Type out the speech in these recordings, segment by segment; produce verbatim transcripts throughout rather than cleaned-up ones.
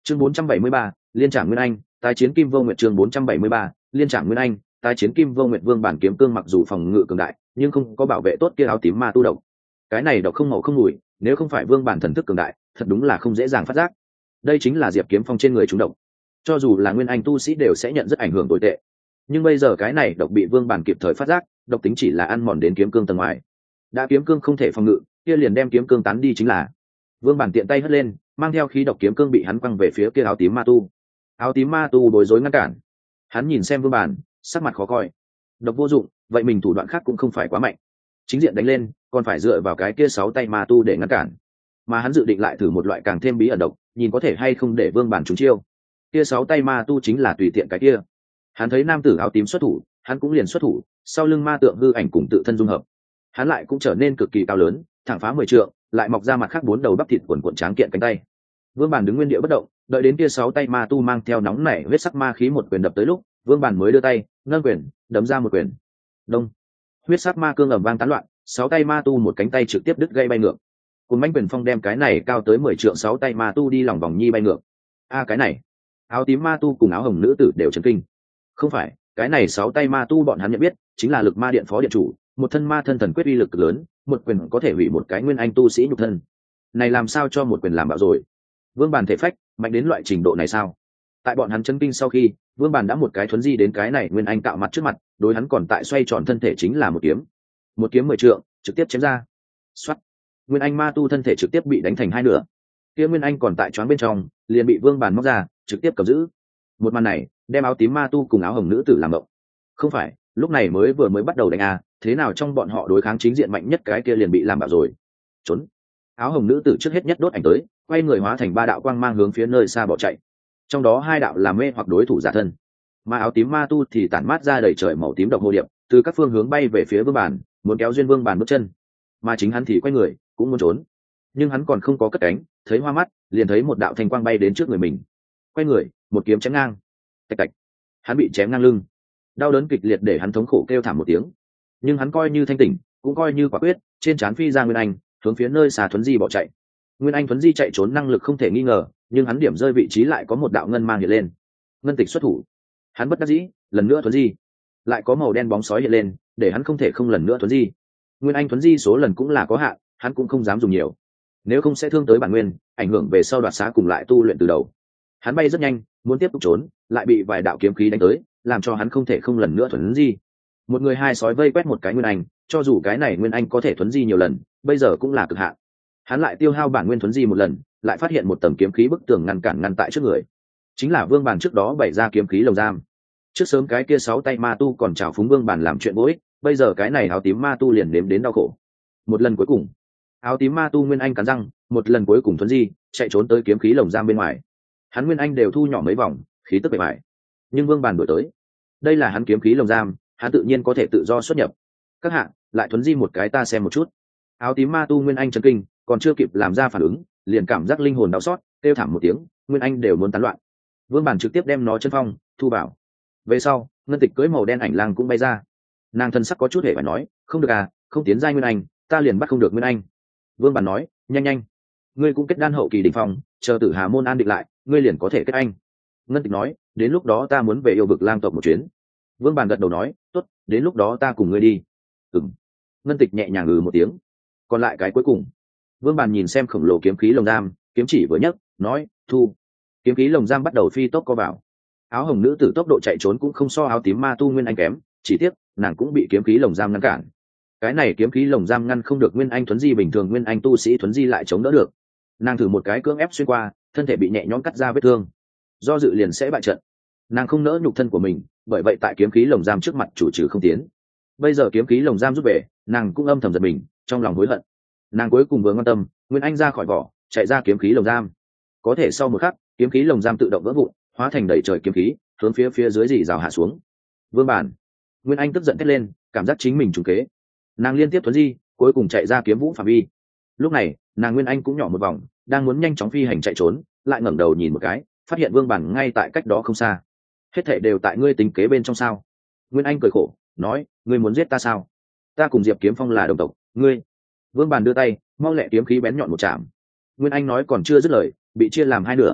chương bốn trăm bảy mươi ba, liên trạm nguyên anh tái chiến kim vô nguyệt. chương bốn trăm bảy mươi ba, liên trạm nguyên anh tái chiến kim vô nguyệt. Vương bản kiếm cương mặc dù phòng ngự cường đại nhưng không có bảo vệ tốt kia áo tím ma tu độc. Cái này độc không màu không mùi, nếu không phải vương bản thần thức cường đại thật đúng là không dễ dàng phát giác. Đây chính là diệp kiếm phong trên người chúng độc, cho dù là nguyên anh tu sĩ đều sẽ nhận rất ảnh hưởng tồi tệ. Nhưng bây giờ cái này độc bị vương bản kịp thời phát giác, độc tính chỉ là ăn mòn đến kiếm cương tầng ngoài, đã kiếm cương không thể phòng ngự kia liền đem kiếm cương tán đi chính là. Vương bản tiện tay hất lên, mang theo khí độc kiếm cương bị hắn quăng về phía kia áo tím ma tu. Áo tím ma tu bối rối ngăn cản, hắn nhìn xem vương bản sắc mặt khó coi. Độc vô dụng, vậy mình thủ đoạn khác cũng không phải quá mạnh, chính diện đánh lên còn phải dựa vào cái kia sáu tay ma tu để ngăn cản. Mà hắn dự định lại thử một loại càng thêm bí ẩn độc, nhìn có thể hay không để vương bản trúng chiêu. Kia sáu tay ma tu chính là tùy tiện cái kia. Hắn thấy nam tử áo tím xuất thủ, hắn cũng liền xuất thủ, sau lưng ma tượng hư ảnh cùng tự thân dung hợp, hắn lại cũng trở nên cực kỳ cao lớn, thẳng phá mười trượng, lại mọc ra mặt khác bốn đầu bắp thịt quần quần tráng kiện cánh tay. Vương bản đứng nguyên địa bất động, đợi đến kia sáu tay ma tu mang theo nóng nảy huyết sắc ma khí một quyền đập tới lúc, vương bản mới đưa tay nâng quyền đấm ra một quyền. Đông, huyết sắc ma cương ầm vang tán loạn, sáu tay ma tu một cánh tay trực tiếp đứt gây bay ngược. Cùng mãnh quyền phong đem cái này cao tới mười trượng sáu tay ma tu đi lòng vòng nhi bay ngược. A cái này, áo tím ma tu cùng áo hồng nữ tử đều chấn kinh. Không phải, cái này sáu tay ma tu bọn hắn nhận biết chính là Lực Ma Điện phó điện chủ, một thân ma thân thần quyết uy lực cực lớn, một quyền có thể hủy một cái nguyên anh tu sĩ nhục thân. Này làm sao cho một quyền làm bạo rồi? Vương bản thể phách mạnh đến loại trình độ này sao? Tại bọn hắn chấn kinh sau khi, vương bản đã một cái thuấn di đến cái này nguyên anh cạo mặt trước mặt, đối hắn còn tại xoay tròn thân thể chính là một kiếm. Một kiếm mười trượng, trực tiếp chém ra. Soát. Nguyên anh ma tu thân thể trực tiếp bị đánh thành hai nửa. Kia nguyên anh còn tại choáng bên trong, liền bị vương bản móc ra, trực tiếp cầm giữ. Một màn này, đem áo tím ma tu cùng áo hồng nữ tử làm động. Không phải, lúc này mới vừa mới bắt đầu đánh à, thế nào trong bọn họ đối kháng chính diện mạnh nhất cái kia liền bị làm bạo rồi. Trốn. Áo hồng nữ tử trước hết nhất đốt ảnh tới, quay người hóa thành ba đạo quang mang hướng phía nơi xa bỏ chạy. Trong đó hai đạo là mê hoặc đối thủ giả thân, mà áo tím ma tu thì tản mát ra đầy trời màu tím độc hồ điệp, từ các phương hướng bay về phía vương bản, muốn kéo duyên vương bản bước chân. Mà chính hắn thì quay người, cũng muốn trốn. Nhưng hắn còn không có cất cánh, thấy hoa mắt, liền thấy một đạo thanh quang bay đến trước người mình. Quay người, một kiếm chém ngang. Tạch tạch. Hắn bị chém ngang lưng, đau đớn kịch liệt để hắn thống khổ kêu thảm một tiếng. Nhưng hắn coi như thanh tỉnh, cũng coi như quả quyết, trên trán phi ra nguyên anh, hướng phía nơi xà thuấn di bỏ chạy. Nguyên anh thuấn di chạy trốn năng lực không thể nghi ngờ, nhưng hắn điểm rơi vị trí lại có một đạo ngân mang hiện lên. Ngân tịch xuất thủ, hắn bất đắc dĩ, lần nữa thuấn di, lại có màu đen bóng sói hiện lên, để hắn không thể không lần nữa thuấn di. Nguyên anh thuấn di số lần cũng là có hạn, hắn cũng không dám dùng nhiều, nếu không sẽ thương tới bản nguyên, ảnh hưởng về sau đoạt xá cùng lại tu luyện từ đầu. Hắn bay rất nhanh, muốn tiếp tục trốn, lại bị vài đạo kiếm khí đánh tới, làm cho hắn không thể không lần nữa thuấn di. Một người hai sói vây quét một cái nguyên anh, cho dù cái này nguyên anh có thể thuấn di nhiều lần, bây giờ cũng là cực hạn. Hắn lại tiêu hao bản nguyên thuấn di một lần, lại phát hiện một tầng kiếm khí bức tường ngăn cản ngăn tại trước người, chính là vương bản trước đó bày ra kiếm khí lồng giam. Trước sớm cái kia sáu tay ma tu còn chào phúng vương bản làm chuyện vô ích, bây giờ cái này áo tím ma tu liền nếm đến đau khổ. Một lần cuối cùng, áo tím ma tu nguyên anh cắn răng, một lần cuối cùng thuấn di, chạy trốn tới kiếm khí lồng giam bên ngoài. Hắn nguyên anh đều thu nhỏ mấy vòng, khí tức bề mại, nhưng vương bản đổi tới, đây là hắn kiếm khí lồng giam, hắn tự nhiên có thể tự do xuất nhập. Các hạ lại thuấn di một cái ta xem một chút. Áo tím ma tu nguyên anh chấn kinh, còn chưa kịp làm ra phản ứng, liền cảm giác linh hồn đau xót, kêu thảm một tiếng, nguyên anh đều muốn tán loạn. Vương bản trực tiếp đem nó chân phong thu vào. Về sau, ngân tịch cưỡi màu đen ảnh lang cũng bay ra. Nàng thân sắc có chút hề phải nói, không được à, không tiến giai nguyên anh, ta liền bắt không được nguyên anh. Vương bản nói, nhanh nhanh, ngươi cũng kết đan hậu kỳ đỉnh phong, chờ Tử Hà môn an định lại, ngươi liền có thể kết anh. Ngân tịch nói, đến lúc đó ta muốn về yêu vực lang tộc một chuyến. Vương bản gật đầu nói, tốt, đến lúc đó ta cùng ngươi đi. Ừm. Ngân tịch nhẹ nhàng ngừ một tiếng. Còn lại cái cuối cùng, vương bản nhìn xem khổng lồ kiếm khí lồng giam, kiếm chỉ vừa nhấc, nói, thu. Kiếm khí lồng giam bắt đầu phi tốc co vào. Áo hồng nữ tử tốc độ chạy trốn cũng không so áo tím ma tu nguyên anh kém, chỉ tiếc nàng cũng bị kiếm khí lồng giam ngăn cản. Cái này kiếm khí lồng giam ngăn không được nguyên anh thuấn di bình thường nguyên anh tu sĩ thuấn di lại chống đỡ được. Nàng thử một cái cưỡng ép xuyên qua, thân thể bị nhẹ nhõm cắt ra vết thương, do dự liền sẽ bại trận. Nàng không nỡ nhục thân của mình, bởi vậy tại kiếm khí lồng giam trước mặt chủ trừ không tiến. Bây giờ kiếm khí lồng giam rút về, nàng cũng âm thầm giật mình, trong lòng hối hận. Nàng cuối cùng vừa quan tâm, nguyên anh ra khỏi vỏ, chạy ra kiếm khí lồng giam. Có thể sau một khắc, kiếm khí lồng giam tự động vỡ vụn, hóa thành đầy trời kiếm khí, hướng phía phía dưới dì rào hạ xuống. Vương bản, nguyên anh tức giận thét lên, cảm giác chính mình trùng kế. Nàng liên tiếp thuấn di, cuối cùng chạy ra kiếm vũ phạm vi. Lúc này, nàng nguyên anh cũng nhỏ một vòng, đang muốn nhanh chóng phi hành chạy trốn, lại ngẩng đầu nhìn một cái, phát hiện vương bản ngay tại cách đó không xa. Hết thảy đều tại ngươi tính kế bên trong sao? Nguyên anh cười khổ, nói, ngươi muốn giết ta sao? Ta cùng Diệp Kiếm Phong là đồng tộc, ngươi. Vương bản đưa tay, mau lẹ kiếm khí bén nhọn một chạm. Nguyên anh nói còn chưa dứt lời, bị chia làm hai nửa.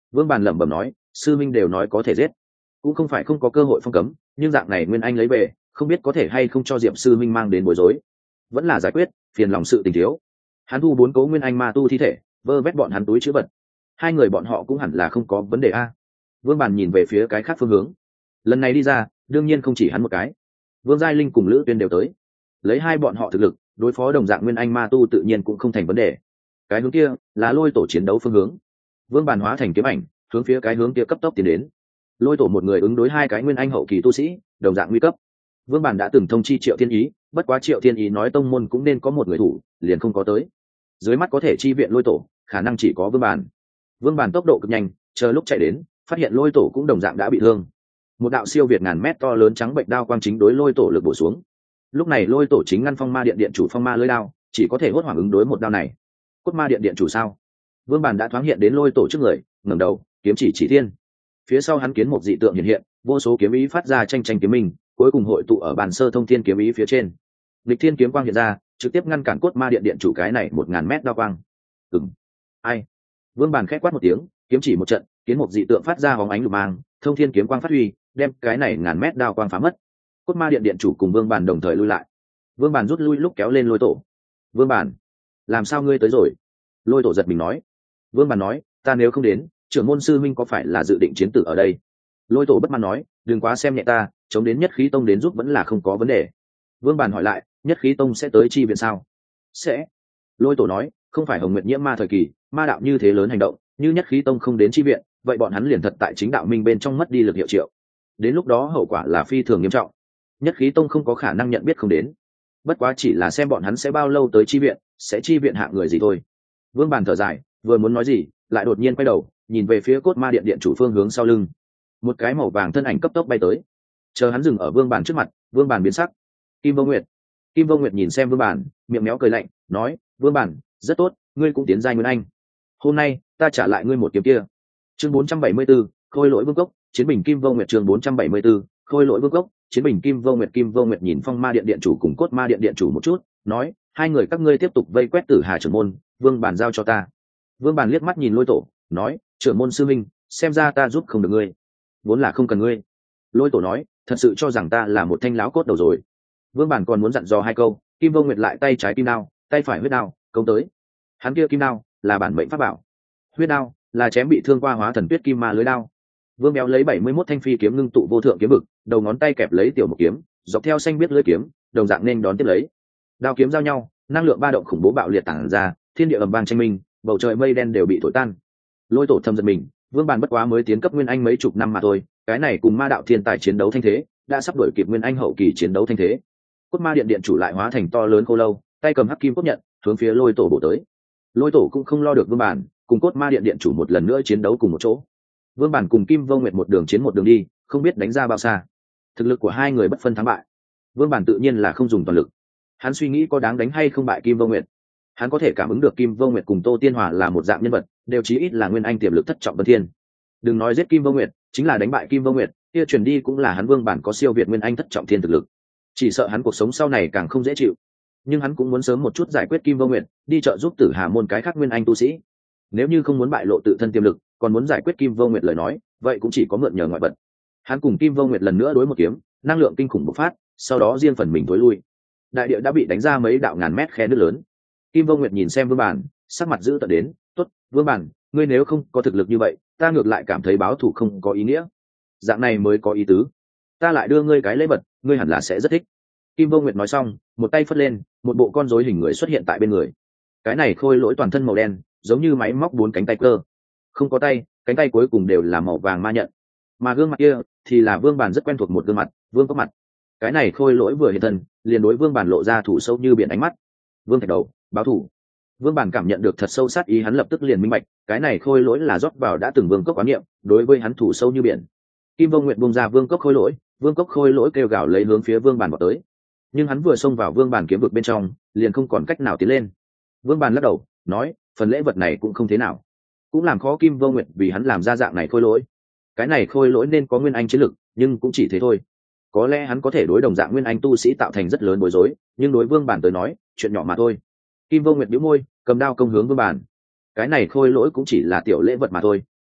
Vương Bàn lẩm bẩm nói, sư minh đều nói có thể giết, cũng không phải không có cơ hội phong cấm, nhưng dạng này nguyên anh lấy về không biết có thể hay không cho diệp sư minh mang đến bối rối, vẫn là giải quyết phiền lòng sự tình thiếu. Hắn thu bốn cấu nguyên anh ma tu thi thể, vơ vét bọn hắn túi chữ vật, hai người bọn họ cũng hẳn là không có vấn đề a. Vương Bàn nhìn về phía cái khác phương hướng, lần này đi ra đương nhiên không chỉ hắn một cái, Vương Giai Linh cùng Lữ Tuyên đều tới, lấy hai bọn họ thực lực đối phó đồng dạng nguyên anh ma tu tự nhiên cũng không thành vấn đề. Cái hướng kia là lôi tổ chiến đấu phương hướng. Vương Bàn hóa thành kiếm ảnh hướng phía cái hướng kia cấp tốc tiến đến. Lôi tổ một người ứng đối hai cái nguyên anh hậu kỳ tu sĩ đồng dạng nguy cấp. Vương Bàn đã từng thông chi Triệu Thiên Ý, bất quá Triệu Thiên Ý nói tông môn cũng nên có một người thủ, liền không có tới. Dưới mắt có thể chi viện lôi tổ khả năng chỉ có Vương Bàn. Vương Bàn tốc độ cực nhanh, chờ lúc chạy đến phát hiện lôi tổ cũng đồng dạng đã bị thương. Một đạo siêu việt ngàn mét to lớn trắng bệnh đao quang chính đối lôi tổ lực bổ xuống. Lúc này lôi tổ chính ngăn phong ma điện điện chủ phong ma lưới đao, chỉ có thể hốt hoảng ứng đối một đao này. Cốt ma điện điện chủ sao? Vương Bàn đã thoáng hiện đến lôi tổ trước người, ngẩng đầu kiếm chỉ chỉ thiên. Phía sau hắn kiến một dị tượng hiện hiện, vô số kiếm ý phát ra tranh tranh kiếm minh, cuối cùng hội tụ ở bàn sơ thông thiên kiếm ý phía trên. Lịch thiên kiếm quang hiện ra, trực tiếp ngăn cản cốt ma điện điện chủ cái này một ngàn mét đao quang. Ừm, ai? Vương Bàn khét quát một tiếng, kiếm chỉ một trận, kiến một dị tượng phát ra hóng ánh lục mang, thông thiên kiếm quang phát huy, đem cái này ngàn mét đao quang phá mất. Cốt ma điện điện chủ cùng Vương Bàn đồng thời lui lại. Vương Bàn rút lui lúc kéo lên lôi tổ. Vương Bàn, làm sao ngươi tới rồi? Lôi tổ giật mình nói. Vương Bàn nói, ta nếu không đến, trưởng môn sư minh có phải là dự định chiến tử ở đây? Lôi tổ bất mãn nói, đừng quá xem nhẹ ta, chống đến nhất khí tông đến giúp vẫn là không có vấn đề. Vương Bàn hỏi lại, nhất khí tông sẽ tới chi viện sao? Sẽ. Lôi tổ nói, không phải Hồng Nguyệt nhiễm ma thời kỳ, ma đạo như thế lớn hành động, như nhất khí tông không đến chi viện, vậy bọn hắn liền thật tại chính đạo minh bên trong mất đi lực hiệu triệu. Đến lúc đó hậu quả là phi thường nghiêm trọng. Nhất khí tông không có khả năng nhận biết không đến, bất quá chỉ là xem bọn hắn sẽ bao lâu tới chi viện, sẽ chi viện hạng người gì thôi. Vương Bàn thở dài, vừa muốn nói gì lại đột nhiên quay đầu nhìn về phía cốt ma điện điện chủ phương hướng sau lưng. Một cái màu vàng thân ảnh cấp tốc bay tới, chờ hắn dừng ở Vương Bàn trước mặt. Vương Bàn biến sắc. Kim Vô Nguyệt. Kim Vô Nguyệt nhìn xem Vương Bàn, miệng méo cười lạnh, nói, Vương Bàn, rất tốt, ngươi cũng tiến giai nguyên anh, hôm nay ta trả lại ngươi một kiếm kia. Chương bốn trăm bảy mươi 4, khôi lỗi vương cốc, chiến bình Kim Vô Nguyệt. Chương bốn trăm bảy mươi 4, khôi lỗi vương cốc, chiến bình Kim Vô Nguyệt. Kim Vô Nguyệt nhìn phong ma điện điện chủ cùng cốt ma điện điện chủ một chút, nói, hai người các ngươi tiếp tục vây quét Tử Hà trưởng môn, Vương Bàn giao cho ta. Vương Bàn liếc mắt nhìn lôi tổ, nói, trưởng môn sư minh, xem ra ta giúp không được ngươi. Vốn là không cần ngươi. Lôi tổ nói, thật sự cho rằng ta là một thanh láo cốt đầu rồi. Vương Bàn còn muốn dặn dò hai câu, Kim Vô Nguyệt lại tay trái kim đao, tay phải huyết đao công tới. Hắn kia kim đao là bản mệnh pháp bảo, huyết đao là chém bị thương qua hóa thần tuyết kim ma lưới đao. Vương Béo lấy bảy mươi mốt thanh phi kiếm ngưng tụ vô thượng kiếm vực, đầu ngón tay kẹp lấy tiểu một kiếm, dọc theo xanh biết lưỡi kiếm, đồng dạng nên đón tiếp lấy. Đao kiếm giao nhau, năng lượng ba động khủng bố bạo liệt tản ra, thiên địa ầm vang tranh minh, bầu trời mây đen đều bị thổi tan. Lôi tổ thầm giật mình, Vương Bàn bất quá mới tiến cấp nguyên anh mấy chục năm mà thôi, cái này cùng ma đạo thiên tài chiến đấu thanh thế, đã sắp đuổi kịp nguyên anh hậu kỳ chiến đấu thanh thế. Cốt ma điện điện chủ lại hóa thành to lớn khô lâu, tay cầm hắc kim cốt nhận, hướng phía lôi tổ bổ tới. Lôi tổ cũng không lo được Vương Bàn, cùng cốt ma điện điện chủ một lần nữa chiến đấu cùng một chỗ. Vương Bàn cùng Kim Vô Nguyệt một đường chiến một đường đi, không biết đánh ra bao xa. Thực lực của hai người bất phân thắng bại. Vương Bàn tự nhiên là không dùng toàn lực. Hắn suy nghĩ có đáng đánh hay không bại Kim Vô Nguyệt. Hắn có thể cảm ứng được Kim Vô Nguyệt cùng Tô Tiên Hòa là một dạng nhân vật, đều chí ít là nguyên anh tiềm lực thất trọng vân thiên. Đừng nói giết Kim Vô Nguyệt, chính là đánh bại Kim Vô Nguyệt, kia truyền đi cũng là hắn Vương Bàn có siêu việt nguyên anh thất trọng thiên thực lực. Chỉ sợ hắn cuộc sống sau này càng không dễ chịu. Nhưng hắn cũng muốn sớm một chút giải quyết Kim Vô Nguyệt, đi trợ giúp Tử Hà môn cái khác nguyên anh tu sĩ. Nếu như không muốn bại lộ tự thân tiềm lực, còn muốn giải quyết Kim Vô Nguyệt lời nói, vậy cũng chỉ có mượn nhờ ngoại vật. Hắn cùng Kim Vô Nguyệt lần nữa đối một kiếm, năng lượng kinh khủng bộc phát, sau đó riêng phần mình tối lui. Đại địa đã bị đánh ra mấy đạo ngàn mét khe nứt lớn. Kim Vô Nguyệt nhìn xem Vương Bàn, sắc mặt dữ tợn đến, "Tốt, Vương Bàn, ngươi nếu không có thực lực như vậy, ta ngược lại cảm thấy báo thù không có ý nghĩa. Dạng này mới có ý tứ. Ta lại đưa ngươi cái lễ vật, ngươi hẳn là sẽ rất thích." Kim Vô Nguyệt nói xong, một tay phất lên, một bộ con rối hình người xuất hiện tại bên người. Cái này khôi lỗi toàn thân màu đen, giống như máy móc bốn cánh tay cơ, không có tay, cánh tay cuối cùng đều là màu vàng ma nhận, mà gương mặt kia thì là Vương Bàn rất quen thuộc một gương mặt, Vương có mặt. Cái này khôi lỗi vừa hiện thân, liền đối Vương Bàn lộ ra thủ sâu như biển ánh mắt. Vương Thạch Đầu, báo thủ. Vương Bàn cảm nhận được thật sâu sát ý, hắn lập tức liền minh bạch, cái này khôi lỗi là rót vào đã từng Vương Cốc quán niệm, đối với hắn thủ sâu như biển. Kim Vô Nguyệt buông ra Vương Cốc khôi lỗi, Vương Cốc khôi lỗi kêu gào lấy hướng phía Vương Bàn vào tới. Nhưng hắn vừa xông vào Vương Bàn kiếm vực bên trong, liền không còn cách nào tiến lên. Vương Bàn lắc đầu, nói, phần lễ vật này cũng không thế nào, cũng làm khó Kim Vô Nguyệt vì hắn làm ra dạng này khôi lỗi. Cái này khôi lỗi nên có nguyên anh chiến lực, nhưng cũng chỉ thế thôi. Có lẽ hắn có thể đối đồng dạng nguyên anh tu sĩ tạo thành rất lớn bối rối, nhưng đối Vương Bàn tới nói, chuyện nhỏ mà thôi. Kim Vô Nguyệt bĩu môi, cầm đao công hướng Vương Bàn. Cái này khôi lỗi cũng chỉ là tiểu lễ vật mà thôi,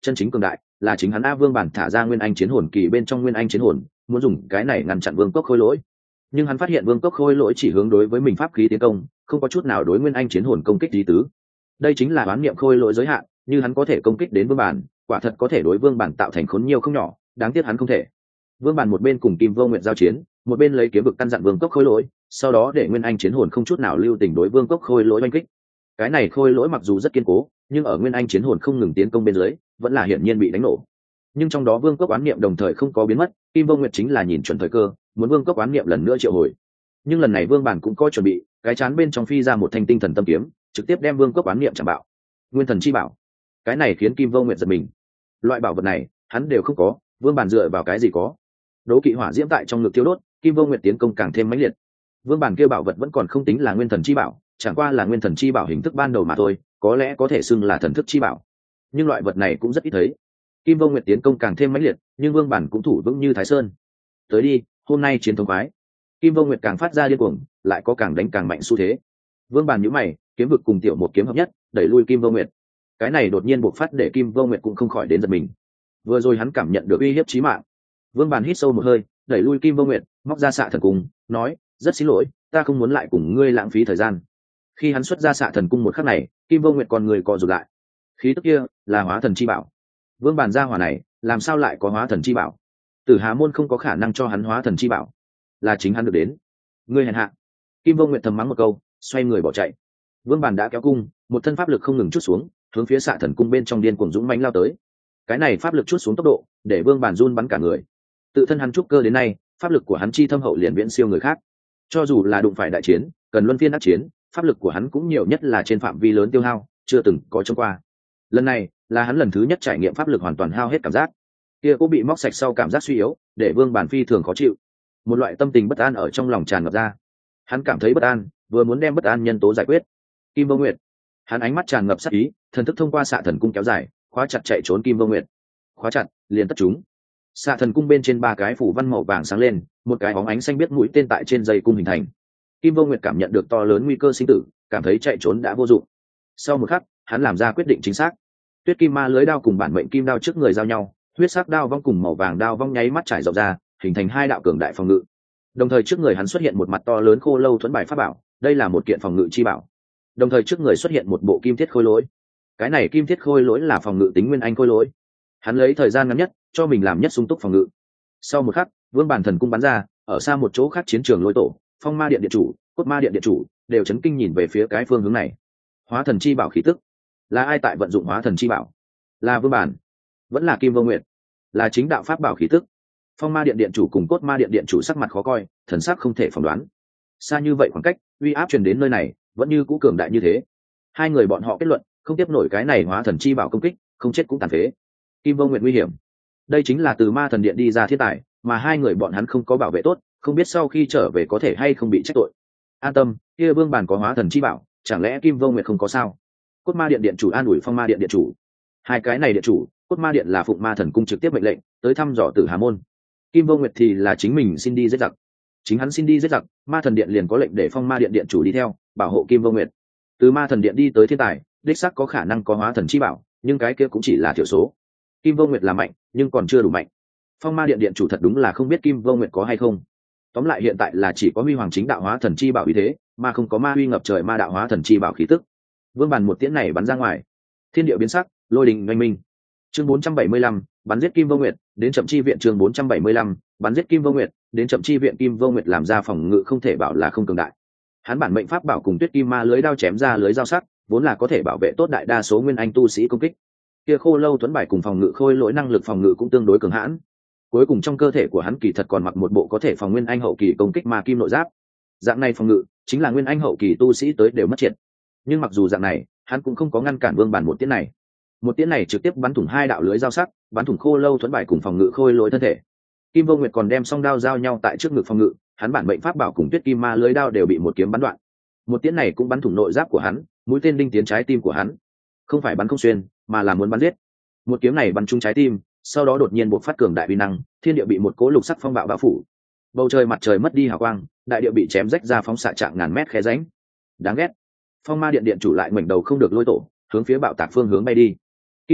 chân chính cường đại là chính hắn a. Vương Bản thả ra nguyên anh chiến hồn kỳ bên trong nguyên anh chiến hồn, muốn dùng cái này ngăn chặn vương cốc khôi lỗi, nhưng hắn phát hiện vương cốc khôi lỗi chỉ hướng đối với mình pháp khí tiến công, không có chút nào đối nguyên anh chiến hồn công kích lý tứ. Đây chính là đoán niệm khôi lỗi giới hạn, như hắn có thể công kích đến Vương Bản, quả thật có thể đối Vương Bản tạo thành khốn nhiều không nhỏ, đáng tiếc hắn không thể. Vương Bản một bên cùng Kim Vô Nguyệt giao chiến, một bên lấy kiếm vực căn dặn vương cốc khôi lỗi, sau đó để nguyên anh chiến hồn không chút nào lưu tình đối vương cốc khôi lỗi oanh kích. Cái này khôi lỗi mặc dù rất kiên cố, nhưng ở nguyên anh chiến hồn không ngừng tiến công bên dưới, vẫn là hiển nhiên bị đánh nổ. Nhưng trong đó vương cốc oán niệm đồng thời không có biến mất, Kim Vô Nguyệt chính là nhìn chuẩn thời cơ, muốn vương cốc oán niệm lần nữa triệu hồi. Nhưng lần này Vương Bản cũng có chuẩn bị, cái chán bên trong phi ra một thanh tinh thần tâm kiếm, trực tiếp đem vương cốc oán niệm chạm bạo. Nguyên thần chi bảo, cái này khiến Kim Vô Nguyệt giật mình. Loại bảo vật này hắn đều không có, Vương Bản dựa vào cái gì có? Đố kỵ hỏa diễm tại trong ngực thiêu đốt, Kim Vô Nguyệt tiến công càng thêm mãnh liệt. Vương Bản kêu bảo vật vẫn còn không tính là nguyên thần chi bảo, chẳng qua là nguyên thần chi bảo hình thức ban đầu mà thôi, có lẽ có thể xưng là thần thức chi bảo. Nhưng loại vật này cũng rất ít thấy. Kim Vô Nguyệt tiến công càng thêm mãnh liệt, nhưng Vương Bản cũng thủ vững như Thái Sơn. Tới đi, hôm nay chiến thống khoái. Kim Vô Nguyệt càng phát ra điên cuồng, lại có càng đánh càng mạnh xu thế. Vương Bản nhíu mày, kiếm vực cùng tiểu một kiếm hợp nhất, đẩy lui Kim Vô Nguyệt. Cái này đột nhiên bộc phát để Kim Vô Nguyệt cũng không khỏi đến giật mình. Vừa rồi hắn cảm nhận được uy hiếp chí mạng. Vương Bản hít sâu một hơi, đẩy lui Kim Vô Nguyệt, móc ra xạ thần cung, nói: "Rất xin lỗi, ta không muốn lại cùng ngươi lãng phí thời gian." Khi hắn xuất ra xạ thần cung một khắc này, Kim Vô Nguyệt còn người co rụt lại. Khí tức kia là hóa thần chi bảo. Vương Bản gia hỏa này, làm sao lại có hóa thần chi bảo? Tử Hà môn không có khả năng cho hắn hóa thần chi bảo, là chính hắn được đến. Ngươi hèn hạ. Kim Vô Nguyệt thầm mắng một câu, xoay người bỏ chạy. Vương Bản đã kéo cung, một thân pháp lực không ngừng chút xuống, hướng phía xạ thần cung bên trong điên cuồng dũng mãnh lao tới. Cái này pháp lực chút xuống tốc độ, để Vương Bản run bắn cả người. Tự thân hắn trúc cơ đến nay, pháp lực của hắn chi thâm hậu liền viễn siêu người khác. Cho dù là đụng phải đại chiến, cần luân phiên đắc chiến, pháp lực của hắn cũng nhiều nhất là trên phạm vi lớn tiêu hao, chưa từng có trông qua. Lần này là hắn lần thứ nhất trải nghiệm pháp lực hoàn toàn hao hết cảm giác. Kia cũng bị móc sạch sau cảm giác suy yếu, để Vương Bản phi thường khó chịu. Một loại tâm tình bất an ở trong lòng tràn ngập ra. Hắn cảm thấy bất an, vừa muốn đem bất an nhân tố giải quyết. Kim Vô Nguyệt, hắn ánh mắt tràn ngập sát ý, thần thức thông qua xạ thần cung kéo dài, khóa chặt chạy trốn Kim Vô Nguyệt. Khóa chặt, liền tất chúng. Xạ thần cung bên trên ba cái phủ văn màu vàng sáng lên, một cái bóng ánh xanh biết mũi tên tại trên dây cung hình thành. Kim Vô Nguyệt cảm nhận được to lớn nguy cơ sinh tử, cảm thấy chạy trốn đã vô dụng. Sau một khắc, hắn làm ra quyết định chính xác. Tuyết kim ma lưới đao cùng bản mệnh kim đao trước người giao nhau, huyết sắc đao vong cùng màu vàng đao vong nháy mắt trải rộng ra, hình thành hai đạo cường đại phòng ngự. Đồng thời trước người hắn xuất hiện một mặt to lớn khô lâu thuẫn bài pháp bảo, đây là một kiện phòng ngự chi bảo. Đồng thời trước người xuất hiện một bộ kim thiết khôi lỗi. Cái này kim thiết khôi lỗi là phòng ngự tính nguyên anh khôi lỗi. Hắn lấy thời gian ngắn nhất cho mình làm nhất sung túc phòng ngự. Sau một khắc, Vương Bản thần cung bắn ra, ở xa một chỗ khác chiến trường lôi tổ, Phong Ma Điện điện chủ, Cốt Ma Điện điện chủ đều chấn kinh nhìn về phía cái phương hướng này. Hóa thần chi bảo khí tức, là ai tại vận dụng hóa thần chi bảo? Là Vương Bản, vẫn là Kim Vô Nguyệt? Là chính đạo pháp bảo khí tức? Phong Ma Điện điện chủ cùng Cốt Ma Điện điện chủ sắc mặt khó coi, thần sắc không thể phỏng đoán. Xa như vậy khoảng cách, uy áp truyền đến nơi này, vẫn như cũ cường đại như thế. Hai người bọn họ kết luận, không tiếp nổi cái này hóa thần chi bảo công kích, không chết cũng tàn phế. Kim Vô Nguyệt nguy hiểm. Đây chính là từ Ma Thần Điện đi ra thiên tài, mà hai người bọn hắn không có bảo vệ tốt, không biết sau khi trở về có thể hay không bị trách tội. An tâm, kia Vương Bản có hóa thần chi bảo, chẳng lẽ Kim Vô Nguyệt không có sao? Cốt Ma Điện điện chủ an ủi Phong Ma Điện điện chủ. Hai cái này điện chủ, Cốt Ma Điện là phụng Ma Thần cung trực tiếp mệnh lệnh tới thăm dò Tử Hà môn. Kim Vô Nguyệt thì là chính mình xin đi giết giặc. Chính hắn xin đi giết giặc, Ma Thần Điện liền có lệnh để Phong Ma Điện điện chủ đi theo, bảo hộ Kim Vô Nguyệt. Từ Ma Thần Điện đi tới thiên tài, đích xác có khả năng có hóa thần chi bảo, nhưng cái kia cũng chỉ là thiểu số. Kim Vô Nguyệt là mạnh, nhưng còn chưa đủ mạnh. Phong Ma Điện điện chủ thật đúng là không biết Kim Vô Nguyệt có hay không. Tóm lại hiện tại là chỉ có huy hoàng chính đạo hóa thần chi bảo uy thế, mà không có ma huy ngập trời ma đạo hóa thần chi bảo khí tức. Vương Bản một tiễn này bắn ra ngoài, thiên địa biến sắc, lôi đình oanh minh. Chương bốn trăm bảy mươi lăm, bắn giết Kim Vô Nguyệt, đến chậm chi viện. Chương bốn trăm bảy mươi lăm, bắn giết Kim Vô Nguyệt, đến chậm chi viện. Kim Vô Nguyệt làm ra phòng ngự không thể bảo là không cường đại. Hắn bản mệnh pháp bảo cùng Tuyết Kim Ma lưới đao chém ra lưới dao sắc, vốn là có thể bảo vệ tốt đại đa số nguyên anh tu sĩ công kích. Kia khô lâu tuấn bài cùng phòng ngự khôi lỗi năng lực phòng ngự cũng tương đối cường hãn. Cuối cùng trong cơ thể của hắn kỳ thật còn mặc một bộ có thể phòng nguyên anh hậu kỳ công kích ma kim nội giáp. Dạng này phòng ngự chính là nguyên anh hậu kỳ tu sĩ tới đều mất triệt. Nhưng mặc dù dạng này, hắn cũng không có ngăn cản Vương Bản một tiễn này. Một tiễn này trực tiếp bắn thủng hai đạo lưới dao sắc, bắn thủng khô lâu tuấn bài cùng phòng ngự khôi lỗi thân thể. Kim Vô Nguyệt còn đem song đao giao nhau tại trước ngực phòng ngự, hắn bản mệnh pháp bảo cùng Tuyết Kim Ma lưới đao đều bị một kiếm bắn đoạn. Một tiễn này cũng bắn thủng nội giáp của hắn, mũi tên đinh tiến trái tim của hắn. Không phải bắn không xuyên, mà là muốn bắn giết. Một kiếm này bắn trúng trái tim, sau đó đột nhiên bộc phát cường đại uy năng, thiên địa bị một cỗ lục sắc phong bạo bao phủ. Bầu trời mặt trời mất đi hào quang, đại địa bị chém rách ra phóng xạ trạng ngàn mét khe rãnh. Đáng ghét. Phong Ma Điện điện chủ lại ngoảnh đầu không được lôi tổ, hướng phía bạo tạc phương hướng bay đi. Kim Vô Nguyệt,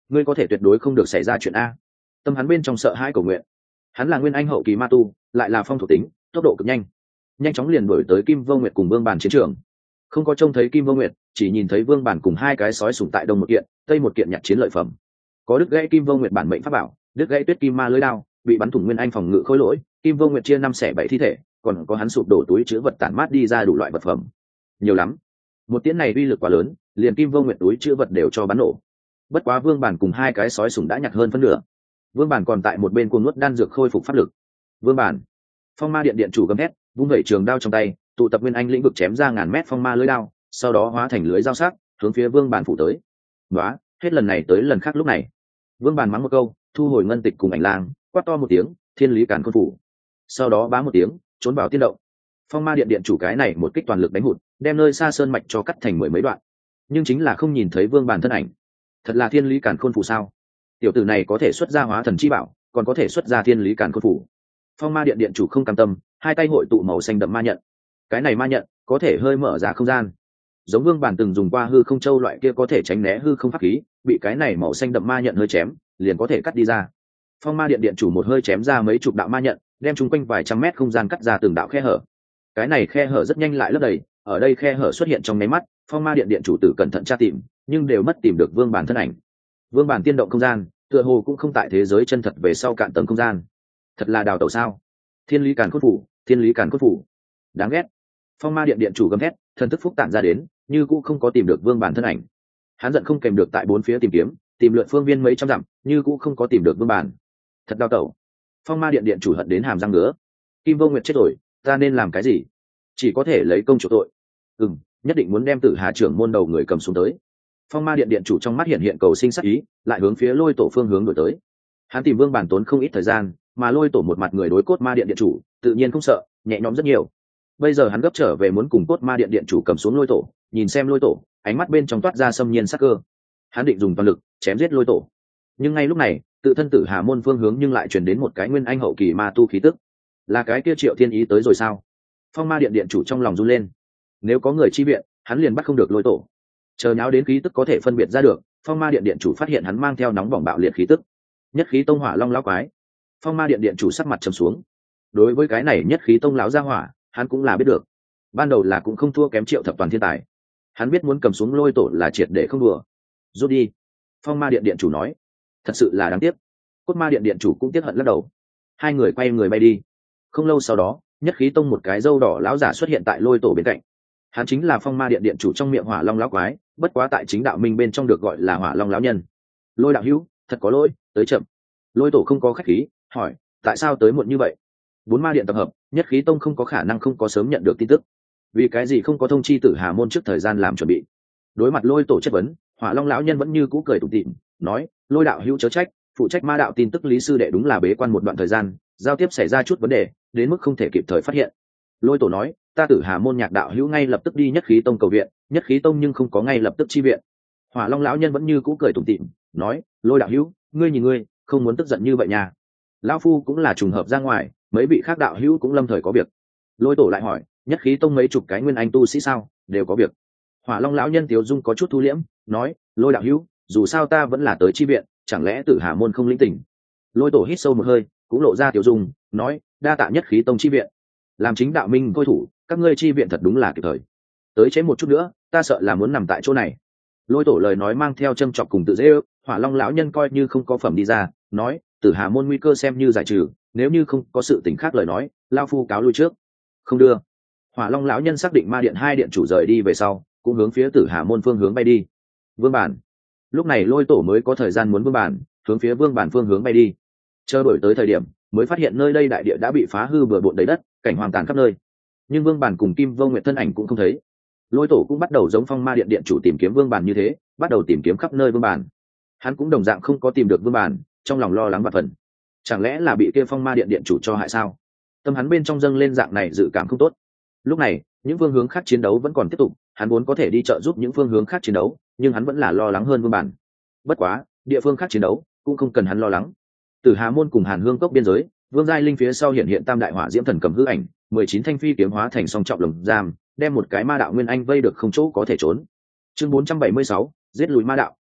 ngươi có thể tuyệt đối không được xảy ra chuyện a. Tâm hắn bên trong sợ hãi cầu nguyện. Hắn là nguyên anh hậu kỳ ma tu, lại là phong thuộc tính, tốc độ cực nhanh, nhanh chóng liền đuổi tới Kim Vô Nguyệt cùng Vương Bản chiến trường. Không có trông thấy Kim Vô Nguyệt, chỉ nhìn thấy Vương Bản cùng hai cái sói sủng tại đông một kiện, tây một kiện nhặt chiến lợi phẩm. Có đứt gãy Kim Vô Nguyệt bản mệnh pháp bảo, đứt gãy tuyết kim ma lưới đao, bị bắn thủng nguyên anh phòng ngự khối lỗi, Kim Vô Nguyệt chia năm xẻ bảy thi thể, còn có hắn sụp đổ túi chứa vật tản mát đi ra đủ loại vật phẩm. Nhiều lắm. Một tiễn này uy lực quá lớn, liền Kim Vô Nguyệt túi chứa vật đều cho bắn nổ. Bất quá Vương Bản cùng hai cái sói sủng đã nhặt hơn phân nửa. Vương Bản còn tại một bên cuồng nuốt đan dược khôi phục pháp lực. Vương Bản, Phong Ma Điện điện chủ gầm thét, vung vẩy trường đao trong tay, tụ tập nguyên anh lĩnh vực chém ra ngàn mét phong ma lưới đao, sau đó hóa thành lưới dao sắc, hướng phía Vương Bản phủ tới. Nóa, hết lần này tới lần khác lúc này. Vương Bản mắng một câu, thu hồi ngân tịch cùng ảnh lang, quát to một tiếng, thiên lý càn khôn phủ. Sau đó bá một tiếng, trốn vào tiên động. Phong Ma Điện điện chủ cái này một kích toàn lực đánh hụt, đem nơi xa sơn mạch cho cắt thành mười mấy đoạn. Nhưng chính là không nhìn thấy Vương Bản thân ảnh. Thật là thiên lý càn khôn phủ sao? Tiểu tử này có thể xuất ra hóa thần chi bảo, còn có thể xuất ra thiên lý càn khôn phủ. Phong Ma Điện điện chủ không cam tâm, hai tay hội tụ màu xanh đậm ma nhận. Cái này ma nhận có thể hơi mở ra không gian, giống Vương Bản từng dùng qua hư không châu loại kia có thể tránh né hư không pháp khí, bị cái này màu xanh đậm ma nhận hơi chém, liền có thể cắt đi ra. Phong Ma Điện điện chủ một hơi chém ra mấy chục đạo ma nhận, đem chúng quanh vài trăm mét không gian cắt ra từng đạo khe hở. Cái này khe hở rất nhanh lại lấp đầy, ở đây khe hở xuất hiện trong nháy mắt, Phong Ma Điện điện chủ tử cẩn thận tra tìm, nhưng đều mất tìm được Vương Bản thân ảnh. Vương Bản tiên động không gian, tựa hồ cũng không tại thế giới chân thật về sau cạn tầng không gian. Thật là đào tẩu sao? Thiên lý càn khôn phủ, thiên lý càn khôn phủ. Đáng ghét. Phong Ma Điện điện chủ gầm thét, thần thức phúc tản ra đến, như cũng không có tìm được Vương Bản thân ảnh. Hắn giận không kèm được tại bốn phía tìm kiếm, tìm lượn phương viên mấy trăm dặm, như cũng không có tìm được Vương Bản. Thật đau tẩu. Phong Ma Điện điện chủ hận đến hàm răng ngứa. Kim Vô Nguyệt chết rồi, ta nên làm cái gì? Chỉ có thể lấy công chủ tội. Ừm, nhất định muốn đem Tử Hà trưởng môn đầu người cầm xuống tới. Phong Ma Điện điện chủ trong mắt hiện hiện cầu sinh sắc ý, lại hướng phía Lôi Tổ phương hướng đổi tới. Hắn tìm Vương Bản tốn không ít thời gian, mà Lôi Tổ một mặt người đối Cốt Ma Điện điện chủ, tự nhiên không sợ, nhẹ nhõm rất nhiều. Bây giờ hắn gấp trở về muốn cùng Cốt Ma Điện điện chủ cầm xuống Lôi Tổ, nhìn xem Lôi Tổ, ánh mắt bên trong toát ra xâm nhiên sắc cơ. Hắn định dùng toàn lực chém giết Lôi Tổ. Nhưng ngay lúc này, tự thân Tử Hà môn phương hướng nhưng lại truyền đến một cái nguyên anh hậu kỳ ma tu khí tức. Là cái kia Triệu Thiên Ý tới rồi sao? Phong Ma Điện điện chủ trong lòng run lên. Nếu có người chi viện, hắn liền bắt không được Lôi Tổ. Chờ nháo đến khí tức có thể phân biệt ra được, Phong Ma Điện điện chủ phát hiện hắn mang theo nóng bỏng bạo liệt khí tức. Nhất khí tông hỏa long lão quái. Phong Ma Điện điện chủ sắc mặt trầm xuống. Đối với cái này nhất khí tông lão gia hỏa, hắn cũng là biết được. Ban đầu là cũng không thua kém Triệu thập toàn thiên tài. Hắn biết muốn cầm xuống Lôi Tổ là triệt để không đùa. Rút đi. Phong Ma Điện điện chủ nói. Thật sự là đáng tiếc. Cốt Ma Điện điện chủ cũng tiếc hận lắc đầu. Hai người quay người bay đi. Không lâu sau đó, nhất khí tông một cái râu đỏ lão giả xuất hiện tại Lôi Tổ bên cạnh. Hắn chính là Phong Ma Điện điện chủ trong miệng hỏa long lão quái, bất quá tại chính đạo minh bên trong được gọi là hỏa long lão nhân. Lôi đạo hữu, thật có lỗi, tới chậm. Lôi Tổ không có khách khí, hỏi, tại sao tới muộn như vậy? Bốn ma điện tập hợp, nhất khí tông không có khả năng không có sớm nhận được tin tức. Vì cái gì không có thông chi Tử Hà môn trước thời gian làm chuẩn bị? Đối mặt Lôi Tổ chất vấn, hỏa long lão nhân vẫn như cũ cười tủm tỉm, nói, Lôi đạo hữu chớ trách, phụ trách ma đạo tin tức Lý sư đệ đúng là bế quan một đoạn thời gian, giao tiếp xảy ra chút vấn đề, đến mức không thể kịp thời phát hiện. Lôi Tổ nói, ta Tử Hà môn nhạc đạo hữu ngay lập tức đi nhất khí tông cầu viện, nhất khí tông nhưng không có ngay lập tức chi viện. Hỏa long lão nhân vẫn như cũ cười tủm tỉm, nói, Lôi đạo hữu, ngươi nhìn ngươi, không muốn tức giận như vậy nha. Lão phu cũng là trùng hợp ra ngoài, mấy vị khác đạo hữu cũng lâm thời có việc. Lôi Tổ lại hỏi, nhất khí tông mấy chục cái nguyên anh tu sĩ sao, đều có việc. Hỏa long lão nhân Tiếu Dung có chút thu liễm, nói, Lôi đạo hữu, dù sao ta vẫn là tới chi viện, chẳng lẽ Tử Hà môn không lĩnh tình? Lôi Tổ hít sâu một hơi, cũng lộ ra Tiếu Dung, nói, đa tạ nhất khí tông chi viện. Làm chính đạo minh thôi thủ, các ngươi chi viện thật đúng là kịp thời. Tới chế một chút nữa, ta sợ là muốn nằm tại chỗ này. Lôi Tổ lời nói mang theo châm chọc cùng tự dễ ước, hỏa long lão nhân coi như không có phẩm đi ra, nói, Tử Hà môn nguy cơ xem như giải trừ, nếu như không có sự tình khác lời nói, lao phu cáo lui trước. Không đưa. Hỏa long lão nhân xác định ma điện hai điện chủ rời đi về sau, cũng hướng phía Tử Hà môn phương hướng bay đi. Vương Bản. Lúc này Lôi Tổ mới có thời gian muốn Vương Bản, hướng phía Vương Bản phương hướng bay đi. Chờ đổi tới thời điểm, mới phát hiện nơi đây đại địa đã bị phá hư bừa bộn đầy đất, cảnh hoang tàn khắp nơi. Nhưng Vương Bản cùng Kim Vô Nguyệt thân ảnh cũng không thấy. Lôi Tổ cũng bắt đầu giống Phong Ma Điện điện chủ tìm kiếm Vương Bản như thế, bắt đầu tìm kiếm khắp nơi Vương Bản. Hắn cũng đồng dạng không có tìm được Vương Bản, trong lòng lo lắng và phần. Chẳng lẽ là bị kia Phong Ma Điện điện chủ cho hại sao? Tâm hắn bên trong dâng lên dạng này dự cảm không tốt. Lúc này, những phương hướng khác chiến đấu vẫn còn tiếp tục, hắn vốn có thể đi trợ giúp những phương hướng khác chiến đấu, nhưng hắn vẫn là lo lắng hơn Vương Bản. Bất quá, địa phương khác chiến đấu cũng không cần hắn lo lắng. Tử Hà môn cùng Hàn Hương cốc biên giới, Vương Giai Linh phía sau hiện hiện Tam đại hỏa diễm thần cầm hư ảnh, mười chín thanh phi kiếm hóa thành song trọng lồng giam, đem một cái ma đạo nguyên anh vây được không chỗ có thể trốn. Chương bốn trăm bảy mươi sáu, giết lùi ma đạo,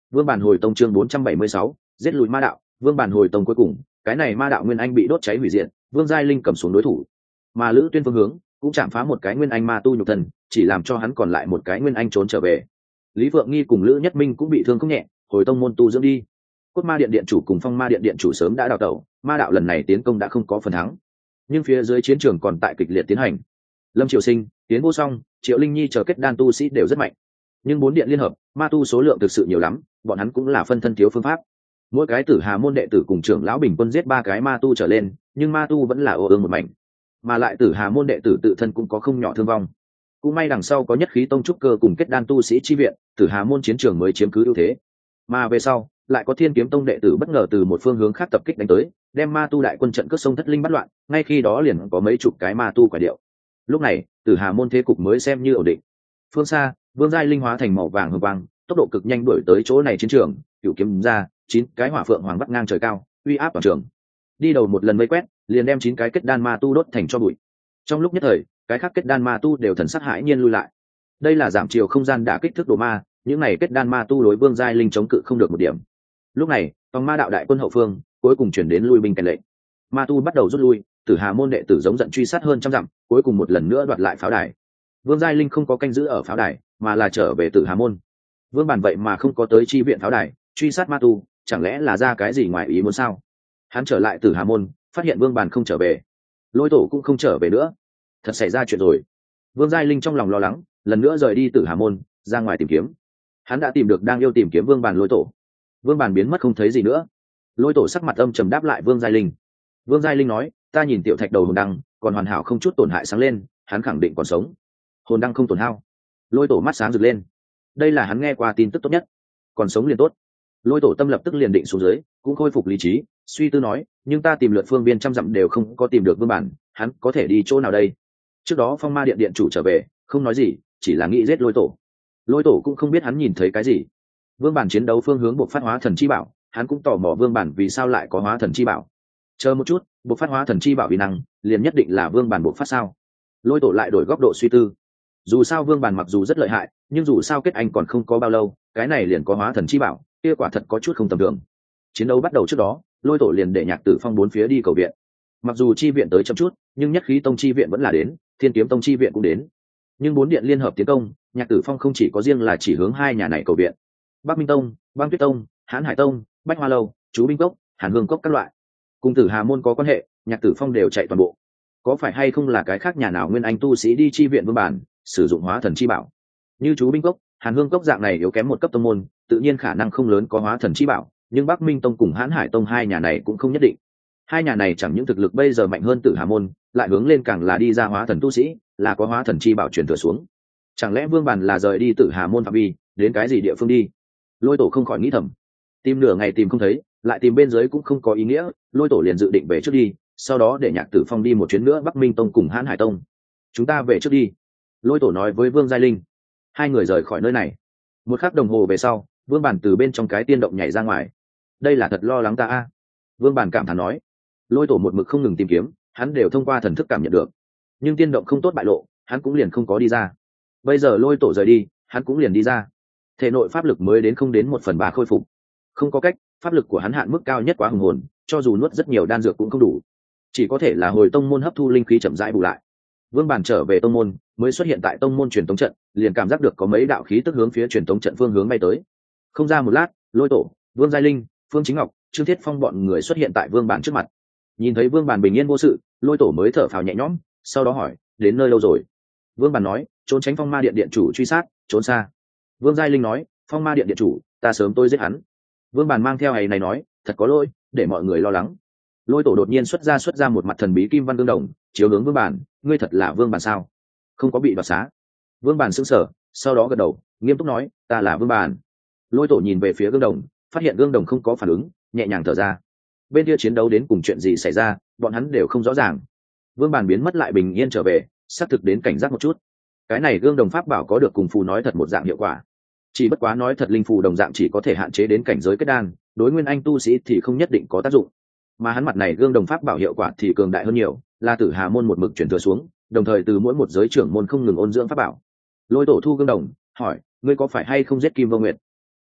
Vương Bản Hồi Tông chương bốn trăm bảy mươi sáu, giết lùi ma đạo. Vương Bản Hồi Tông cuối cùng, cái này ma đạo nguyên anh bị đốt cháy hủy diệt, Vương Giai Linh cầm xuống đối thủ, mà Lữ Tuyên phương hướng cũng chạm phá một cái nguyên anh ma tu nhục thân, chỉ làm cho hắn còn lại một cái nguyên anh trốn trở về. Lý Vượng Nghi cùng Lữ Nhất Minh cũng bị thương không nhẹ, hồi tông môn tu dưỡng đi. Cốt Ma Điện điện chủ cùng Phong Ma Điện điện chủ sớm đã đào tẩu, ma đạo lần này tiến công đã không có phần thắng, nhưng phía dưới chiến trường còn tại kịch liệt tiến hành. Lâm Triều Sinh, Tiến Vô Song, Triệu Linh Nhi chờ kết đan tu sĩ đều rất mạnh, nhưng bốn điện liên hợp ma tu số lượng thực sự nhiều lắm, bọn hắn cũng là phân thân thiếu phương pháp. Mỗi cái Tử Hà môn đệ tử cùng trưởng lão bình quân giết ba cái ma tu trở lên, nhưng ma tu vẫn là ô ương một mảnh, mà lại Tử Hà môn đệ tử tự thân cũng có không nhỏ thương vong. Cũng may đằng sau có Nhất Khí Tông trúc cơ cùng kết đan tu sĩ chi viện, Tử Hà môn chiến trường mới chiếm cứ ưu thế. Mà về sau lại có Thiên Kiếm Tông đệ tử bất ngờ từ một phương hướng khác tập kích đánh tới, đem ma tu đại quân trận cướp sông thất linh bắt loạn, ngay khi đó liền có mấy chục cái ma tu quả điệu. Lúc này Tử Hà môn thế cục mới xem như ổn định. Phương xa Vương Giai Linh hóa thành màu vàng hừng vàng, tốc độ cực nhanh đuổi tới chỗ này chiến trường, cửu kiếm ra, chín cái hỏa phượng hoàng vắt ngang trời cao, uy áp toàn trường. Đi đầu một lần vây quét, liền đem chín cái kết đan ma tu đốt thành cho bụi. Trong lúc nhất thời, cái khác kết đan ma tu đều thần sắc hãi nhiên lui lại. Đây là giảm chiều không gian đã kích thước đồ ma, những này kết đan ma tu đối Vương Giai Linh chống cự không được một điểm. Lúc này tòng ma đạo đại quân hậu phương cuối cùng chuyển đến lui binh kèn lệnh, ma tu bắt đầu rút lui. Tử Hà môn đệ tử giống giận truy sát hơn trăm dặm, cuối cùng một lần nữa đoạt lại pháo đài. Vương Giai Linh không có canh giữ ở pháo đài, mà là trở về Tử Hà môn. Vương Bản vậy mà không có tới chi viện pháo đài, truy sát ma tu, chẳng lẽ là ra cái gì ngoài ý muốn sao? Hắn trở lại Tử Hà môn, phát hiện Vương Bản không trở về, Lôi Tổ cũng không trở về nữa, thật xảy ra chuyện rồi. Vương Giai Linh trong lòng lo lắng, lần nữa rời đi Tử Hà môn, ra ngoài tìm kiếm. Hắn đã tìm được đang yêu tìm kiếm Vương Bản Lôi Tổ. Vương Bản biến mất không thấy gì nữa. Lôi Tổ sắc mặt âm trầm đáp lại Vương Giai Linh. Vương Giai Linh nói, ta nhìn tiểu thạch đầu hồn đăng còn hoàn hảo, không chút tổn hại sáng lên, hắn khẳng định còn sống. Hồn đăng không tổn hao. Lôi Tổ mắt sáng rực lên, đây là hắn nghe qua tin tức tốt nhất. Còn sống liền tốt. Lôi Tổ tâm lập tức liền định xuống dưới, cũng khôi phục lý trí, suy tư nói, nhưng ta tìm lượt phương viên trăm dặm đều không có tìm được Vương Bản, hắn có thể đi chỗ nào đây? Trước đó Phong Ma Điện điện chủ trở về, không nói gì, chỉ là nghĩ giết Lôi Tổ. Lôi Tổ cũng không biết hắn nhìn thấy cái gì. Vương Bản chiến đấu phương hướng buộc phát hóa thần chi bảo, hắn cũng tò mò Vương Bản vì sao lại có hóa thần chi bảo. Chờ một chút, buộc phát hóa thần chi bảo uy năng, liền nhất định là Vương Bản buộc phát sao? Lôi Tổ lại đổi góc độ suy tư. Dù sao Vương Bản mặc dù rất lợi hại, nhưng dù sao kết anh còn không có bao lâu, cái này liền có hóa thần chi bảo, kia quả thật có chút không tầm thường. Chiến đấu bắt đầu trước đó, Lôi Tổ liền để Nhạc Tử Phong bốn phía đi cầu viện. Mặc dù chi viện tới chậm chút, nhưng Nhất Khí Tông chi viện vẫn là đến, Thiên Kiếm Tông chi viện cũng đến. Nhưng bốn điện liên hợp tiến công, Nhạc Tử Phong không chỉ có riêng là chỉ hướng hai nhà này cầu viện. Bắc Minh Tông, Băng Tuyết Tông, Hán Hải Tông, Bách Hoa Lâu, Chú Binh Cốc, Hàn Hương Cốc các loại, cùng Tử Hà môn có quan hệ, Nhạc Tử Phong đều chạy toàn bộ. Có phải hay không là cái khác nhà nào nguyên anh tu sĩ đi chi viện Vương Bản, sử dụng hóa thần chi bảo? Như Chú Binh Cốc, Hàn Hương Cốc dạng này yếu kém một cấp tông môn, tự nhiên khả năng không lớn có hóa thần chi bảo, nhưng Bắc Minh Tông cùng Hán Hải Tông hai nhà này cũng không nhất định. Hai nhà này chẳng những thực lực bây giờ mạnh hơn Tử Hà môn, lại hướng lên càng là đi ra hóa thần tu sĩ, là có hóa thần chi bảo truyền thừa xuống. Chẳng lẽ Vương Bản là rời đi Tử Hà môn phạm vi, đến cái gì địa phương đi? Lôi Tổ không khỏi nghĩ thầm. Tìm nửa ngày tìm không thấy, lại tìm bên dưới cũng không có ý nghĩa, Lôi Tổ liền dự định về trước đi, sau đó để Nhạc Tử Phong đi một chuyến nữa Bắc Minh Tông cùng Hán Hải Tông. Chúng ta về trước đi. Lôi Tổ nói với Vương Giai Linh. Hai người rời khỏi nơi này. Một khắc đồng hồ về sau, Vương Bản từ bên trong cái tiên động nhảy ra ngoài. Đây là thật lo lắng ta a. Vương Bản cảm thán nói. Lôi Tổ một mực không ngừng tìm kiếm, hắn đều thông qua thần thức cảm nhận được, nhưng tiên động không tốt bại lộ, hắn cũng liền không có đi ra. Bây giờ Lôi Tổ rời đi, hắn cũng liền đi ra. Thể nội pháp lực mới đến không đến một phần ba khôi phục. Không có cách, pháp lực của hắn hạn mức cao nhất quá hùng hồn, cho dù nuốt rất nhiều đan dược cũng không đủ, chỉ có thể là hồi tông môn hấp thu linh khí chậm rãi bù lại. Vương Bản trở về tông môn, mới xuất hiện tại tông môn truyền tống trận, liền cảm giác được có mấy đạo khí tức hướng phía truyền tống trận phương hướng bay tới. Không ra một lát, Lôi Tổ, Vương Giai Linh, Phương Chính Ngọc, Trương Thiết Phong bọn người xuất hiện tại Vương Bản trước mặt. Nhìn thấy Vương Bản bình yên vô sự, Lôi Tổ mới thở phào nhẹ nhõm, sau đó hỏi, đến nơi lâu rồi? Vương Bản nói, trốn tránh Phong Ma Điện điện chủ truy sát, trốn xa. Vương Giai Linh nói, Phong Ma Điện điện chủ, ta sớm tôi giết hắn. Vương Bản mang theo hầy này nói, thật có lỗi, để mọi người lo lắng. Lôi Tổ đột nhiên xuất ra xuất ra một mặt thần bí kim văn gương đồng, chiếu hướng Vương Bản, ngươi thật là Vương Bản sao? Không có bị đoạt xá? Vương Bản sững sờ, sau đó gật đầu, nghiêm túc nói, ta là Vương Bản. Lôi Tổ nhìn về phía gương đồng, phát hiện gương đồng không có phản ứng, nhẹ nhàng thở ra. Bên kia chiến đấu đến cùng chuyện gì xảy ra, bọn hắn đều không rõ ràng. Vương Bản biến mất lại bình yên trở về, xác thực đến cảnh giác một chút. Cái này gương đồng pháp bảo có được cùng phù nói thật một dạng hiệu quả, chỉ bất quá nói thật linh phù đồng dạng chỉ có thể hạn chế đến cảnh giới kết đan, đối nguyên anh tu sĩ thì không nhất định có tác dụng. Mà hắn mặt này gương đồng pháp bảo hiệu quả thì cường đại hơn nhiều, là Tử Hà môn một mực chuyển thừa xuống, đồng thời từ mỗi một giới trưởng môn không ngừng ôn dưỡng pháp bảo. Lôi Tổ thu gương đồng, hỏi, ngươi có phải hay không giết Kim Vô Nguyệt?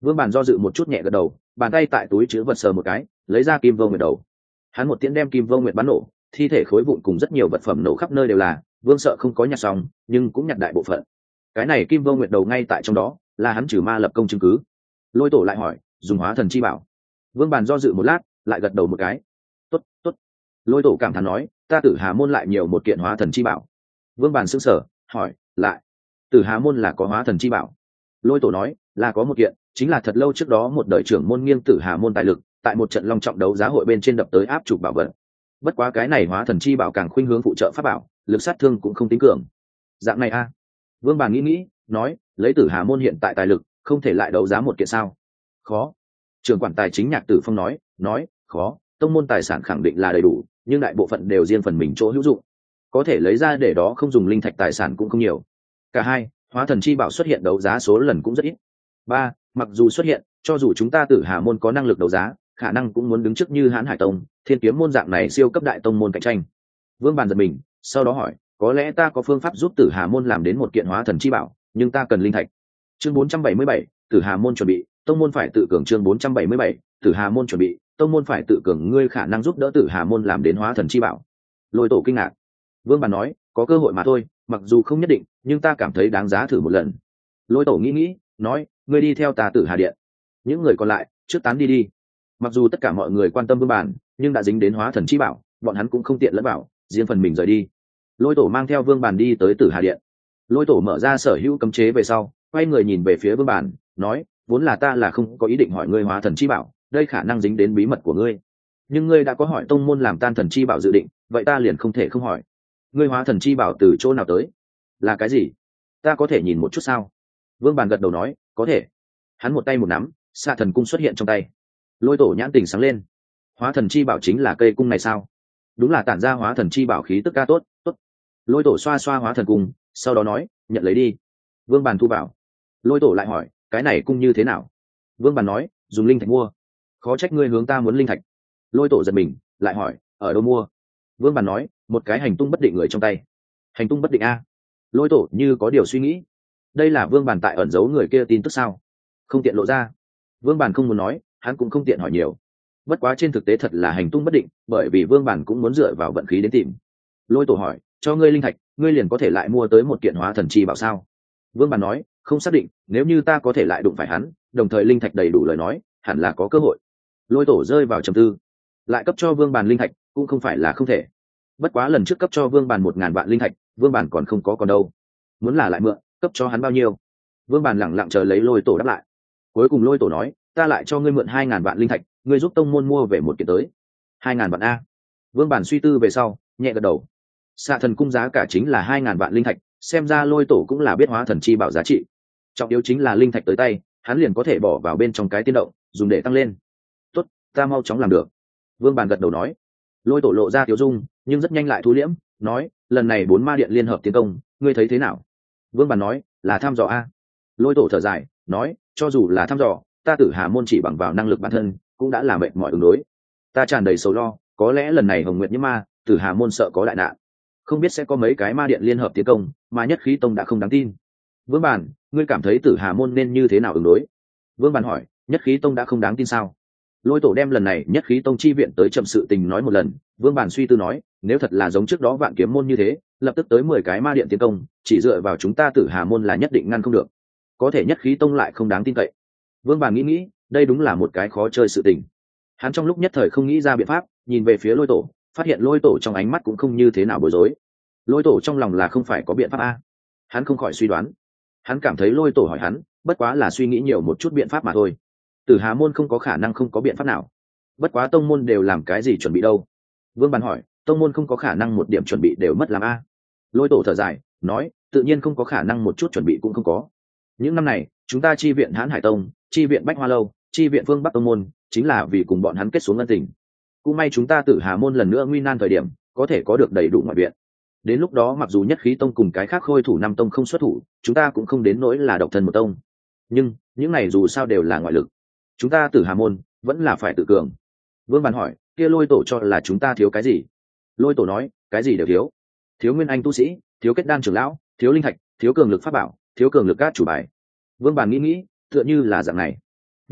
Vương Bàn do dự một chút nhẹ gật đầu, bàn tay tại túi chứa vật sờ một cái, lấy ra kim vô nguyệt đầu. Hắn một tiễn đem kim vô nguyệt bắn nổ, thi thể khối vụn cùng rất nhiều vật phẩm nổ khắp nơi đều là. Vương sợ không có nhặt xong, nhưng cũng nhặt đại bộ phận. Cái này kim vô nguyệt đầu ngay tại trong đó, là hắn trừ ma lập công chứng cứ. Lôi Tổ lại hỏi, dùng hóa thần chi bảo. Vương Bàn do dự một lát, lại gật đầu một cái. Tốt, tốt. Lôi Tổ cảm thán nói, ta Tử Hà môn lại nhiều một kiện hóa thần chi bảo. Vương Bàn sững sờ, hỏi, lại, Tử Hà môn là có hóa thần chi bảo? Lôi Tổ nói, là có một kiện, chính là thật lâu trước đó một đời trưởng môn nghiêng Tử Hà môn tài lực, tại một trận long trọng đấu giá hội bên trên đập tới áp trục bảo vật. Bất quá cái này hóa thần chi bảo càng khuynh hướng phụ trợ pháp bảo, lực sát thương cũng không tính cường. Dạng này a? Vương Bàn nghĩ nghĩ, nói, lấy Tử Hà môn hiện tại tài lực, không thể lại đấu giá một kiện sao? Khó. Trưởng quản tài chính Nhạc Tử Phong nói, nói, khó, tông môn tài sản khẳng định là đầy đủ, nhưng đại bộ phận đều riêng phần mình chỗ hữu dụng, có thể lấy ra để đó không dùng linh thạch tài sản cũng không nhiều. Cả hai, hóa thần chi bảo xuất hiện đấu giá số lần cũng rất ít. Ba, mặc dù xuất hiện, cho dù chúng ta Tử Hà môn có năng lực đấu giá, khả năng cũng muốn đứng trước như Hán Hải Tông, Thiên Kiếm môn dạng này siêu cấp đại tông môn cạnh tranh. Vương Bàn giật mình, sau đó hỏi, có lẽ ta có phương pháp giúp Tử Hà môn làm đến một kiện hóa thần chi bảo, nhưng ta cần linh thạch. Chương bốn trăm bảy mươi bảy, Tử Hà môn chuẩn bị, tông môn phải tự cường. Chương bốn trăm bảy mươi bảy, Tử Hà môn chuẩn bị, tông môn phải tự cường. Ngươi khả năng giúp đỡ Tử Hà môn làm đến hóa thần chi bảo? Lôi Tổ kinh ngạc. Vương Bàn nói, có cơ hội mà thôi, mặc dù không nhất định, nhưng ta cảm thấy đáng giá thử một lần. Lôi Tổ nghĩ nghĩ, nói, ngươi đi theo ta Tử Hà điện, những người còn lại trước tán đi đi. Mặc dù tất cả mọi người quan tâm Vương Bàn, nhưng đã dính đến hóa thần chi bảo, bọn hắn cũng không tiện lẫn bảo, riêng phần mình rời đi. Lôi Tổ mang theo Vương Bàn đi tới Tử Hà điện. Lôi Tổ mở ra sở hữu cấm chế về sau, quay người nhìn về phía Vương Bàn, nói, vốn là ta là không có ý định hỏi ngươi hóa thần chi bảo, đây khả năng dính đến bí mật của ngươi, nhưng ngươi đã có hỏi tông môn làm tan thần chi bảo dự định, vậy ta liền không thể không hỏi. Ngươi hóa thần chi bảo từ chỗ nào tới? Là cái gì? Ta có thể nhìn một chút sao? Vương Bàn gật đầu nói, có thể. Hắn một tay một nắm, xạ thần cung xuất hiện trong tay. Lôi Tổ nhãn tình sáng lên. Hóa thần chi bảo chính là cây cung này sao? Đúng là tản ra hóa thần chi bảo khí tức ca. Tốt, tốt. Lôi Tổ xoa xoa hóa thần cung, sau đó nói, nhận lấy đi. Vương Bàn thu vào. Lôi Tổ lại hỏi, cái này cung như thế nào? Vương Bàn nói, dùng linh thạch mua. Khó trách ngươi hướng ta muốn linh thạch. Lôi Tổ giật mình, lại hỏi, ở đâu mua? Vương Bàn nói, một cái hành tung bất định người trong tay. Hành tung bất định a? Lôi Tổ như có điều suy nghĩ. Đây là Vương Bàn tại ẩn giấu người kia tin tức sao? Không tiện lộ ra. Vương Bàn không muốn nói, hắn cũng không tiện hỏi nhiều. Bất quá trên thực tế thật là hành tung bất định, bởi vì Vương Bàn cũng muốn dựa vào vận khí đến tìm. Lôi Tổ hỏi, cho ngươi linh thạch, ngươi liền có thể lại mua tới một kiện hóa thần chi bảo sao? Vương Bàn nói, không xác định, nếu như ta có thể lại đụng phải hắn, đồng thời linh thạch đầy đủ lời nói, hẳn là có cơ hội. Lôi Tổ rơi vào trầm tư. Lại cấp cho Vương Bàn linh thạch cũng không phải là không thể. Bất quá lần trước cấp cho Vương Bàn một ngàn vạn linh thạch, Vương Bàn còn không có còn đâu. Muốn là lại mượn, cấp cho hắn bao nhiêu? Vương Bàn lẳng lặng chờ lấy Lôi Tổ đáp lại. Cuối cùng Lôi Tổ nói, ta lại cho ngươi mượn hai ngàn vạn linh thạch, ngươi giúp tông môn mua về một kiện tới. Hai ngàn vạn a? Vương Bàn suy tư về sau, nhẹ gật đầu. Xạ thần cung giá cả chính là hai ngàn vạn linh thạch, xem ra Lôi Tổ cũng là biết hóa thần chi bảo giá trị. Trọng yếu chính là linh thạch tới tay, hắn liền có thể bỏ vào bên trong cái tiên động, dùng để tăng lên. Tốt, ta mau chóng làm được. Vương Bàn gật đầu nói. Lôi Tổ lộ ra tiêu dung, nhưng rất nhanh lại thu liễm, nói, lần này bốn ma điện liên hợp tiến công, ngươi thấy thế nào? Vương Bàn nói, là thăm dò a. Lôi Tổ thở dài, nói, cho dù là thăm dò, ta Tử Hà môn chỉ bằng vào năng lực bản thân, cũng đã làm mệt mỏi ứng đối. Ta tràn đầy sầu lo, có lẽ lần này Hồng Nguyệt Nhiễm Ma, Tử Hà môn sợ có đại nạn. Không biết sẽ có mấy cái ma điện liên hợp tiến công, mà Nhất Khí Tông đã không đáng tin. Vương Bàn, ngươi cảm thấy Tử Hà môn nên như thế nào ứng đối? Vương Bàn hỏi, Nhất Khí Tông đã không đáng tin sao? Lôi Tổ đem lần này Nhất Khí Tông chi viện tới chậm sự tình nói một lần. Vương Bàn suy tư nói, nếu thật là giống trước đó Vạn Kiếm môn như thế, lập tức tới mười cái ma điện tiến công, chỉ dựa vào chúng ta Tử Hà môn là nhất định ngăn không được. Có thể Nhất Khí Tông lại không đáng tin cậy. Vương Bàn nghĩ nghĩ, đây đúng là một cái khó chơi sự tình. Hắn trong lúc nhất thời không nghĩ ra biện pháp, nhìn về phía Lôi Tổ, phát hiện Lôi Tổ trong ánh mắt cũng không như thế nào bối rối. Lôi Tổ trong lòng là không phải có biện pháp a? Hắn không khỏi suy đoán. Hắn cảm thấy Lôi Tổ hỏi hắn, bất quá là suy nghĩ nhiều một chút biện pháp mà thôi. Tử Hà môn không có khả năng không có biện pháp nào. Bất quá tông môn đều làm cái gì chuẩn bị đâu? Vương Bàn hỏi, tông môn không có khả năng một điểm chuẩn bị đều mất làm a? Lôi Tổ thở dài, nói, tự nhiên không có khả năng một chút chuẩn bị cũng không có. Những năm này, chúng ta chi viện Hán Hải Tông, chi viện Bách Hoa Lâu, chi viện Phương Bắc tông môn, chính là vì cùng bọn hắn kết xuống ân tình. Cũng may chúng ta Tử Hà môn lần nữa nguy nan thời điểm, có thể có được đầy đủ ngoại viện. Đến lúc đó mặc dù Nhất Khí Tông cùng cái khác khôi thủ năm tông không xuất thủ, chúng ta cũng không đến nỗi là độc thân một tông. Nhưng những này dù sao đều là ngoại lực, chúng ta Tử Hà môn vẫn là phải tự cường. Vương Bàn hỏi, kia Lôi Tổ cho là chúng ta thiếu cái gì? Lôi Tổ nói, cái gì đều thiếu. Thiếu nguyên anh tu sĩ, thiếu kết đan trưởng lão, thiếu linh thạch, thiếu cường lực pháp bảo, thiếu cường lực cát chủ bài. Vương Bàn nghĩ nghĩ, tựa như là dạng này.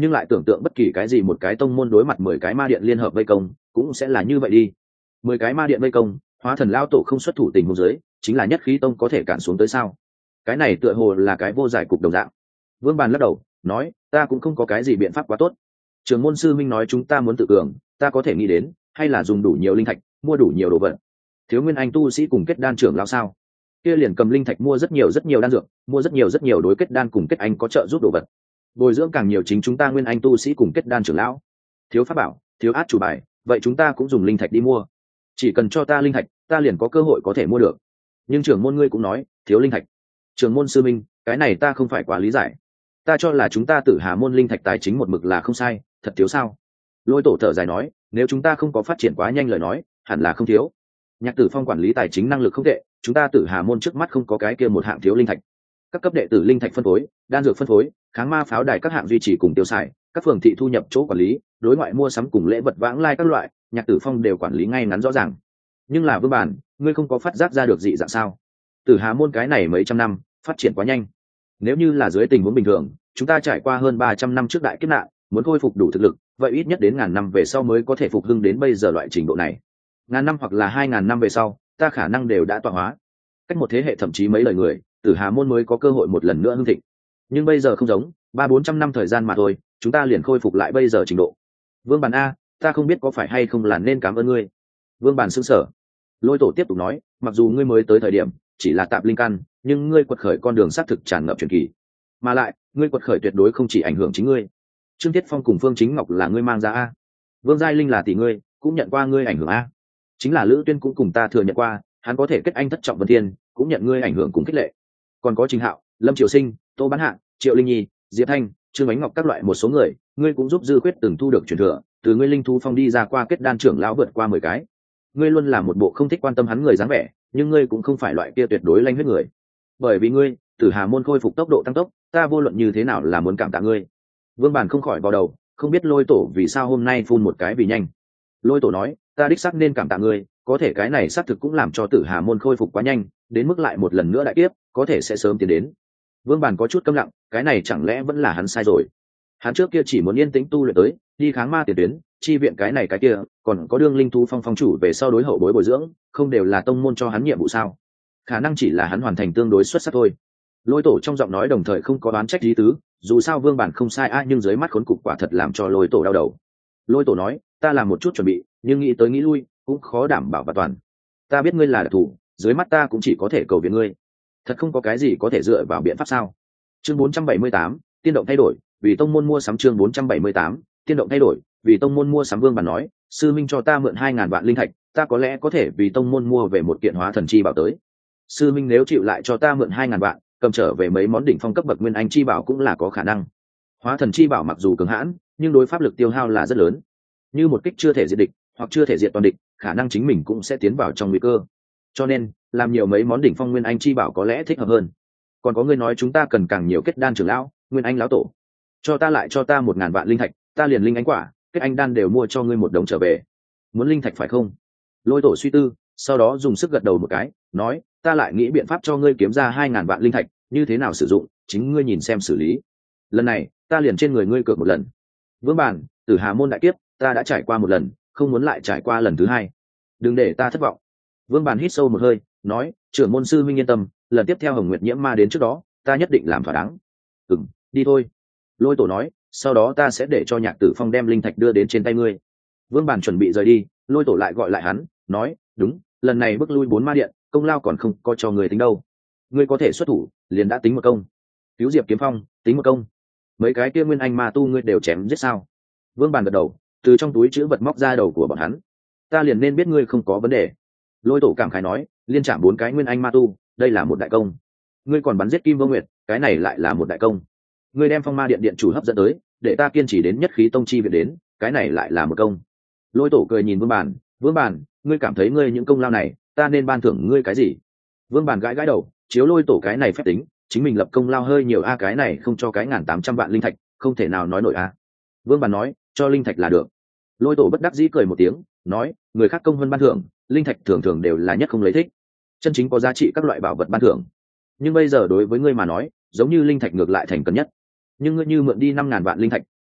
nhưng lại tưởng tượng bất kỳ cái gì một cái tông môn đối mặt mười cái ma điện liên hợp vây công cũng sẽ là như vậy đi. Mười cái ma điện vây công, hóa thần lao tổ không xuất thủ tình huống dưới, chính là nhất khí tông có thể cản xuống tới sao? Cái này tựa hồ là cái vô giải cục đồng dạng. Vương Bàn lắc đầu nói, ta cũng không có cái gì biện pháp quá tốt. Trường môn sư minh nói chúng ta muốn tự cường, ta có thể nghĩ đến hay là dùng đủ nhiều linh thạch, mua đủ nhiều đồ vật. Thiếu nguyên anh tu sĩ cùng kết đan trưởng lao sao? Kia liền cầm linh thạch mua rất nhiều rất nhiều đan dược, mua rất nhiều rất nhiều đối kết đan cùng kết anh có trợ giúp đồ vật. Bồi dưỡng càng nhiều chính chúng ta nguyên anh tu sĩ cùng kết đan trưởng lão. Thiếu pháp bảo, thiếu át chủ bài, vậy chúng ta cũng dùng linh thạch đi mua. Chỉ cần cho ta linh thạch, ta liền có cơ hội có thể mua được. Nhưng trưởng môn ngươi cũng nói thiếu linh thạch. Trưởng môn sư minh, cái này ta không phải quá lý giải. Ta cho là chúng ta Tử Hà môn linh thạch tài chính một mực là không sai, thật thiếu sao? Lôi tổ thở dài nói, nếu chúng ta không có phát triển quá nhanh lời nói, hẳn là không thiếu. Nhạc Tử Phong quản lý tài chính năng lực không tệ, chúng ta Tử Hà môn trước mắt không có cái kia một hạng thiếu linh thạch. Các cấp đệ tử linh thạch phân phối, đan dược phân phối, kháng ma pháo đài các hạng duy trì cùng tiêu xài, các phường thị thu nhập chỗ quản lý, đối ngoại mua sắm cùng lễ vật vãng lai các loại, Nhạc Tử Phong đều quản lý ngay ngắn rõ ràng. Nhưng là Vương Bản, ngươi không có phát giác ra được dị dạng sao? Tử Hà môn cái này mấy trăm năm phát triển quá nhanh. Nếu như là dưới tình huống bình thường, chúng ta trải qua hơn ba trăm năm trước đại kiếp nạn, muốn khôi phục đủ thực lực, vậy ít nhất đến ngàn năm về sau mới có thể phục hưng đến bây giờ loại trình độ này. Ngàn năm hoặc là hai ngàn năm về sau, ta khả năng đều đã tọa hóa. Cách một thế hệ thậm chí mấy lời người, Tử Hà môn mới có cơ hội một lần nữa hưng thịnh. Nhưng bây giờ không giống, ba bốn trăm năm thời gian mà thôi, chúng ta liền khôi phục lại bây giờ trình độ. Vương Bàn a, ta không biết có phải hay không là nên cảm ơn ngươi. Vương Bàn sững sờ. Lôi tổ tiếp tục nói, mặc dù ngươi mới tới thời điểm chỉ là tạp linh căn, nhưng ngươi quật khởi con đường xác thực tràn ngập truyền kỳ. Mà lại, ngươi quật khởi tuyệt đối không chỉ ảnh hưởng chính ngươi. Trương Thiết Phong cùng Phương Chính Ngọc là ngươi mang ra a. Vương Giai Linh là tỷ ngươi, cũng nhận qua ngươi ảnh hưởng a. Chính là Lữ Tuyên cũng cùng ta thừa nhận qua, hắn có thể kết anh thất trọng vân thiên, cũng nhận ngươi ảnh hưởng cùng khích lệ. Còn có Trình Hạo, Lâm Triều Sinh, Tô Bán Hạ, Triệu Linh Nhi, Diệp Thanh, Trương Ánh Ngọc các loại một số người, ngươi cũng giúp Dư Khuyết từng thu được truyền thừa, từ ngươi linh thú phong đi ra qua kết đan trưởng lão vượt qua mười cái. Ngươi luôn là một bộ không thích quan tâm hắn người dáng vẻ, nhưng ngươi cũng không phải loại kia tuyệt đối lanh huyết người. Bởi vì ngươi, Tử Hà môn khôi phục tốc độ tăng tốc, ta vô luận như thế nào là muốn cảm tạ ngươi. Vương Bản không khỏi vào đầu, không biết Lôi tổ vì sao hôm nay phun một cái vì nhanh. Lôi tổ nói, ta đích xác nên cảm tạ ngươi, có thể cái này xác thực cũng làm cho Tử Hà môn khôi phục quá nhanh, đến mức lại một lần nữa đại tiếp, có thể sẽ sớm tiến đến. Vương Bản có chút câm lặng, cái này chẳng lẽ vẫn là hắn sai rồi? Hắn trước kia chỉ muốn yên tĩnh tu luyện tới, đi kháng ma tiền tuyến, chi viện cái này cái kia, còn có đương linh thú phong phong chủ về sau đối hậu bối bồi dưỡng, không đều là tông môn cho hắn nhiệm vụ sao? Khả năng chỉ là hắn hoàn thành tương đối xuất sắc thôi. Lôi tổ trong giọng nói đồng thời không có đoán trách lý tứ, dù sao Vương Bản không sai a, nhưng dưới mắt khốn cục quả thật làm cho Lôi tổ đau đầu. Lôi tổ nói, ta làm một chút chuẩn bị, nhưng nghĩ tới nghĩ lui, cũng khó đảm bảo và toàn. Ta biết ngươi là đặc thủ, dưới mắt ta cũng chỉ có thể cầu viện ngươi. Thật không có cái gì có thể dựa vào biện pháp sao? Chương bốn trăm bảy mươi tám, tiên động thay đổi, vì tông môn mua sắm chương bốn trăm bảy mươi tám, tiên động thay đổi, vì tông môn mua sắm. Vương Bản nói, sư minh cho ta mượn hai ngàn vạn linh thạch, ta có lẽ có thể vì tông môn mua về một kiện hóa thần chi bảo tới. Sư minh nếu chịu lại cho ta mượn hai ngàn vạn, cầm trở về mấy món đỉnh phong cấp bậc nguyên anh chi bảo cũng là có khả năng. Hóa thần chi bảo mặc dù cường hãn, nhưng đối pháp lực tiêu hao là rất lớn. Như một kích chưa thể diệt địch, hoặc chưa thể diệt toàn địch, khả năng chính mình cũng sẽ tiến vào trong nguy cơ. Cho nên, làm nhiều mấy món đỉnh phong nguyên anh chi bảo có lẽ thích hợp hơn. Còn có người nói chúng ta cần càng nhiều kết đan trưởng lão, nguyên anh lão tổ. Cho ta lại cho ta một ngàn vạn linh thạch, ta liền linh anh quả, kết anh đan đều mua cho ngươi một đống trở về. Muốn linh thạch phải không? Lôi tổ suy tư, sau đó dùng sức gật đầu một cái, nói, ta lại nghĩ biện pháp cho ngươi kiếm ra hai ngàn vạn linh thạch, như thế nào sử dụng, chính ngươi nhìn xem xử lý. Lần này, ta liền trên người ngươi cược một lần. Vương Bản, Tử Hà môn đại kiếp, ta đã trải qua một lần, không muốn lại trải qua lần thứ hai. Đừng để ta thất vọng. Vương Bản hít sâu một hơi, nói, trưởng môn sư minh yên tâm, lần tiếp theo Hồng Nguyệt nhiễm ma đến trước đó, ta nhất định làm thỏa đáng. Ừm, đi thôi. Lôi tổ nói, sau đó ta sẽ để cho Nhạc Tử Phong đem linh thạch đưa đến trên tay ngươi. Vương Bản chuẩn bị rời đi, Lôi tổ lại gọi lại hắn, nói, đúng, lần này bước lui bốn ma điện, công lao còn không có cho người tính đâu. Ngươi có thể xuất thủ, liền đã tính một công. Cứu Diệp Kiếm Phong, tính một công. Mấy cái kia nguyên anh ma tu ngươi đều chém giết sao? Vương Bản gật đầu, từ trong túi chữ vật móc ra đầu của bọn hắn. Ta liền nên biết ngươi không có vấn đề. Lôi tổ cảm khái nói, liên trảm bốn cái nguyên anh ma tu, đây là một đại công. Ngươi còn bắn giết Kim Vô Nguyệt, cái này lại là một đại công. Ngươi đem Phong Ma điện điện chủ hấp dẫn tới, để ta kiên trì đến nhất khí tông chi viện đến, cái này lại là một công. Lôi tổ cười nhìn Vương Bản, Vương Bản, ngươi cảm thấy ngươi những công lao này, ta nên ban thưởng ngươi cái gì? Vương Bản gãi gãi đầu, chiếu Lôi tổ cái này phép tính, chính mình lập công lao hơi nhiều a, cái này không cho cái ngàn tám trăm vạn linh thạch, không thể nào nói nổi a. Vương Bản nói, cho linh thạch là được. Lôi tổ bất đắc dĩ cười một tiếng, nói, người khác công hơn ban thưởng, linh thạch thường thường đều là nhất không lấy thích. Chân chính có giá trị các loại bảo vật ban thưởng. Nhưng bây giờ đối với ngươi mà nói, giống như linh thạch ngược lại thành cần nhất. Nhưng ngươi như mượn đi năm ngàn vạn linh thạch,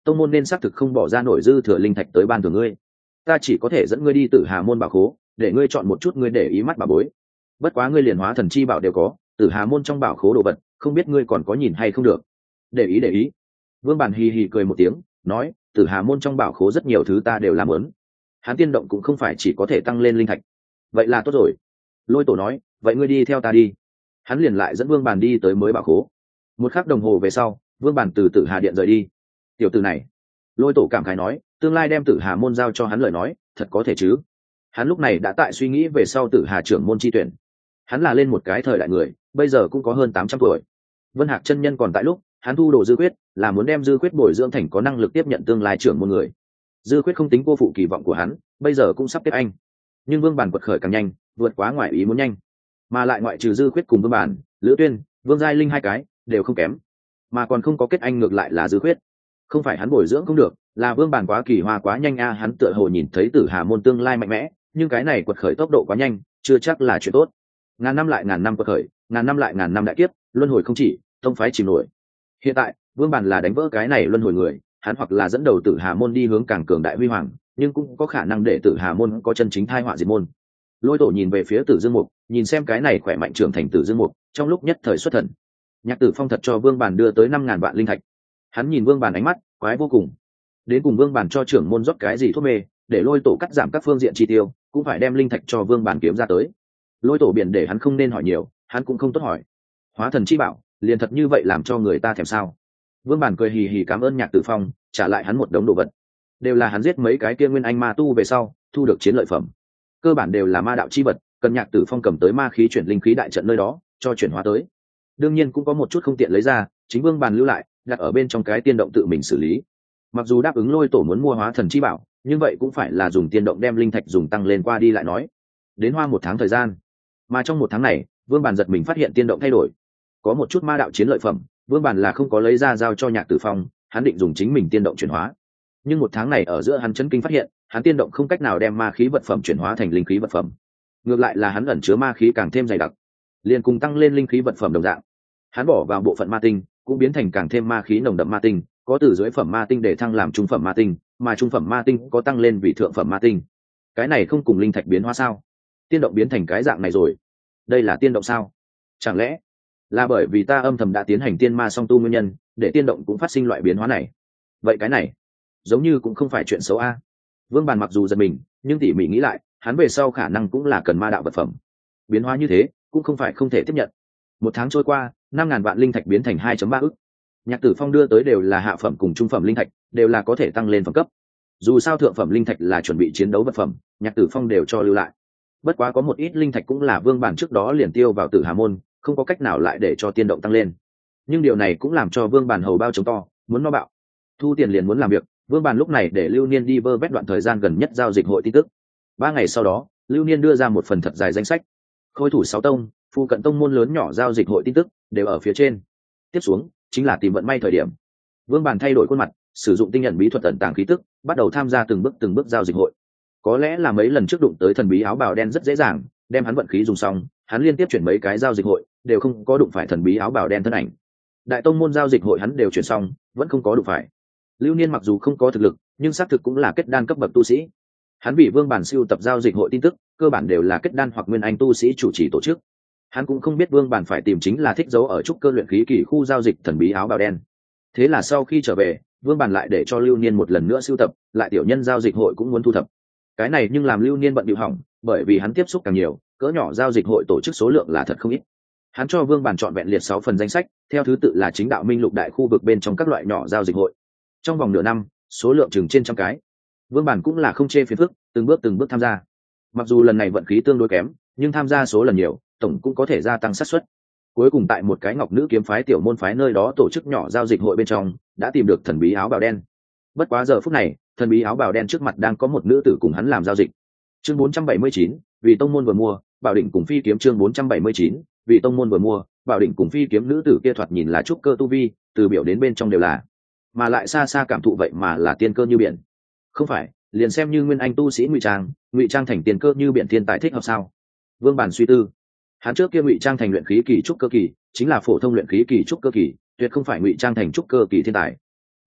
tông môn nên xác thực không bỏ ra nổi dư thừa linh thạch tới ban thưởng ngươi, ta chỉ có thể dẫn ngươi đi Tử Hà môn bảo khố để ngươi chọn một chút ngươi để ý mắt bảo bối. Bất quá ngươi liền hóa thần chi bảo đều có, Tử Hà môn trong bảo khố đồ vật không biết ngươi còn có nhìn hay không được. Để ý để ý. Vương Bản hì hì cười một tiếng, nói, Tử Hà môn trong bảo khố rất nhiều thứ ta đều làm lớn. Hắn tiên động cũng không phải chỉ có thể tăng lên linh thạch. Vậy là tốt rồi. Lôi Tổ nói, vậy ngươi đi theo ta đi. Hắn liền lại dẫn Vương Bản đi tới mới bảo khố. Một khắc đồng hồ về sau, Vương Bản từ Tử Hà điện rời đi. Tiểu tử này, Lôi Tổ cảm khái nói, tương lai đem Tử Hà môn giao cho hắn lời nói, thật có thể chứ. Hắn lúc này đã tại suy nghĩ về sau Tử Hà trưởng môn chi tuyển. Hắn là lên một cái thời đại người, bây giờ cũng có hơn tám trăm tuổi. Vân Hạc chân nhân còn tại lúc, hắn thu đồ dư quyết, là muốn đem dư quyết bồi dưỡng thành có năng lực tiếp nhận tương lai trưởng môn người. Dư quyết không tính cô phụ kỳ vọng của hắn, bây giờ cũng sắp tiếp anh. Nhưng Vương Bản quật khởi càng nhanh, vượt quá ngoại ý muốn nhanh. Mà lại ngoại trừ dư quyết cùng Vương Bản, Lữ Tuyên, Vương Giai Linh hai cái, đều không kém. Mà còn không có kết anh ngược lại là dư quyết. Không phải hắn bồi dưỡng không được, là Vương Bản quá kỳ hoa quá nhanh a, hắn tựa hồ nhìn thấy Tử Hà môn tương lai mạnh mẽ, nhưng cái này quật khởi tốc độ quá nhanh, chưa chắc là chuyện tốt. Ngàn năm lại ngàn năm quật khởi, ngàn năm lại ngàn năm đại kiếp, luân hồi không chỉ, tông phái chìm nổi. Hiện tại, Vương Bản là đánh vỡ cái này luân hồi người, hắn hoặc là dẫn đầu Tử Hà môn đi hướng càng cường đại huy hoàng, nhưng cũng có khả năng để Tử Hà môn có chân chính thai họa diệt môn. Lôi Tổ nhìn về phía Tử Dương Mục, nhìn xem cái này khỏe mạnh trưởng thành Tử Dương Mục, trong lúc nhất thời xuất thần. Nhạc Tử Phong thật cho Vương Bản đưa tới năm ngàn vạn linh thạch. Hắn nhìn Vương Bản ánh mắt quái vô cùng. Đến cùng Vương Bản cho trưởng môn rót cái gì thuốc mê, để Lôi Tổ cắt giảm các phương diện chi tiêu, cũng phải đem linh thạch cho Vương Bản kiếm ra tới. Lôi Tổ biển để hắn không nên hỏi nhiều, hắn cũng không tốt hỏi. Hóa thần chi bảo, liền thật như vậy làm cho người ta thèm sao? Vương Bản cười hì hì cảm ơn Nhạc Tử Phong, trả lại hắn một đống đồ vật. Đều là hắn giết mấy cái kia nguyên anh ma tu về sau, thu được chiến lợi phẩm. Cơ bản đều là ma đạo chi vật, cần Nhạc Tử Phong cầm tới ma khí chuyển linh khí đại trận nơi đó, cho chuyển hóa tới. Đương nhiên cũng có một chút không tiện lấy ra, chính Vương Bản lưu lại, đặt ở bên trong cái tiên động tự mình xử lý. Mặc dù đáp ứng Lôi Tổ muốn mua hóa thần chi bảo, nhưng vậy cũng phải là dùng tiên động đem linh thạch dùng tăng lên qua đi lại nói. Đến hoa một tháng thời gian, mà trong một tháng này, Vương Bản giật mình phát hiện tiên động thay đổi, có một chút ma đạo chiến lợi phẩm, Vương Bản là không có lấy ra giao cho Nhạc Tử Phong, hắn định dùng chính mình tiên động chuyển hóa. Nhưng một tháng này ở giữa hắn chấn kinh phát hiện, hắn tiên động không cách nào đem ma khí vật phẩm chuyển hóa thành linh khí vật phẩm, ngược lại là hắn ẩn chứa ma khí càng thêm dày đặc, liền cùng tăng lên linh khí vật phẩm đồng dạng. Hắn bỏ vào bộ phận ma tinh, cũng biến thành càng thêm ma khí nồng đậm ma tinh, có từ dưới phẩm ma tinh để thăng làm trung phẩm ma tinh, mà trung phẩm ma tinh có tăng lên vì thượng phẩm ma tinh. Cái này không cùng linh thạch biến hóa sao? Tiên động biến thành cái dạng này rồi, đây là tiên động sao? Chẳng lẽ là bởi vì ta âm thầm đã tiến hành tiên ma song tu nguyên nhân, để tiên động cũng phát sinh loại biến hóa này? Vậy cái này giống như cũng không phải chuyện xấu a. Vương Bản mặc dù giật mình, nhưng tỉ mỉ nghĩ lại, hắn về sau khả năng cũng là cần ma đạo vật phẩm. Biến hóa như thế cũng không phải không thể tiếp nhận. Một tháng trôi qua, năm ngàn vạn linh thạch biến thành hai phẩy ba ức. Nhạc Tử Phong đưa tới đều là hạ phẩm cùng trung phẩm linh thạch, đều là có thể tăng lên phẩm cấp. Dù sao thượng phẩm linh thạch là chuẩn bị chiến đấu vật phẩm, Nhạc Tử Phong đều cho lưu lại. Bất quá có một ít linh thạch cũng là Vương Bản trước đó liền tiêu vào Tử Hà môn, không có cách nào lại để cho tiên động tăng lên. Nhưng điều này cũng làm cho Vương Bản hầu bao trống to, muốn no bạo. Thu tiền liền muốn làm việc, Vương Bản lúc này để Lưu Niên đi vơ vét đoạn thời gian gần nhất giao dịch hội tin tức. Ba ngày sau đó, Lưu Niên đưa ra một phần thật dài danh sách. Khôi thủ sáu tông, phụ cận tông môn lớn nhỏ giao dịch hội tin tức đều ở phía trên. Tiếp xuống chính là tìm vận may thời điểm. Vương Bản thay đổi khuôn mặt, sử dụng tinh nhận bí thuật tận tàng khí tức, bắt đầu tham gia từng bước từng bước giao dịch hội. Có lẽ là mấy lần trước đụng tới thần bí áo bào đen rất dễ dàng, đem hắn vận khí dùng xong, hắn liên tiếp chuyển mấy cái giao dịch hội, đều không có đụng phải thần bí áo bào đen thân ảnh. Đại tông môn giao dịch hội hắn đều chuyển xong, vẫn không có đụng phải. Lưu Niên mặc dù không có thực lực, nhưng xác thực cũng là kết đan cấp bậc tu sĩ. Hắn vì Vương Bản siêu tập giao dịch hội tin tức, cơ bản đều là kết đan hoặc nguyên anh tu sĩ chủ trì tổ chức. Hắn cũng không biết Vương Bản phải tìm chính là thích giấu ở trúc cơ luyện khí kỳ khu giao dịch thần bí áo bào đen. Thế là sau khi trở về, Vương Bản lại để cho Lưu Niên một lần nữa siêu tập, lại tiểu nhân giao dịch hội cũng muốn thu thập. Cái này nhưng làm Lưu Niên bận bịu hỏng, bởi vì hắn tiếp xúc càng nhiều, cỡ nhỏ giao dịch hội tổ chức số lượng là thật không ít. Hắn cho Vương Bản chọn vẹn liệt sáu phần danh sách, theo thứ tự là chính đạo minh lục đại khu vực bên trong các loại nhỏ giao dịch hội. Trong vòng nửa năm, số lượng chừng trên trăm cái. Vương Bản cũng là không chê phiền phức, từng bước từng bước tham gia. Mặc dù lần này vận khí tương đối kém, nhưng tham gia số lần nhiều, tổng cũng có thể gia tăng xác suất. Cuối cùng tại một cái ngọc nữ kiếm phái tiểu môn phái nơi đó tổ chức nhỏ giao dịch hội bên trong, đã tìm được thần bí áo bào đen. Bất quá giờ phút này, thần bí áo bào đen trước mặt đang có một nữ tử cùng hắn làm giao dịch. Chương bốn trăm bảy mươi chín, vì tông môn vừa mua, Bảo Định cùng phi kiếm chương bốn trăm bảy mươi chín, vì tông môn vừa mua, Bảo Định cùng phi kiếm nữ tử kia thoạt nhìn là trúc cơ tu vi, từ biểu đến bên trong đều là, mà lại xa xa cảm thụ vậy mà là tiên cơ như biển. Không phải, liền xem như nguyên anh tu sĩ ngụy trang, ngụy trang thành tiên cơ như biển thiên tài thích hợp sao? Vương Bản suy tư. Hắn trước kia ngụy trang thành luyện khí kỳ trúc cơ kỳ, chính là phổ thông luyện khí kỳ trúc cơ kỳ, tuyệt không phải ngụy trang thành trúc cơ kỳ thiên tài.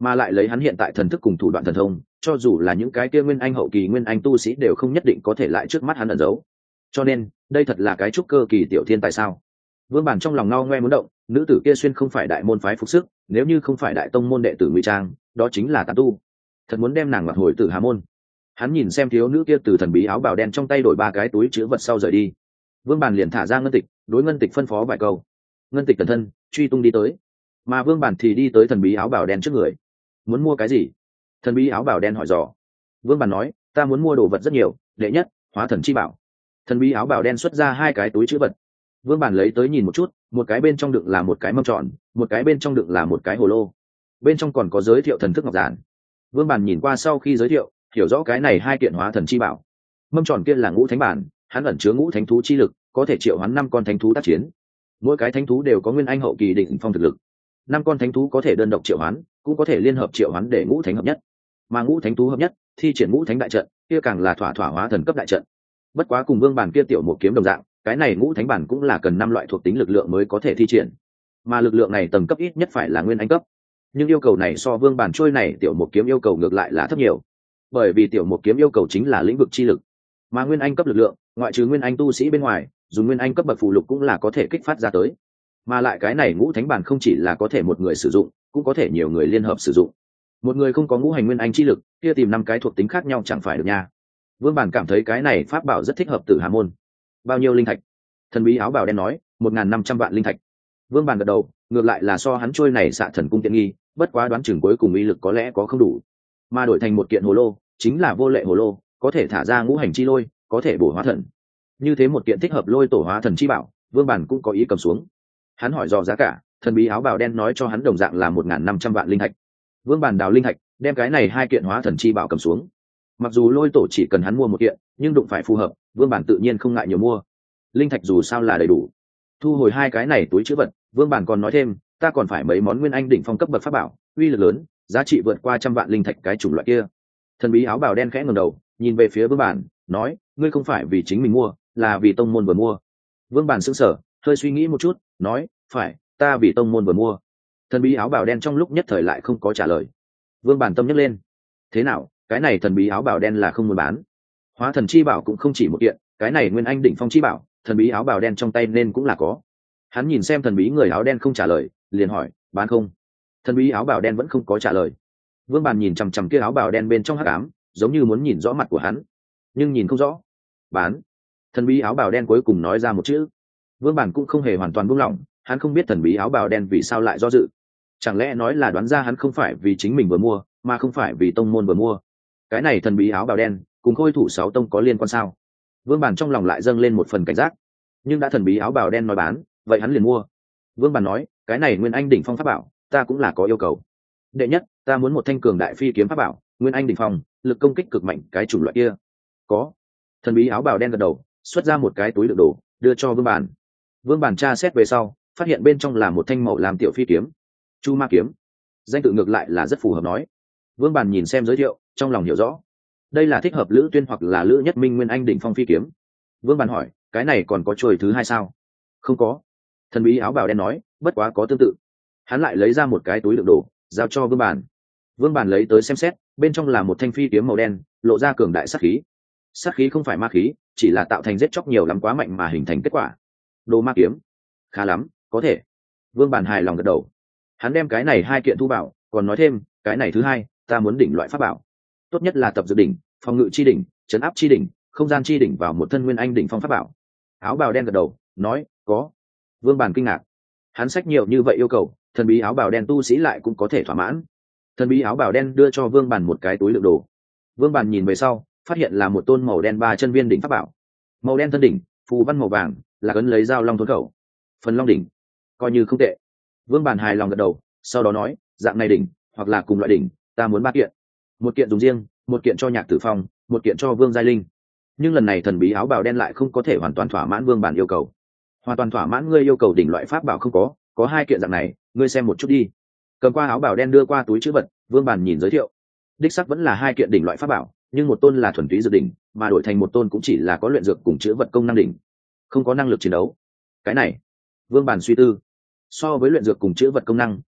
mà lại lấy hắn hiện tại thần thức cùng thủ đoạn thần thông, cho dù là những cái kia nguyên anh hậu kỳ nguyên anh tu sĩ đều không nhất định có thể lại trước mắt hắn ẩn giấu. Cho nên đây thật là cái trúc cơ kỳ tiểu thiên tại sao? Vương Bản trong lòng ngao ngoe muốn động, nữ tử kia xuyên không phải đại môn phái phục sức, nếu như không phải đại tông môn đệ tử ngụy trang, đó chính là tán tu. Thật muốn đem nàng mặc hồi tử Hà môn. Hắn nhìn xem thiếu nữ kia từ thần bí áo bào đen trong tay đổi ba cái túi chứa vật sau rời đi. Vương Bản liền thả ra ngân tịch, đối ngân tịch phân phó vài câu. Ngân tịch cẩn thân, truy tung đi tới. Mà Vương Bản thì đi tới thần bí áo bào đen trước người. Muốn mua cái gì? Thần bí áo bào đen hỏi dò. Vương Bản nói, ta muốn mua đồ vật rất nhiều, đệ nhất, hóa thần chi bảo. Thần bí áo bào đen xuất ra hai cái túi chứa vật. Vương Bản lấy tới nhìn một chút, một cái bên trong đựng là một cái mâm tròn, một cái bên trong đựng là một cái hồ lô. Bên trong còn có giới thiệu thần thức ngọc giản. Vương Bản nhìn qua sau khi giới thiệu, hiểu rõ cái này hai kiện hóa thần chi bảo. Mâm tròn kia là ngũ thánh bản, hắn ẩn chứa ngũ thánh thú chi lực, có thể triệu hoán năm con thánh thú tác chiến. Mỗi cái thánh thú đều có nguyên anh hậu kỳ đỉnh phong thực lực. Năm con thánh thú có thể đơn độc triệu hoán, cũng có thể liên hợp triệu hoán để ngũ thánh hợp nhất. Mà ngũ thánh thú hợp nhất, thi triển ngũ thánh đại trận, kia càng là thỏa thỏa hóa thần cấp đại trận. Bất quá cùng Vương Bản kia tiểu một kiếm đồng dạng, cái này ngũ thánh bản cũng là cần năm loại thuộc tính lực lượng mới có thể thi triển, mà lực lượng này tầng cấp ít nhất phải là nguyên anh cấp. Nhưng yêu cầu này so Vương Bản trôi này tiểu một kiếm yêu cầu ngược lại là thấp nhiều, bởi vì tiểu một kiếm yêu cầu chính là lĩnh vực chi lực, mà nguyên anh cấp lực lượng ngoại trừ nguyên anh tu sĩ bên ngoài, dùng nguyên anh cấp bậc phù lục cũng là có thể kích phát ra tới. Mà lại cái này ngũ thánh bản không chỉ là có thể một người sử dụng, cũng có thể nhiều người liên hợp sử dụng. Một người không có ngũ hành nguyên anh chi lực, kia tìm năm cái thuộc tính khác nhau chẳng phải được nha. Vương Bản cảm thấy cái này pháp bảo rất thích hợp Tử Hà môn. Bao nhiêu linh thạch? Thần bí áo bào đen nói, một ngàn năm trăm vạn linh thạch. Vương Bản gật đầu, ngược lại là so hắn trôi này xạ thần cung tiện nghi, bất quá đoán chừng cuối cùng uy lực có lẽ có không đủ, mà đổi thành một kiện hồ lô, chính là vô lệ hồ lô, có thể thả ra ngũ hành chi lôi, có thể bổ hóa thần. Như thế một kiện thích hợp lôi tổ hóa thần chi bảo, Vương Bản cũng có ý cầm xuống. Hắn hỏi dò giá cả, thần bí áo bào đen nói cho hắn đồng dạng là một ngàn năm trăm vạn linh thạch. Vương Bản đào linh thạch, đem cái này hai kiện hóa thần chi bảo cầm xuống. Mặc dù lôi tổ chỉ cần hắn mua một kiện, nhưng đụng phải phù hợp, Vương Bản tự nhiên không ngại nhiều mua. Linh thạch dù sao là đầy đủ. Thu hồi hai cái này túi trữ vật, Vương Bản còn nói thêm, ta còn phải mấy món nguyên anh đỉnh phong cấp bậc pháp bảo, uy lực lớn, giá trị vượt qua trăm vạn linh thạch cái chủng loại kia. Thần bí áo bào đen khẽ ngẩng đầu, nhìn về phía Vương Bản, nói, ngươi không phải vì chính mình mua, là vì tông môn vừa mua. Vương Bản sững sờ, hơi suy nghĩ một chút, nói, phải, ta vì tông môn vừa mua. Thần bí áo bào đen trong lúc nhất thời lại không có trả lời. Vương Bản tâm nhấc lên, thế nào, cái này thần bí áo bào đen là không muốn bán? Hóa thần chi bảo cũng không chỉ một kiện, cái này nguyên anh đỉnh phong chi bảo, thần bí áo bào đen trong tay nên cũng là có. Hắn nhìn xem thần bí người áo đen không trả lời, liền hỏi, bán không? Thần bí áo bào đen vẫn không có trả lời. Vương Bản nhìn chằm chằm kia áo bào đen bên trong hắc ám, giống như muốn nhìn rõ mặt của hắn, nhưng nhìn không rõ. Bán. Thần bí áo bào đen cuối cùng nói ra một chữ. Vương Bản cũng không hề hoàn toàn buông lỏng, hắn không biết thần bí áo bào đen vì sao lại do dự. Chẳng lẽ nói là đoán ra hắn không phải vì chính mình vừa mua, mà không phải vì tông môn vừa mua? Cái này thần bí áo bào đen cùng khôi thủ sáu tông có liên quan sao? Vương Bản trong lòng lại dâng lên một phần cảnh giác. Nhưng đã thần bí áo bào đen nói bán, vậy hắn liền mua. Vương Bản nói, cái này nguyên anh đỉnh phong pháp bảo, ta cũng là có yêu cầu. Đệ nhất, ta muốn một thanh cường đại phi kiếm pháp bảo, nguyên anh đỉnh phong, lực công kích cực mạnh cái chủng loại kia. Có. Thần bí áo bào đen gật đầu, xuất ra một cái túi đựng đồ, đưa cho Vương Bản. Vương Bản tra xét về sau, phát hiện bên trong là một thanh màu làm tiểu phi kiếm, Chu Ma kiếm. Danh tự ngược lại là rất phù hợp nói. Vương Bản nhìn xem giới thiệu, trong lòng hiểu rõ. Đây là thích hợp Lữ Tuyên hoặc là Lữ Nhất Minh nguyên anh đỉnh phong phi kiếm. Vương Bản hỏi, cái này còn có chuôi thứ hai sao? Không có. Thần bí áo bào đen nói, bất quá có tương tự. Hắn lại lấy ra một cái túi đựng đồ, giao cho Vương Bản. Vương Bản lấy tới xem xét, bên trong là một thanh phi kiếm màu đen, lộ ra cường đại sát khí. Sát khí không phải ma khí, chỉ là tạo thành giết chóc nhiều lắm quá mạnh mà hình thành kết quả. Đồ ma kiếm. Khá lắm, có thể. Vương Bản hài lòng gật đầu. Hắn đem cái này hai kiện thu bảo, còn nói thêm, cái này thứ hai, ta muốn đỉnh loại pháp bảo. Tốt nhất là tập dược đỉnh, phòng ngự chi đỉnh, trấn áp chi đỉnh, không gian chi đỉnh vào một thân nguyên anh đỉnh phong pháp bảo. Áo bào đen gật đầu, nói, có. Vương Bản kinh ngạc. Hắn sách nhiều như vậy yêu cầu, thần bí áo bào đen tu sĩ lại cũng có thể thỏa mãn. Thần bí áo bào đen đưa cho Vương Bản một cái túi đựng đồ. Vương Bản nhìn về sau, phát hiện là một tôn màu đen ba chân viên đỉnh pháp bảo. Màu đen thân đỉnh, phù văn màu vàng, là ấn lấy dao long thốn khẩu. Phần long đỉnh, coi như không tệ. Vương Bản hài lòng gật đầu, sau đó nói, dạng này đỉnh, hoặc là cùng loại đỉnh, ta muốn ba kiện. Một kiện dùng riêng, một kiện cho Nhạc Tử Phong, một kiện cho Vương Giai Linh. Nhưng lần này thần bí áo bào đen lại không có thể hoàn toàn thỏa mãn Vương Bản yêu cầu. Hoàn toàn thỏa mãn ngươi yêu cầu đỉnh loại pháp bảo không có, có hai kiện dạng này, ngươi xem một chút đi. Cầm qua áo bào đen đưa qua túi chữ vật, Vương Bản nhìn giới thiệu. Đích sắc vẫn là hai kiện đỉnh loại pháp bảo, nhưng một tôn là thuần túy dược đỉnh, mà đổi thành một tôn cũng chỉ là có luyện dược cùng chữ vật công năng đỉnh, không có năng lực chiến đấu. Cái này, Vương Bản suy tư. So với luyện dược cùng chữ vật công năng,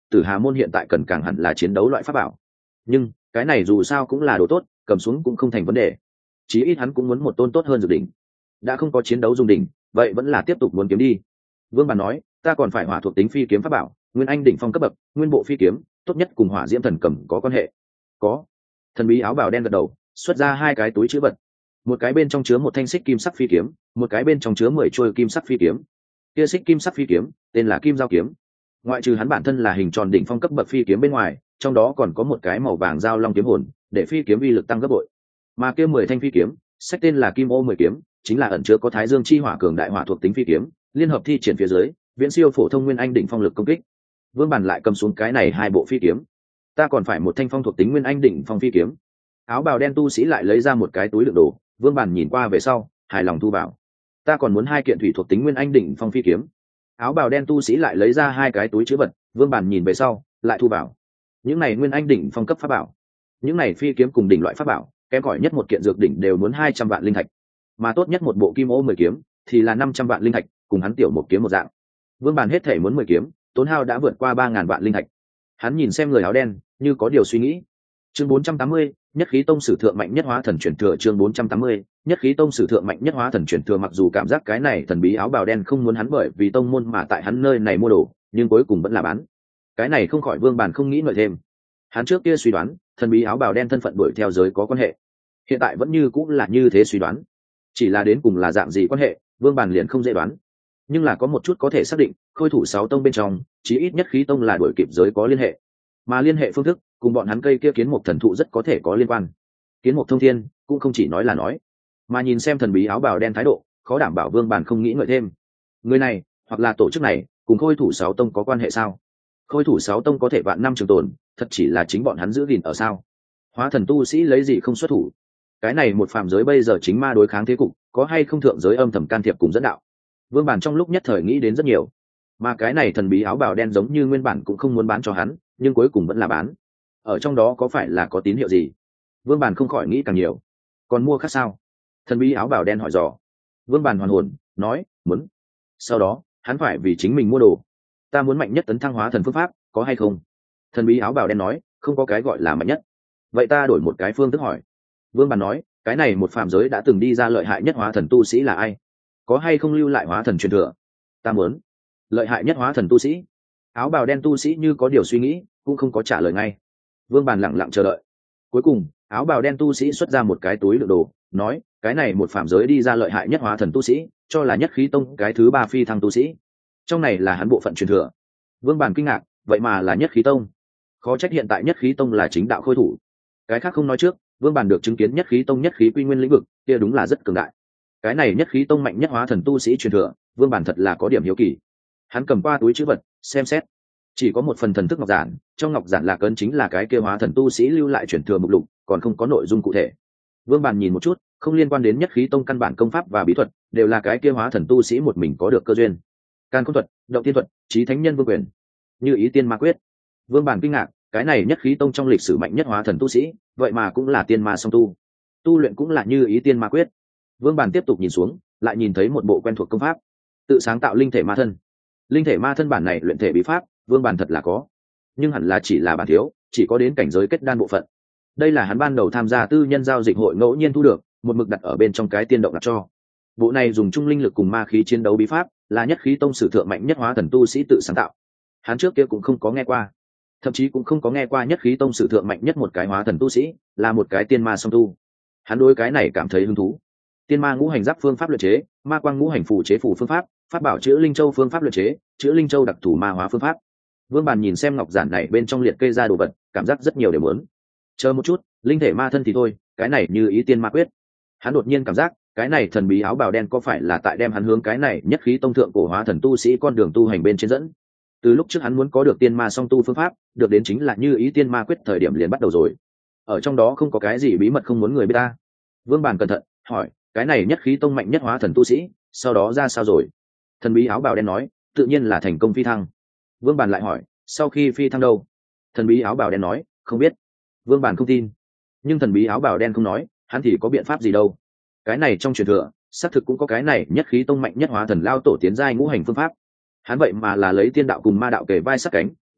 Tử Hà môn hiện tại cần càng hẳn là chiến đấu loại pháp bảo. Nhưng cái này dù sao cũng là đồ tốt, cầm xuống cũng không thành vấn đề. Chí ít hắn cũng muốn một tôn tốt hơn dược đỉnh. Đã không có chiến đấu dùng đỉnh, vậy vẫn là tiếp tục muốn kiếm đi. Vương Bàn nói, ta còn phải hỏa thuộc tính phi kiếm pháp bảo, nguyên anh đỉnh phong cấp bậc, nguyên bộ phi kiếm, tốt nhất cùng hỏa diễm thần cầm có quan hệ. Có. Thần bí áo bào đen gật đầu, xuất ra hai cái túi trữ vật. Một cái bên trong chứa một thanh xích kim sắc phi kiếm, một cái bên trong chứa mười chuôi kim sắc phi kiếm. Kia xích kim sắc phi kiếm, tên là Kim Giao kiếm. Ngoại trừ hắn bản thân là hình tròn đỉnh phong cấp bậc phi kiếm bên ngoài, trong đó còn có một cái màu vàng giao long kiếm hồn, để phi kiếm uy lực tăng gấp bội. Mà kia mười thanh phi kiếm, sách tên là Kim Ô mười kiếm, chính là ẩn chứa có Thái Dương chi hỏa cường đại hỏa thuộc tính phi kiếm, liên hợp thi triển phía dưới, viễn siêu phổ thông nguyên anh đỉnh phong lực công kích. Vương Bàn lại cầm xuống cái này hai bộ phi kiếm. Ta còn phải một thanh phong thuộc tính nguyên anh đỉnh phong phi kiếm. Áo bào đen tu sĩ lại lấy ra một cái túi đựng đồ, Vương Bàn nhìn qua về sau, hài lòng thu vào. Ta còn muốn hai kiện thủy thuộc tính nguyên anh đỉnh phong phi kiếm. Áo bào đen tu sĩ lại lấy ra hai cái túi chứa vật, Vương Bàn nhìn về sau, lại thu vào. Những này nguyên anh đỉnh phong cấp pháp bảo, những này phi kiếm cùng đỉnh loại pháp bảo, kém cỏi nhất một kiện dược đỉnh đều muốn hai trăm vạn linh thạch, mà tốt nhất một bộ kim ô mười kiếm thì là năm trăm vạn linh thạch, cùng hắn tiểu một kiếm một dạng. Vương Bàn hết thể muốn mười kiếm, tốn hao đã vượt qua ba ngàn vạn linh thạch. Hắn nhìn xem người áo đen, như có điều suy nghĩ. Chương bốn trăm tám mươi, nhất khí tông sử thượng mạnh nhất hóa thần truyền thừa. Chương bốn trăm tám mươi, nhất khí tông sử thượng mạnh nhất hóa thần truyền thừa. Mặc dù cảm giác cái này thần bí áo bào đen không muốn hắn bởi vì tông môn mà tại hắn nơi này mua đồ, nhưng cuối cùng vẫn là bán. Cái này không khỏi Vương Bàn không nghĩ ngợi thêm. Hắn trước kia suy đoán thần bí áo bào đen thân phận đuổi theo giới có quan hệ, hiện tại vẫn như cũng là như thế suy đoán, chỉ là đến cùng là dạng gì quan hệ, Vương Bàn liền không dễ đoán. Nhưng là có một chút có thể xác định, khôi thủ sáu tông bên trong chí ít nhất khí tông là đuổi kịp giới có liên hệ, mà liên hệ phương thức cùng bọn hắn cây kia kiến mục thần thụ rất có thể có liên quan. Kiến mục thông thiên cũng không chỉ nói là nói, mà nhìn xem thần bí áo bào đen thái độ, khó đảm bảo Vương Bàn không nghĩ ngợi thêm. Người này hoặc là tổ chức này cùng khôi thủ sáu tông có quan hệ sao? Khôi thủ sáu tông có thể vạn năm trường tồn, thật chỉ là chính bọn hắn giữ gìn ở sao? Hóa thần tu sĩ lấy gì không xuất thủ? Cái này một phàm giới bây giờ chính ma đối kháng thế cục, có hay không thượng giới âm thầm can thiệp cùng dẫn đạo? Vương Bàn trong lúc nhất thời nghĩ đến rất nhiều, mà cái này thần bí áo bào đen giống như nguyên bản cũng không muốn bán cho hắn, nhưng cuối cùng vẫn là bán. Ở trong đó có phải là có tín hiệu gì? Vương Bàn không khỏi nghĩ càng nhiều. Còn mua khác sao? Thần bí áo bào đen hỏi dò. Vương Bàn hoàn hồn, nói, muốn. Sau đó, hắn phải vì chính mình mua đồ. Ta muốn mạnh nhất tấn thăng hóa thần phương pháp, có hay không? Thần bí áo bào đen nói, không có cái gọi là mạnh nhất. Vậy ta đổi một cái phương thức hỏi. Vương Bàn nói, cái này một phàm giới đã từng đi ra lợi hại nhất hóa thần tu sĩ là ai? Có hay không lưu lại hóa thần truyền thừa? Ta muốn. Lợi hại nhất hóa thần tu sĩ? Áo bào đen tu sĩ như có điều suy nghĩ, cũng không có trả lời ngay. Vương Bàn lặng lặng chờ đợi. Cuối cùng, áo bào đen tu sĩ xuất ra một cái túi đựng đồ, nói, cái này một phàm giới đi ra lợi hại nhất hóa thần tu sĩ, cho là nhất khí tông cái thứ ba phi thăng tu sĩ. Trong này là hắn bộ phận truyền thừa. Vương Bàn kinh ngạc, vậy mà là nhất khí tông. Khó trách hiện tại nhất khí tông là chính đạo khôi thủ. Cái khác không nói trước, Vương Bàn được chứng kiến nhất khí tông nhất khí quy nguyên lĩnh vực, kia đúng là rất cường đại. Cái này nhất khí tông mạnh nhất hóa thần tu sĩ truyền thừa, Vương Bàn thật là có điểm hiếu kỳ. Hắn cầm qua túi trữ vật, xem xét, chỉ có một phần thần thức ngọc giản, trong ngọc giản là cấn chính là cái kia hóa thần tu sĩ lưu lại truyền thừa mục lục, còn không có nội dung cụ thể. Vương Bàn nhìn một chút, không liên quan đến nhất khí tông căn bản công pháp và bí thuật, đều là cái kia hóa thần tu sĩ một mình có được cơ duyên. Can Khôn thuật, Động Tiên thuật, Chí Thánh Nhân Vương quyền, Như Ý Tiên Ma quyết. Vương Bàn kinh ngạc, cái này nhất khí tông trong lịch sử mạnh nhất hóa thần tu sĩ, vậy mà cũng là tiên ma song tu, tu luyện cũng là Như Ý Tiên Ma quyết. Vương Bàn tiếp tục nhìn xuống, lại nhìn thấy một bộ quen thuộc công pháp, tự sáng tạo linh thể ma thân. Linh thể ma thân bản này luyện thể bí pháp, Vương Bàn thật là có, nhưng hẳn là chỉ là bản thiếu, chỉ có đến cảnh giới kết đan bộ phận. Đây là hắn ban đầu tham gia tư nhân giao dịch hội ngẫu nhiên thu được, một mực đặt ở bên trong cái tiên động đặt cho. Bộ này dùng trung linh lực cùng ma khí chiến đấu bí pháp, là nhất khí tông sử thượng mạnh nhất hóa thần tu sĩ tự sáng tạo. Hắn trước kia cũng không có nghe qua, thậm chí cũng không có nghe qua nhất khí tông sử thượng mạnh nhất một cái hóa thần tu sĩ là một cái tiên ma song tu. Hắn đối cái này cảm thấy hứng thú. Tiên ma ngũ hành giáp phương pháp luyện chế, ma quang ngũ hành phù chế phù phương pháp, pháp bảo chữa linh châu phương pháp luyện chế, chữa linh châu đặc thù ma hóa phương pháp. Vương Bàn nhìn xem ngọc giản này bên trong liệt kê ra đồ vật, cảm giác rất nhiều đều muốn. Chờ một chút, linh thể ma thân thì thôi, cái này Như Ý Tiên Ma quyết. Hắn đột nhiên cảm giác, cái này thần bí áo bào đen có phải là tại đem hắn hướng cái này nhất khí tông thượng cổ hóa thần tu sĩ con đường tu hành bên trên dẫn. Từ lúc trước hắn muốn có được tiên ma song tu phương pháp, được đến chính là Như Ý Tiên Ma quyết thời điểm liền bắt đầu rồi. Ở trong đó không có cái gì bí mật không muốn người biết ta. Vương Bàn cẩn thận hỏi, cái này nhất khí tông mạnh nhất hóa thần tu sĩ, sau đó ra sao rồi? Thần bí áo bào đen nói, tự nhiên là thành công phi thăng. Vương Bàn lại hỏi, sau khi phi thăng đâu? Thần bí áo bào đen nói, không biết. Vương Bàn không tin, nhưng thần bí áo bào đen không nói, hắn thì có biện pháp gì đâu? Cái này trong truyền thừa, xác thực cũng có cái này nhất khí tông mạnh nhất hóa thần lao tổ tiến giai ngũ hành phương pháp. Hắn vậy mà là lấy tiên đạo cùng ma đạo kề vai sát cánh,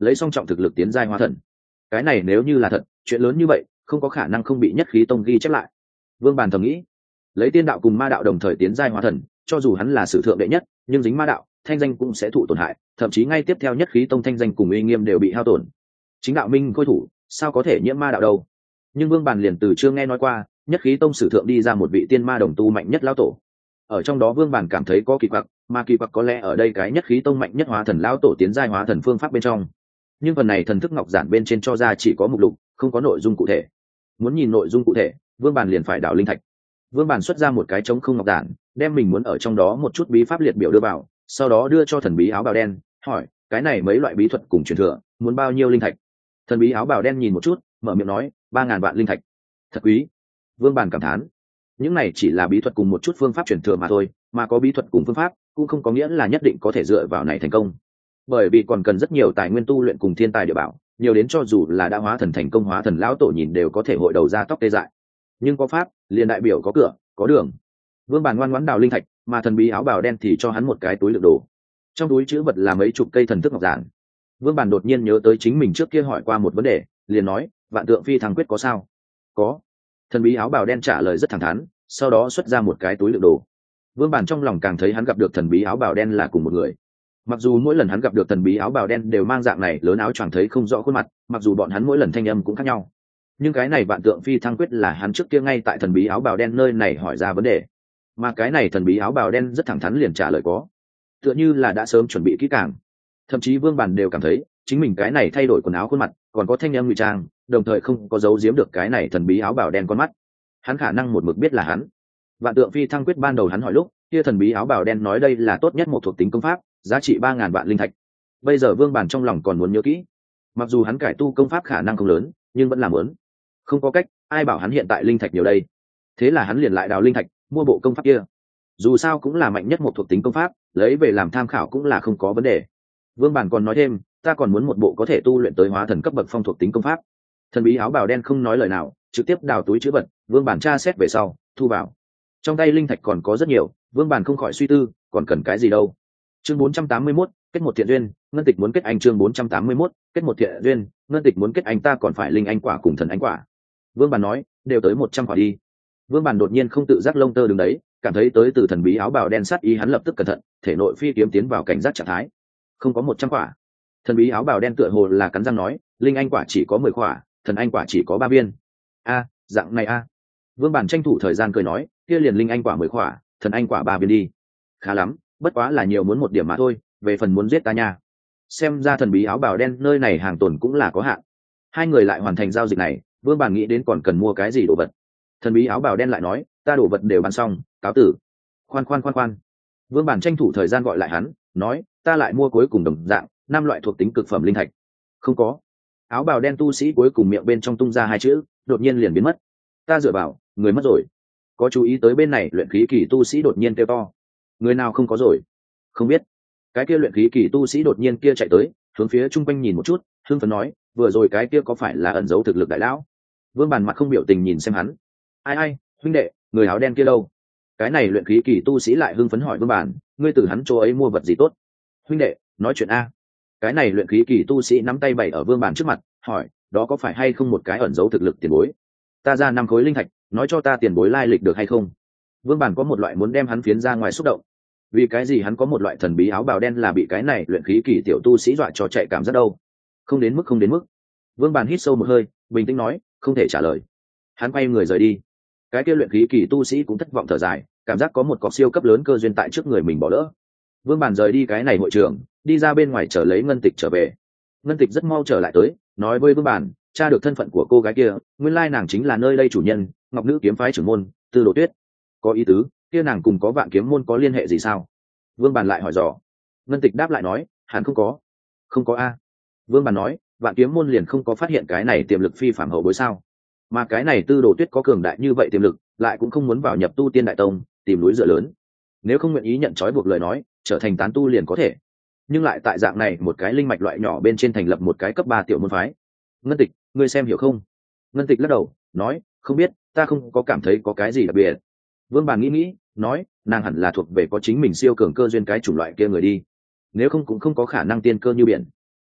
lấy song trọng thực lực tiến giai hóa thần. Cái này nếu như là thật, chuyện lớn như vậy không có khả năng không bị nhất khí tông ghi chép lại. Vương Bàn thầm nghĩ, lấy tiên đạo cùng ma đạo đồng thời tiến giai hóa thần, cho dù hắn là sử thượng đệ nhất, nhưng dính ma đạo, thanh danh cũng sẽ thụ tổn hại, thậm chí ngay tiếp theo nhất khí tông thanh danh cùng uy nghiêm đều bị hao tổn. Chính đạo minh khôi thủ, sao có thể nhiễm ma đạo đâu? Nhưng Vương Bàn liền từ chưa nghe nói qua, nhất khí tông sử thượng đi ra một vị tiên ma đồng tu mạnh nhất lão tổ. Ở trong đó Vương Bàn cảm thấy có kỳ quặc, mà kỳ quặc có lẽ ở đây cái nhất khí tông mạnh nhất hóa thần lão tổ tiến giai hóa thần phương pháp bên trong. Nhưng phần này thần thức ngọc giản bên trên cho ra chỉ có mục lục, không có nội dung cụ thể. Muốn nhìn nội dung cụ thể, Vương Bàn liền phải đào linh thạch. Vương Bàn xuất ra một cái trống không ngọc giản, đem mình muốn ở trong đó một chút bí pháp liệt biểu đưa vào, sau đó đưa cho thần bí áo bào đen, hỏi, cái này mấy loại bí thuật cùng truyền thừa, muốn bao nhiêu linh thạch? Thần bí áo bào đen nhìn một chút, mở miệng nói, ba ngàn vạn linh thạch. Thật quý. Vương Bàn cảm thán, những này chỉ là bí thuật cùng một chút phương pháp truyền thừa mà thôi, mà có bí thuật cùng phương pháp cũng không có nghĩa là nhất định có thể dựa vào này thành công, bởi vì còn cần rất nhiều tài nguyên tu luyện cùng thiên tài địa bảo, nhiều đến cho dù là đã hóa thần thành công hóa thần lão tổ nhìn đều có thể hội đầu ra tóc tê dại. Nhưng có pháp liền đại biểu có cửa có đường. Vương Bàn ngoan ngoãn đào linh thạch, mà thần bí áo bào đen thì cho hắn một cái túi đựng đồ, trong túi chữ vật là mấy chục cây thần thức ngọc giản. Vương Bàn đột nhiên nhớ tới chính mình trước kia hỏi qua một vấn đề, liền nói, vạn tượng phi thăng quyết có sao? Có. Thần bí áo bào đen trả lời rất thẳng thắn, sau đó xuất ra một cái túi đựng đồ. Vương Bàn trong lòng càng thấy hắn gặp được thần bí áo bào đen là cùng một người. Mặc dù mỗi lần hắn gặp được thần bí áo bào đen đều mang dạng này lớn áo choàng thấy không rõ khuôn mặt, mặc dù bọn hắn mỗi lần thanh âm cũng khác nhau, nhưng cái này vạn tượng phi thăng quyết là hắn trước kia ngay tại thần bí áo bào đen nơi này hỏi ra vấn đề, mà cái này thần bí áo bào đen rất thẳng thắn liền trả lời có, tựa như là đã sớm chuẩn bị kỹ càng. Thậm chí Vương Bàn đều cảm thấy chính mình cái này thay đổi quần áo khuôn mặt còn có thanh âm ngụy trang, đồng thời không có giấu giếm được cái này thần bí áo bào đen con mắt, hắn khả năng một mực biết là hắn. Vạn tượng phi thăng quyết ban đầu hắn hỏi lúc kia thần bí áo bào đen nói đây là tốt nhất một thuộc tính công pháp, giá trị ba ngàn vạn linh thạch. Bây giờ Vương Bàn trong lòng còn muốn nhớ kỹ, mặc dù hắn cải tu công pháp khả năng không lớn, nhưng vẫn làm muốn. Không có cách, ai bảo hắn hiện tại linh thạch nhiều đây. Thế là hắn liền lại đào linh thạch, mua bộ công pháp kia. Dù sao cũng là mạnh nhất một thuộc tính công pháp, lấy về làm tham khảo cũng là không có vấn đề. Vương Bàn còn nói thêm, ta còn muốn một bộ có thể tu luyện tới hóa thần cấp bậc phong thuộc tính công pháp. Thần bí áo bào đen không nói lời nào, trực tiếp đào túi chữ vật. Vương Bàn tra xét về sau, thu vào. Trong tay linh thạch còn có rất nhiều, Vương Bàn không khỏi suy tư, còn cần cái gì đâu. Chương bốn trăm tám mươi mốt, kết một thiện duyên, ngân tịch muốn kết anh. Chương bốn trăm tám mươi mốt, kết một thiện duyên, ngân tịch muốn kết anh, ta còn phải linh anh quả cùng thần anh quả. Vương Bàn nói, đều tới một trăm quả đi. Vương Bàn đột nhiên không tự giác lông tơ đứng đấy, cảm thấy tới từ thần bí áo bào đen sát ý, hắn lập tức cẩn thận, thể nội phi kiếm tiến vào cảnh giác trạng thái. Không có một trăm quả. Thần bí áo bào đen tựa hồ là cắn răng nói, linh anh quả chỉ có mười quả, thần anh quả chỉ có ba viên. A, dạng này a. Vương Bàn tranh thủ thời gian cười nói, kia liền linh anh quả mười quả, thần anh quả ba viên đi. Khá lắm, bất quá là nhiều muốn một điểm mà thôi, về phần muốn giết ta nha. Xem ra thần bí áo bào đen nơi này hàng tồn cũng là có hạn. Hai người lại hoàn thành giao dịch này, Vương Bàn nghĩ đến còn cần mua cái gì đồ vật. Thần bí áo bào đen lại nói, ta đồ vật đều bán xong, cáo tử. Khoan khoan khoan khoan. Vương Bàn tranh thủ thời gian gọi lại hắn, nói, ta lại mua cuối cùng đồng dạng năm loại thuộc tính cực phẩm linh thạch. Không có. Áo bào đen tu sĩ cuối cùng miệng bên trong tung ra hai chữ, đột nhiên liền biến mất. Ta dựa vào, người mất rồi. Có chú ý tới bên này luyện khí kỳ tu sĩ đột nhiên kêu to. Người nào không có rồi? Không biết. Cái kia luyện khí kỳ tu sĩ đột nhiên kia chạy tới, hướng phía chung quanh nhìn một chút, hưng phấn nói, vừa rồi cái kia có phải là ẩn giấu thực lực đại lão? Vương Bàn mặt không biểu tình nhìn xem hắn. Ai ai, huynh đệ, người áo đen kia đâu? Cái này luyện khí kỳ tu sĩ lại hưng phấn hỏi Vương Bàn, ngươi từ hắn chỗ ấy mua vật gì tốt? Huynh đệ, nói chuyện a. Cái này luyện khí kỳ tu sĩ nắm tay bày ở Vương Bàn trước mặt, hỏi, đó có phải hay không một cái ẩn giấu thực lực tiền bối? Ta ra năm khối linh thạch, nói cho ta tiền bối lai lịch được hay không? Vương Bàn có một loại muốn đem hắn phiến ra ngoài xúc động. Vì cái gì hắn có một loại thần bí áo bào đen là bị cái này luyện khí kỳ tiểu tu sĩ dọa cho chạy cảm giác đâu? Không đến mức không đến mức. Vương Bàn hít sâu một hơi, bình tĩnh nói, không thể trả lời. Hắn quay người rời đi. Cái kia luyện khí kỳ tu sĩ cũng thất vọng thở dài, cảm giác có một cọc siêu cấp lớn cơ duyên tại trước người mình bỏ lỡ. Vương Bàn rời đi cái này hội trường, đi ra bên ngoài chờ lấy ngân tịch trở về. Ngân tịch rất mau trở lại tới, nói với Vương Bàn, tra được thân phận của cô gái kia, nguyên lai nàng chính là nơi đây chủ nhân, Ngọc Nữ kiếm phái trưởng môn, Tư Đồ Tuyết. Có ý tứ, kia nàng cùng có Vạn Kiếm môn có liên hệ gì sao? Vương Bàn lại hỏi dò. Ngân tịch đáp lại nói, hẳn không có. Không có a. Vương Bàn nói, Vạn Kiếm môn liền không có phát hiện cái này tiềm lực phi phạm hậu bối sao? Mà cái này Tư Đồ Tuyết có cường đại như vậy tiềm lực, lại cũng không muốn vào nhập tu tiên đại tông, tìm núi dựa lớn. Nếu không nguyện ý nhận trói buộc lời nói, trở thành tán tu liền có thể. Nhưng lại tại dạng này một cái linh mạch loại nhỏ bên trên thành lập một cái cấp ba tiểu môn phái. Ngân tịch, ngươi xem hiểu không? Ngân tịch lắc đầu, nói, không biết, ta không có cảm thấy có cái gì đặc biệt. Vương Bàn nghĩ nghĩ, nói, nàng hẳn là thuộc về có chính mình siêu cường cơ duyên cái chủng loại kia người đi. Nếu không cũng không có khả năng tiên cơ như biển.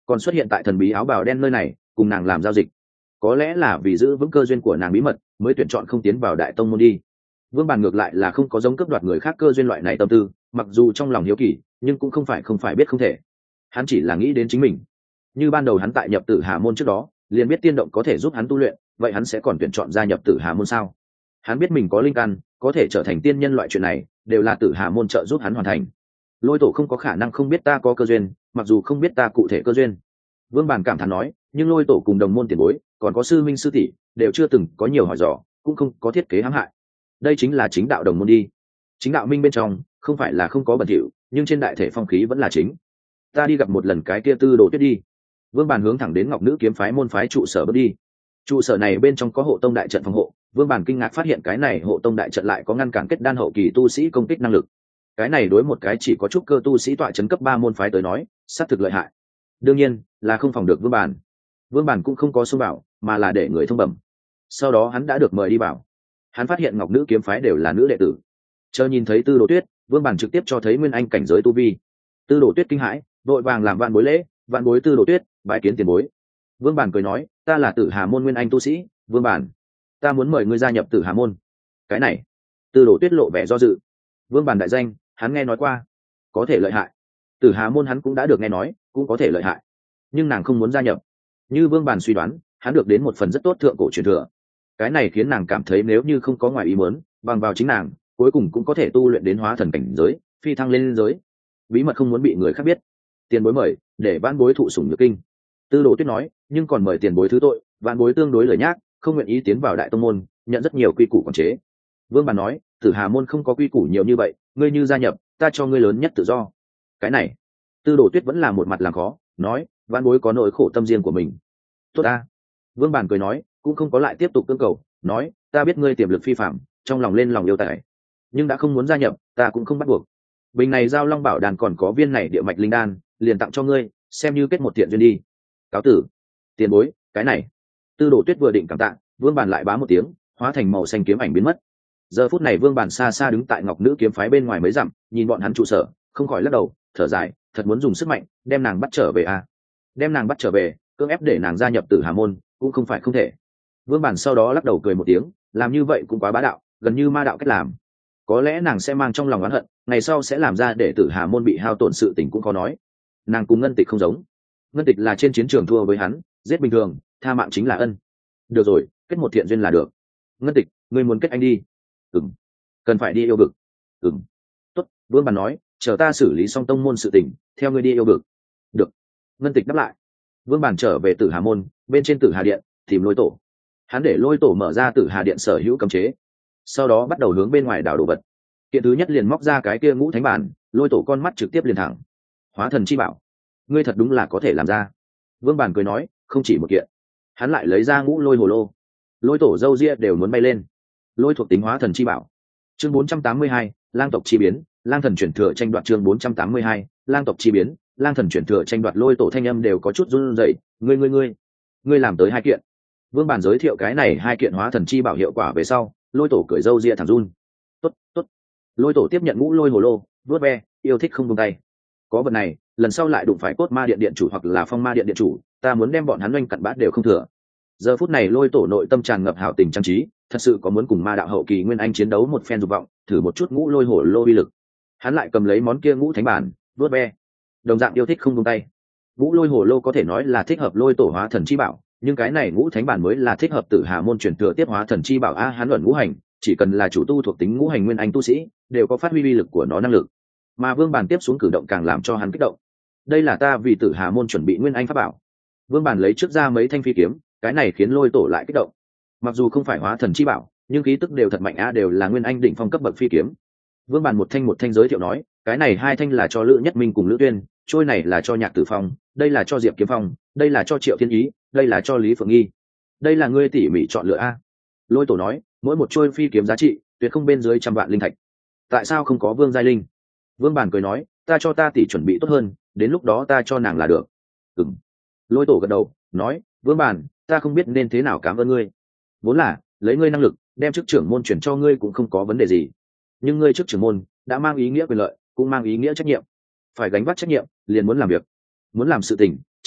còn xuất hiện tại thần bí áo bào đen nơi này cùng nàng làm giao dịch. Có lẽ là vì giữ vững cơ duyên của nàng bí mật mới tuyển chọn không tiến vào đại tông môn đi. Vương Bàn ngược lại là không có giống cướp đoạt người khác cơ duyên loại này tâm tư, mặc dù trong lòng hiếu kỳ nhưng cũng không phải không phải biết không thể. Hắn chỉ là nghĩ đến chính mình. Như ban đầu hắn tại nhập Tử Hà môn trước đó liền biết tiên động có thể giúp hắn tu luyện, vậy hắn sẽ còn tuyển chọn gia nhập Tử Hà môn sao? Hắn biết mình có linh căn có thể trở thành tiên nhân, loại chuyện này đều là Tử Hà môn trợ giúp hắn hoàn thành. Lôi tổ không có khả năng không biết ta có cơ duyên, mặc dù không biết ta cụ thể cơ duyên. Vương Bàn cảm thán nói, nhưng lôi tổ cùng đồng môn tiền bối còn có sư minh sư tỷ đều chưa từng có nhiều hỏi dò, cũng không có thiết kế hãm hại. Đây chính là chính đạo đồng môn đi. Chính đạo minh bên trong không phải là không có bẩn thỉu, nhưng trên đại thể phong khí vẫn là chính. Ta đi gặp một lần cái kia Tư Đồ Tuyết đi. Vương Bàn hướng thẳng đến Ngọc Nữ kiếm phái môn phái trụ sở bước đi. Trụ sở này bên trong có hộ tông đại trận phòng hộ. Vương Bàn kinh ngạc phát hiện cái này hộ tông đại trận lại có ngăn cản kết đan hậu kỳ tu sĩ công kích năng lực. Cái này đối một cái chỉ có chút cơ tu sĩ tọa chấn cấp ba môn phái tới nói sát thực lợi hại. Đương nhiên là không phòng được Vương Bàn. Vương Bàn cũng không có xung bảo mà là để người thông bẩm. Sau đó hắn đã được mời đi bảo. Hắn phát hiện Ngọc Nữ kiếm phái đều là nữ đệ tử. Chờ nhìn thấy Tư Đồ Tuyết, Vương Bàn trực tiếp cho thấy nguyên anh cảnh giới tu vi. Tư Đồ Tuyết kinh hãi vội vàng làm vạn bối lễ, vạn bối Tư Đồ Tuyết bái kiến tiền bối. Vương Bàn cười nói, ta là Tử Hà môn nguyên anh tu sĩ Vương Bàn, ta muốn mời ngươi gia nhập Tử Hà môn. Cái này Tư Đồ Tuyết lộ vẻ do dự. Vương Bàn đại danh hắn nghe nói qua, có thể lợi hại. Tử Hà môn hắn cũng đã được nghe nói, cũng có thể lợi hại, nhưng nàng không muốn gia nhập. Như Vương Bàn suy đoán, hắn được đến một phần rất tốt thượng cổ truyền thừa. Cái này khiến nàng cảm thấy nếu như không có ngoài ý muốn, bằng vào chính nàng cuối cùng cũng có thể tu luyện đến hóa thần cảnh giới, phi thăng lên giới. Bí mật không muốn bị người khác biết. Tiền bối mời, để vãn bối thụ sủng nhược kinh. Tư Đồ Tuyết nói, nhưng còn mời tiền bối thứ tội, vãn bối tương đối lời nhác, không nguyện ý tiến vào đại tông môn, nhận rất nhiều quy củ quản chế. Vương Bàn nói, Tử Hà môn không có quy củ nhiều như vậy, ngươi như gia nhập, ta cho ngươi lớn nhất tự do. Cái này, Tư Đồ Tuyết vẫn là một mặt làm khó, nói, vãn bối có nỗi khổ tâm riêng của mình. Tốt ta. Vương Bàn cười nói, cũng không có lại tiếp tục cưỡng cầu, nói, ta biết ngươi tiềm lực phi phạm, trong lòng lên lòng yêu tài, nhưng đã không muốn gia nhập, ta cũng không bắt buộc. Bình này giao long bảo đàn còn có viên này địa mạch linh đan, liền tặng cho ngươi, xem như kết một thiện duyên đi. Cáo tử. Tiền bối, cái này. Tư Đồ Tuyết vừa định cảm tạ, Vương Bàn lại bá một tiếng, hóa thành màu xanh kiếm ảnh biến mất. Giờ phút này Vương Bàn xa xa đứng tại Ngọc Nữ kiếm phái bên ngoài mấy dặm, nhìn bọn hắn trụ sở, không khỏi lắc đầu, thở dài, thật muốn dùng sức mạnh đem nàng bắt trở về à? Đem nàng bắt trở về, cưỡng ép để nàng gia nhập Tử Hà môn, cũng không phải không thể. Vương Bàn sau đó lắc đầu cười một tiếng, làm như vậy cũng quá bá đạo, gần như ma đạo cách làm. Có lẽ nàng sẽ mang trong lòng oán hận, ngày sau sẽ làm ra để Tử Hà môn bị hao tổn sự tình cũng khó nói. Nàng cùng Ngân Tịch không giống, Ngân Tịch là trên chiến trường thua với hắn, giết bình thường, tha mạng chính là ân. Được rồi, kết một thiện duyên là được. Ngân Tịch, ngươi muốn kết anh đi? Ừm. Cần phải đi yêu vực? Ừm. Tốt, Vương Bàn nói, chờ ta xử lý xong tông môn sự tình, theo ngươi đi yêu vực. Được. Ngân Tịch đáp lại. Vương Bàn trở về Tử Hà môn, bên trên Tử Hà điện tìm Lôi Tổ. Hắn để Lôi Tổ mở ra Tử Hà điện sở hữu cấm chế, sau đó bắt đầu hướng bên ngoài đảo đồ vật. Kiện thứ nhất liền móc ra cái kia ngũ thánh bản, Lôi Tổ con mắt trực tiếp liền thẳng. Hóa thần chi bảo, ngươi thật đúng là có thể làm ra. Vương Bàn cười nói, không chỉ một kiện. Hắn lại lấy ra ngũ lôi hồ lô. Lôi Tổ râu ria đều muốn bay lên. Lôi thuộc tính hóa thần chi bảo. Chương bốn trăm tám mươi hai, lang tộc chi biến, lang thần chuyển thừa tranh đoạt. Chương bốn trăm tám mươi hai, lang tộc chi biến, lang thần chuyển thừa tranh đoạt. Lôi Tổ thanh âm đều có chút run rẩy, ngươi ngươi ngươi, ngươi làm tới hai kiện. Vương Bàn giới thiệu cái này hai kiện hóa thần chi bảo hiệu quả về sau, Lôi Tổ cười râu ria thẳng run. Tốt, tốt. Lôi Tổ tiếp nhận ngũ lôi hồ lô, vuốt ve, yêu thích không buông tay. Có vật này, lần sau lại đụng phải cốt ma điện điện chủ hoặc là phong ma điện điện chủ, ta muốn đem bọn hắn oanh cặn bát đều không thừa. Giờ phút này Lôi Tổ nội tâm tràn ngập hảo tình trang trí, thật sự có muốn cùng ma đạo hậu kỳ nguyên anh chiến đấu một phen dục vọng, thử một chút ngũ lôi hồ lô uy lực. Hắn lại cầm lấy món kia ngũ thánh bản, vuốt ve, đồng dạng yêu thích không buông tay. Ngũ lôi hồ lô có thể nói là thích hợp Lôi Tổ hóa thần chi bảo, nhưng cái này ngũ thánh bản mới là thích hợp Tử Hà môn truyền thừa tiếp hóa thần chi bảo. A hắn luận ngũ hành, chỉ cần là chủ tu thuộc tính ngũ hành nguyên anh tu sĩ, đều có phát huy uy lực của nó năng lực. Mà Vương Bàn tiếp xuống cử động càng làm cho hắn kích động. Đây là ta vì Tử Hà môn chuẩn bị nguyên anh pháp bảo. Vương Bàn lấy trước ra mấy thanh phi kiếm, cái này khiến Lôi Tổ lại kích động. Mặc dù không phải hóa thần chi bảo, nhưng khí tức đều thật mạnh a, đều là nguyên anh đỉnh phong cấp bậc phi kiếm. Vương Bàn một thanh một thanh giới thiệu nói, cái này hai thanh là cho Lữ Nhất Minh cùng Lữ Tuyên, trôi này là cho Nhạc Tử Phong, đây là cho Diệp Kiếm Phong, đây là cho Triệu Thiên Ý, đây là cho Lý Phượng Nghi. Đây là ngươi tỉ mỉ chọn lựa a. Lôi Tổ nói, mỗi một trôi phi kiếm giá trị tuyệt không bên dưới trăm vạn linh thạch. Tại sao không có Vương giai linh? Vương Bàn cười nói, ta cho ta tỷ chuẩn bị tốt hơn, đến lúc đó ta cho nàng là được. Ừm. Lôi Tổ gật đầu, nói, Vương Bàn, ta không biết nên thế nào cảm ơn ngươi. Vốn là lấy ngươi năng lực đem chức trưởng môn chuyển cho ngươi cũng không có vấn đề gì, nhưng ngươi chức trưởng môn đã mang ý nghĩa quyền lợi, cũng mang ý nghĩa trách nhiệm. Phải gánh vác trách nhiệm, liền muốn làm việc. Muốn làm sự tình,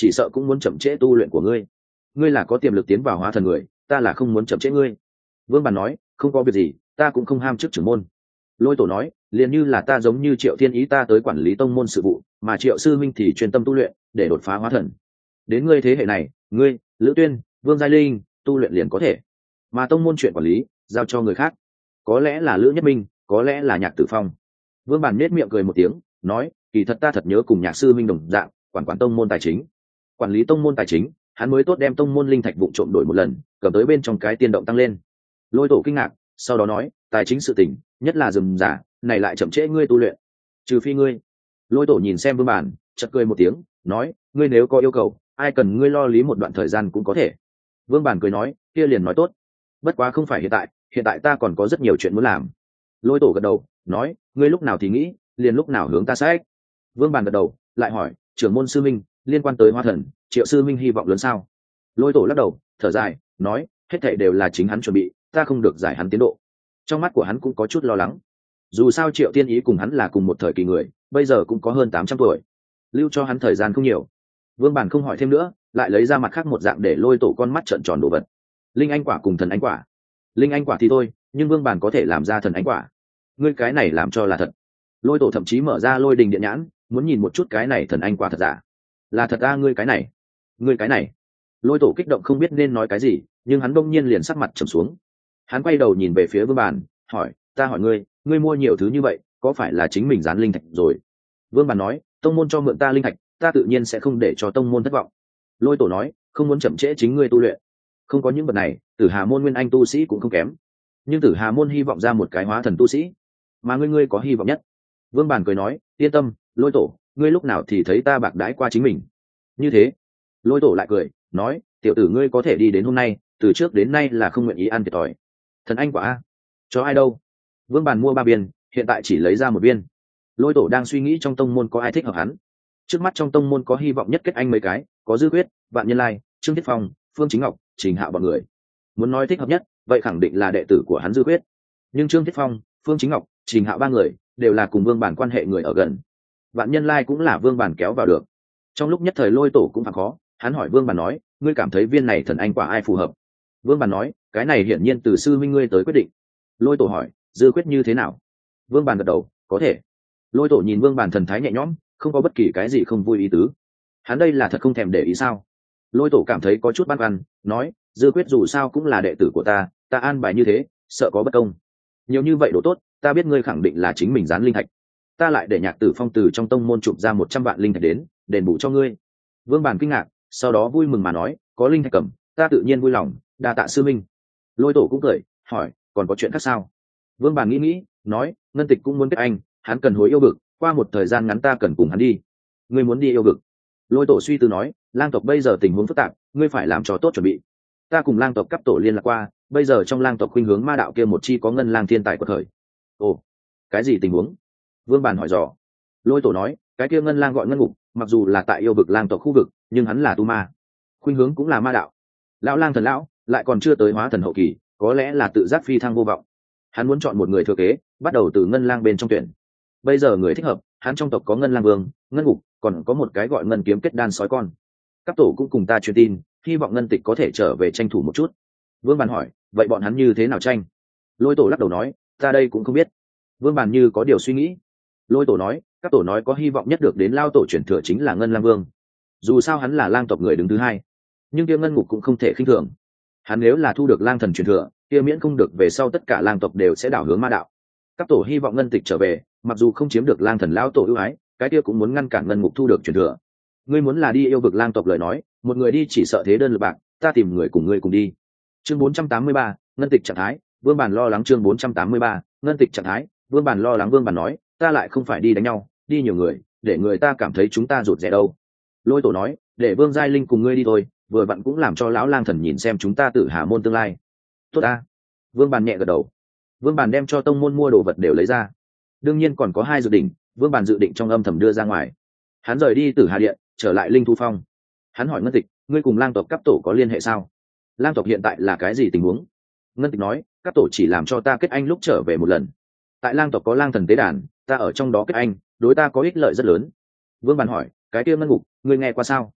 chỉ sợ cũng muốn chậm trễ tu luyện của ngươi. Ngươi là có tiềm lực tiến vào hóa thần người, ta là không muốn chậm trễ ngươi. Vương Bàn nói, không có việc gì, ta cũng không ham chức trưởng môn. Lôi Tổ nói, liền như là ta giống như Triệu Thiên Ý ta tới quản lý tông môn sự vụ, mà Triệu sư minh thì chuyên tâm tu luyện để đột phá hóa thần. Đến ngươi thế hệ này, ngươi, Lữ Tuyên, Vương Giai Linh tu luyện liền có thể, mà tông môn chuyện quản lý giao cho người khác, có lẽ là Lữ Nhất Minh, có lẽ là Nhạc Tử Phong. Vương Bàn nết miệng cười một tiếng, nói, kỳ thật ta thật nhớ cùng Nhạc sư minh đồng dạng, quản quản tông môn tài chính, quản lý tông môn tài chính, hắn mới tốt đem tông môn linh thạch vụ trộm đổi một lần, cầm tới bên trong cái tiên động tăng lên. Lôi Tổ kinh ngạc, sau đó nói, tài chính sự tình, nhất là rườm rà, này lại chậm trễ ngươi tu luyện, trừ phi ngươi. Lôi Tổ nhìn xem Vương Bàn, chợt cười một tiếng, nói, ngươi nếu có yêu cầu, ai cần ngươi lo lý một đoạn thời gian cũng có thể. Vương Bàn cười nói, kia liền nói tốt, bất quá không phải hiện tại, hiện tại ta còn có rất nhiều chuyện muốn làm. Lôi Tổ gật đầu, nói, ngươi lúc nào thì nghĩ, liền lúc nào hướng ta xét. Vương Bàn gật đầu, lại hỏi, trưởng môn sư minh, liên quan tới hóa thần, Triệu sư minh hy vọng lớn sao? Lôi Tổ lắc đầu, thở dài, nói, hết thảy đều là chính hắn chuẩn bị, ta không được giải hắn tiến độ. Trong mắt của hắn cũng có chút lo lắng, dù sao Triệu Tiên Ý cùng hắn là cùng một thời kỳ người, bây giờ cũng có hơn tám trăm tuổi, lưu cho hắn thời gian không nhiều. Vương Bàn không hỏi thêm nữa, lại lấy ra mặt khác một dạng để Lôi Tổ con mắt trợn tròn đồ vật. Linh anh quả cùng thần anh quả. Linh anh quả thì thôi, nhưng Vương Bàn có thể làm ra thần anh quả. Ngươi cái này làm cho là thật. Lôi Tổ thậm chí mở ra Lôi Đình điện nhãn, muốn nhìn một chút cái này thần anh quả thật giả. Là thật a, ngươi cái này, ngươi cái này. Lôi Tổ kích động không biết nên nói cái gì, nhưng hắn đông nhiên liền sắc mặt trầm xuống. Hắn quay đầu nhìn về phía Vương Bàn, hỏi, ta hỏi ngươi, ngươi mua nhiều thứ như vậy, có phải là chính mình dán linh thạch rồi? Vương Bàn nói, tông môn cho mượn ta linh thạch, ta tự nhiên sẽ không để cho tông môn thất vọng. Lôi Tổ nói, không muốn chậm trễ chính ngươi tu luyện, không có những vật này, Tử Hà môn nguyên anh tu sĩ cũng không kém, nhưng Tử Hà môn hy vọng ra một cái hóa thần tu sĩ, mà ngươi ngươi có hy vọng nhất. Vương Bàn cười nói, yên tâm, Lôi Tổ, ngươi lúc nào thì thấy ta bạc đãi qua chính mình như thế? Lôi Tổ lại cười, nói, tiểu tử ngươi có thể đi đến hôm nay, từ trước đến nay là không nguyện ý ăn thiệt thòi. Thần anh quả a, cho ai đâu? Vương Bàn mua ba viên, hiện tại chỉ lấy ra một viên. Lôi Tổ đang suy nghĩ trong tông môn có ai thích hợp hắn. Trước mắt trong tông môn có hy vọng nhất kết anh mấy cái, có Dư Quyết, Vạn Nhân Lai, Trương Thiết Phong, Phương Chính Ngọc, Trình Hạo bọn người. Muốn nói thích hợp nhất, vậy khẳng định là đệ tử của hắn Dư Quyết. Nhưng Trương Thiết Phong, Phương Chính Ngọc, Trình Hạo ba người đều là cùng Vương Bàn quan hệ người ở gần. Vạn Nhân Lai cũng là Vương Bàn kéo vào được. Trong lúc nhất thời Lôi Tổ cũng phạm khó, hắn hỏi Vương Bàn nói, ngươi cảm thấy viên này thần anh quả ai phù hợp? Vương Bàn nói, cái này hiển nhiên từ sư minh ngươi tới quyết định. Lôi Tổ hỏi, Dư Quyết như thế nào? Vương Bàn gật đầu, có thể. Lôi Tổ nhìn Vương Bàn thần thái nhẹ nhõm, không có bất kỳ cái gì không vui ý tứ. Hắn đây là thật không thèm để ý sao? Lôi Tổ cảm thấy có chút băn khoăn, nói, Dư Quyết dù sao cũng là đệ tử của ta, ta an bài như thế, sợ có bất công. Nhiều như vậy đồ tốt, ta biết ngươi khẳng định là chính mình dán linh thạch, ta lại để Nhạc Tử Phong từ trong tông môn chụp ra một trăm vạn linh thạch đến, đền bù cho ngươi. Vương Bàn kinh ngạc, sau đó vui mừng mà nói, có linh thạch cầm, ta tự nhiên vui lòng, đa tạ sư minh. Lôi Tổ cũng cười, hỏi, còn có chuyện khác sao? Vương Bàn nghĩ nghĩ, nói, Ngân Tịch cũng muốn kết anh, hắn cần hối yêu vực, qua một thời gian ngắn ta cần cùng hắn đi. Ngươi muốn đi yêu vực? Lôi Tổ suy tư nói, lang tộc bây giờ tình huống phức tạp, ngươi phải làm cho tốt chuẩn bị. Ta cùng lang tộc cấp tổ liên lạc qua, bây giờ trong lang tộc khuynh hướng ma đạo kia một chi có ngân lang thiên tài của thời. Ồ, cái gì tình huống? Vương Bàn hỏi dò. Lôi Tổ nói, cái kia ngân lang gọi ngân ngục, mặc dù là tại yêu vực lang tộc khu vực, nhưng hắn là tu ma, khuynh hướng cũng là ma đạo. Lão lang thần lão lại còn chưa tới hóa thần hậu kỳ, có lẽ là tự giác phi thăng vô vọng. Hắn muốn chọn một người thừa kế, bắt đầu từ ngân lang bên trong tuyển. Bây giờ người thích hợp, hắn trong tộc có ngân lang vương, ngân ngục, còn có một cái gọi ngân kiếm kết đan sói con. Các tổ cũng cùng ta truyền tin, hy vọng Ngân Tịch có thể trở về tranh thủ một chút. Vương Bàn hỏi, vậy bọn hắn như thế nào tranh? Lôi Tổ lắc đầu nói, ta đây cũng không biết. Vương Bàn như có điều suy nghĩ. Lôi Tổ nói, các tổ nói có hy vọng nhất được đến lao tổ truyền thừa chính là Ngân Lang Vương. Dù sao hắn là lang tộc người đứng thứ hai, nhưng kia ngân ngục cũng không thể khinh thường. Hắn nếu là thu được lang thần truyền thừa, kia miễn không được về sau tất cả lang tộc đều sẽ đảo hướng ma đạo. Các tổ hy vọng Ngân Tịch trở về, mặc dù không chiếm được lang thần lão tổ ưu ái, cái kia cũng muốn ngăn cản ngân ngục thu được truyền thừa. Ngươi muốn là đi yêu vực lang tộc lời nói, một người đi chỉ sợ thế đơn lực bạc, ta tìm người cùng ngươi cùng đi. Chương bốn trăm tám mươi ba, Ngân Tịch trạng thái. Vương Bàn lo lắng. Chương bốn trăm tám mươi ba, Ngân Tịch trạng thái. Vương Bàn lo lắng. Vương Bàn nói, ta lại không phải đi đánh nhau, đi nhiều người, để người ta cảm thấy chúng ta rụt rè đâu. Lôi Tổ nói, để Vương Giai Linh cùng ngươi đi thôi, vừa vặn cũng làm cho lão lang thần nhìn xem chúng ta Tử Hà môn tương lai. Tốt a. Vương Bàn nhẹ gật đầu. Vương Bàn đem cho tông môn mua đồ vật đều lấy ra, đương nhiên còn có hai dự định, Vương Bàn dự định trong âm thầm đưa ra ngoài. Hắn rời đi Tử Hà điện, trở lại Linh Thu Phong. Hắn hỏi Ngân Tịch, ngươi cùng lang tộc cấp tổ có liên hệ sao? Lang tộc hiện tại là cái gì tình huống? Ngân Tịch nói, cấp tổ chỉ làm cho ta kết anh lúc trở về một lần. Tại lang tộc có lang thần tế đàn, ta ở trong đó kết anh, đối ta có ích lợi rất lớn. Vương Bàn hỏi, cái kia ngân ngục, ngươi nghe qua sao?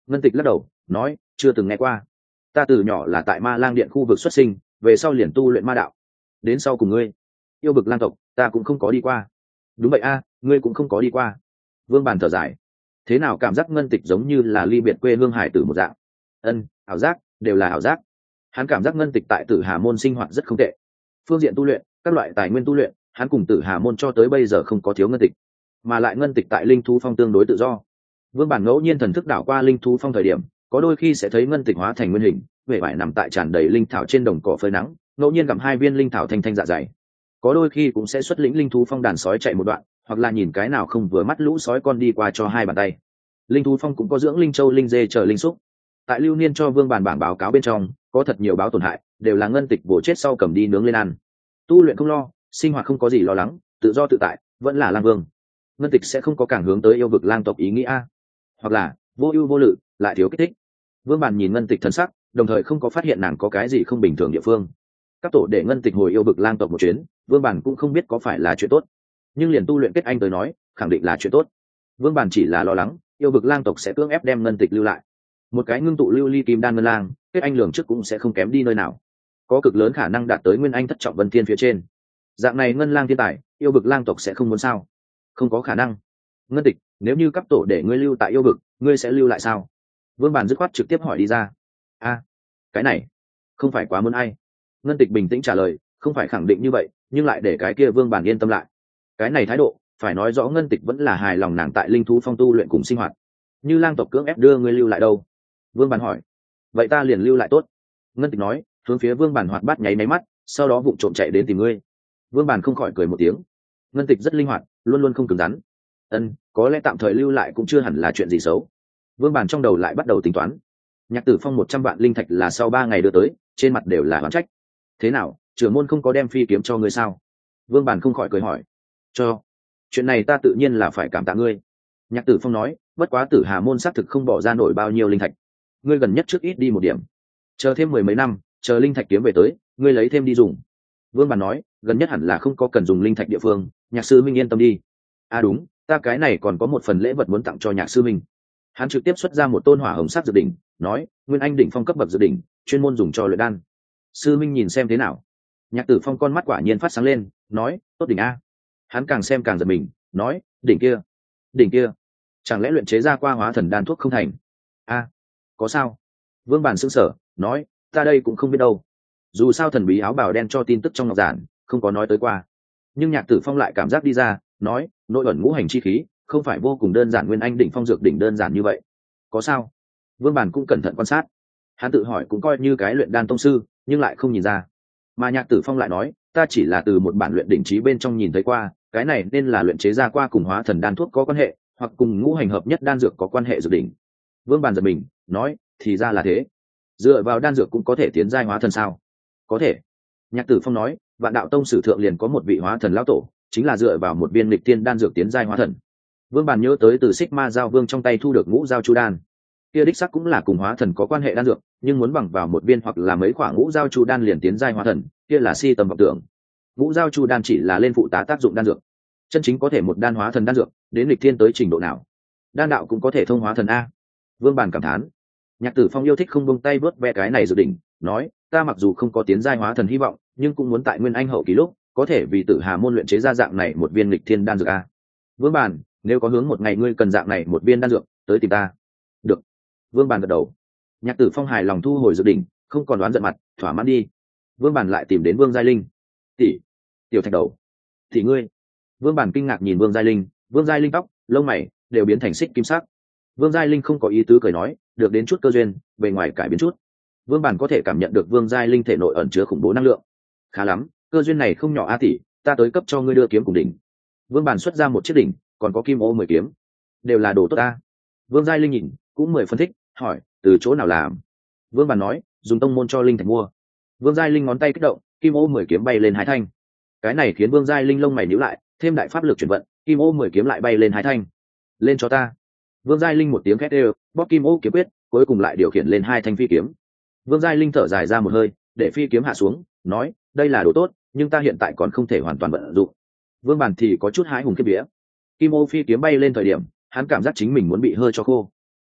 Ngân Tịch lắc đầu nói, chưa từng nghe qua. Ta từ nhỏ là tại Ma Lang Điện khu vực xuất sinh, về sau liền tu luyện ma đạo, đến sau cùng ngươi yêu vực lang tộc ta cũng không có đi qua. Đúng vậy a, ngươi cũng không có đi qua. Vương Bàn thở dài, thế nào cảm giác Ngân Tịch giống như là ly biệt quê hương hải tử một dạng. Ân, ảo giác, đều là ảo giác. Hắn cảm giác Ngân Tịch tại Tử Hà môn sinh hoạt rất không tệ, phương diện tu luyện, các loại tài nguyên tu luyện, hắn cùng Tử Hà môn cho tới bây giờ không có thiếu Ngân Tịch, mà lại Ngân Tịch tại linh thú phong tương đối tự do. Vương Bản ngẫu nhiên thần thức đảo qua linh thú phong thời điểm, có đôi khi sẽ thấy Ngân Tịch hóa thành nguyên hình, vẻ vải nằm tại tràn đầy linh thảo trên đồng cỏ phơi nắng, ngẫu nhiên gặm hai viên linh thảo thanh thanh dạ dày. Có đôi khi cũng sẽ xuất lĩnh linh thú phong đàn sói chạy một đoạn, hoặc là nhìn cái nào không vừa mắt lũ sói con đi qua cho hai bàn tay. Linh thú phong cũng có dưỡng linh châu linh dê chờ linh xúc. Tại Lưu Niên cho Vương Bản bảng báo cáo bên trong, có thật nhiều báo tổn hại, đều là Ngân Tịch bổ chết sau cầm đi nướng lên ăn. Tu luyện không lo, sinh hoạt không có gì lo lắng, tự do tự tại, vẫn là lang vương. Ngân Tịch sẽ không có càng hướng tới yêu vực lang tộc ý nghĩa, hoặc là vô ưu vô lự, lại thiếu kích thích. Vương Bản nhìn Ngân Tịch thân sắc, đồng thời không có phát hiện nàng có cái gì không bình thường địa phương. Các tổ để Ngân Tịch hồi yêu vực lang tộc một chuyến, Vương Bản cũng không biết có phải là chuyện tốt, nhưng liền tu luyện kết anh tới nói, khẳng định là chuyện tốt. Vương Bản chỉ là lo lắng yêu vực lang tộc sẽ cưỡng ép đem Ngân Tịch lưu lại. Một cái ngưng tụ lưu ly kim đan ngân lang, kết anh lường trước cũng sẽ không kém đi nơi nào, có cực lớn khả năng đạt tới nguyên anh thất trọng vân thiên phía trên. Dạng này ngân lang thiên tài, yêu vực lang tộc sẽ không muốn sao? Không có khả năng. Ngân Tịch, nếu như cấp tổ để ngươi lưu tại yêu vực, ngươi sẽ lưu lại sao? Vương Bản dứt khoát trực tiếp hỏi đi ra. A, cái này không phải quá muốn ai? Ngân Tịch bình tĩnh trả lời, không phải khẳng định như vậy, nhưng lại để cái kia Vương Bản yên tâm lại. Cái này thái độ, phải nói rõ Ngân Tịch vẫn là hài lòng nàng tại linh thú phong tu luyện cùng sinh hoạt. Như lang tộc cưỡng ép đưa ngươi lưu lại đâu? Vương Bản hỏi. Vậy ta liền lưu lại tốt. Ngân Tịch nói, hướng phía Vương Bản hoạt bát nháy máy mắt, sau đó vụng trộm chạy đến tìm ngươi. Vương Bản không khỏi cười một tiếng. Ngân Tịch rất linh hoạt, luôn luôn không cứng rắn. Ân, có lẽ tạm thời lưu lại cũng chưa hẳn là chuyện gì xấu. Vương Bản trong đầu lại bắt đầu tính toán. Nhạc Tử Phong một trăm vạn linh thạch là sau ba ngày đưa tới, trên mặt đều là oán trách. Thế nào, trưởng môn không có đem phi kiếm cho ngươi sao? Vương Bản không khỏi cười hỏi. Cho. Chuyện này ta tự nhiên là phải cảm tạ ngươi. Nhạc Tử Phong nói, bất quá Tử Hà môn xác thực không bỏ ra nổi bao nhiêu linh thạch. Ngươi gần nhất trước ít đi một điểm, chờ thêm mười mấy năm, chờ linh thạch kiếm về tới, ngươi lấy thêm đi dùng. Vương Bản nói, gần nhất hẳn là không có cần dùng linh thạch địa phương, Nhạc sư minh yên tâm đi. À đúng, ta cái này còn có một phần lễ vật muốn tặng cho Nhạc sư minh. Hắn trực tiếp xuất ra một tôn hỏa hồng sắc dược đỉnh, nói, nguyên anh đỉnh phong cấp bậc dược đỉnh, chuyên môn dùng cho luyện đan. Sư minh nhìn xem thế nào. Nhạc Tử Phong con mắt quả nhiên phát sáng lên, nói, tốt đỉnh a. Hắn càng xem càng giật mình, nói, đỉnh kia, đỉnh kia, chẳng lẽ luyện chế ra qua hóa thần đan thuốc không thành? A, có sao? Vương Bản sững sờ, nói, ta đây cũng không biết đâu. Dù sao thần bí áo bào đen cho tin tức trong ngọc giản, không có nói tới qua. Nhưng Nhạc Tử Phong lại cảm giác đi ra, nói, nội ẩn ngũ hành chi khí, không phải vô cùng đơn giản nguyên anh đỉnh phong dược đỉnh đơn giản như vậy. Có sao? Vương Bản cũng cẩn thận quan sát. Hắn tự hỏi cũng coi như cái luyện đan tông sư, nhưng lại không nhìn ra. Mà Nhạc Tử Phong lại nói, ta chỉ là từ một bản luyện đỉnh chí bên trong nhìn thấy qua, cái này nên là luyện chế ra qua cùng hóa thần đan thuốc có quan hệ, hoặc cùng ngũ hành hợp nhất đan dược có quan hệ dược đỉnh. Vương Bản giật mình, nói, thì ra là thế. Dựa vào đan dược cũng có thể tiến giai hóa thần sao? Có thể. Nhạc Tử Phong nói, Vạn Đạo Tông sử thượng liền có một vị hóa thần lão tổ, chính là dựa vào một viên nghịch tiên đan dược tiến giai hóa thần. Vương Bản nhớ tới từ Xích Ma Giao Vương trong tay thu được ngũ giao chu đan, kia đích sắc cũng là cùng hóa thần có quan hệ đan dược, nhưng muốn bằng vào một viên hoặc là mấy quả ngũ giao chu đan liền tiến giai hóa thần, kia là si tầm vọng tưởng. Ngũ giao chu đan chỉ là lên phụ tá tác dụng đan dược, chân chính có thể một đan hóa thần đan dược, đến nghịch tiên tới trình độ nào? Đan đạo cũng có thể thông hóa thần a. Vương Bản cảm thán. Nhạc Tử Phong yêu thích không buông tay vớt ve cái này dự định, nói, ta mặc dù không có tiến giai hóa thần hy vọng, nhưng cũng muốn tại nguyên anh hậu kỳ lúc có thể vì Tử Hà môn luyện chế ra dạng này một viên nghịch thiên đan dược a. Vương Bản, nếu có hướng một ngày ngươi cần dạng này một viên đan dược, tới tìm ta. Được. Vương Bản gật đầu. Nhạc Tử Phong hài lòng thu hồi dự định, không còn đoán giận mặt, thỏa mãn đi. Vương Bản lại tìm đến Vương Giai Linh. Tỷ, tiểu thạch đầu. Thì ngươi. Vương Bản kinh ngạc nhìn Vương Giai Linh, Vương Giai Linh tóc, lông mày đều biến thành xích kim sắc. Vương Giai Linh không có ý tứ cười nói, được đến chút cơ duyên, bề ngoài cải biến chút. Vương Bản có thể cảm nhận được Vương Giai Linh thể nội ẩn chứa khủng bố năng lượng. Khá lắm, cơ duyên này không nhỏ a tỷ, ta tới cấp cho ngươi đưa kiếm cùng đỉnh. Vương Bản xuất ra một chiếc đỉnh, còn có kim ô mười kiếm, đều là đồ tốt ta. Vương Giai Linh nhìn, cũng mười phân thích, hỏi, từ chỗ nào làm? Vương Bản nói, dùng tông môn cho Linh thạch mua. Vương Giai Linh ngón tay kích động, kim ô mười kiếm bay lên hai thanh. Cái này khiến Vương Giai Linh lông mày nhíu lại, thêm đại pháp lực chuyển vận, kim ô mười kiếm lại bay lên hai thanh. Lên cho ta. Vương Giai Linh một tiếng khét đều, bóp kim ô kiếm quyết, cuối cùng lại điều khiển lên hai thanh phi kiếm. Vương Giai Linh thở dài ra một hơi, để phi kiếm hạ xuống, nói, đây là đồ tốt, nhưng ta hiện tại còn không thể hoàn toàn vận dụng. Vương Bản thì có chút hái hùng kiếp vía. Kim ô phi kiếm bay lên thời điểm, hắn cảm giác chính mình muốn bị hơi cho khô.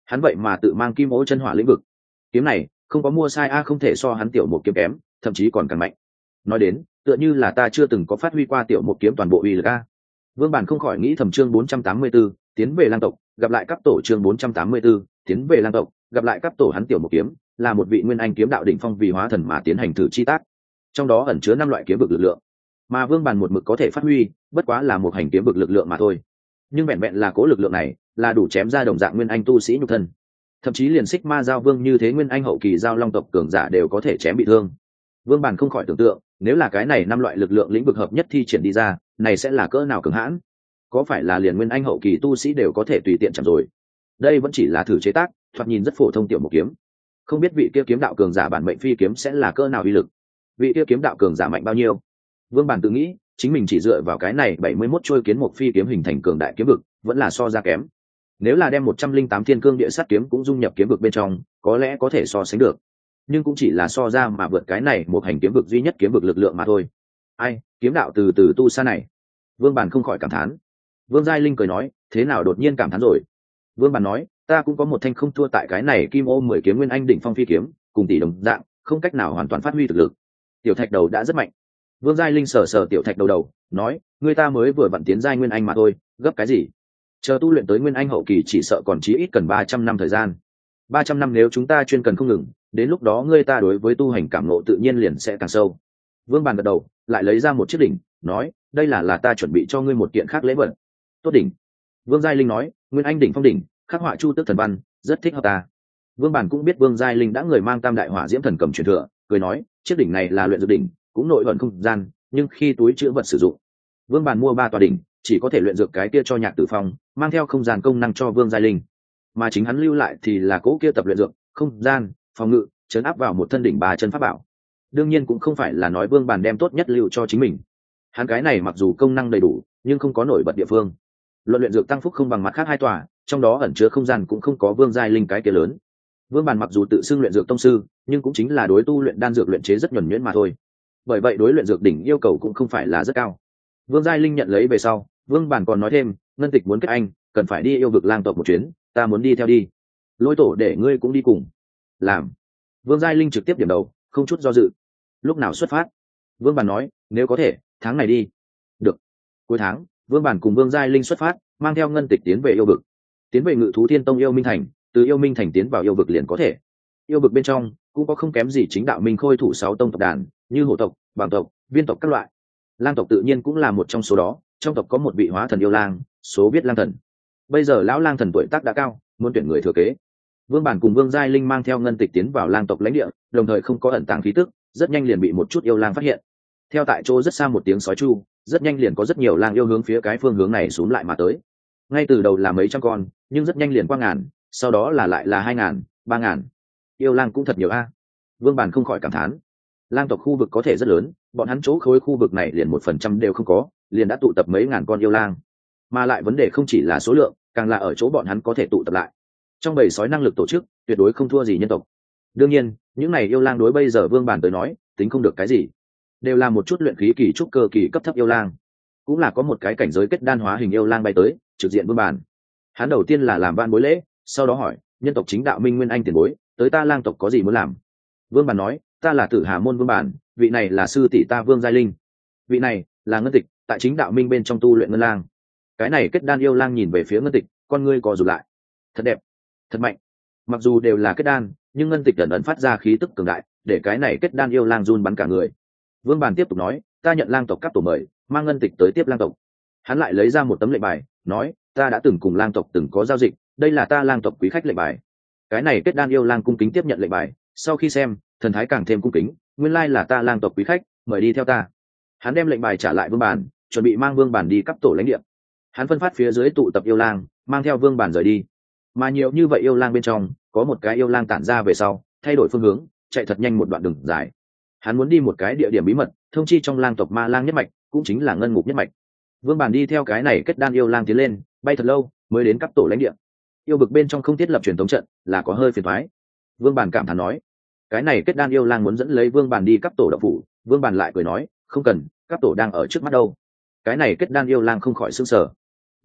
hắn vậy mà tự mang kim ô chân hỏa lĩnh vực, kiếm này không có mua sai a, không thể so hắn tiểu một kiếm kém, thậm chí còn càng mạnh. Nói đến tựa như là ta chưa từng có phát huy qua tiểu một kiếm toàn bộ uy lực a. Vương Bản không khỏi nghĩ thầm. Chương bốn trăm tám mươi 4, tiến về lang tộc, gặp lại cấp tổ. Chương bốn trăm tám mươi 4, tiến về lang tộc, gặp lại cấp tổ. Hắn tiểu một kiếm là một vị nguyên anh kiếm đạo đỉnh phong vì hóa thần mà tiến hành thử chi tác, trong đó ẩn chứa năm loại kiếm vực lực lượng, mà Vương Bản một mực có thể phát huy bất quá là một hành kiếm vực lực lượng mà thôi. Nhưng vẹn vẹn là cố lực lượng này là đủ chém ra đồng dạng nguyên anh tu sĩ nhục thân, thậm chí liền xích ma giao vương như thế nguyên anh hậu kỳ giao long tộc cường giả đều có thể chém bị thương. Vương Bản không khỏi tưởng tượng, nếu là cái này năm loại lực lượng lĩnh vực hợp nhất thi triển đi ra, này sẽ là cỡ nào cường hãn, có phải là liền nguyên anh hậu kỳ tu sĩ đều có thể tùy tiện chạm rồi. Đây vẫn chỉ là thử chế tác, thoạt nhìn rất phổ thông tiểu một kiếm, không biết vị kia kiếm đạo cường giả bản mệnh phi kiếm sẽ là cỡ nào uy lực, vị kia kiếm đạo cường giả mạnh bao nhiêu. Vương Bản tự nghĩ, chính mình chỉ dựa vào cái này bảy mươi mốt trôi kiến một phi kiếm hình thành cường đại kiếm vực vẫn là so ra kém. Nếu là đem một trăm linh tám thiên cương địa sát kiếm cũng dung nhập kiếm vực bên trong, có lẽ có thể so sánh được, nhưng cũng chỉ là so ra mà vượt cái này một hành kiếm vực duy nhất kiếm vực lực lượng mà thôi. Ai, kiếm đạo từ từ tu xa này. Vương Bản không khỏi cảm thán. Vương Giai Linh cười nói, thế nào đột nhiên cảm thán rồi? Vương Bản nói, ta cũng có một thanh không thua tại cái này kim ô mười kiếm nguyên anh đỉnh phong phi kiếm, cùng tỷ đồng dạng, không cách nào hoàn toàn phát huy thực lực. Tiểu thạch đầu đã rất mạnh. Vương Giai Linh sờ sờ tiểu thạch đầu đầu, nói, người ta mới vừa vặn tiến giai nguyên anh mà thôi, gấp cái gì? Chờ tu luyện tới nguyên anh hậu kỳ chỉ sợ còn chí ít cần ba trăm năm thời gian. Ba trăm năm nếu chúng ta chuyên cần không ngừng, đến lúc đó ngươi ta đối với tu hành cảm ngộ tự nhiên liền sẽ càng sâu. Vương Bàn gật đầu, lại lấy ra một chiếc đỉnh, nói, đây là là ta chuẩn bị cho ngươi một kiện khác lễ vật. Tốt đỉnh. Vương Giai Linh nói, nguyên anh đỉnh phong đỉnh, khắc họa chu tước thần văn, rất thích hợp ta. Vương Bàn cũng biết Vương Giai Linh đã người mang tam đại hỏa diễm thần cầm truyền thừa, cười nói, chiếc đỉnh này là luyện dược đỉnh, cũng nội ẩn không gian, nhưng khi túi chứa vật sử dụng. Vương Bàn mua ba tòa đỉnh, chỉ có thể luyện dược cái kia cho Nhạc Tử Phong, mang theo không gian công năng cho Vương Giai Linh, mà chính hắn lưu lại thì là cố kia tập luyện dược, không gian, phòng ngự, trấn áp vào một thân đỉnh ba chân pháp bảo. Đương nhiên cũng không phải là nói Vương Bàn đem tốt nhất lưu cho chính mình. Hắn cái này mặc dù công năng đầy đủ, nhưng không có nổi bật địa phương. Luận luyện dược tăng phúc không bằng mặt khác hai tòa, trong đó ẩn chứa không gian cũng không có Vương Giai Linh cái kia lớn. Vương Bàn mặc dù tự xưng luyện dược tông sư, nhưng cũng chính là đối tu luyện đan dược luyện chế rất nhuần nhuyễn mà thôi. Bởi vậy đối luyện dược đỉnh yêu cầu cũng không phải là rất cao. Vương Giai Linh nhận lấy về sau, Vương Bàn còn nói thêm, ngân tịch muốn kết anh, cần phải đi yêu vực lang tộc một chuyến, ta muốn đi theo đi. Lôi tổ để ngươi cũng đi cùng. Làm. Vương Giai Linh trực tiếp điểm đầu, không chút do dự. Lúc nào xuất phát? Vương Bàn nói, nếu có thể, tháng này đi. Được. Cuối tháng, Vương Bàn cùng Vương Giai Linh xuất phát, mang theo ngân tịch tiến về yêu vực. Tiến về Ngự Thú Thiên Tông Yêu Minh Thành, từ Yêu Minh Thành tiến vào yêu vực liền có thể. Yêu vực bên trong cũng có không kém gì chính đạo minh khôi thủ sáu tông tộc đàn, như hổ tộc, bàng tộc, viên tộc các loại. Lang tộc tự nhiên cũng là một trong số đó, trong tộc có một vị hóa thần yêu lang, số biết lang thần. Bây giờ lão lang thần tuổi tác đã cao, muốn tuyển người thừa kế. Vương Bản cùng Vương Giai Linh mang theo ngân tịch tiến vào lang tộc lãnh địa, đồng thời không có ẩn tàng khí tức, rất nhanh liền bị một chút yêu lang phát hiện. Theo tại chỗ rất xa một tiếng sói chu, rất nhanh liền có rất nhiều lang yêu hướng phía cái phương hướng này xuống lại mà tới. Ngay từ đầu là mấy trăm con, nhưng rất nhanh liền qua ngàn, sau đó là lại là hai ngàn, ba ngàn. Yêu lang cũng thật nhiều a. Vương Bản không khỏi cảm thán. Lang tộc khu vực có thể rất lớn, bọn hắn chỗ khối khu vực này liền một phần trăm đều không có, liền đã tụ tập mấy ngàn con yêu lang. Mà lại vấn đề không chỉ là số lượng, càng là ở chỗ bọn hắn có thể tụ tập lại. Trong bầy sói năng lực tổ chức, tuyệt đối không thua gì nhân tộc. Đương nhiên, những này yêu lang đối bây giờ Vương Bản tới nói, tính không được cái gì, đều là một chút luyện khí kỳ trúc cơ kỳ cấp thấp yêu lang. Cũng là có một cái cảnh giới kết đan hóa hình yêu lang bay tới, trực diện Vương Bản. Hắn đầu tiên là làm van bối lễ, sau đó hỏi, nhân tộc chính đạo minh nguyên anh tiền bối, tới ta lang tộc có gì muốn làm? Vương Bản nói, ta là Tử Hà môn Vương Bản, vị này là sư tỷ ta Vương Giai Linh, vị này là ngân tịch, tại chính đạo minh bên trong tu luyện ngân lang. Cái này kết đan yêu lang nhìn về phía ngân tịch, con ngươi co rụt lại. Thật đẹp, thật mạnh. Mặc dù đều là kết đan, nhưng ngân tịch ẩn ẩn phát ra khí tức cường đại, để cái này kết đan yêu lang run bắn cả người. Vương Bản tiếp tục nói, ta nhận lang tộc cấp tổ mời, mang ngân tịch tới tiếp lang tộc. Hắn lại lấy ra một tấm lệnh bài, nói, ta đã từng cùng lang tộc từng có giao dịch, đây là ta lang tộc quý khách lệnh bài. Cái này kết đan yêu lang cung kính tiếp nhận lệnh bài, sau khi xem, thần thái càng thêm cung kính, nguyên lai là ta lang tộc quý khách, mời đi theo ta. Hắn đem lệnh bài trả lại Vương Bản, chuẩn bị mang Vương Bản đi cấp tổ lãnh địa. Hắn phân phát phía dưới tụ tập yêu lang, mang theo Vương Bản rời đi. Mà nhiều như vậy yêu lang bên trong, có một cái yêu lang tản ra về sau, thay đổi phương hướng, chạy thật nhanh một đoạn đường dài. Hắn muốn đi một cái địa điểm bí mật, thông chi trong lang tộc ma lang nhất mạch, cũng chính là ngân ngục nhất mạch. Vương Bản đi theo cái này kết đan yêu lang tiến lên, bay thật lâu, mới đến cấp tổ lãnh địa. Yêu vực bên trong không thiết lập truyền thống trận, là có hơi phiền toái. Vương Bản cảm thán nói, cái này kết đan yêu lang muốn dẫn lấy Vương Bản đi cấp tổ động phủ, Vương Bản lại cười nói, không cần, cấp tổ đang ở trước mắt đâu. Cái này kết đan yêu lang không khỏi sửng sở.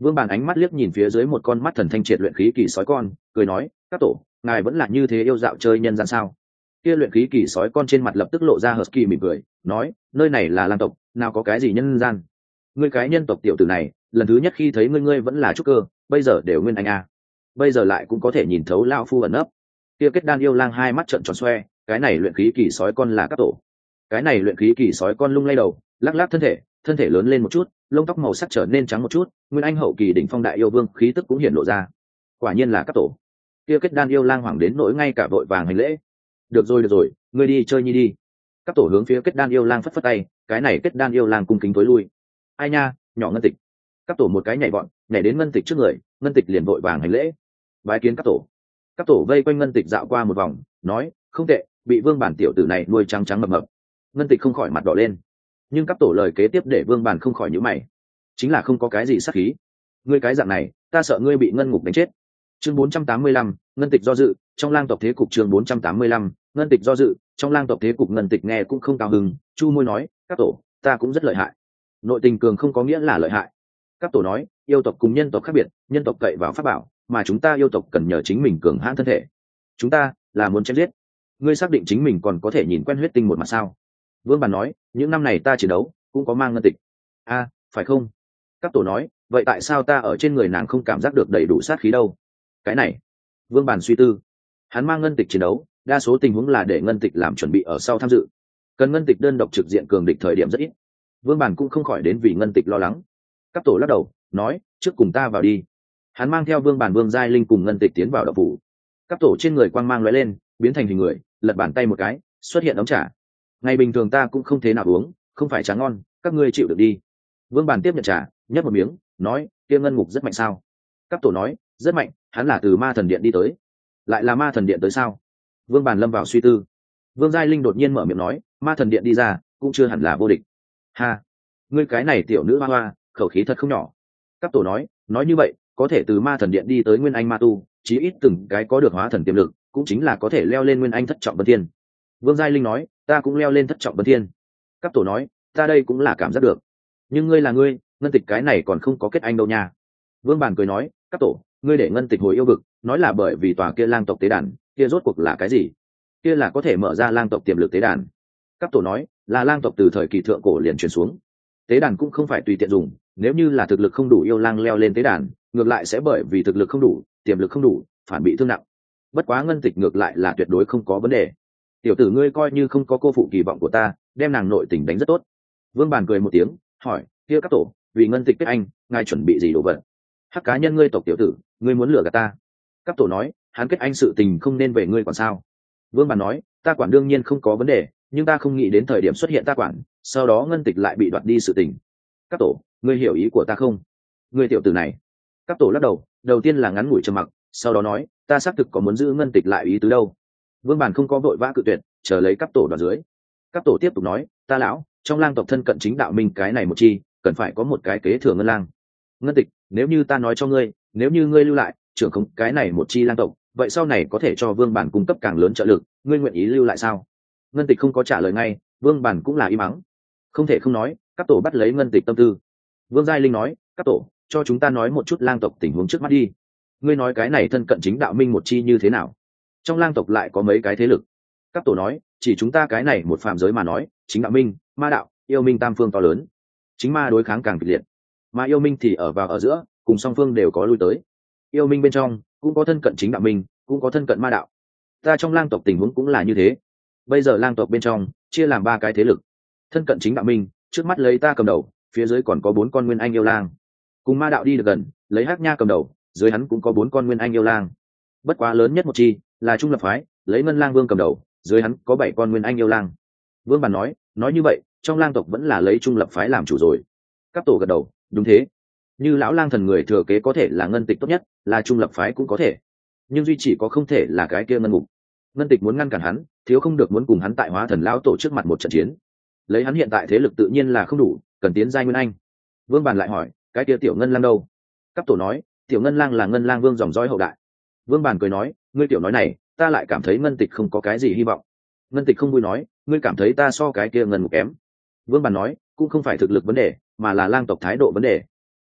Vương Bàn ánh mắt liếc nhìn phía dưới một con mắt thần thanh triệt luyện khí kỳ sói con, cười nói, các tổ, ngài vẫn là như thế yêu dạo chơi nhân gian sao? Kia luyện khí kỳ sói con trên mặt lập tức lộ ra husky mỉm cười, nói, nơi này là lang tộc, nào có cái gì nhân gian? Ngươi cái nhân tộc tiểu tử này, lần thứ nhất khi thấy ngươi ngươi vẫn là trúc cơ, bây giờ đều nguyên anh a. Bây giờ lại cũng có thể nhìn thấu lão phu ẩn nấp. Kia kết đan yêu lang hai mắt trợn tròn xoe, cái này luyện khí kỳ sói con là các tổ. Cái này luyện khí kỳ sói con lung lay đầu, lắc lắc thân thể, thân thể lớn lên một chút, lông tóc màu sắc trở nên trắng một chút, nguyên anh hậu kỳ đỉnh phong đại yêu vương khí tức cũng hiện lộ ra. Quả nhiên là các tổ. Kia kết đan yêu lang hoảng đến nỗi ngay cả vội vàng hành lễ. Được rồi được rồi, ngươi đi chơi nhi đi. Các tổ hướng phía kết đan yêu lang phất phất tay, cái này kết đan yêu lang cung kính tối lui. Ai nha, nhỏ ngân tịch. Các tổ một cái nhảy bọn, nhảy đến ngân tịch trước người, ngân tịch liền vội vàng hành lễ. Bái kiến các tổ. Các tổ vây quanh ngân tịch dạo qua một vòng, nói, không tệ, bị vương bản tiểu tử này nuôi trắng trắng mập mập. Ngân tịch không khỏi mặt đỏ lên, nhưng các tổ lời kế tiếp để vương bản không khỏi nhíu mày, chính là không có cái gì sát khí. Ngươi cái dạng này, ta sợ ngươi bị ngân ngục đánh chết. Chương bốn trăm tám mươi lăm, ngân tịch do dự, trong lang tộc thế cục. Chương bốn trăm tám mươi lăm, ngân tịch do dự, trong lang tộc thế cục. Ngân tịch nghe cũng không cao hứng, chu môi nói, các tổ, ta cũng rất lợi hại. Nội tình cường không có nghĩa là lợi hại. Các tổ nói, yêu tộc cùng nhân tộc khác biệt, nhân tộc cậy vào pháp bảo, mà chúng ta yêu tộc cần nhờ chính mình cường hãn thân thể. Chúng ta là muốn chém giết. Ngươi xác định chính mình còn có thể nhìn quen huyết tinh một mặt sao? Vương Bàn nói, những năm này ta chiến đấu cũng có mang ngân tịch. A, phải không? Các tổ nói, vậy tại sao ta ở trên người nàng không cảm giác được đầy đủ sát khí đâu? Cái này, Vương Bàn suy tư. Hắn mang ngân tịch chiến đấu, đa số tình huống là để ngân tịch làm chuẩn bị ở sau tham dự. Cần ngân tịch đơn độc trực diện cường địch thời điểm rất ít. Vương Bàn cũng không khỏi đến vì ngân tịch lo lắng. Các tổ lắc đầu, nói, trước cùng ta vào đi. Hắn mang theo Vương Bàn Vương Giai Linh cùng ngân tịch tiến vào động phủ. Các tổ trên người quang mang lóe lên, biến thành hình người, lật bàn tay một cái, xuất hiện ống trà. Ngày bình thường ta cũng không thế nào uống, không phải trà ngon, các ngươi chịu được đi. Vương Bàn tiếp nhận trà, nhấp một miếng, nói, kia ngân ngục rất mạnh sao? Các tổ nói, rất mạnh, hắn là từ ma thần điện đi tới. Lại là ma thần điện tới sao? Vương Bàn lâm vào suy tư. Vương Giai Linh đột nhiên mở miệng nói, ma thần điện đi ra, cũng chưa hẳn là vô địch. Ha, ngươi cái này tiểu nữ hoa hoa, khẩu khí thật không nhỏ. Các tổ nói, nói như vậy, có thể từ ma thần điện đi tới nguyên anh ma tu, chí ít từng cái có được hóa thần tiềm lực, cũng chính là có thể leo lên nguyên anh thất trọng vân thiên. Vương Giai Linh nói, ta cũng leo lên thất trọng vân thiên. Các tổ nói, ta đây cũng là cảm giác được. Nhưng ngươi là ngươi, ngân tịch cái này còn không có kết anh đâu nha. Vương Bàn cười nói, các tổ, ngươi để ngân tịch hồi yêu vực, nói là bởi vì tòa kia lang tộc tế đàn, kia rốt cuộc là cái gì? Kia là có thể mở ra lang tộc tiềm lực tế đàn. Các tổ nói, là lang tộc từ thời kỳ thượng cổ liền truyền xuống. Tế đàn cũng không phải tùy tiện dùng, nếu như là thực lực không đủ yêu lang leo lên tế đàn, ngược lại sẽ bởi vì thực lực không đủ, tiềm lực không đủ, phản bị thương nặng. Bất quá ngân tịch ngược lại là tuyệt đối không có vấn đề. Tiểu tử ngươi coi như không có cô phụ kỳ vọng của ta, đem nàng nội tình đánh rất tốt. Vương Bàn cười một tiếng, hỏi, kia các tổ, vì ngân tịch kết anh, ngài chuẩn bị gì đồ vật? Hắc cá nhân ngươi tộc tiểu tử, ngươi muốn lừa gạt ta? Các tổ nói, hắn kết anh sự tình không nên về ngươi còn sao? Vương Bàn nói, ta quản đương nhiên không có vấn đề, nhưng ta không nghĩ đến thời điểm xuất hiện ta quản, sau đó ngân tịch lại bị đoạt đi sự tình. Các tổ, ngươi hiểu ý của ta không? Ngươi tiểu tử này. Các tổ lắc đầu, đầu tiên là ngắn ngủi trầm mặc, sau đó nói, ta xác thực có muốn giữ ngân tịch lại ý tứ đâu. Vương Bàn không có vội vã cự tuyệt, chờ lấy các tổ đoạt dưới. Các tổ tiếp tục nói, ta lão, trong lang tộc thân cận chính đạo minh cái này một chi, cần phải có một cái kế thừa ngân lang. Ngân tịch, nếu như ta nói cho ngươi, nếu như ngươi lưu lại, trưởng không cái này một chi lang tộc, vậy sau này có thể cho Vương Bàn cung cấp càng lớn trợ lực, ngươi nguyện ý lưu lại sao? Ngân tịch không có trả lời ngay, Vương Bàn cũng là im mắng. Không thể không nói, các tổ bắt lấy ngân tịch tâm tư. Vương Giai Linh nói, các tổ, cho chúng ta nói một chút lang tộc tình huống trước mắt đi. Ngươi nói cái này thân cận chính đạo minh một chi như thế nào? Trong lang tộc lại có mấy cái thế lực? Các tổ nói, chỉ chúng ta cái này một phàm giới mà nói, chính đạo minh, ma đạo, yêu minh tam phương to lớn. Chính ma đối kháng càng kịch liệt, mà yêu minh thì ở vào ở giữa, cùng song phương đều có lui tới. Yêu minh bên trong cũng có thân cận chính đạo minh, cũng có thân cận ma đạo. Ta trong lang tộc tình huống cũng là như thế. Bây giờ lang tộc bên trong chia làm ba cái thế lực. Thân cận chính đạo minh, trước mắt lấy ta cầm đầu, phía dưới còn có bốn con nguyên anh yêu lang. Cùng ma đạo đi được gần, lấy Hắc Nha cầm đầu, dưới hắn cũng có bốn con nguyên anh yêu lang. Bất quá lớn nhất một chi là Trung Lập phái, lấy Ngân Lang Vương cầm đầu, dưới hắn có bảy con nguyên anh yêu lang. Vương Bàn nói, nói như vậy, trong lang tộc vẫn là lấy Trung Lập phái làm chủ rồi. Các tổ gật đầu, đúng thế. Như lão lang thần người thừa kế có thể là ngân tịch tốt nhất, là Trung Lập phái cũng có thể, nhưng duy chỉ có không thể là cái kia ngân ngục. Ngân tịch muốn ngăn cản hắn, thiếu không được muốn cùng hắn tại Hóa Thần lão tổ trước mặt một trận chiến. Lấy hắn hiện tại thế lực tự nhiên là không đủ, cần tiến giai nguyên anh. Vương Bàn lại hỏi, cái kia tiểu ngân lang đâu? Các tổ nói, tiểu ngân lang là Ngân Lang Vương dòng dõi hậu đại. Vương Bàn cười nói, ngươi tiểu nói này, ta lại cảm thấy ngân tịch không có cái gì hy vọng. Ngân tịch không vui nói, ngươi cảm thấy ta so cái kia ngân ngục kém. Vương Bàn nói, cũng không phải thực lực vấn đề, mà là lang tộc thái độ vấn đề. Các tổ,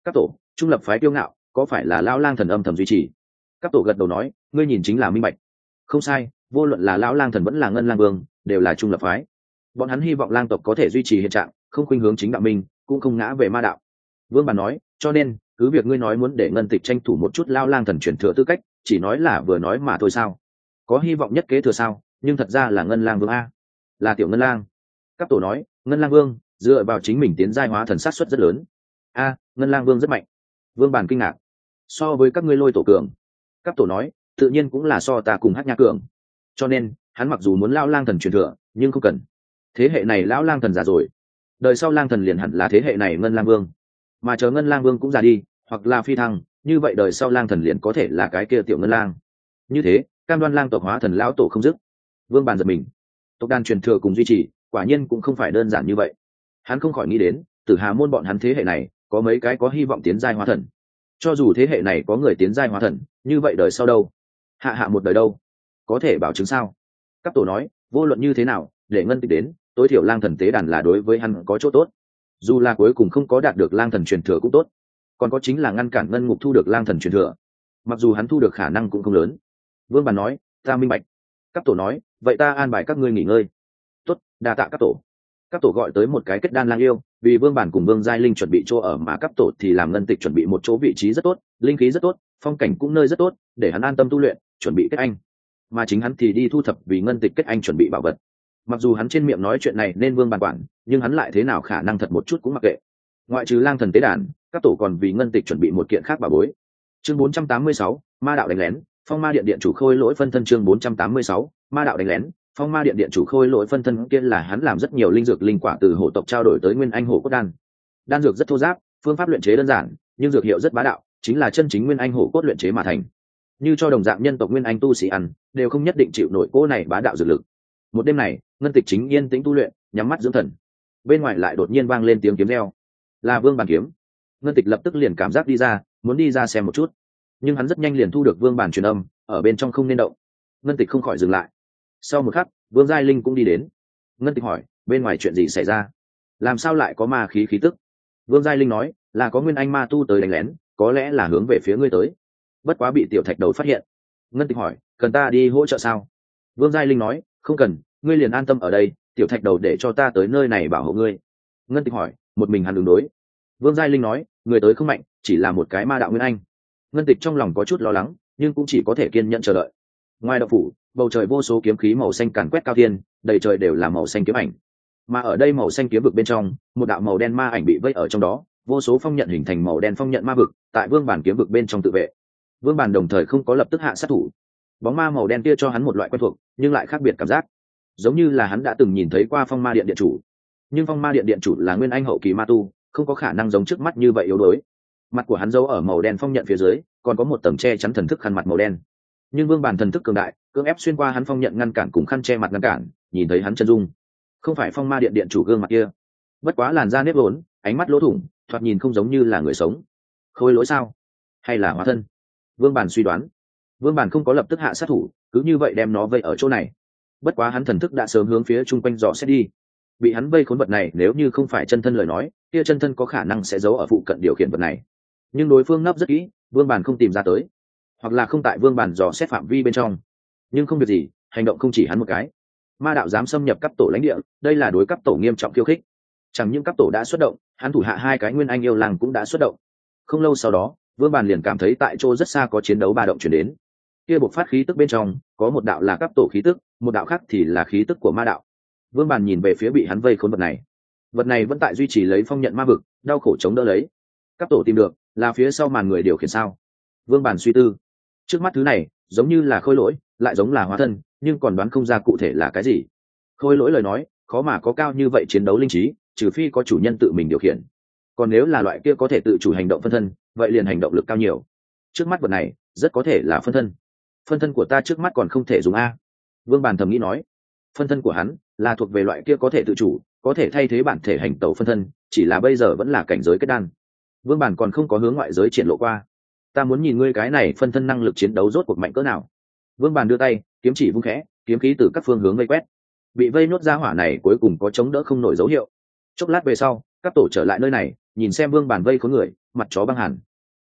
trung lập phái kiêu ngạo có phải là lão lang thần âm thầm duy trì? Các tổ gật đầu nói, ngươi nhìn chính là minh bạch. Không sai, vô luận là lão lang thần vẫn là ngân lang vương đều là trung lập phái. Bọn hắn hy vọng lang tộc có thể duy trì hiện trạng, không khuynh hướng chính đạo minh, cũng không ngã về ma đạo. Vương Bàn nói, cho nên cứ việc ngươi nói muốn để ngân tịch tranh thủ một chút lão lang thần truyền thừa tư cách, chỉ nói là vừa nói mà thôi sao? Có hy vọng nhất kế thừa sao? Nhưng thật ra là ngân lang vương a, là tiểu ngân lang. Các tổ nói, ngân lang vương dựa vào chính mình tiến giai hóa thần sát suất rất lớn. A, ngân lang vương rất mạnh. Vương Bàn kinh ngạc, so với các ngươi lôi tổ cường. Các tổ nói, tự nhiên cũng là so ta cùng Hắc Nha cường. Cho nên hắn mặc dù muốn lão lang thần truyền thừa, nhưng không cần. Thế hệ này lão lang thần già rồi, đời sau lang thần liền hẳn là thế hệ này ngân lang vương. Mà chờ ngân lang vương cũng già đi, hoặc là phi thăng, như vậy đời sau lang thần liền có thể là cái kia tiểu ngân lang. Như thế cam đoan lang tộc hóa thần lão tổ không dứt. Vương Bàn giật mình, tộc đàn truyền thừa cùng duy trì quả nhiên cũng không phải đơn giản như vậy. Hắn không khỏi nghĩ đến Tử Hà môn bọn hắn thế hệ này có mấy cái có hy vọng tiến giai hóa thần. Cho dù thế hệ này có người tiến giai hóa thần, như vậy đời sau đâu, hạ hạ một đời đâu, có thể bảo chứng sao? Các tổ nói, vô luận như thế nào để ngân tịch đến, tối thiểu lang thần tế đàn là đối với hắn có chỗ tốt. Dù là cuối cùng không có đạt được lang thần truyền thừa cũng tốt, còn có chính là ngăn cản ngân ngục thu được lang thần truyền thừa, mặc dù hắn thu được khả năng cũng không lớn. Vương Bàn nói, ta minh bạch. Các tổ nói, vậy ta an bài các ngươi nghỉ ngơi. Tốt, đa tạ các tổ. Các tổ gọi tới một cái kết đan lang yêu, vì Vương Bàn cùng Vương Giai Linh chuẩn bị chỗ ở, mà các tổ thì làm ngân tịch chuẩn bị một chỗ vị trí rất tốt, linh khí rất tốt, phong cảnh cũng nơi rất tốt, để hắn an tâm tu luyện, chuẩn bị kết anh. Mà chính hắn thì đi thu thập vì ngân tịch kết anh chuẩn bị bảo vật. Mặc dù hắn trên miệng nói chuyện này nên Vương Bàn quản, nhưng hắn lại thế nào khả năng thật một chút cũng mặc kệ. Ngoại trừ lang thần tế đàn, các tổ còn vì ngân tịch chuẩn bị một kiện khác bảo bối. Chương bốn trăm tám mươi sáu, ma đạo đánh lén, phong ma điện điện chủ khôi lỗi phân thân. Chương bốn trăm tám mươi sáu, ma đạo đánh lén, phong ma điện điện chủ khôi lỗi phân thân. Kia là hắn làm rất nhiều linh dược linh quả từ hổ tộc trao đổi tới nguyên anh hổ cốt đan. Đan dược rất thô giáp, phương pháp luyện chế đơn giản, nhưng dược hiệu rất bá đạo, chính là chân chính nguyên anh hổ cốt luyện chế mà thành. Như cho đồng dạng nhân tộc nguyên anh tu sĩ ăn, đều không nhất định chịu nổi cỗ này bá đạo dược lực. Một đêm này, ngân tịch chính yên tĩnh tu luyện, nhắm mắt dưỡng thần. Bên ngoài lại đột nhiên vang lên tiếng kiếm reo, là Vương Bàn kiếm. Ngân tịch lập tức liền cảm giác đi ra, muốn đi ra xem một chút, nhưng hắn rất nhanh liền thu được Vương Bàn truyền âm, ở bên trong không nên động. Ngân tịch không khỏi dừng lại. Sau một khắc, Vương Giai Linh cũng đi đến. Ngân tịch hỏi, bên ngoài chuyện gì xảy ra? Làm sao lại có ma khí khí tức? Vương Giai Linh nói, là có nguyên anh ma tu tới đánh lén, có lẽ là hướng về phía ngươi tới. Bất quá bị tiểu thạch đầu phát hiện. Ngân tịch hỏi, cần ta đi hỗ trợ sao? Vương Giai Linh nói, không cần, ngươi liền an tâm ở đây, tiểu thạch đầu để cho ta tới nơi này bảo hộ ngươi. Ngân tịch hỏi, một mình hắn ứng đối? Vương Giai Linh nói, người tới không mạnh, chỉ là một cái ma đạo nguyên anh. Ngân tịch trong lòng có chút lo lắng, nhưng cũng chỉ có thể kiên nhẫn chờ đợi. Ngoài đạo phủ, bầu trời vô số kiếm khí màu xanh càn quét cao thiên, đầy trời đều là màu xanh kiếm ảnh. Mà ở đây màu xanh kiếm vực bên trong, một đạo màu đen ma ảnh bị vây ở trong đó, vô số phong nhận hình thành màu đen phong nhận ma vực, tại Vương Bàn kiếm vực bên trong tự vệ. Vương Bàn đồng thời không có lập tức hạ sát thủ. Bóng ma màu đen kia cho hắn một loại quen thuộc, nhưng lại khác biệt cảm giác, giống như là hắn đã từng nhìn thấy qua Phong Ma Điện điện chủ. Nhưng Phong Ma Điện điện chủ là nguyên anh hậu kỳ ma tu, không có khả năng giống trước mắt như vậy yếu đuối. Mặt của hắn giấu ở màu đen phong nhận phía dưới, còn có một tầng che chắn thần thức khăn mặt màu đen. Nhưng Vương Bàn thần thức cường đại, cưỡng ép xuyên qua hắn phong nhận ngăn cản cùng khăn che mặt ngăn cản, nhìn thấy hắn chân dung, không phải Phong Ma Điện điện chủ gương mặt kia. Bất quá làn da nếp vốn, ánh mắt lỗ thủng, thoạt nhìn không giống như là người sống. Khôi lỗi sao? Hay là hóa thân? Vương Bàn suy đoán. Vương Bàn không có lập tức hạ sát thủ, cứ như vậy đem nó vây ở chỗ này. Bất quá hắn thần thức đã sớm hướng phía chung quanh dò xét đi. Bị hắn vây khốn vật này nếu như không phải chân thân lời nói, kia chân thân có khả năng sẽ giấu ở phụ cận điều khiển vật này. Nhưng đối phương nấp rất kỹ, Vương Bàn không tìm ra tới, hoặc là không tại Vương Bàn dò xét phạm vi bên trong. Nhưng không việc gì, hành động không chỉ hắn một cái. Ma đạo dám xâm nhập cấp tổ lãnh địa, đây là đối cấp tổ nghiêm trọng khiêu khích. Chẳng những cấp tổ đã xuất động, hắn thủ hạ hai cái nguyên anh yêu làng cũng đã xuất động. Không lâu sau đó, Vương Bàn liền cảm thấy tại chỗ rất xa có chiến đấu ba động chuyển đến. Kia bộc phát khí tức bên trong, có một đạo là cấp tổ khí tức, một đạo khác thì là khí tức của ma đạo. Vương Bàn nhìn về phía bị hắn vây khốn vật này. Vật này vẫn tại duy trì lấy phong nhận ma vực, đau khổ chống đỡ lấy. Cấp tổ tìm được, là phía sau màn người điều khiển sao? Vương Bàn suy tư. Trước mắt thứ này, giống như là khôi lỗi, lại giống là hóa thân, nhưng còn đoán không ra cụ thể là cái gì. Khôi lỗi lời nói, khó mà có cao như vậy chiến đấu linh trí, trừ phi có chủ nhân tự mình điều khiển. Còn nếu là loại kia có thể tự chủ hành động phân thân, vậy liền hành động lực cao nhiều. Trước mắt vật này, rất có thể là phân thân. Phân thân của ta trước mắt còn không thể dùng a. Vương Bàn thầm nghĩ nói. Phân thân của hắn là thuộc về loại kia có thể tự chủ, có thể thay thế bản thể hành tẩu phân thân, chỉ là bây giờ vẫn là cảnh giới kết đan. Vương Bàn còn không có hướng ngoại giới triển lộ qua. Ta muốn nhìn ngươi cái này phân thân năng lực chiến đấu rốt cuộc mạnh cỡ nào. Vương Bàn đưa tay, kiếm chỉ vung khẽ, kiếm khí từ các phương hướng vây quét. Bị vây nốt ra hỏa này cuối cùng có chống đỡ không nổi dấu hiệu. Chốc lát về sau, các tổ trở lại nơi này, nhìn xem Vương Bàn vây khốn người, mặt chó băng hẳn.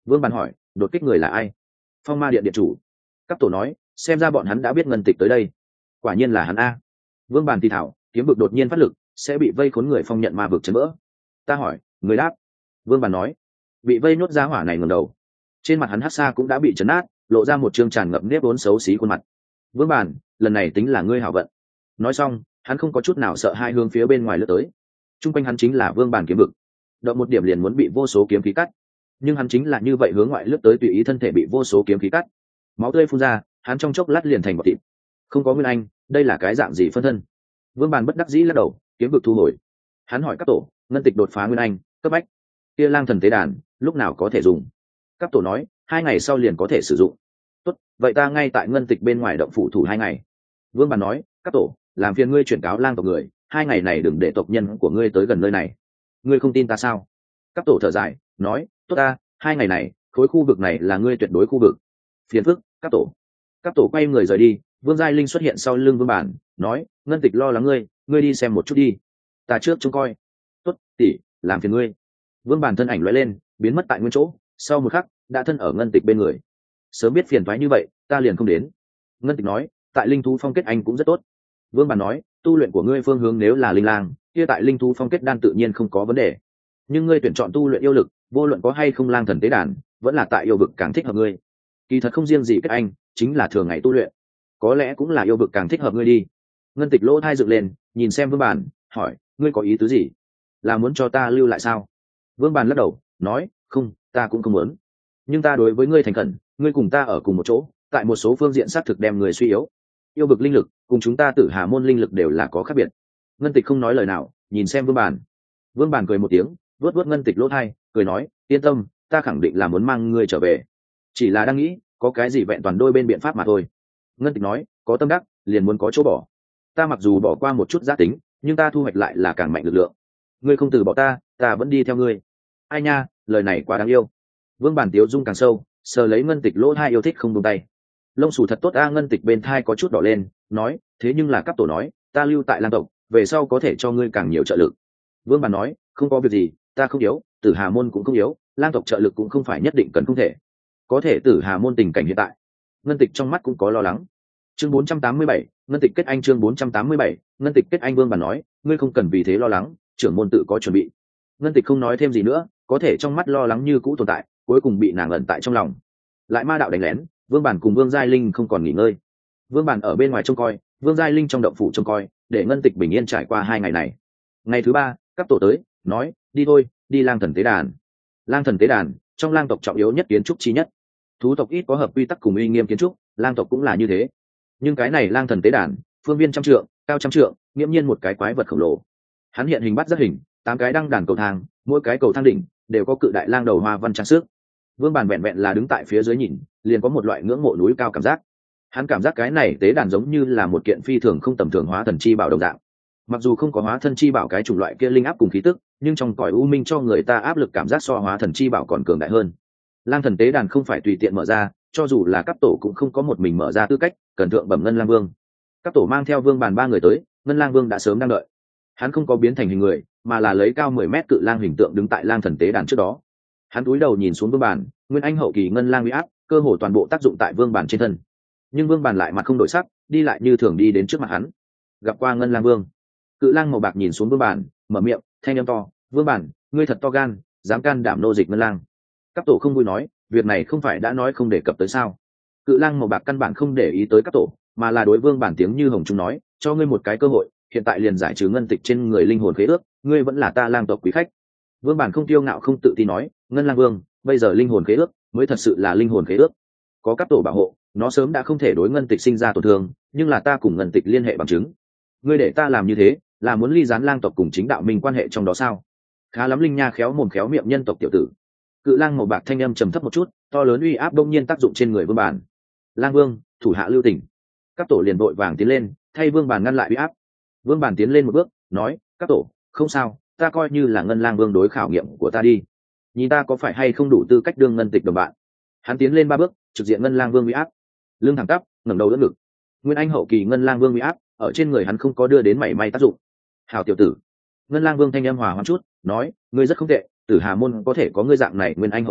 Vương Bàn hỏi, đột kích người là ai? Phong Ma Điện điện chủ. Các tổ nói, xem ra bọn hắn đã biết ngân tịch tới đây. Quả nhiên là hắn a. Vương Bàn thì thảo, kiếm vực đột nhiên phát lực, sẽ bị vây khốn người phong nhận ma vực chấn vỡ. Ta hỏi, người đáp. Vương Bàn nói, bị vây nhốt ra hỏa này ngẩng đầu, trên mặt hắn hắc xa cũng đã bị chấn nát, lộ ra một trương tràn ngập nếp vốn xấu xí khuôn mặt. Vương Bàn, lần này tính là ngươi hảo vận. Nói xong, hắn không có chút nào sợ hai hướng phía bên ngoài lướt tới. Trung quanh hắn chính là Vương Bàn kiếm vực, động một điểm liền muốn bị vô số kiếm khí cắt, nhưng hắn chính là như vậy hướng ngoại lướt tới, tùy ý thân thể bị vô số kiếm khí cắt, máu tươi phun ra, hắn trong chốc lát liền thành bọt thịt. Không có Nguyên Anh, đây là cái dạng gì phân thân? Vương Bàn bất đắc dĩ lắc đầu, kiếm vực thu hồi. Hắn hỏi các tổ, ngân tịch đột phá Nguyên Anh cấp bách, kia lang thần tế đàn lúc nào có thể dùng? Các tổ nói, hai ngày sau liền có thể sử dụng. Tốt, vậy ta ngay tại ngân tịch bên ngoài động phủ thủ hai ngày. Vương Bàn nói, các tổ, làm phiền ngươi chuyển cáo lang tộc người, hai ngày này đừng để tộc nhân của ngươi tới gần nơi này. Ngươi không tin ta sao? Các tổ thở dài, nói, tốt ta, hai ngày này khối khu vực này là ngươi tuyệt đối khu vực. Phiền phức, các tổ. Các tổ quay người rời đi. Vương Giai Linh xuất hiện sau lưng Vương Bản, nói, ngân tịch lo lắng ngươi, ngươi đi xem một chút đi, ta trước trông coi. Tốt, tỷ, làm phiền ngươi. Vương Bản thân ảnh lóe lên, biến mất tại nguyên chỗ, sau một khắc đã thân ở ngân tịch bên người. Sớm biết phiền thoái như vậy, ta liền không đến. Ngân tịch nói, tại linh thú phong kết anh cũng rất tốt. Vương Bản nói, tu luyện của ngươi phương hướng nếu là linh lang, kia tại linh thú phong kết đan tự nhiên không có vấn đề, nhưng ngươi tuyển chọn tu luyện yêu lực, vô luận có hay không lang thần tế đàn, vẫn là tại yêu vực càng thích hợp ngươi. Kỳ thật không riêng gì kết anh, chính là thường ngày tu luyện, có lẽ cũng là yêu vực càng thích hợp ngươi đi. Ngân tịch lỗ thai dựng lên, nhìn xem Vương Bản, hỏi, ngươi có ý tứ gì? Là muốn cho ta lưu lại sao? Vương Bản lắc đầu, nói, không, ta cũng không muốn, nhưng ta đối với ngươi thành khẩn, ngươi cùng ta ở cùng một chỗ, tại một số phương diện xác thực đem người suy yếu. Yêu vực linh lực cùng chúng ta Tử Hà môn linh lực đều là có khác biệt. Ngân tịch không nói lời nào, nhìn xem Vương Bản. Vương Bản cười một tiếng, vuốt vuốt ngân tịch lỗ thai, cười nói, yên tâm, ta khẳng định là muốn mang ngươi trở về, chỉ là đang nghĩ có cái gì vẹn toàn đôi bên biện pháp mà thôi. Ngân tịch nói, có tâm đắc liền muốn có chỗ bỏ, ta mặc dù bỏ qua một chút giá tính, nhưng ta thu hoạch lại là càng mạnh lực lượng. Ngươi không từ bỏ ta, ta vẫn đi theo ngươi. Ai nha, lời này quá đáng yêu. Vương Bản tiếu dung càng sâu, sờ lấy ngân tịch lỗ thai yêu thích không buông tay. Lông xù thật tốt a. Ngân tịch bên thai có chút đỏ lên, nói, thế nhưng là cấp tổ nói, ta lưu tại lang tộc về sau có thể cho ngươi càng nhiều trợ lực. Vương Bản nói, không có việc gì, ta không yếu, Tử Hà môn cũng không yếu, lang tộc trợ lực cũng không phải nhất định cần không thể. Có thể Tử Hà môn tình cảnh hiện tại. Ngân tịch trong mắt cũng có lo lắng. Chương bốn trăm tám mươi bảy, ngân tịch kết anh. Chương bốn trăm tám mươi bảy, ngân tịch kết anh. Vương Bản nói, ngươi không cần vì thế lo lắng, trưởng môn tự có chuẩn bị. Ngân tịch không nói thêm gì nữa, có thể trong mắt lo lắng như cũ tồn tại, cuối cùng bị nàng ẩn tại trong lòng. Lại ma đạo đánh lén, Vương Bản cùng Vương Giai Linh không còn nghỉ ngơi. Vương Bản ở bên ngoài trông coi, Vương Giai Linh trong động phủ trông coi, để ngân tịch bình yên trải qua hai ngày này. Ngày thứ ba, các tổ tới, nói, đi thôi, đi lang thần tế đàn. Lang thần tế đàn, trong lang tộc trọng yếu nhất kiến trúc chi nhất. Thú tộc ít có hợp quy tắc cùng uy nghiêm kiến trúc, lang tộc cũng là như thế. Nhưng cái này lang thần tế đàn, phương viên trăm trượng, cao trăm trượng, nghiễm nhiên một cái quái vật khổng lồ. Hắn hiện hình bắt rất hình, tám cái đăng đàn cầu thang, mỗi cái cầu thang đỉnh đều có cự đại lang đầu hoa văn trang sức. Vương Bản vẹn vẹn là đứng tại phía dưới nhìn, liền có một loại ngưỡng mộ núi cao cảm giác. Hắn cảm giác cái này tế đàn giống như là một kiện phi thường không tầm thường hóa thần chi bảo đồng dạng. Mặc dù không có hóa thân chi bảo cái chủng loại kia linh áp cùng khí tức, nhưng trong cõi u minh cho người ta áp lực cảm giác so hóa thần chi bảo còn cường đại hơn. Lang thần tế đàn không phải tùy tiện mở ra, cho dù là cấp tổ cũng không có một mình mở ra tư cách, cần thượng bẩm Ngân Lang Vương. Cấp tổ mang theo Vương Bản ba người tới, Ngân Lang Vương đã sớm đang đợi. Hắn không có biến thành hình người, mà là lấy cao mười mét cự lang hình tượng đứng tại lang thần tế đàn trước đó. Hắn cúi đầu nhìn xuống Vương Bản, nguyên anh hậu kỳ ngân lang uy áp, cơ hồ toàn bộ tác dụng tại Vương Bản trên thân. Nhưng Vương Bản lại mặt không đổi sắc, đi lại như thường đi đến trước mặt hắn. Gặp qua Ngân Lang Vương. Cự lang màu bạc nhìn xuống Vương Bản, mở miệng, thanh âm to, "Vương Bản, ngươi thật to gan, dám can đảm nô dịch Ngân Lang." Cấp tổ không vui nói, việc này không phải đã nói không đề cập tới sao? Cự lang màu bạc căn bản không để ý tới cấp tổ, mà là đối Vương Bản tiếng như hồng trung nói, "Cho ngươi một cái cơ hội, hiện tại liền giải trừ ngân tịch trên người linh hồn khế ước, ngươi vẫn là ta lang tộc quý khách." Vương Bản không tiêu ngạo không tự tin nói, "Ngân Lang Vương, bây giờ linh hồn khế ước mới thật sự là linh hồn khế ước. Có cấp tổ bảo hộ, nó sớm đã không thể đối ngân tịch sinh ra tổn thương, nhưng là ta cùng ngân tịch liên hệ bằng chứng. Ngươi để ta làm như thế, là muốn ly gián lang tộc cùng chính đạo minh quan hệ trong đó sao?" Khá lắm Linh Nha khéo mồm khéo miệng nhân tộc tiểu tử. Cự lang màu bạc thanh âm trầm thấp một chút, to lớn uy áp đông nhiên tác dụng trên người Vương Bản. "Lang Vương, thủ hạ lưu tình." Các tổ liền vội vàng tiến lên, thay Vương Bản ngăn lại uy áp. Vương Bản tiến lên một bước, nói, "Các tổ, không sao, ta coi như là Ngân Lang Vương đối khảo nghiệm của ta đi. Nhìn ta có phải hay không đủ tư cách đương ngân tịch đồng bạn." Hắn tiến lên ba bước, trực diện Ngân Lang Vương uy áp, lưng thẳng tắp, ngẩng đầu đỡ ngực. Nguyên anh hậu kỳ Ngân Lang Vương uy áp, ở trên người hắn không có đưa đến mảy may tác dụng. "Hảo tiểu tử." Ngân Lang Vương thanh âm hòa hoãn chút, nói, "Ngươi rất không tệ, Tử Hà môn có thể có ngươi dạng này nguyên anh hậu bối,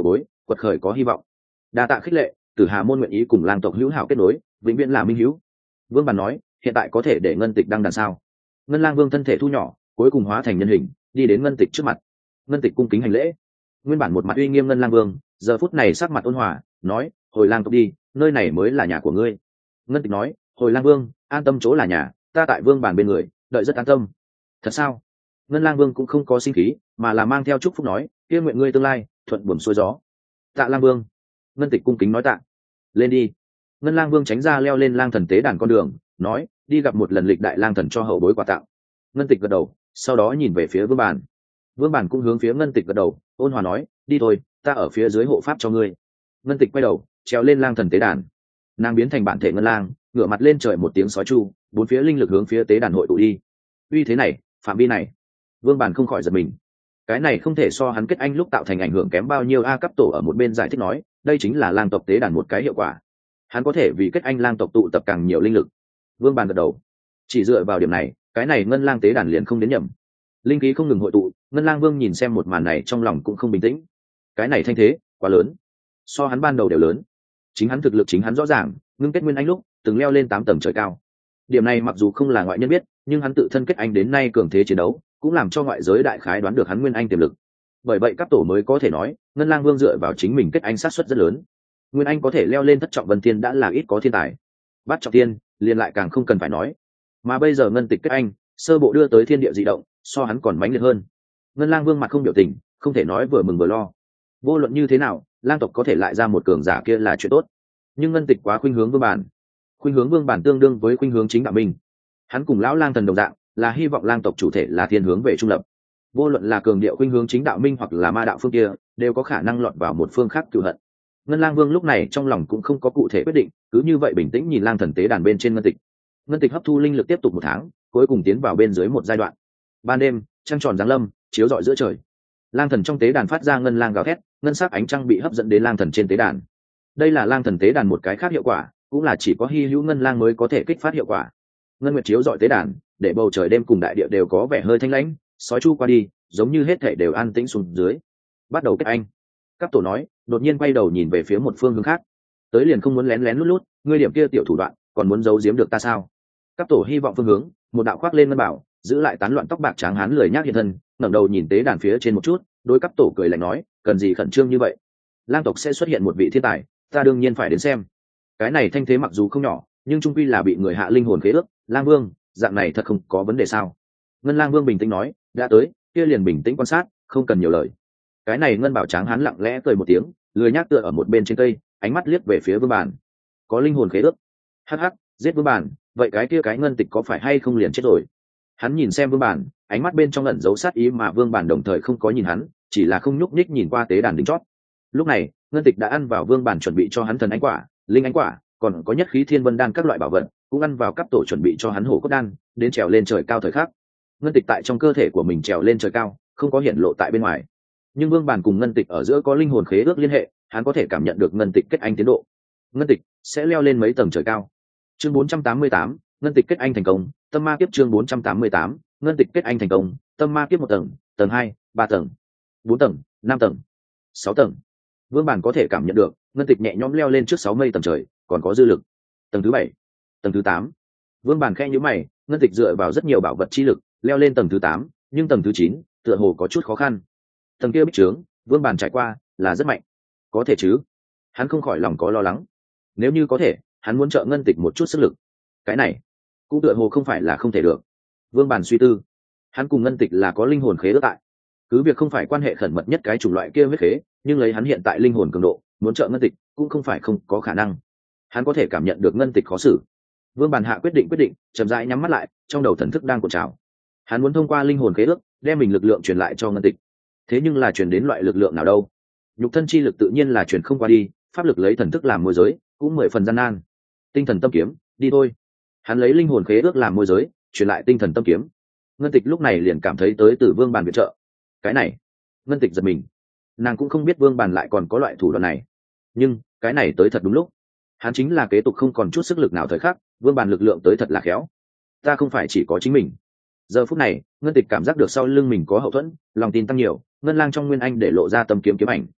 quật khởi có hy vọng. Đa tạ khích lệ, Tử Hà môn nguyện ý cùng lang tộc hữu hảo kết nối, vĩnh viễn là minh hữu. Vương Bàn nói, hiện tại có thể để ngân tịch đăng đàn sao? Ngân Lang Vương thân thể thu nhỏ, cuối cùng hóa thành nhân hình, đi đến ngân tịch trước mặt. Ngân tịch cung kính hành lễ. Nguyên bản một mặt uy nghiêm Ngân Lang Vương, giờ phút này sắc mặt ôn hòa, nói, hồi lang tộc đi, nơi này mới là nhà của ngươi. Ngân tịch nói, hồi lang vương, an tâm chỗ là nhà, ta tại Vương Bàn bên người, đợi rất an tâm. Thật sao? Ngân Lang Vương cũng không có sinh khí, mà là mang theo chúc phúc nói, kia nguyện ngươi tương lai thuận buồm xuôi gió. Tạ Lang Vương. Ngân tịch cung kính nói tạ. Lên đi. Ngân Lang Vương tránh ra leo lên lang thần tế đàn con đường, nói, đi gặp một lần lịch đại lang thần cho hậu bối quà tặng. Ngân tịch gật đầu, sau đó nhìn về phía Vương Bàn. Vương Bàn cũng hướng phía ngân tịch gật đầu, ôn hòa nói, đi thôi, ta ở phía dưới hộ pháp cho ngươi. Ngân tịch quay đầu, trèo lên lang thần tế đàn. Nàng biến thành bản thể ngân lang, ngửa mặt lên trời một tiếng sói chu, bốn phía linh lực hướng phía tế đàn hội tụ đi. Uy thế này, phạm vi này, Vương Bàn không khỏi giật mình. Cái này không thể so hắn kết anh lúc tạo thành ảnh hưởng kém bao nhiêu. A Cấp Tổ ở một bên giải thích nói, đây chính là lang tộc tế đàn một cái hiệu quả. Hắn có thể vì kết anh lang tộc tụ tập càng nhiều linh lực. Vương Bàn gật đầu. Chỉ dựa vào điểm này, cái này ngân lang tế đàn liền không đến nhầm. Linh khí không ngừng hội tụ, Ngân Lang Vương nhìn xem một màn này trong lòng cũng không bình tĩnh. Cái này thanh thế quá lớn, so hắn ban đầu đều lớn. Chính hắn thực lực chính hắn rõ ràng, ngưng kết nguyên anh lúc từng leo lên tám tầng trời cao. Điểm này mặc dù không là ngoại nhân biết, nhưng hắn tự thân kết anh đến nay cường thế chiến đấu, cũng làm cho ngoại giới đại khái đoán được hắn nguyên anh tiềm lực. Bởi vậy Cấp Tổ mới có thể nói, Ngân Lang Vương dựa vào chính mình kết anh sát suất rất lớn. Nguyên anh có thể leo lên thất trọng vân thiên đã là ít có thiên tài. Bát trọng thiên, liền lại càng không cần phải nói. Mà bây giờ ngân tịch kết anh, sơ bộ đưa tới thiên địa dị động, so hắn còn mãnh liệt hơn. Ngân Lang Vương mặt không biểu tình, không thể nói vừa mừng vừa lo. Vô luận như thế nào, lang tộc có thể lại ra một cường giả kia là chuyện tốt. Nhưng ngân tịch quá khuynh hướng Vương Bản. Khuynh hướng Vương Bản tương đương với khuynh hướng chính đạo minh. Hắn cùng lão lang thần đồng dạng, là hy vọng lang tộc chủ thể là thiên hướng về trung lập. Vô luận là cường điệu khuynh hướng chính đạo minh hoặc là ma đạo phương kia, đều có khả năng lọt vào một phương khác cựu hận. Ngân Lang Vương lúc này trong lòng cũng không có cụ thể quyết định, cứ như vậy bình tĩnh nhìn lang thần tế đàn bên trên ngân tịch. Ngân tịch hấp thu linh lực tiếp tục một tháng, cuối cùng tiến vào bên dưới một giai đoạn. Ban đêm, trăng tròn giáng lâm, chiếu rọi giữa trời. Lang thần trong tế đàn phát ra ngân lang gào thét, ngân sắc ánh trăng bị hấp dẫn đến lang thần trên tế đàn. Đây là lang thần tế đàn một cái khác hiệu quả, cũng là chỉ có hy hữu ngân lang mới có thể kích phát hiệu quả. Ngân nguyệt chiếu rọi tế đàn, để bầu trời đêm cùng đại địa đều có vẻ hơi thanh lãnh, sói chu qua đi, giống như hết thảy đều an tĩnh xuống dưới. Bắt đầu kết anh. Cấp Tổ nói, đột nhiên quay đầu nhìn về phía một phương hướng khác. Tới liền không muốn lén lén lút lút, ngươi điểm kia tiểu thủ đoạn, còn muốn giấu giếm được ta sao? Cấp Tổ hy vọng phương hướng, một đạo khoác lên ngân bảo, giữ lại tán loạn tóc bạc trắng hán lười nhác hiện thân, ngẩng đầu nhìn tế đàn phía trên một chút, đối Cấp Tổ cười lạnh nói, cần gì khẩn trương như vậy? Lang tộc sẽ xuất hiện một vị thiên tài, ta đương nhiên phải đến xem. Cái này thanh thế mặc dù không nhỏ, nhưng trung quy là bị người hạ linh hồn khế ước. Lang Vương, dạng này thật không có vấn đề sao? Ngân Lang Vương bình tĩnh nói, đã tới, kia liền bình tĩnh quan sát, không cần nhiều lời. Cái này ngân bảo trắng hán lặng lẽ cười một tiếng, lười nhác tựa ở một bên trên cây, ánh mắt liếc về phía Vương Bản. Có linh hồn khế ước. Hắc hắc, giết Vương Bản, vậy cái kia cái ngân tịch có phải hay không liền chết rồi? Hắn nhìn xem Vương Bản, ánh mắt bên trong ẩn giấu sát ý, mà Vương Bản đồng thời không có nhìn hắn, chỉ là không nhúc nhích nhìn qua tế đàn đỉnh chót. Lúc này, ngân tịch đã ăn vào Vương Bản chuẩn bị cho hắn thần ánh quả, linh ánh quả, còn có nhất khí thiên vân đan các loại bảo vật, cũng ăn vào Cấp Tổ chuẩn bị cho hắn hổ cốt đan, đến trèo lên trời cao thời khắc. Ngân tịch tại trong cơ thể của mình trèo lên trời cao, không có hiện lộ tại bên ngoài. Nhưng Vương Bản cùng ngân tịch ở giữa có linh hồn khế ước liên hệ, hắn có thể cảm nhận được ngân tịch kết anh tiến độ. Ngân tịch sẽ leo lên mấy tầng trời cao. Chương bốn trăm tám mươi tám, ngân tịch kết anh thành công. Tâm ma kiếp. Chương bốn trăm tám mươi tám, ngân tịch kết anh thành công. Tâm ma kiếp. Một tầng, tầng hai, ba tầng, bốn tầng, năm tầng, sáu tầng. Vương Bản có thể cảm nhận được ngân tịch nhẹ nhõm leo lên trước sáu mây tầng trời, còn có dư lực. Tầng thứ bảy, tầng thứ tám. Vương Bản khẽ nhíu mày, ngân tịch dựa vào rất nhiều bảo vật chi lực leo lên tầng thứ tám, nhưng tầng thứ chín tựa hồ có chút khó khăn. Tầng kia bích trướng, Vương Bản trải qua là rất mạnh. Có thể chứ? Hắn không khỏi lòng có lo lắng. Nếu như có thể, hắn muốn trợ ngân tịch một chút sức lực. Cái này cũng tựa hồ không phải là không thể được. Vương Bản suy tư, hắn cùng ngân tịch là có linh hồn khế ước tại. Cứ việc không phải quan hệ khẩn mật nhất cái chủng loại kia huyết khế, nhưng lấy hắn hiện tại linh hồn cường độ, muốn trợ ngân tịch cũng không phải không có khả năng. Hắn có thể cảm nhận được ngân tịch khó xử. Vương Bản hạ quyết định quyết định, chậm rãi nhắm mắt lại, trong đầu thần thức đang cuộn trào. Hắn muốn thông qua linh hồn khế ước, đem mình lực lượng truyền lại cho ngân tịch. Thế nhưng là truyền đến loại lực lượng nào đâu? Nhục thân chi lực tự nhiên là truyền không qua đi, pháp lực lấy thần thức làm môi giới, cũng mười phần gian nan. Tinh thần tâm kiếm, đi thôi. Hắn lấy linh hồn khế ước làm môi giới, truyền lại tinh thần tâm kiếm. Ngân tịch lúc này liền cảm thấy tới từ Vương Bản viện trợ. Cái này, ngân tịch giật mình. Nàng cũng không biết Vương Bản lại còn có loại thủ đoạn này. Nhưng, cái này tới thật đúng lúc. Hắn chính là kế tục không còn chút sức lực nào thời khắc, Vương Bản lực lượng tới thật là khéo. Ta không phải chỉ có chính mình. Giờ phút này, ngân tịch cảm giác được sau lưng mình có hậu thuẫn, lòng tin tăng nhiều, ngân lang trong nguyên anh để lộ ra tâm kiếm kiếm ảnh.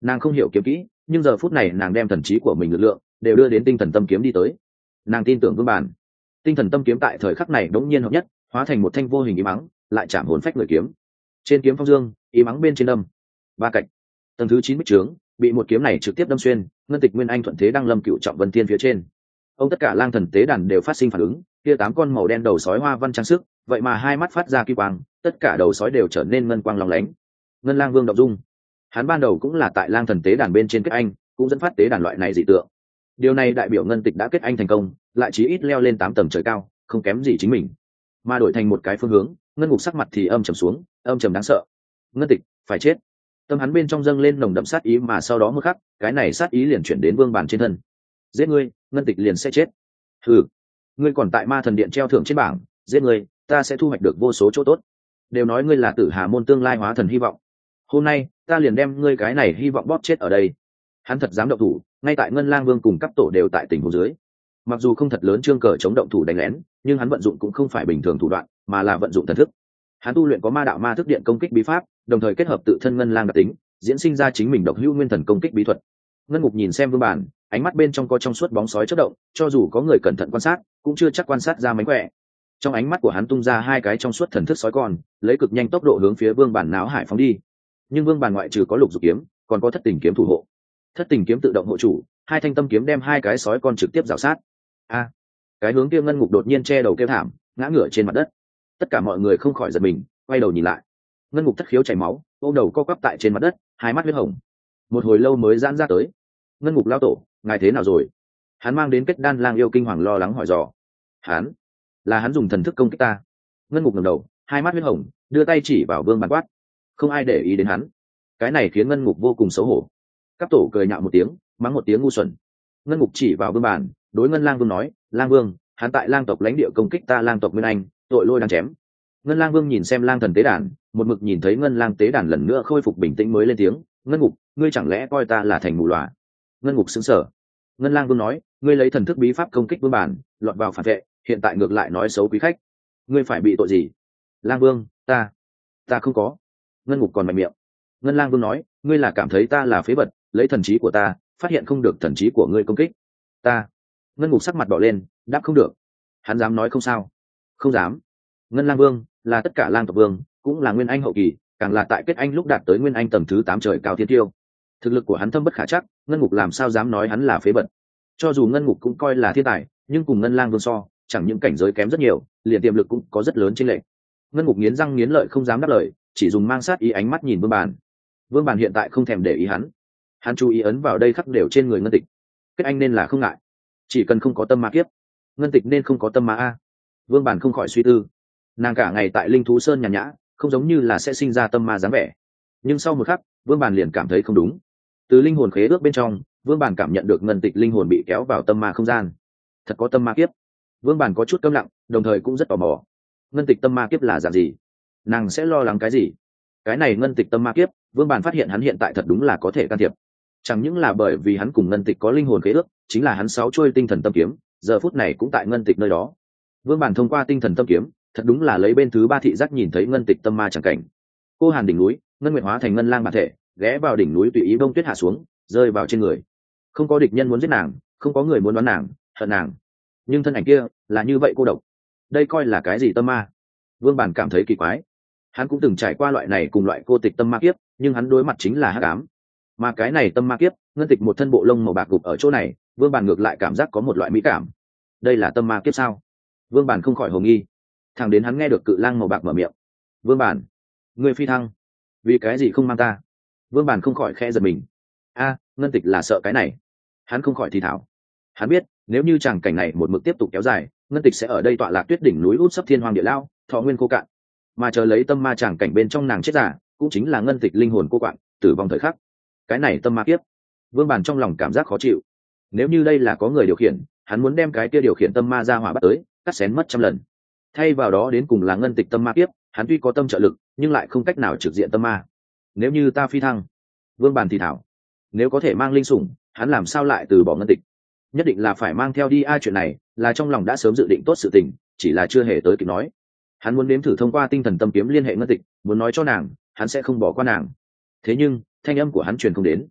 Nàng không hiểu kiếm kỹ, nhưng giờ phút này nàng đem thần trí của mình lực lượng đều đưa đến tinh thần tâm kiếm đi tới. Nàng tin tưởng vương bản. Tinh thần tâm kiếm tại thời khắc này đống nhiên hợp nhất, hóa thành một thanh vô hình ý mắng, lại chạm hồn phách người kiếm. Trên kiếm phong dương, ý mắng bên trên đâm. Ba cạnh. Tầng thứ chín bích trướng, bị một kiếm này trực tiếp đâm xuyên, ngân tịch nguyên anh thuận thế đăng lâm cựu trọng vân tiên phía trên. Ông tất cả lang thần tế đàn đều phát sinh phản ứng, kia tám con màu đen đầu sói hoa văn trang sức, vậy mà hai mắt phát ra kim quang, tất cả đầu sói đều trở nên ngân quang lóng lánh. Ngân lang vương động dung. Hắn ban đầu cũng là tại lang thần tế đàn bên trên kết anh, cũng dẫn phát tế đàn loại này dị tượng. Điều này đại biểu ngân tịch đã kết anh thành công, lại chí ít leo lên tám tầng trời cao, không kém gì chính mình. Mà đổi thành một cái phương hướng, ngân ngục sắc mặt thì âm trầm xuống, âm trầm đáng sợ. Ngân tịch phải chết. Tâm hắn bên trong dâng lên nồng đậm sát ý, mà sau đó một khắc, cái này sát ý liền chuyển đến vương bản trên thân. Giết ngươi, ngân tịch liền sẽ chết. Hừ, ngươi còn tại ma thần điện treo thưởng trên bảng, giết ngươi, ta sẽ thu hoạch được vô số chỗ tốt. Đều nói ngươi là Tử Hà môn tương lai hóa thần hy vọng, hôm nay ta liền đem ngươi cái này hy vọng bóp chết ở đây. Hắn thật dám động thủ, ngay tại ngân lang vương cùng cấp tổ đều tại tỉnh hồ dưới. Mặc dù không thật lớn trương cờ chống động thủ đánh lén, nhưng hắn vận dụng cũng không phải bình thường thủ đoạn, mà là vận dụng thần thức. Hắn tu luyện có ma đạo ma thức điện công kích bí pháp, đồng thời kết hợp tự thân ngân lang đặc tính, diễn sinh ra chính mình độc hữu nguyên thần công kích bí thuật. Ngân ngục nhìn xem vương bản, ánh mắt bên trong có trong suốt bóng sói chớp động, cho dù có người cẩn thận quan sát, cũng chưa chắc quan sát ra mánh khỏe. Trong ánh mắt của hắn tung ra hai cái trong suốt thần thức sói con, lấy cực nhanh tốc độ hướng phía vương bản náo hải phóng đi. Nhưng vương bản ngoại trừ có lục dục kiếm, còn có thất tình kiếm thủ hộ. Thất tình kiếm tự động hộ chủ, hai thanh tâm kiếm đem hai cái sói con trực tiếp rào sát. A, cái hướng kia ngân ngục đột nhiên che đầu kêu thảm, ngã ngửa trên mặt đất. Tất cả mọi người không khỏi giật mình, quay đầu nhìn lại. Ngân ngục thất khiếu chảy máu, ôm đầu co quắp tại trên mặt đất, hai mắt huyết hồng. Một hồi lâu mới giãn ra tới. Ngân ngục lao tổ, ngài thế nào rồi? Hắn mang đến kết đan lang yêu kinh hoàng lo lắng hỏi dò. Hắn, là hắn dùng thần thức công kích ta. Ngân ngục ngẩng đầu, hai mắt huyết hồng, đưa tay chỉ vào vương bản quát. Không ai để ý đến hắn. Cái này khiến ngân ngục vô cùng xấu hổ. Các tổ cười nhạo một tiếng, mắng một tiếng ngu xuẩn. Ngân ngục chỉ vào vương bản, đối ngân lang vương nói, lang vương, hắn tại lang tộc lãnh địa công kích ta lang tộc nguyên anh, tội lôi đang chém. Ngân lang vương nhìn xem lang thần tế đàn, một mực nhìn thấy ngân lang tế đàn lần nữa khôi phục bình tĩnh mới lên tiếng, ngân ngục, ngươi chẳng lẽ coi ta là thành mù lòa? Ngân ngục sững sờ. Ngân lang vương nói, ngươi lấy thần thức bí pháp công kích vương bản, lọt vào phản vệ, hiện tại ngược lại nói xấu quý khách, ngươi phải bị tội gì? Lang vương, ta ta không có. Ngân ngục còn mạnh miệng. Ngân lang vương nói, ngươi là cảm thấy ta là phế vật, lấy thần trí của ta phát hiện không được thần trí của ngươi công kích ta. Ngân ngục sắc mặt đỏ lên, đáp không được. Hắn dám nói không sao? Không dám. Ngân lang vương là tất cả lang tộc vương, cũng là nguyên anh hậu kỳ, càng là tại kết anh lúc đạt tới nguyên anh tầng thứ tám trời cao thiên tiêu. Thực lực của hắn thâm bất khả chắc, ngân ngục làm sao dám nói hắn là phế vật? Cho dù ngân ngục cũng coi là thiên tài, nhưng cùng ngân lang vương so, chẳng những cảnh giới kém rất nhiều, liền tiềm lực cũng có rất lớn chênh lệch. Ngân ngục nghiến răng nghiến lợi không dám đáp lời, chỉ dùng mang sát ý ánh mắt nhìn vương bản. Vương bản hiện tại không thèm để ý hắn, hắn chú ý ấn vào đây khắc đều trên người ngân tịch. Kết anh nên là không ngại, chỉ cần không có tâm ma kiếp. Ngân tịch nên không có tâm ma a. Vương bản không khỏi suy tư. Nàng cả ngày tại linh thú sơn nhàn nhã, không giống như là sẽ sinh ra tâm ma dáng vẻ. Nhưng sau một khắc, vương bản liền cảm thấy không đúng. Từ linh hồn khế ước bên trong, vương bản cảm nhận được ngân tịch linh hồn bị kéo vào tâm ma không gian. Thật có tâm ma kiếp. Vương bản có chút câm lặng, đồng thời cũng rất tò mò. Ngân tịch tâm ma kiếp là dạng gì? Nàng sẽ lo lắng cái gì? Cái này ngân tịch tâm ma kiếp, vương bản phát hiện hắn hiện tại thật đúng là có thể can thiệp. Chẳng những là bởi vì hắn cùng ngân tịch có linh hồn khế ước, chính là hắn sáu trôi tinh thần tâm kiếm, giờ phút này cũng tại ngân tịch nơi đó. Vương bản thông qua tinh thần tâm kiếm, thật đúng là lấy bên thứ ba thị giác nhìn thấy ngân tịch tâm ma chẳng cảnh. Cô hàn đỉnh núi, ngân nguyện hóa thành ngân lang bản thể, ghé vào đỉnh núi tùy ý bông tuyết hạ xuống, rơi vào trên người. Không có địch nhân muốn giết nàng, không có người muốn đoán nàng, hận nàng. Nhưng thân ảnh kia là như vậy cô độc. Đây coi là cái gì tâm ma? Vương bản cảm thấy kỳ quái. Hắn cũng từng trải qua loại này cùng loại cô tịch tâm ma kiếp, nhưng hắn đối mặt chính là hắc ám. Mà cái này tâm ma kiếp, ngân tịch một thân bộ lông màu bạc gục ở chỗ này, vương bản ngược lại cảm giác có một loại mỹ cảm. Đây là tâm ma kiếp sao? Vương bản không khỏi hồ nghi. Thẳng đến hắn nghe được cự lang màu bạc mở miệng. Vương bản, ngươi phi thăng, vì cái gì không mang ta? Vương bản không khỏi khẽ giật mình. A, ngân tịch là sợ cái này. Hắn không khỏi thì thảo. Hắn biết, nếu như tràng cảnh này một mực tiếp tục kéo dài, ngân tịch sẽ ở đây tọa lạc tuyết đỉnh núi út sấp thiên hoàng địa lao, thọ nguyên khô cạn. Mà chờ lấy tâm ma tràng cảnh bên trong nàng chết giả, cũng chính là ngân tịch linh hồn cô quạng, tử vong thời khắc. Cái này tâm ma kiếp. Vương bản trong lòng cảm giác khó chịu. Nếu như đây là có người điều khiển, hắn muốn đem cái kia điều khiển tâm ma ra hỏa bắt tới, cắt xén mất trăm lần. Thay vào đó đến cùng là ngân tịch tâm ma kiếp, hắn tuy có tâm trợ lực, nhưng lại không cách nào trực diện tâm ma. Nếu như ta phi thăng, vương bản thì thảo, nếu có thể mang linh sủng, hắn làm sao lại từ bỏ ngân tịch? Nhất định là phải mang theo đi a. Chuyện này là trong lòng đã sớm dự định tốt sự tình, chỉ là chưa hề tới kịp nói. Hắn muốn nếm thử thông qua tinh thần tâm kiếm liên hệ ngân tịch, muốn nói cho nàng hắn sẽ không bỏ qua nàng. Thế nhưng thanh âm của hắn truyền không đến.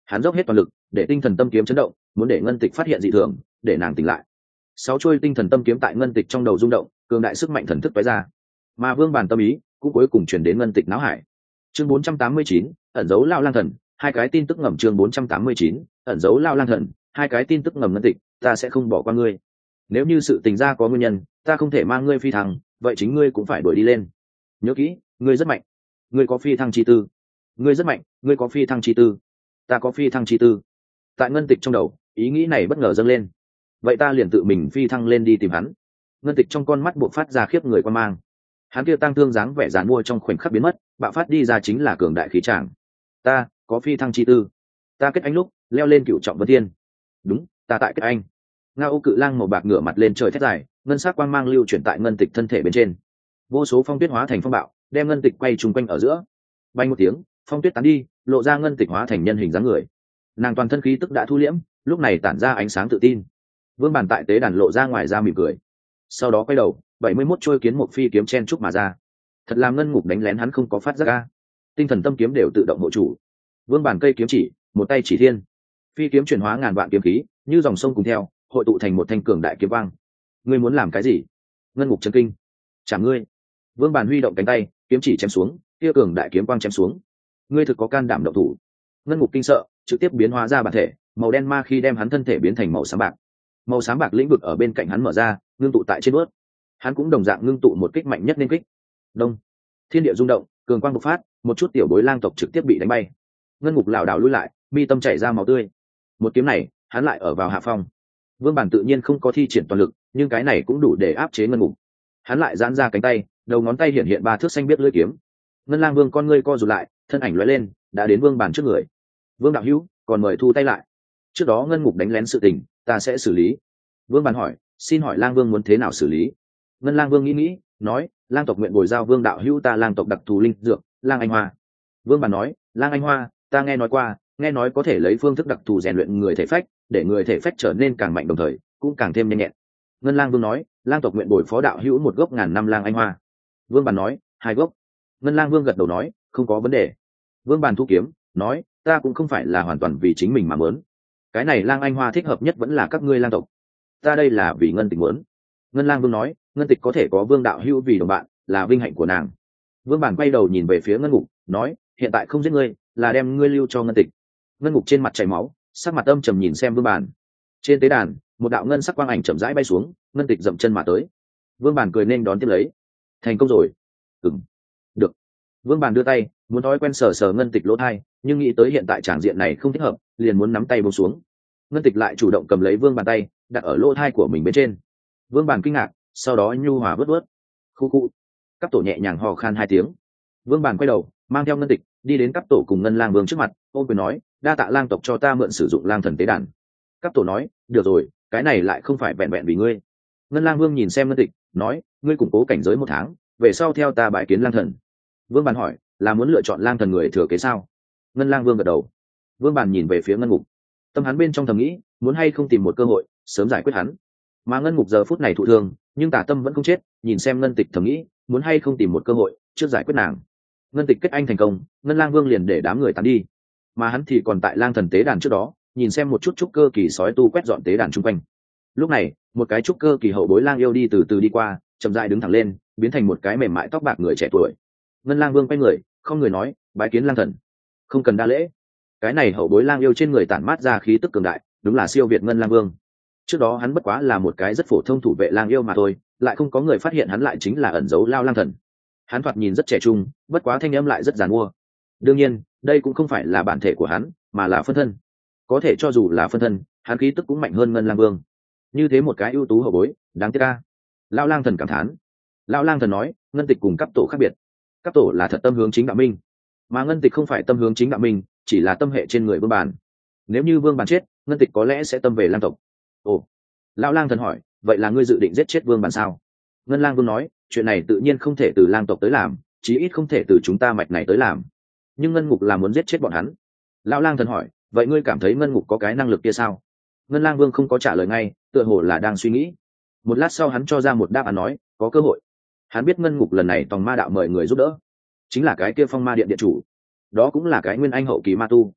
hắn dốc hết toàn lực để tinh thần tâm kiếm chấn động, muốn để ngân tịch phát hiện dị thường, để nàng tỉnh lại. Sáu chuôi tinh thần tâm kiếm tại ngân tịch trong đầu rung động, cường đại sức mạnh thần thức tóe ra, mà vương bản tâm ý cũng cuối cùng chuyển đến ngân tịch não hải. Chương bốn trăm tám mươi chín, ẩn dấu lao lang thần, hai cái tin tức ngầm. Chương bốn trăm tám mươi chín, ẩn dấu lao lang thần, hai cái tin tức ngầm. Ngân tịch, ta sẽ không bỏ qua ngươi. Nếu như sự tình ra có nguyên nhân, ta không thể mang ngươi phi thăng, vậy chính ngươi cũng phải đuổi đi lên. Nhớ kỹ, ngươi rất mạnh, ngươi có phi thăng chi tư. Ngươi rất mạnh, ngươi có phi thăng chi tư. Ta có phi thăng chi tư. Tại ngân tịch trong đầu, ý nghĩ này bất ngờ dâng lên. Vậy ta liền tự mình phi thăng lên đi tìm hắn. Ngân tịch trong con mắt buộc phát ra khiếp người quan mang. Hắn kia tăng thương dáng vẻ giàn mua trong khoảnh khắc biến mất, bạo phát đi ra chính là cường đại khí tràng. Ta có phi thăng chi tư. Ta kết anh lúc leo lên cựu trọng vân thiên. Đúng, ta tại kết anh. Ngao cự lang màu bạc ngửa mặt lên trời thét dài, ngân sắc quang mang lưu chuyển tại ngân tịch thân thể bên trên. Vô số phong tuyết hóa thành phong bạo, đem ngân tịch quay trùng quanh ở giữa. Bay một tiếng, phong tuyết tán đi, lộ ra ngân tịch hóa thành nhân hình dáng người. Nàng toàn thân khí tức đã thu liễm, lúc này tản ra ánh sáng tự tin. Vương bàn tại tế đàn lộ ra ngoài ra mỉm cười, sau đó quay đầu, bảy mươi mốt trôi kiến một phi kiếm chen trúc mà ra. Thật làm ngân ngục đánh lén hắn không có phát giác ra, tinh thần tâm kiếm đều tự động hộ chủ. Vương bàn cây kiếm chỉ, một tay chỉ thiên, phi kiếm chuyển hóa ngàn vạn kiếm khí, như dòng sông cùng theo, hội tụ thành một thanh cường đại kiếm quang. Ngươi muốn làm cái gì? Ngân ngục chấn kinh. Chả ngươi. Vương bàn huy động cánh tay, kiếm chỉ chém xuống, kia cường đại kiếm quang chém xuống. Ngươi thực có can đảm động thủ. Ngân ngục kinh sợ, trực tiếp biến hóa ra bản thể, màu đen ma khi đem hắn thân thể biến thành màu xám bạc. Màu xám bạc lĩnh vực ở bên cạnh hắn mở ra, ngưng tụ tại trên bước. Hắn cũng đồng dạng ngưng tụ một kích mạnh nhất nên kích. Đông. Thiên địa rung động, cường quang bộc phát, một chút tiểu bối lang tộc trực tiếp bị đánh bay. Ngân ngục lảo đảo lùi lại, mi tâm chảy ra máu tươi. Một kiếm này, hắn lại ở vào hạ phong. Vương bản tự nhiên không có thi triển toàn lực, nhưng cái này cũng đủ để áp chế ngân ngục. Hắn lại giãn ra cánh tay, đầu ngón tay hiện hiện ba thước xanh biết lưỡi kiếm. Ngân lang vương con ngươi co rụt lại, thân ảnh lóe lên, đã đến vương bản trước người. Vương đạo hữu, còn mời thu tay lại. Trước đó ngân ngục đánh lén sự tình, ta sẽ xử lý. Vương bản hỏi, xin hỏi lang vương muốn thế nào xử lý? Ngân lang vương nghĩ nghĩ, nói, lang tộc nguyện bồi giao vương đạo hữu ta lang tộc đặc thù linh dược, lang anh hoa. Vương bản nói, lang anh hoa, ta nghe nói qua, nghe nói có thể lấy phương thức đặc thù rèn luyện người thể phách, để người thể phách trở nên càng mạnh đồng thời cũng càng thêm nhanh nhẹn. Ngân lang vương nói, lang tộc nguyện bồi phó đạo hữu một gốc ngàn năm lang anh hoa. Vương bản nói, hai gốc. Ngân lang vương gật đầu nói, không có vấn đề. Vương bản thu kiếm, nói, ta cũng không phải là hoàn toàn vì chính mình mà muốn. Cái này lang anh hoa thích hợp nhất vẫn là các ngươi lang tộc. Ta đây là vì ngân tịch muốn. Ngân lang vương nói, ngân tịch có thể có vương đạo hữu vì đồng bạn, là vinh hạnh của nàng. Vương bản quay đầu nhìn về phía ngân ngục, nói, hiện tại không giết ngươi, là đem ngươi lưu cho ngân tịch. Ngân ngục trên mặt chảy máu, sắc mặt âm trầm nhìn xem vương bản. Trên tế đàn, một đạo ngân sắc quang ảnh chậm rãi bay xuống, ngân tịch dậm chân mà tới. Vương bản cười nên đón tiếp lấy. Thành công rồi. Ừm. Được. Vương bản đưa tay, muốn thói quen sờ sờ ngân tịch lỗ thai, nhưng nghĩ tới hiện tại tràng diện này không thích hợp, liền muốn nắm tay buông xuống. Ngân tịch lại chủ động cầm lấy vương bàn tay, đặt ở lỗ thai của mình bên trên. Vương bản kinh ngạc, sau đó nhu hòa vớt vớt. Khu khu. Cáp tổ nhẹ nhàng hò khan hai tiếng. Vương bản quay đầu, mang theo ngân tịch, đi đến Cáp tổ cùng ngân lang vương trước mặt, ôm quyền nói, đa tạ lang tộc cho ta mượn sử dụng lang thần tế đàn. Cáp tổ nói, được rồi, cái này lại không phải vẹn vẹn vì ngươi. Ngân lang vương nhìn xem ngân tịch, nói, ngươi củng cố cảnh giới một tháng, về sau theo ta bái kiến lang thần. Vương bản hỏi, là muốn lựa chọn lang thần người thừa kế sao? Ngân lang vương gật đầu. Vương bản nhìn về phía ngân ngục, tâm hắn bên trong thầm nghĩ, muốn hay không tìm một cơ hội sớm giải quyết hắn. Mà ngân ngục giờ phút này thụ thương, nhưng tả tâm vẫn không chết, nhìn xem ngân tịch thầm nghĩ, muốn hay không tìm một cơ hội trước giải quyết nàng. Ngân tịch kết anh thành công, ngân lang vương liền để đám người tán đi, mà hắn thì còn tại lang thần tế đàn trước đó, nhìn xem một chút trúc cơ kỳ sói tu quét dọn tế đàn chung quanh. Lúc này, một cái trúc cơ kỳ hậu bối lang yêu đi từ từ đi qua, chậm rãi đứng thẳng lên, biến thành một cái mềm mại tóc bạc người trẻ tuổi. Ngân lang vương quay người, không người nói, bái kiến lang thần. Không cần đa lễ. Cái này hậu bối lang yêu trên người tản mát ra khí tức cường đại, đúng là siêu việt ngân lang vương. Trước đó hắn bất quá là một cái rất phổ thông thủ vệ lang yêu mà thôi, lại không có người phát hiện hắn lại chính là ẩn dấu lao lang thần. Hắn thoạt nhìn rất trẻ trung, bất quá thanh âm lại rất giàn mua. Đương nhiên, đây cũng không phải là bản thể của hắn, mà là phân thân. Có thể cho dù là phân thân, hắn khí tức cũng mạnh hơn ngân lang vương. Như thế một cái ưu tú hậu bối, đáng tiếc ca. Lao lang thần cảm thán. Lao lang thần nói, ngân tịch cùng cấp tổ khác biệt. Cấp tổ là thật tâm hướng chính đạo minh, mà ngân tịch không phải tâm hướng chính đạo minh, chỉ là tâm hệ trên người vương bản. Nếu như vương bản chết, ngân tịch có lẽ sẽ tâm về lang tộc. Ồ. Lão lang thần hỏi, vậy là ngươi dự định giết chết vương bản sao? Ngân lang vương nói, chuyện này tự nhiên không thể từ lang tộc tới làm, chí ít không thể từ chúng ta mạch này tới làm. Nhưng ngân ngục là muốn giết chết bọn hắn. Lão lang thần hỏi, vậy ngươi cảm thấy ngân ngục có cái năng lực kia sao? Ngân lang vương không có trả lời ngay, tựa hồ là đang suy nghĩ. Một lát sau hắn cho ra một đáp án nói, có cơ hội. Hắn biết ngân ngục lần này tòng ma đạo mời người giúp đỡ, chính là cái kia phong ma điện điện chủ, đó cũng là cái nguyên anh hậu kỳ ma tu.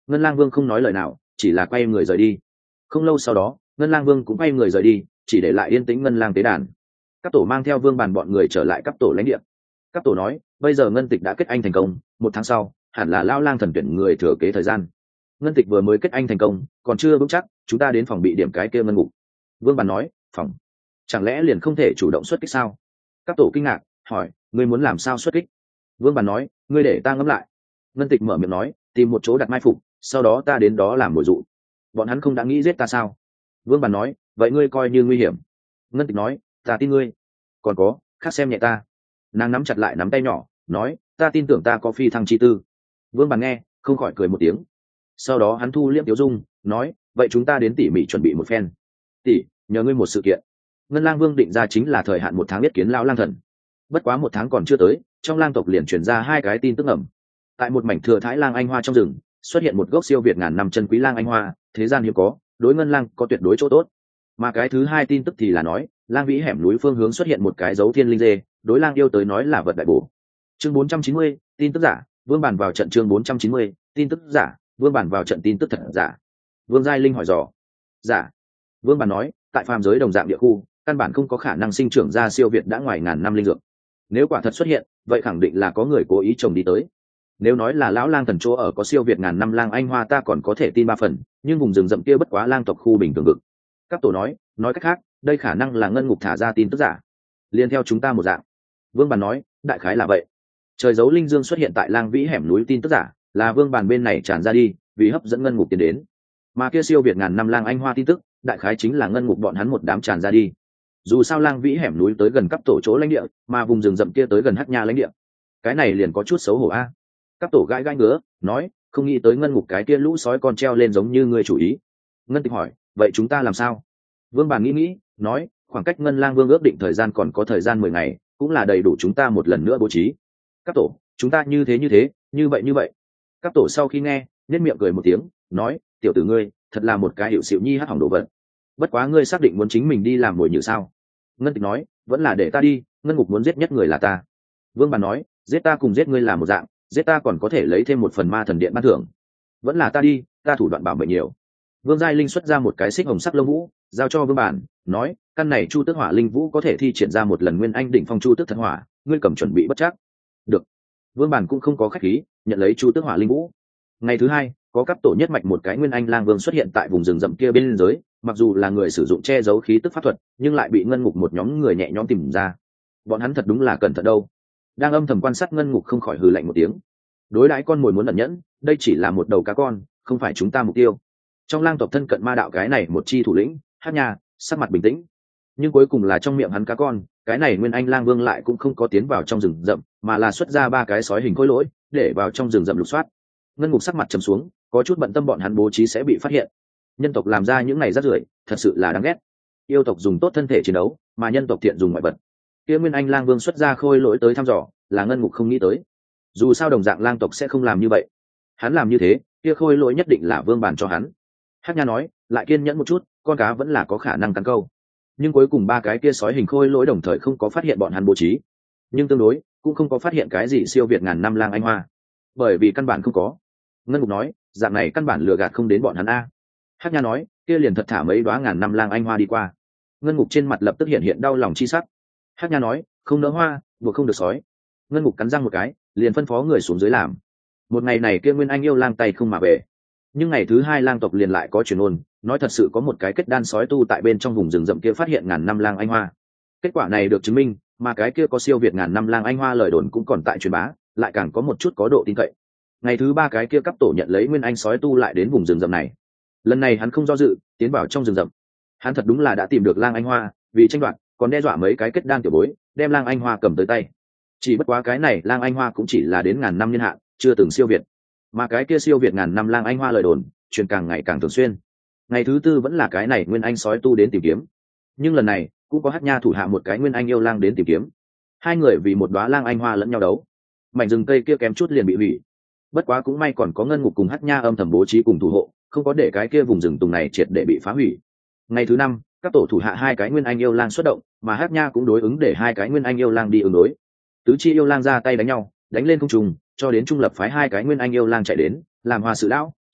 Ngân Lang Vương không nói lời nào, chỉ là quay người rời đi. Không lâu sau đó, Ngân Lang Vương cũng quay người rời đi, chỉ để lại yên tĩnh Ngân Lang tế đàn. Các tổ mang theo Vương Bàn bọn người trở lại cấp tổ lãnh địa. Các tổ nói, bây giờ Ngân Tịch đã kết anh thành công, một tháng sau, hẳn là Lão Lang thần tuyển người thừa kế thời gian. Ngân Tịch vừa mới kết anh thành công, còn chưa vững chắc, chúng ta đến phòng bị điểm cái kia ngân ngục. Vương Bàn nói, phòng? Chẳng lẽ liền không thể chủ động xuất kích sao? Các tổ kinh ngạc, hỏi, ngươi muốn làm sao xuất kích? Vương Bàn nói, ngươi để ta ngẫm lại. Ngân Tịch mở miệng nói, tìm một chỗ đặt mai phục, sau đó ta đến đó làm mồi dụ. Bọn hắn không đã nghĩ giết ta sao? Vương Bàn nói, vậy ngươi coi như nguy hiểm. Ngân Tịch nói, ta tin ngươi. Còn có, khác xem nhẹ ta. Nàng nắm chặt lại nắm tay nhỏ, nói, ta tin tưởng ta có phi thăng chi tư. Vương Bàn nghe, không khỏi cười một tiếng. Sau đó hắn thu liễm Tiếu Dung, nói, vậy chúng ta đến tỉ mỉ chuẩn bị một phen. Tỷ, nhờ ngươi một sự kiện. Ngân Lang Vương định ra chính là thời hạn một tháng biết kiến Lão Lang thần. Bất quá một tháng còn chưa tới, trong lang tộc liền truyền ra hai cái tin tức ẩm. Tại một mảnh thừa thái lang anh hoa trong rừng, xuất hiện một gốc siêu việt ngàn năm chân quý lang anh hoa, thế gian hiếm có, đối Ngân Lang có tuyệt đối chỗ tốt. Mà cái thứ hai tin tức thì là nói, lang vĩ hẻm núi phương hướng xuất hiện một cái dấu thiên linh dê, đối lang yêu tới nói là vật đại bổ. Chương bốn trăm chín mươi, tin tức giả, Vương Bản vào trận. Chương bốn trăm chín mươi, tin tức giả, Vương Bản vào trận. Tin tức thật giả? Vương Giai Linh hỏi dò. Giả. Vương Bản nói, tại phàm giới đồng dạng địa khu, căn bản không có khả năng sinh trưởng ra siêu việt đã ngoài ngàn năm linh dược. Nếu quả thật xuất hiện, vậy khẳng định là có người cố ý trồng đi tới. Nếu nói là lão lang thần chỗ ở có siêu việt ngàn năm lang anh hoa ta còn có thể tin ba phần, nhưng vùng rừng rậm kia bất quá lang tộc khu bình thường vực. Các tổ nói, nói cách khác, đây khả năng là ngân ngục thả ra tin tức giả, liên theo chúng ta một dạng. Vương Bàn nói, đại khái là vậy. Trời dấu linh dương xuất hiện tại lang vĩ hẻm núi tin tức giả, là Vương Bàn bên này tràn ra đi, vì hấp dẫn ngân ngục tiến đến. Mà kia siêu việt ngàn năm lang anh hoa tin tức, đại khái chính là ngân ngục bọn hắn một đám tràn ra đi. Dù sao lang vĩ hẻm núi tới gần cấp tổ chỗ lãnh địa, mà vùng rừng rậm kia tới gần Hắc Nha lãnh địa, cái này liền có chút xấu hổ a. À. Các tổ gãi gãi ngứa, nói, không nghĩ tới ngân ngục cái kia lũ sói con treo lên giống như ngươi chủ ý. Ngân Tịch hỏi, vậy chúng ta làm sao? Vương Bàn nghĩ nghĩ, nói, khoảng cách Ngân Lang Vương ước định thời gian còn có thời gian mười ngày, cũng là đầy đủ chúng ta một lần nữa bố trí. Các tổ, chúng ta như thế như thế, như vậy như vậy. Các tổ sau khi nghe, nhếch miệng cười một tiếng, nói, tiểu tử ngươi, thật là một cái hiệu xịu nhi hắc hỏng đồ vật. Bất quá ngươi xác định muốn chính mình đi làm mồi nhử sao? Ngân Tịch nói, vẫn là để ta đi, ngân ngục muốn giết nhất người là ta. Vương Bàn nói, giết ta cùng giết ngươi là một dạng, giết ta còn có thể lấy thêm một phần ma thần điện ban thưởng. Vẫn là ta đi, ta thủ đoạn bảo mệnh nhiều. Vương Giai Linh xuất ra một cái xích hồng sắc lông vũ, giao cho Vương Bàn, nói, căn này Chu Tước Hỏa Linh Vũ có thể thi triển ra một lần nguyên anh đỉnh phong Chu Tước Thần Hỏa, ngươi cầm chuẩn bị bất chắc. Được. Vương Bàn cũng không có khách khí, nhận lấy Chu Tước Hỏa Linh Vũ. Ngày thứ hai, có cấp tổ nhất mạch một cái nguyên anh lang vương xuất hiện tại vùng rừng rậm kia bên giới, mặc dù là người sử dụng che giấu khí tức pháp thuật, nhưng lại bị ngân ngục một nhóm người nhẹ nhõm tìm ra. Bọn hắn thật đúng là cẩn thận đâu. Đang âm thầm quan sát ngân ngục không khỏi hừ lạnh một tiếng. Đối đãi con mồi muốn ẩn nhẫn, đây chỉ là một đầu cá con, không phải chúng ta mục tiêu. Trong lang tộc thân cận ma đạo cái này một chi thủ lĩnh, Hắc Nha, sắc mặt bình tĩnh. Nhưng cuối cùng là trong miệng hắn cá con, cái này nguyên anh lang vương lại cũng không có tiến vào trong rừng rậm, mà là xuất ra ba cái sói hình khối lỗi, để vào trong rừng rậm lục soát. Ngân ngục sắc mặt trầm xuống, có chút bận tâm bọn hắn bố trí sẽ bị phát hiện. Nhân tộc làm ra những này rác rưởi, thật sự là đáng ghét. Yêu tộc dùng tốt thân thể chiến đấu, mà nhân tộc thiện dùng ngoại vật. Kia nguyên anh lang vương xuất ra khôi lỗi tới thăm dò, là ngân ngục không nghĩ tới. Dù sao đồng dạng lang tộc sẽ không làm như vậy. Hắn làm như thế, kia khôi lỗi nhất định là Vương Bàn cho hắn. Hắc Nha nói, lại kiên nhẫn một chút, con cá vẫn là có khả năng cắn câu. Nhưng cuối cùng ba cái kia sói hình khôi lỗi đồng thời không có phát hiện bọn hắn bố trí, nhưng tương đối cũng không có phát hiện cái gì siêu việt ngàn năm lang anh hoa, bởi vì căn bản không có. Ngân ngục nói, dạng này căn bản lừa gạt không đến bọn hắn a. Hắc Nha nói, kia liền thật thả mấy đóa ngàn năm lang anh hoa đi qua. Ngân ngục trên mặt lập tức hiện hiện đau lòng chi sắc. Hắc Nha nói, không nỡ hoa, buộc không được sói. Ngân ngục cắn răng một cái, liền phân phó người xuống dưới làm. Một ngày này kia nguyên anh yêu lang tay không mà về. Nhưng ngày thứ hai lang tộc liền lại có truyền ôn, nói thật sự có một cái kết đan sói tu tại bên trong vùng rừng rậm kia phát hiện ngàn năm lang anh hoa. Kết quả này được chứng minh, mà cái kia có siêu việt ngàn năm lang anh hoa lời đồn cũng còn tại truyền bá, lại càng có một chút có độ tin cậy. Ngày thứ ba cái kia cấp tổ nhận lấy nguyên anh sói tu lại đến vùng rừng rậm này. Lần này hắn không do dự, tiến vào trong rừng rậm. Hắn thật đúng là đã tìm được lang anh hoa, vì tranh đoạt, còn đe dọa mấy cái kết đan tiểu bối, đem lang anh hoa cầm tới tay. Chỉ bất quá cái này lang anh hoa cũng chỉ là đến ngàn năm niên hạn, chưa từng siêu việt. Mà cái kia siêu việt ngàn năm lang anh hoa lời đồn, truyền càng ngày càng thường xuyên. Ngày thứ tư vẫn là cái này nguyên anh sói tu đến tìm kiếm. Nhưng lần này, cũng có Hắc Nha thủ hạ một cái nguyên anh yêu lang đến tìm kiếm. Hai người vì một đóa lang anh hoa lẫn nhau đấu. Mảnh rừng cây kia kém chút liền bị hủy. Bất quá cũng may còn có ngân ngục cùng Hắc Nha âm thầm bố trí cùng thủ hộ, không có để cái kia vùng rừng tùng này triệt để bị phá hủy. Ngày thứ năm, các tổ thủ hạ hai cái nguyên anh yêu lang xuất động, mà Hắc Nha cũng đối ứng để hai cái nguyên anh yêu lang đi ứng đối. Tứ chi yêu lang ra tay đánh nhau, đánh lên không trùng, cho đến trung lập phái hai cái nguyên anh yêu lang chạy đến, làm hòa sự lão,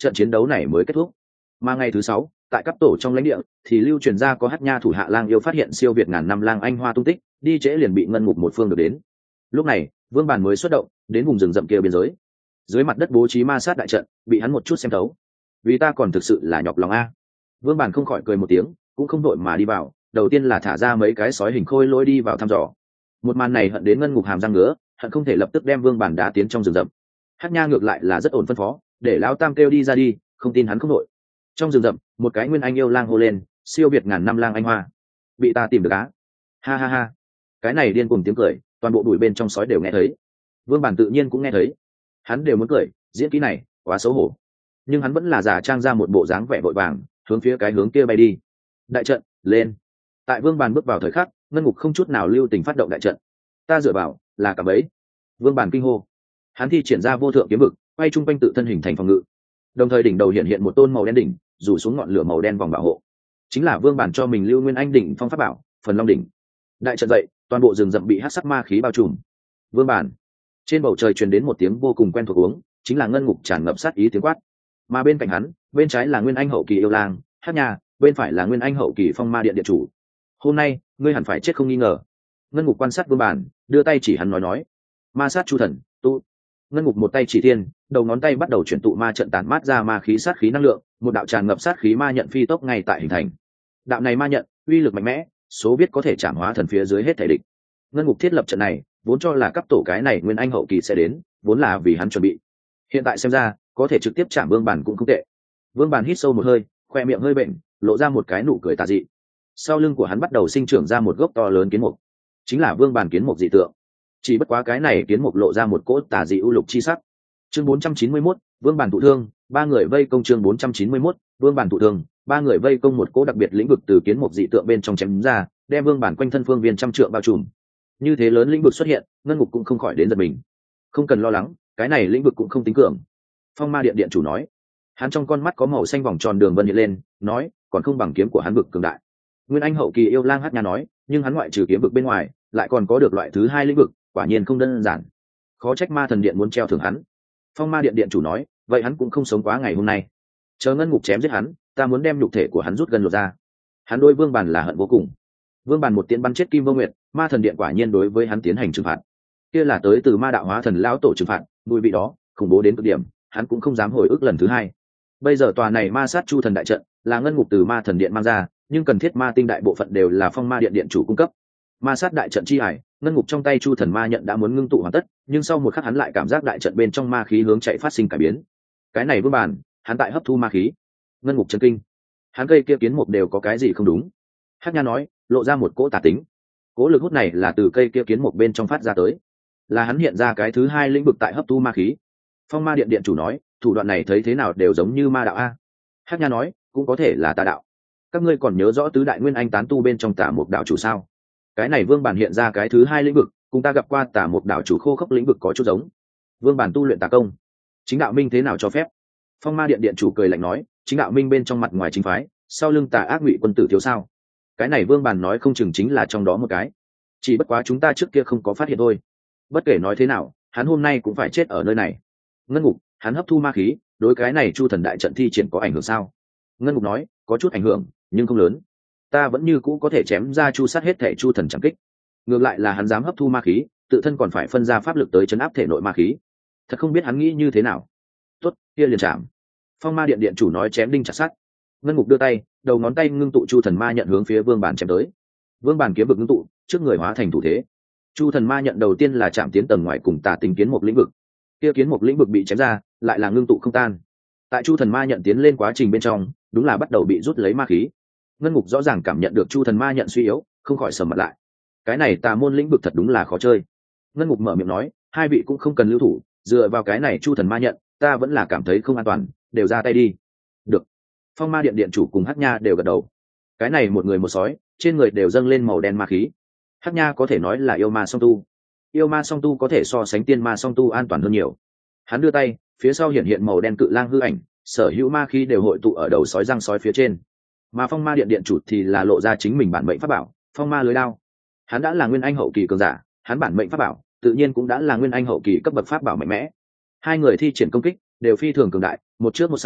trận chiến đấu này mới kết thúc. Mà ngày thứ sáu, tại cấp tổ trong lãnh địa thì lưu truyền ra có Hắc Nha thủ hạ lang yêu phát hiện siêu việt ngàn năm lang anh hoa tung tích, đi trễ liền bị ngân ngục một phương được đến. Lúc này Vương Bản mới xuất động đến vùng rừng rậm kia biên giới, dưới mặt đất bố trí ma sát đại trận bị hắn một chút xem thấu. Vì ta còn thực sự là nhọc lòng a. Vương Bản không khỏi cười một tiếng, cũng không đội mà đi vào, đầu tiên là thả ra mấy cái sói hình khôi lôi đi vào thăm dò. Một màn này hận đến ngân ngục hàm răng ngứa, hận không thể lập tức đem Vương Bản đá tiến trong rừng rậm. Hắc Nha ngược lại là rất ổn phân phó, để lão tam kêu đi ra đi, không tin hắn không đội. Trong rừng rậm, một cái nguyên anh yêu lang hô lên, siêu việt ngàn năm lang anh hoa, bị ta tìm được á. Ha ha ha. Cái này điên cuồng tiếng cười, toàn bộ bụi bên trong sói đều nghe thấy. Vương Bản tự nhiên cũng nghe thấy, hắn đều muốn cười, diễn kỹ này quá xấu hổ, nhưng hắn vẫn là giả trang ra một bộ dáng vẻ vội vàng, hướng phía cái hướng kia bay đi. Đại trận lên. Tại Vương Bản bước vào thời khắc, ngân ngục không chút nào lưu tình phát động đại trận. Ta dựa vào là cả bấy. Vương Bản kinh hô, hắn thi triển ra vô thượng kiếm vực, quay trung quanh tự thân hình thành phòng ngự, đồng thời đỉnh đầu hiện hiện một tôn màu đen đỉnh, rủ xuống ngọn lửa màu đen vòng bảo hộ, chính là Vương Bản cho mình lưu nguyên anh đỉnh phong pháp bảo phần long đỉnh. Đại trận dậy, toàn bộ rừng rậm bị hắc sắc ma khí bao trùm. Vương Bản. Trên bầu trời truyền đến một tiếng vô cùng quen thuộc uống, chính là ngân ngục tràn ngập sát ý tiếng quát. Mà bên cạnh hắn, bên trái là nguyên anh hậu kỳ yêu lang Hắc Nha, bên phải là nguyên anh hậu kỳ phong ma điện điện chủ. Hôm nay ngươi hẳn phải chết không nghi ngờ. Ngân ngục quan sát Vương Bản, đưa tay chỉ hắn nói nói, ma sát chu thần tụ. Ngân ngục một tay chỉ thiên, đầu ngón tay bắt đầu chuyển tụ ma trận tản mát ra ma khí sát khí năng lượng, một đạo tràn ngập sát khí ma nhận phi tốc ngay tại hình thành. Đạo này ma nhận uy lực mạnh mẽ, số biết có thể chạm hóa thần phía dưới hết thể địch. Ngân ngục thiết lập trận này vốn cho là cấp tổ cái này nguyên anh hậu kỳ sẽ đến, vốn là vì hắn chuẩn bị. Hiện tại xem ra có thể trực tiếp chạm Vương Bản cũng không tệ. Vương Bản hít sâu một hơi, khoe miệng hơi bệnh, lộ ra một cái nụ cười tà dị. Sau lưng của hắn bắt đầu sinh trưởng ra một gốc to lớn kiến mục, chính là Vương Bản kiến mục dị tượng. Chỉ bất quá cái này kiến mục lộ ra một cỗ tà dị u lục chi sắc. Chương bốn trăm chín mươi mốt, Vương Bản thụ thương, ba người vây công. Chương bốn trăm chín mươi mốt, Vương Bản thụ thương, ba người vây công. Một cỗ đặc biệt lĩnh vực từ kiến mục dị tượng bên trong chém ra, đem Vương Bản quanh thân phương viên trăm trượng bao trùm. Như thế lớn lĩnh vực xuất hiện, ngân ngục cũng không khỏi đến giật mình. Không cần lo lắng, cái này lĩnh vực cũng không tính cường. Phong Ma điện điện chủ nói, hắn trong con mắt có màu xanh vòng tròn đường vân hiện lên, nói, còn không bằng kiếm của hắn vực cường đại. Nguyên anh hậu kỳ yêu lang Hắc Nha nói, nhưng hắn ngoại trừ kiếm vực bên ngoài, lại còn có được loại thứ hai lĩnh vực, quả nhiên không đơn giản. Khó trách ma thần điện muốn treo thưởng hắn. Phong Ma điện điện chủ nói, vậy hắn cũng không sống quá ngày hôm nay. Chờ ngân ngục chém giết hắn, ta muốn đem nhục thể của hắn rút gần lột ra. Hắn đôi Vương Bản là hận vô cùng. Vương Bản một tiếng bắn chết Kim Vô Nguyệt, ma thần điện quả nhiên đối với hắn tiến hành trừng phạt. Kia là tới từ ma đạo hóa thần lão tổ trừng phạt, mùi vị đó khủng bố đến cực điểm, hắn cũng không dám hồi ức lần thứ hai. Bây giờ tòa này ma sát chu thần đại trận là ngân ngục từ ma thần điện mang ra, nhưng cần thiết ma tinh đại bộ phận đều là Phong Ma điện điện chủ cung cấp. Ma sát đại trận chi hải, ngân ngục trong tay chu thần ma nhận đã muốn ngưng tụ hoàn tất, nhưng sau một khắc hắn lại cảm giác đại trận bên trong ma khí hướng chạy phát sinh cải biến. Cái này Vương Bản, hắn tại hấp thu ma khí. Ngân ngục chấn kinh, hắn cây kia kiến mục đều có cái gì không đúng. Hắc Nha nói, lộ ra một cỗ tà tính. Cỗ lực hút này là từ cây kia kiến mục bên trong phát ra tới, là hắn hiện ra cái thứ hai lĩnh vực tại hấp thu ma khí. Phong Ma điện điện chủ nói, thủ đoạn này thấy thế nào đều giống như ma đạo a. Hắc Nha nói, cũng có thể là tà đạo. Các ngươi còn nhớ rõ tứ đại nguyên anh tán tu bên trong Tà Mục đạo chủ sao? Cái này Vương Bản hiện ra cái thứ hai lĩnh vực, cùng ta gặp qua Tà Mục đạo chủ khô khốc lĩnh vực có chút giống. Vương Bản tu luyện tà công, chính đạo minh thế nào cho phép? Phong Ma điện điện chủ cười lạnh nói, chính đạo minh bên trong mặt ngoài chính phái, sau lưng tà ác ngụy quân tử thiếu sao? Cái này Vương Bản nói không chừng chính là trong đó một cái, chỉ bất quá chúng ta trước kia không có phát hiện thôi. Bất kể nói thế nào, hắn hôm nay cũng phải chết ở nơi này. Ngân ngục, hắn hấp thu ma khí, đối cái này chu thần đại trận thi triển có ảnh hưởng sao? Ngân ngục nói, có chút ảnh hưởng, nhưng không lớn. Ta vẫn như cũ có thể chém ra chu sát hết thể chu thần chẳng kích. Ngược lại là hắn dám hấp thu ma khí, tự thân còn phải phân ra pháp lực tới chấn áp thể nội ma khí. Thật không biết hắn nghĩ như thế nào. Tốt, kia liền chạm. Phong Ma điện điện chủ nói chém đinh chặt sắt. Ngân ngục đưa tay, đầu ngón tay ngưng tụ chu thần ma nhận hướng phía Vương Bản chém tới. Vương Bản kiếm vực ngưng tụ, trước người hóa thành thủ thế. Chu thần ma nhận đầu tiên là chạm tiến tầng ngoài cùng tà tình kiến một lĩnh vực. Kia kiến một lĩnh vực bị chém ra, lại là ngưng tụ không tan. Tại chu thần ma nhận tiến lên quá trình bên trong, đúng là bắt đầu bị rút lấy ma khí. Ngân ngục rõ ràng cảm nhận được chu thần ma nhận suy yếu, không khỏi sầm mặt lại. Cái này tà môn lĩnh vực thật đúng là khó chơi. Ngân ngục mở miệng nói, hai vị cũng không cần lưu thủ, dựa vào cái này chu thần ma nhận, ta vẫn là cảm thấy không an toàn, đều ra tay đi. Được. Phong Ma điện điện chủ cùng Hắc Nha đều gật đầu. Cái này một người một sói, trên người đều dâng lên màu đen ma khí. Hắc Nha có thể nói là yêu ma song tu, yêu ma song tu có thể so sánh tiên ma song tu an toàn hơn nhiều. Hắn đưa tay, phía sau hiện hiện màu đen cự lang hư ảnh, sở hữu ma khí đều hội tụ ở đầu sói răng sói phía trên. Mà Phong Ma điện điện chủ thì là lộ ra chính mình bản mệnh pháp bảo, Phong Ma lưới đao. Hắn đã là nguyên anh hậu kỳ cường giả, hắn bản mệnh pháp bảo tự nhiên cũng đã là nguyên anh hậu kỳ cấp bậc pháp bảo mạnh mẽ. Hai người thi triển công kích đều phi thường cường đại, một trước một sau,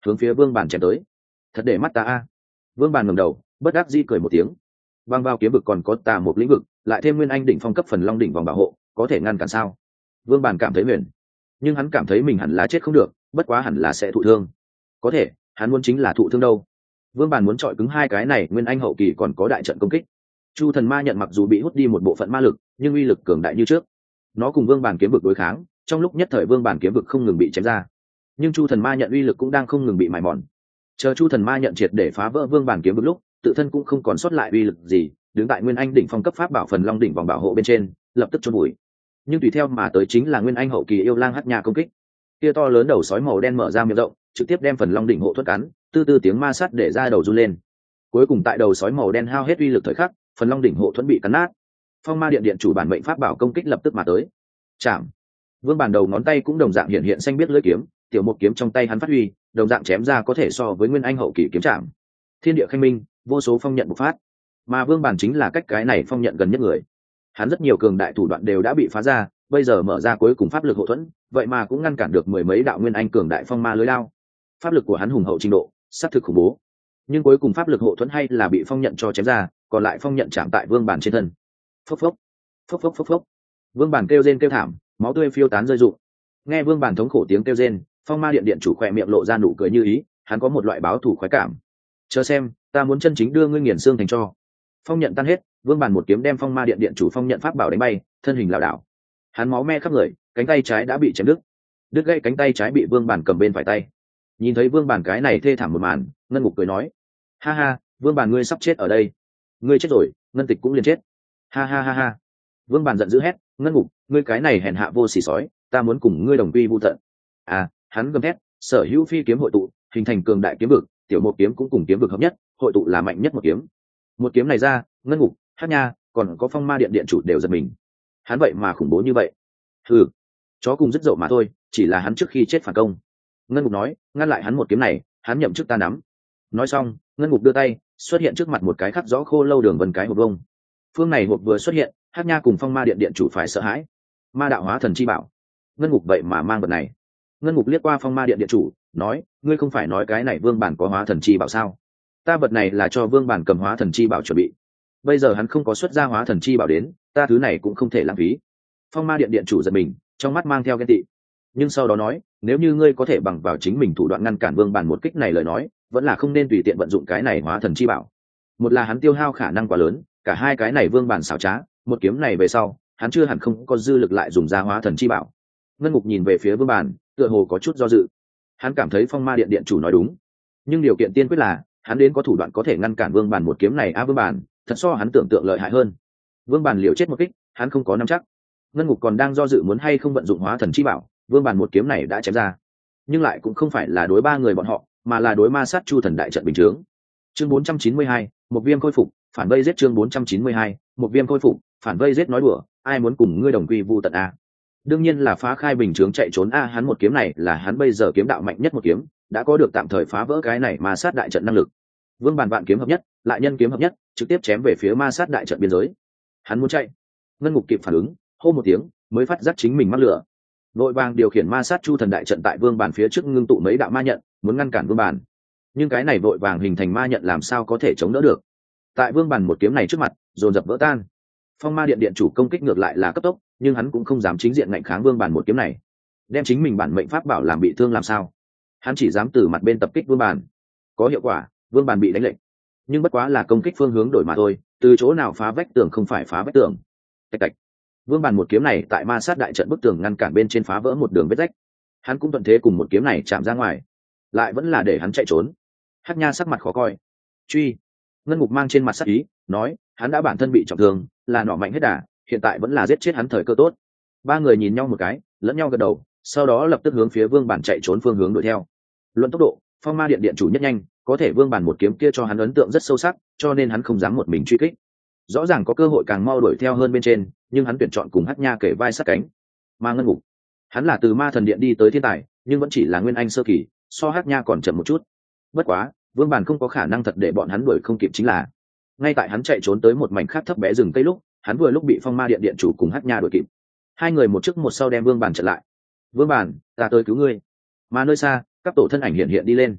hướng phía vương bàn chém tới. Thật để mắt ta a. Vương bàn ngẩng đầu, bất đắc dĩ cười một tiếng. Băng vào kiếm vực còn có tà một lĩnh vực, lại thêm nguyên anh đỉnh phong cấp phần long đỉnh vòng bảo hộ, có thể ngăn cản sao? Vương bàn cảm thấy huyền, nhưng hắn cảm thấy mình hẳn là chết không được, bất quá hẳn là sẽ thụ thương. Có thể, hắn muốn chính là thụ thương đâu. Vương bàn muốn chọi cứng hai cái này, nguyên anh hậu kỳ còn có đại trận công kích. Chu thần ma nhận mặc dù bị hút đi một bộ phận ma lực, nhưng uy lực cường đại như trước. Nó cùng vương bàn kiếm vực đối kháng, trong lúc nhất thời vương bàn kiếm vực không ngừng bị chém ra, nhưng chu thần ma nhận uy lực cũng đang không ngừng bị mài mòn. Chờ chu thần ma nhận triệt để phá vỡ vương bàn kiếm vực lúc, tự thân cũng không còn sót lại uy lực gì, đứng tại nguyên anh đỉnh phong cấp pháp bảo phần long đỉnh vòng bảo hộ bên trên, lập tức chôn bụi. Nhưng tùy theo mà tới chính là nguyên anh hậu kỳ yêu lang hắc nha công kích. Kia to lớn đầu sói màu đen mở ra miệng rộng, trực tiếp đem phần long đỉnh hộ thuẫn cắn, tư tư tiếng ma sát để ra đầu run lên. Cuối cùng tại đầu sói màu đen hao hết uy lực thời khắc, phần long đỉnh hộ thuẫn bị cắn nát. Phong ma điện điện chủ bản mệnh pháp bảo công kích lập tức mà tới. Chạm. Vương bản đầu ngón tay cũng đồng dạng hiện hiện xanh biết lưỡi kiếm, tiểu một kiếm trong tay hắn phát huy, đồng dạng chém ra có thể so với nguyên anh hậu kỳ kiếm chạm. Thiên địa khanh minh, vô số phong nhận bộc phát. Mà vương bản chính là cách cái này phong nhận gần nhất người. Hắn rất nhiều cường đại thủ đoạn đều đã bị phá ra, bây giờ mở ra cuối cùng pháp lực hộ thuẫn, vậy mà cũng ngăn cản được mười mấy đạo nguyên anh cường đại phong ma lưới lao. Pháp lực của hắn hùng hậu trình độ, sát thực khủng bố. Nhưng cuối cùng pháp lực hộ thuẫn hay là bị phong nhận cho chém ra, còn lại phong nhận chạm tại vương bản trên thân. Phốc phốc, phốc phốc phốc phốc. Vương bản kêu rên kêu thảm, máu tươi phiêu tán rơi rụng. Nghe vương bản thống khổ tiếng kêu rên, phong ma điện điện chủ khỏe miệng lộ ra nụ cười như ý, hắn có một loại báo thù khoái cảm. Chờ xem, ta muốn chân chính đưa ngươi nghiền xương thành tro. Phong nhận tan hết, vương bản một kiếm đem phong ma điện điện chủ phong nhận pháp bảo đánh bay, thân hình lảo đảo. Hắn máu me khắp người, cánh tay trái đã bị chém đứt. Đứt gãy cánh tay trái bị vương bản cầm bên phải tay. Nhìn thấy vương bản cái này thê thảm một màn, ngân ngục cười nói: ha ha, vương bản ngươi sắp chết ở đây. Ngươi chết rồi, ngân tịch cũng liền chết. Ha ha ha ha. Vương bản giận dữ hét: ngân ngục, ngươi cái này hèn hạ vô sỉ sói, ta muốn cùng ngươi đồng quy vu tận. À, hắn gầm thét, sở hữu phi kiếm hội tụ, hình thành cường đại kiếm vực, tiểu một kiếm cũng cùng kiếm vực hợp nhất, hội tụ là mạnh nhất một kiếm. Một kiếm này ra, ngân ngục, hát nha, còn có phong ma điện điện chủ đều giật mình. Hắn vậy mà khủng bố như vậy. Ừ, chó cùng rất dậu mà thôi, chỉ là hắn trước khi chết phản công. Ngân ngục nói, ngăn lại hắn một kiếm này, hắn nhậm chức ta nắm. Nói xong, ngân ngục đưa tay, xuất hiện trước mặt một cái khắc rõ khô lâu đường vân cái hộp vông. Phương này hộp vừa xuất hiện, hát nha cùng phong ma điện điện chủ phải sợ hãi. Ma đạo hóa thần chi bảo. Ngân ngục vậy mà mang vật này. Ngân ngục liếc qua phong ma điện điện chủ, nói, ngươi không phải nói cái này vương bản có hóa thần chi bảo sao? Ta vật này là cho vương bản cầm hóa thần chi bảo chuẩn bị. Bây giờ hắn không có xuất ra hóa thần chi bảo đến, ta thứ này cũng không thể lãng phí. Phong ma điện điện chủ giật mình, trong mắt mang theo ghen tị, nhưng sau đó nói, nếu như ngươi có thể bằng vào chính mình thủ đoạn ngăn cản vương bản một kích này lời nói, vẫn là không nên tùy tiện vận dụng cái này hóa thần chi bảo. Một là hắn tiêu hao khả năng quá lớn, cả hai cái này vương bản xảo trá, một kiếm này về sau, hắn chưa hẳn không có dư lực lại dùng ra hóa thần chi bảo. Ngân ngục nhìn về phía vương bản, tựa hồ có chút do dự. Hắn cảm thấy phong ma điện điện chủ nói đúng, nhưng điều kiện tiên quyết là hắn đến có thủ đoạn có thể ngăn cản vương bản một kiếm này. A à, vương bản thật so hắn tưởng tượng lợi hại hơn. Vương bản liều chết một kích, hắn không có nắm chắc. Ngân ngục còn đang do dự muốn hay không vận dụng hóa thần chi bảo, vương bản một kiếm này đã chém ra, nhưng lại cũng không phải là đối ba người bọn họ, mà là đối ma sát chu thần đại trận bình chướng. Chương bốn trăm chín mươi hai, một viêm khôi phục, phản vây giết. Chương bốn trăm chín mươi hai, một viêm khôi phục, phản vây giết. Nói đùa, ai muốn cùng ngươi đồng quy vu tận a? Đương nhiên là phá khai bình chướng chạy trốn a. Hắn một kiếm này là hắn bây giờ kiếm đạo mạnh nhất một kiếm, đã có được tạm thời phá vỡ cái này ma sát đại trận năng lực. Vương bản vạn kiếm hợp nhất, lại nhân kiếm hợp nhất, trực tiếp chém về phía ma sát đại trận biên giới. Hắn muốn chạy, ngân ngục kịp phản ứng, hô một tiếng, mới phát giác chính mình mắc lửa, vội vàng điều khiển ma sát chu thần đại trận tại vương bản phía trước ngưng tụ mấy đạo ma nhận, muốn ngăn cản vương bản. Nhưng cái này vội vàng hình thành ma nhận làm sao có thể chống đỡ được? Tại vương bản một kiếm này trước mặt, dồn dập vỡ tan. Phong ma điện điện chủ công kích ngược lại là cấp tốc, nhưng hắn cũng không dám chính diện ngạnh kháng vương bản một kiếm này, đem chính mình bản mệnh pháp bảo làm bị thương làm sao? Hắn chỉ dám từ mặt bên tập kích vương bản. Có hiệu quả, vương bản bị đánh lệnh, nhưng bất quá là công kích phương hướng đổi mà thôi, từ chỗ nào phá vách tường không phải phá vách tường. Tạch tạch. Vương bản một kiếm này tại ma sát đại trận bức tường ngăn cản bên trên, phá vỡ một đường vết rách. Hắn cũng thuận thế cùng một kiếm này chạm ra ngoài, lại vẫn là để hắn chạy trốn. Hắc nha sắc mặt khó coi. Truy. Ngân ngục mang trên mặt sắc ý, nói, hắn đã bản thân bị trọng thương, là nọ mạnh hết đà, hiện tại vẫn là giết chết hắn thời cơ tốt. Ba người nhìn nhau một cái, lẫn nhau gật đầu, sau đó lập tức hướng phía vương bản chạy trốn phương hướng đuổi theo. Luận tốc độ, phong ma điện điện chủ nhất nhanh, có thể vương bản một kiếm kia cho hắn ấn tượng rất sâu sắc, cho nên hắn không dám một mình truy kích. Rõ ràng có cơ hội càng mau đuổi theo hơn bên trên, nhưng hắn tuyển chọn cùng Hắc nha kể vai sát cánh. Mà ngân ngục, hắn là từ ma thần điện đi tới thiên tài, nhưng vẫn chỉ là nguyên anh sơ kỳ, so Hắc nha còn chậm một chút. Bất quá, vương bản không có khả năng thật để bọn hắn đuổi không kịp, chính là ngay tại hắn chạy trốn tới một mảnh khác thấp bé rừng cây lúc, hắn vừa lúc bị phong ma điện điện chủ cùng Hắc nha đuổi kịp. Hai người một trước một sau đem vương bản chặn lại. Vương bản, ta tới cứu ngươi. Mà nơi xa, các tổ thân ảnh hiện hiện đi lên.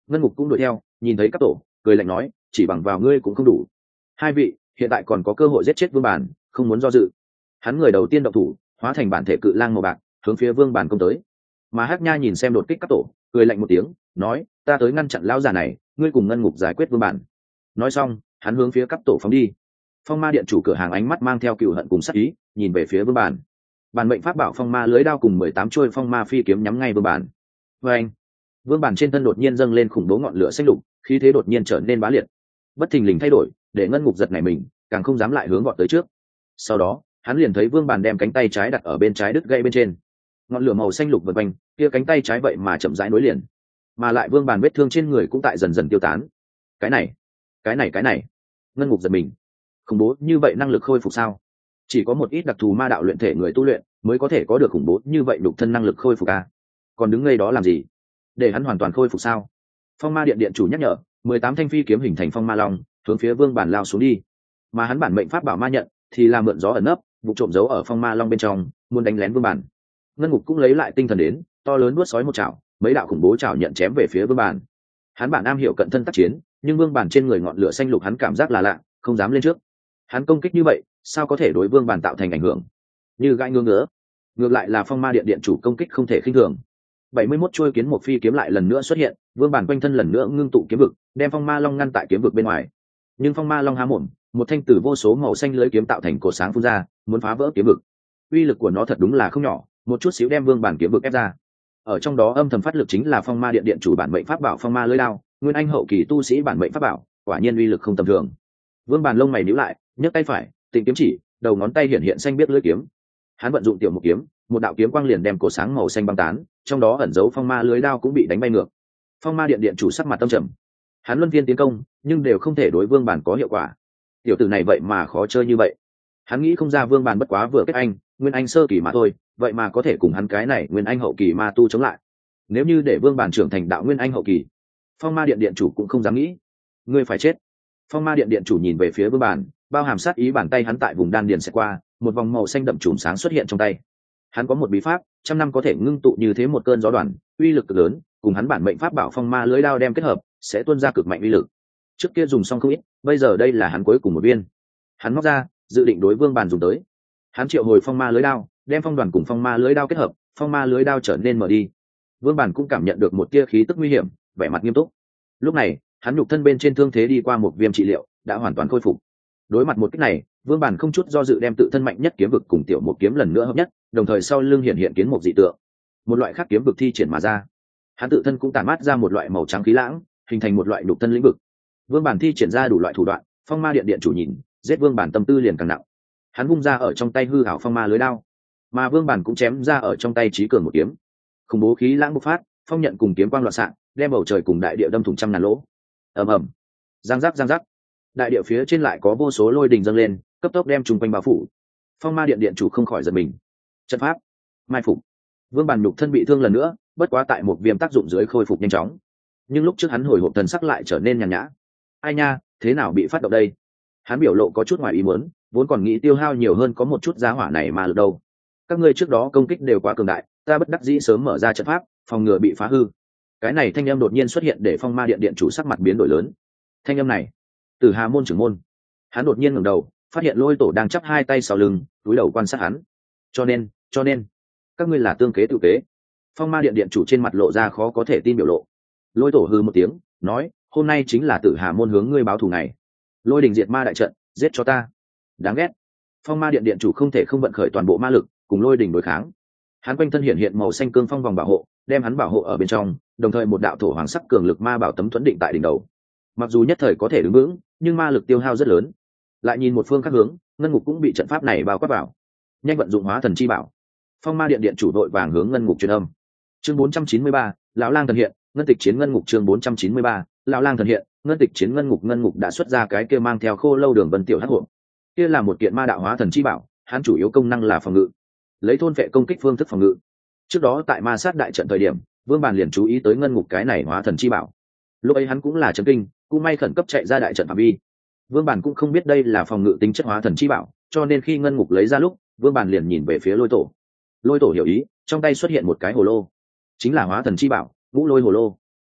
Ngân Ngục cũng đuổi theo, nhìn thấy các tổ cười lạnh nói, chỉ bằng vào ngươi cũng không đủ. Hai vị hiện tại còn có cơ hội giết chết Vương Bản, không muốn do dự. Hắn người đầu tiên động thủ, hóa thành bản thể cự lang màu bạc, hướng phía Vương Bản công tới. Mà Hắc Nha nhìn xem đột kích các tổ, cười lạnh một tiếng, nói, ta tới ngăn chặn lão già này, ngươi cùng Ngân Ngục giải quyết Vương Bản. Nói xong, hắn hướng phía các tổ phóng đi. Phong Ma điện chủ cửa hàng ánh mắt mang theo cừu hận cùng sát ý, nhìn về phía Vương Bản. Bản mệnh pháp bảo Phong Ma lưới đao cùng mười tám chuôi Phong Ma phi kiếm nhắm ngay Vương Bản. Vâng! Vương Bản trên thân đột nhiên dâng lên khủng bố ngọn lửa xanh lục, khí thế đột nhiên trở nên bá liệt. Bất thình lình thay đổi, để Ngân Ngục giật nảy mình, càng không dám lại hướng gọn tới trước. Sau đó, hắn liền thấy Vương Bản đem cánh tay trái đặt ở bên trái đứt gãy bên trên. Ngọn lửa màu xanh lục vần quanh, kia cánh tay trái vậy mà chậm rãi nối liền. Mà lại Vương Bản vết thương trên người cũng tại dần dần tiêu tán. Cái này, cái này cái này. Ngân Ngục giật mình. Khủng bố như vậy năng lực khôi phục sao? Chỉ có một ít đặc thù ma đạo luyện thể người tu luyện mới có thể có được khủng bố như vậy đục thân năng lực khôi phục à? Còn đứng ngay đó làm gì? Để hắn hoàn toàn khôi phục sao? Phong Ma điện điện chủ nhắc nhở, mười tám thanh phi kiếm hình thành phong ma long, hướng phía Vương Bản lao xuống đi. Mà hắn bản mệnh pháp bảo ma nhận thì là mượn gió ẩn nấp, vụ trộm giấu ở phong ma long bên trong, muốn đánh lén Vương Bản. Ngân Ngục cũng lấy lại tinh thần đến, to lớn nuốt sói một chảo, mấy đạo khủng bố chảo nhận chém về phía Vương Bản. Hắn bản am hiểu cận thân tác chiến, nhưng Vương Bản trên người ngọn lửa xanh lục hắn cảm giác là lạ, không dám lên trước. Hắn công kích như vậy, sao có thể đối Vương Bản tạo thành ảnh hưởng? Như gãi ngưỡng ngứa. Ngược lại là Phong Ma điện điện chủ công kích không thể khinh thường. bảy mươi mốt chuôi kiến một phi kiếm lại lần nữa xuất hiện, Vương Bản quanh thân lần nữa ngưng tụ kiếm vực, đem phong ma long ngăn tại kiếm vực bên ngoài. Nhưng phong ma long há mồm, một thanh tử vô số màu xanh lưới kiếm tạo thành cột sáng phun ra, muốn phá vỡ kiếm vực. Uy lực của nó thật đúng là không nhỏ, một chút xíu đem Vương Bản kiếm vực ép ra. Ở trong đó âm thầm phát lực chính là Phong Ma điện điện chủ bản mệnh pháp bảo phong ma lưới đao, nguyên anh hậu kỳ tu sĩ bản mệnh pháp bảo, quả nhiên uy lực không tầm thường. Vương Bản lông mày nhíu lại, nhấc tay phải, tịnh kiếm chỉ, đầu ngón tay hiện hiện xanh biết lưỡi kiếm. Hắn vận dụng tiểu một kiếm, một đạo kiếm quang liền đem cổ sáng màu xanh băng tán, trong đó ẩn giấu phong ma lưới đao cũng bị đánh bay ngược. Phong Ma điện điện chủ sắc mặt tâm trầm, hắn luân phiên tiến công nhưng đều không thể đối Vương Bản có hiệu quả. Tiểu tử này vậy mà khó chơi như vậy. Hắn nghĩ không ra Vương Bản bất quá vừa kết anh nguyên anh sơ kỳ mà thôi, vậy mà có thể cùng hắn cái này nguyên anh hậu kỳ ma tu chống lại. Nếu như để Vương Bản trưởng thành đạo nguyên anh hậu kỳ, Phong Ma điện điện chủ cũng không dám nghĩ. Ngươi phải chết. Phong Ma điện điện chủ nhìn về phía Vương Bản, bao hàm sát ý, bàn tay hắn tại vùng đan điền sẽ qua, một vòng màu xanh đậm chùm sáng xuất hiện trong tay. Hắn có một bí pháp, trăm năm có thể ngưng tụ như thế một cơn gió đoàn, uy lực cực lớn, cùng hắn bản mệnh pháp bảo phong ma lưới đao đem kết hợp, sẽ tuôn ra cực mạnh uy lực. Trước kia dùng xong không ít, bây giờ đây là hắn cuối cùng một viên. Hắn móc ra, dự định đối Vương Bản dùng tới. Hắn triệu hồi phong ma lưới đao, đem phong đoàn cùng phong ma lưới đao kết hợp, phong ma lưới đao trở nên mở đi. Vương Bản cũng cảm nhận được một tia khí tức nguy hiểm, vẻ mặt nghiêm túc. Lúc này, hắn nhục thân bên trên thương thế đi qua một viêm trị liệu, đã hoàn toàn khôi phục. Đối mặt một kích này, Vương Bản không chút do dự đem tự thân mạnh nhất kiếm vực cùng tiểu một kiếm lần nữa hợp nhất, đồng thời sau lưng hiện hiện kiến một dị tượng, một loại khác kiếm vực thi triển mà ra. Hắn tự thân cũng tản mát ra một loại màu trắng khí lãng, hình thành một loại nhục thân lĩnh vực. Vương Bản thi triển ra đủ loại thủ đoạn, Phong Ma điện điện chủ nhìn, giết Vương Bản tâm tư liền càng nặng. Hắn vung ra ở trong tay hư ảo phong ma lưới đao, mà Vương Bản cũng chém ra ở trong tay trí cường một kiếm. Khủng bố khí lãng bộc phát, phong nhận cùng kiếm quang loạn xạ, đem bầu trời cùng đại địa đâm thủng trăm ngàn lỗ. Ầm ầm, giang giác giang giác. Đại địa phía trên lại có vô số lôi đình dâng lên, cấp tốc đem trùng quanh bao phủ. Phong Ma điện điện chủ không khỏi giật mình. Trận pháp mai phục. Vương Bản nhục thân bị thương lần nữa, bất quá tại một viêm tác dụng dưới khôi phục nhanh chóng. Nhưng lúc trước hắn hồi hộp thần sắc lại trở nên nhàn nhã. Ai nha, thế nào bị phát động đây? Hắn biểu lộ có chút ngoài ý muốn, vốn còn nghĩ tiêu hao nhiều hơn có một chút giá hỏa này mà lực đâu. Các ngươi trước đó công kích đều quá cường đại, ta bất đắc dĩ sớm mở ra trận pháp, phòng ngừa bị phá hư. Cái này thanh âm đột nhiên xuất hiện để Phong Ma điện điện chủ sắc mặt biến đổi lớn. Thanh âm này, Tử Hà môn trưởng môn. Hắn đột nhiên ngẩng đầu, phát hiện Lôi Tổ đang chắp hai tay sau lưng, cúi đầu quan sát hắn. Cho nên, cho nên, các ngươi là tương kế tự kế. Phong Ma điện điện chủ trên mặt lộ ra khó có thể tin biểu lộ. Lôi Tổ hừ một tiếng, nói, hôm nay chính là Tử Hà môn hướng ngươi báo thù ngày. Lôi đình diệt ma đại trận, giết cho ta. Đáng ghét. Phong Ma điện điện chủ không thể không vận khởi toàn bộ ma lực, cùng lôi đình đối kháng. Hắn quanh thân hiện hiện màu xanh cương phong vòng bảo hộ, đem hắn bảo hộ ở bên trong, đồng thời một đạo thổ hoàng sắc cường lực ma bảo tấm thuẫn định tại đỉnh đầu. Mặc dù nhất thời có thể đứng vững, nhưng ma lực tiêu hao rất lớn. Lại nhìn một phương khác hướng, ngân ngục cũng bị trận pháp này bao quát vào. Nhanh vận dụng hóa thần chi bảo. Phong Ma điện điện chủ đội vàng hướng ngân ngục truyền âm. Chương bốn trăm chín mươi ba, lão lang thần hiện, ngân tịch chiến ngân ngục. Chương bốn trăm chín mươi ba, lão lang thần hiện, ngân tịch chiến ngân ngục. Ngân ngục đã xuất ra cái kia mang theo khô lâu đường vân tiểu hắc hộp. Kia là một kiện ma đạo hóa thần chi bảo, hắn chủ yếu công năng là phòng ngự, lấy thôn vệ công kích phương thức phòng ngự. Trước đó tại ma sát đại trận thời điểm, Vương Bản liền chú ý tới ngân ngục cái này hóa thần chi bảo. Lúc ấy hắn cũng là chấn kinh, cũng may khẩn cấp chạy ra đại trận phạm vi. Vương Bản cũng không biết đây là phòng ngự tính chất hóa thần chi bảo, cho nên khi ngân ngục lấy ra lúc, Vương Bản liền nhìn về phía Lôi Tổ. Lôi Tổ hiểu ý, trong tay xuất hiện một cái hồ lô, chính là hóa thần chi bảo, Ngũ Lôi hồ lô.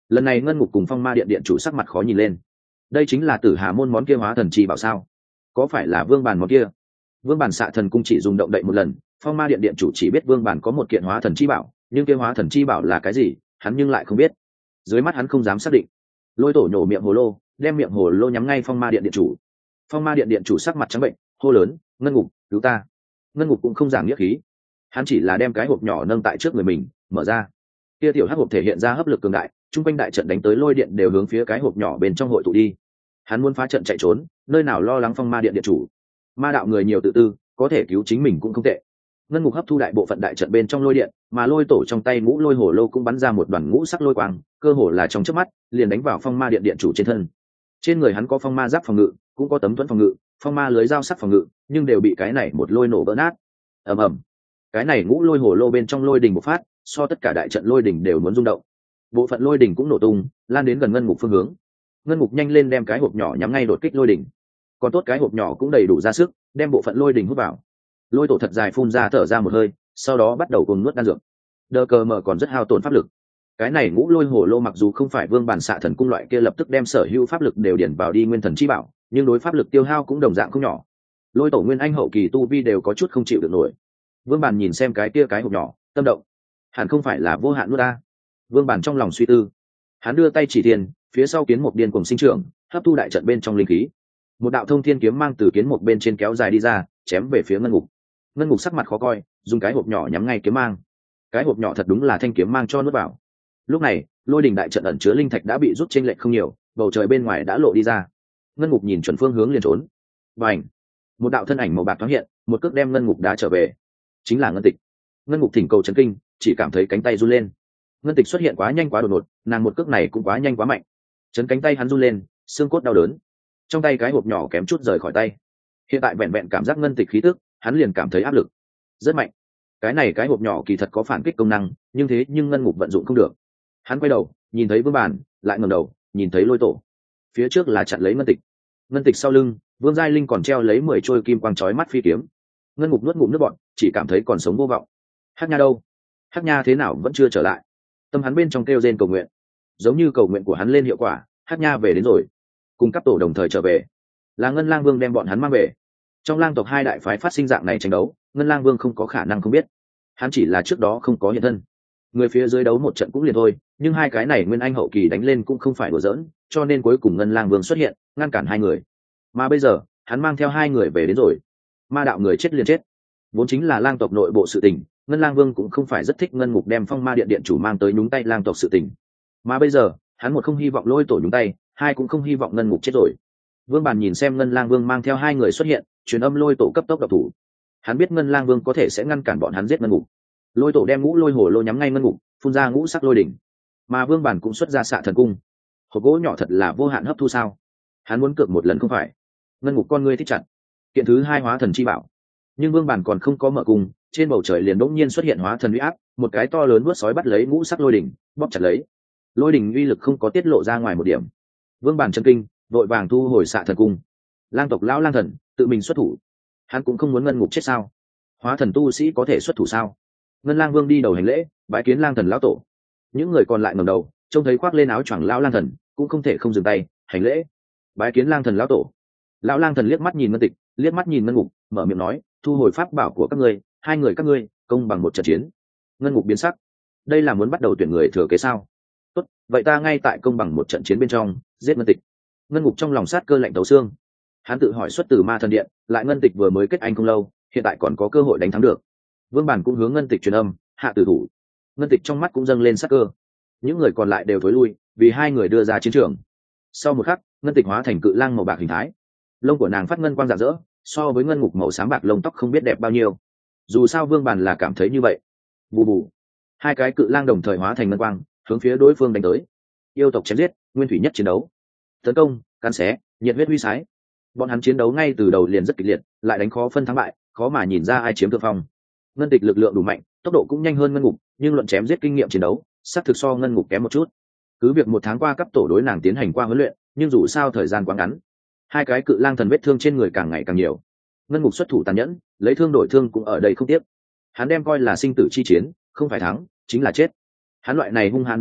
lần này ngân ngục cùng phong ma điện điện chủ sắc mặt khó nhìn lên. Đây chính là Tử Hà môn món kia hóa thần chi bảo sao? Có phải là vương bàn món kia? Vương bàn xạ thần cung chỉ dùng động đậy một lần, phong ma điện điện chủ chỉ biết vương bàn có một kiện hóa thần chi bảo, nhưng kia hóa thần chi bảo là cái gì hắn nhưng lại không biết. Dưới mắt hắn không dám xác định. Lôi tổ nhổ miệng hồ lô, đem miệng hồ lô nhắm ngay phong ma điện điện chủ. Phong ma điện điện chủ sắc mặt trắng bệnh, hô lớn, ngân ngục cứu ta. Ngân ngục cũng không giảng nghĩa khí, hắn chỉ là đem cái hộp nhỏ nâng tại trước người mình, mở ra. Kia tiểu hắc hộp thể hiện ra hấp lực cường đại, trung quanh đại trận đánh tới lôi điện đều hướng phía cái hộp nhỏ bên trong hội tụ đi. Hắn muốn phá trận chạy trốn, nơi nào lo lắng phong ma điện điện chủ. Ma đạo người nhiều tự tư, có thể cứu chính mình cũng không tệ. Ngân ngục hấp thu đại bộ phận đại trận bên trong lôi điện, mà lôi tổ trong tay ngũ lôi hổ lô cũng bắn ra một đoàn ngũ sắc lôi quang, cơ hồ là trong chớp mắt liền đánh vào phong ma điện điện chủ trên thân. Trên người hắn có phong ma giáp phòng ngự, cũng có tấm thuẫn phòng ngự, phong ma lưới dao sắc phòng ngự, nhưng đều bị cái này một lôi nổ vỡ nát. Ầm ầm. Cái này ngũ lôi hổ lô bên trong lôi đỉnh bộc phát, so tất cả đại trận lôi đỉnh đều muốn rung động. Bộ phận lôi đỉnh cũng nổ tung, lan đến gần ngân ngục phương hướng. Ngân ngục nhanh lên đem cái hộp nhỏ nhắm ngay đột kích lôi đỉnh. Còn tốt cái hộp nhỏ cũng đầy đủ ra sức, đem bộ phận lôi đỉnh hút vào. Lôi tổ thật dài phun ra thở ra một hơi, sau đó bắt đầu cùng nuốt đan dược. Đờ cờ mở còn rất hao tổn pháp lực. Cái này ngũ lôi hổ lô mặc dù không phải vương bản xạ thần cung loại kia lập tức đem sở hữu pháp lực đều điển vào đi nguyên thần chi bảo, nhưng đối pháp lực tiêu hao cũng đồng dạng không nhỏ. Lôi tổ nguyên anh hậu kỳ tu vi đều có chút không chịu được nổi. Vương bản nhìn xem cái kia cái hộp nhỏ, tâm động. Hẳn không phải là vô hạn nuốt ta. Vương bản trong lòng suy tư. Hắn đưa tay chỉ tiền, phía sau kiến mục điên cùng sinh trưởng, hấp thu đại trận bên trong linh khí. Một đạo thông thiên kiếm mang từ kiến mục bên trên kéo dài đi ra, chém về phía ngân ngục. Ngân ngục sắc mặt khó coi, dùng cái hộp nhỏ nhắm ngay kiếm mang. Cái hộp nhỏ thật đúng là thanh kiếm mang cho nuốt vào. Lúc này, lôi đình đại trận ẩn chứa linh thạch đã bị rút chênh lệch không nhiều, bầu trời bên ngoài đã lộ đi ra. Ngân ngục nhìn chuẩn phương hướng liền trốn. Bành! Một đạo thân ảnh màu bạc thoáng hiện, một cước đem ngân ngục đá trở về. Chính là Ngân Tịch. Ngân ngục thỉnh cầu chấn kinh, chỉ cảm thấy cánh tay run lên. Ngân Tịch xuất hiện quá nhanh quá đột ngột, nàng một cước này cũng quá nhanh quá mạnh. Chấn cánh tay hắn run lên, xương cốt đau đớn. Trong tay cái hộp nhỏ kém chút rời khỏi tay. Hiện tại vẹn vẹn cảm giác Ngân Tịch khí tức, hắn liền cảm thấy áp lực rất mạnh. Cái này cái hộp nhỏ kỳ thật có phản kích công năng, nhưng thế nhưng ngân ngục vận dụng không được. Hắn quay đầu nhìn thấy vương bản, lại ngẩng đầu nhìn thấy lôi tổ. Phía trước là chặn lấy Ngân Tịch, Ngân Tịch sau lưng Vương Giai Linh còn treo lấy mười trôi kim quang chói mắt phi kiếm. Ngân ngục nuốt ngụm nước bọn, chỉ cảm thấy còn sống vô vọng. Hắc Nha đâu? Hắc Nha thế nào vẫn chưa trở lại? Tâm hắn bên trong kêu rên cầu nguyện, giống như cầu nguyện của hắn lên hiệu quả. Hắc Nha về đến rồi, cùng các tổ đồng thời trở về. Là Ngân Lang Vương đem bọn hắn mang về. Trong lang tộc hai đại phái phát sinh dạng này tranh đấu, Ngân Lang Vương không có khả năng không biết. Hắn chỉ là trước đó không có hiện thân. Người phía dưới đấu một trận cũng liền thôi, nhưng hai cái này nguyên anh hậu kỳ đánh lên cũng không phải đùa giỡn, cho nên cuối cùng Ngân Lang Vương xuất hiện, ngăn cản hai người. Mà bây giờ, hắn mang theo hai người về đến rồi. Ma đạo người chết liền chết, vốn chính là lang tộc nội bộ sự tình. Ngân Lang Vương cũng không phải rất thích Ngân Ngục đem Phong Ma Điện điện chủ mang tới nhúng tay lang tộc sự tình. Mà bây giờ, hắn một không hy vọng lôi tổ nhúng tay, hai cũng không hy vọng Ngân Ngục chết rồi. Vương Bàn nhìn xem Ngân Lang Vương mang theo hai người xuất hiện, truyền âm lôi tổ cấp tốc độc thủ. Hắn biết Ngân Lang Vương có thể sẽ ngăn cản bọn hắn giết Ngân Ngục. Lôi tổ đem ngũ lôi hổ lô nhắm ngay Ngân Ngục, phun ra ngũ sắc lôi đỉnh. Mà Vương Bàn cũng xuất ra xạ thần cung. Hộp gỗ nhỏ thật là vô hạn hấp thu sao? Hắn muốn cược một lần không phải? Ngân Ngục con ngươi thích chặt. Kiện thứ hai hóa thần chi bảo. Nhưng Vương Bàn còn không có mở cung, trên bầu trời liền đột nhiên xuất hiện hóa thần uy áp, một cái to lớn vuốt sói bắt lấy ngũ sắc lôi đỉnh, bóp chặt lấy. Lôi đỉnh uy lực không có tiết lộ ra ngoài một điểm. Vương Bàn chân kinh, vội vàng thu hồi xạ thần cung. Lang tộc lão lang thần tự mình xuất thủ. Hắn cũng không muốn Ngân Ngục chết sao? Hóa thần tu sĩ có thể xuất thủ sao? Ngân Lang Vương đi đầu hành lễ, bái kiến lang thần lão tổ. Những người còn lại ngẩng đầu, trông thấy khoác lên áo choàng lão lang thần, cũng không thể không dừng tay hành lễ, bái kiến lang thần lão tổ. Lão lang thần liếc mắt nhìn Ngân Tịch, liếc mắt nhìn Ngân Ngục, mở miệng nói, thu hồi pháp bảo của các ngươi, hai người các ngươi công bằng một trận chiến. Ngân Ngục biến sắc, đây là muốn bắt đầu tuyển người thừa kế sao? Tốt, vậy ta ngay tại công bằng một trận chiến bên trong giết Ngân Tịch. Ngân Ngục trong lòng sát cơ lạnh tấu xương. Hắn tự hỏi xuất từ Ma Thần Điện, lại Ngân Tịch vừa mới kết anh không lâu, hiện tại còn có cơ hội đánh thắng được. Vương Bản cũng hướng Ngân Tịch truyền âm, hạ tử thủ. Ngân Tịch trong mắt cũng dâng lên sát cơ. Những người còn lại đều thối lui, vì hai người đưa ra chiến trường. Sau một khắc, Ngân Tịch hóa thành cự lang màu bạc hình thái, lông của nàng phát ngân quang rạng rỡ, so với Ngân Ngục màu sáng bạc lông tóc không biết đẹp bao nhiêu. Dù sao Vương Bản là cảm thấy như vậy. Bù bù, hai cái cự lang đồng thời hóa thành ngân quang, hướng phía đối phương đánh tới. Yêu tộc chém giết, nguyên thủy nhất chiến đấu, tấn công, cắn xé, nhiệt huyết huy sái. Bọn hắn chiến đấu ngay từ đầu liền rất kịch liệt, lại đánh khó phân thắng bại, khó mà nhìn ra ai chiếm thượng phong. Ngân Tịch lực lượng đủ mạnh, tốc độ cũng nhanh hơn Ngân Ngục, nhưng luận chém giết kinh nghiệm chiến đấu, xác thực so Ngân Ngục kém một chút. Cứ việc một tháng qua cấp tổ đối nàng tiến hành qua huấn luyện, nhưng dù sao thời gian quá ngắn, hai cái cự lang thần vết thương trên người càng ngày càng nhiều. Ngân Ngục xuất thủ tàn nhẫn, lấy thương đổi thương cũng ở đây không tiếc. Hắn đem coi là sinh tử chi chiến, không phải thắng chính là chết. Hắn loại này hung hãn đấu pháp,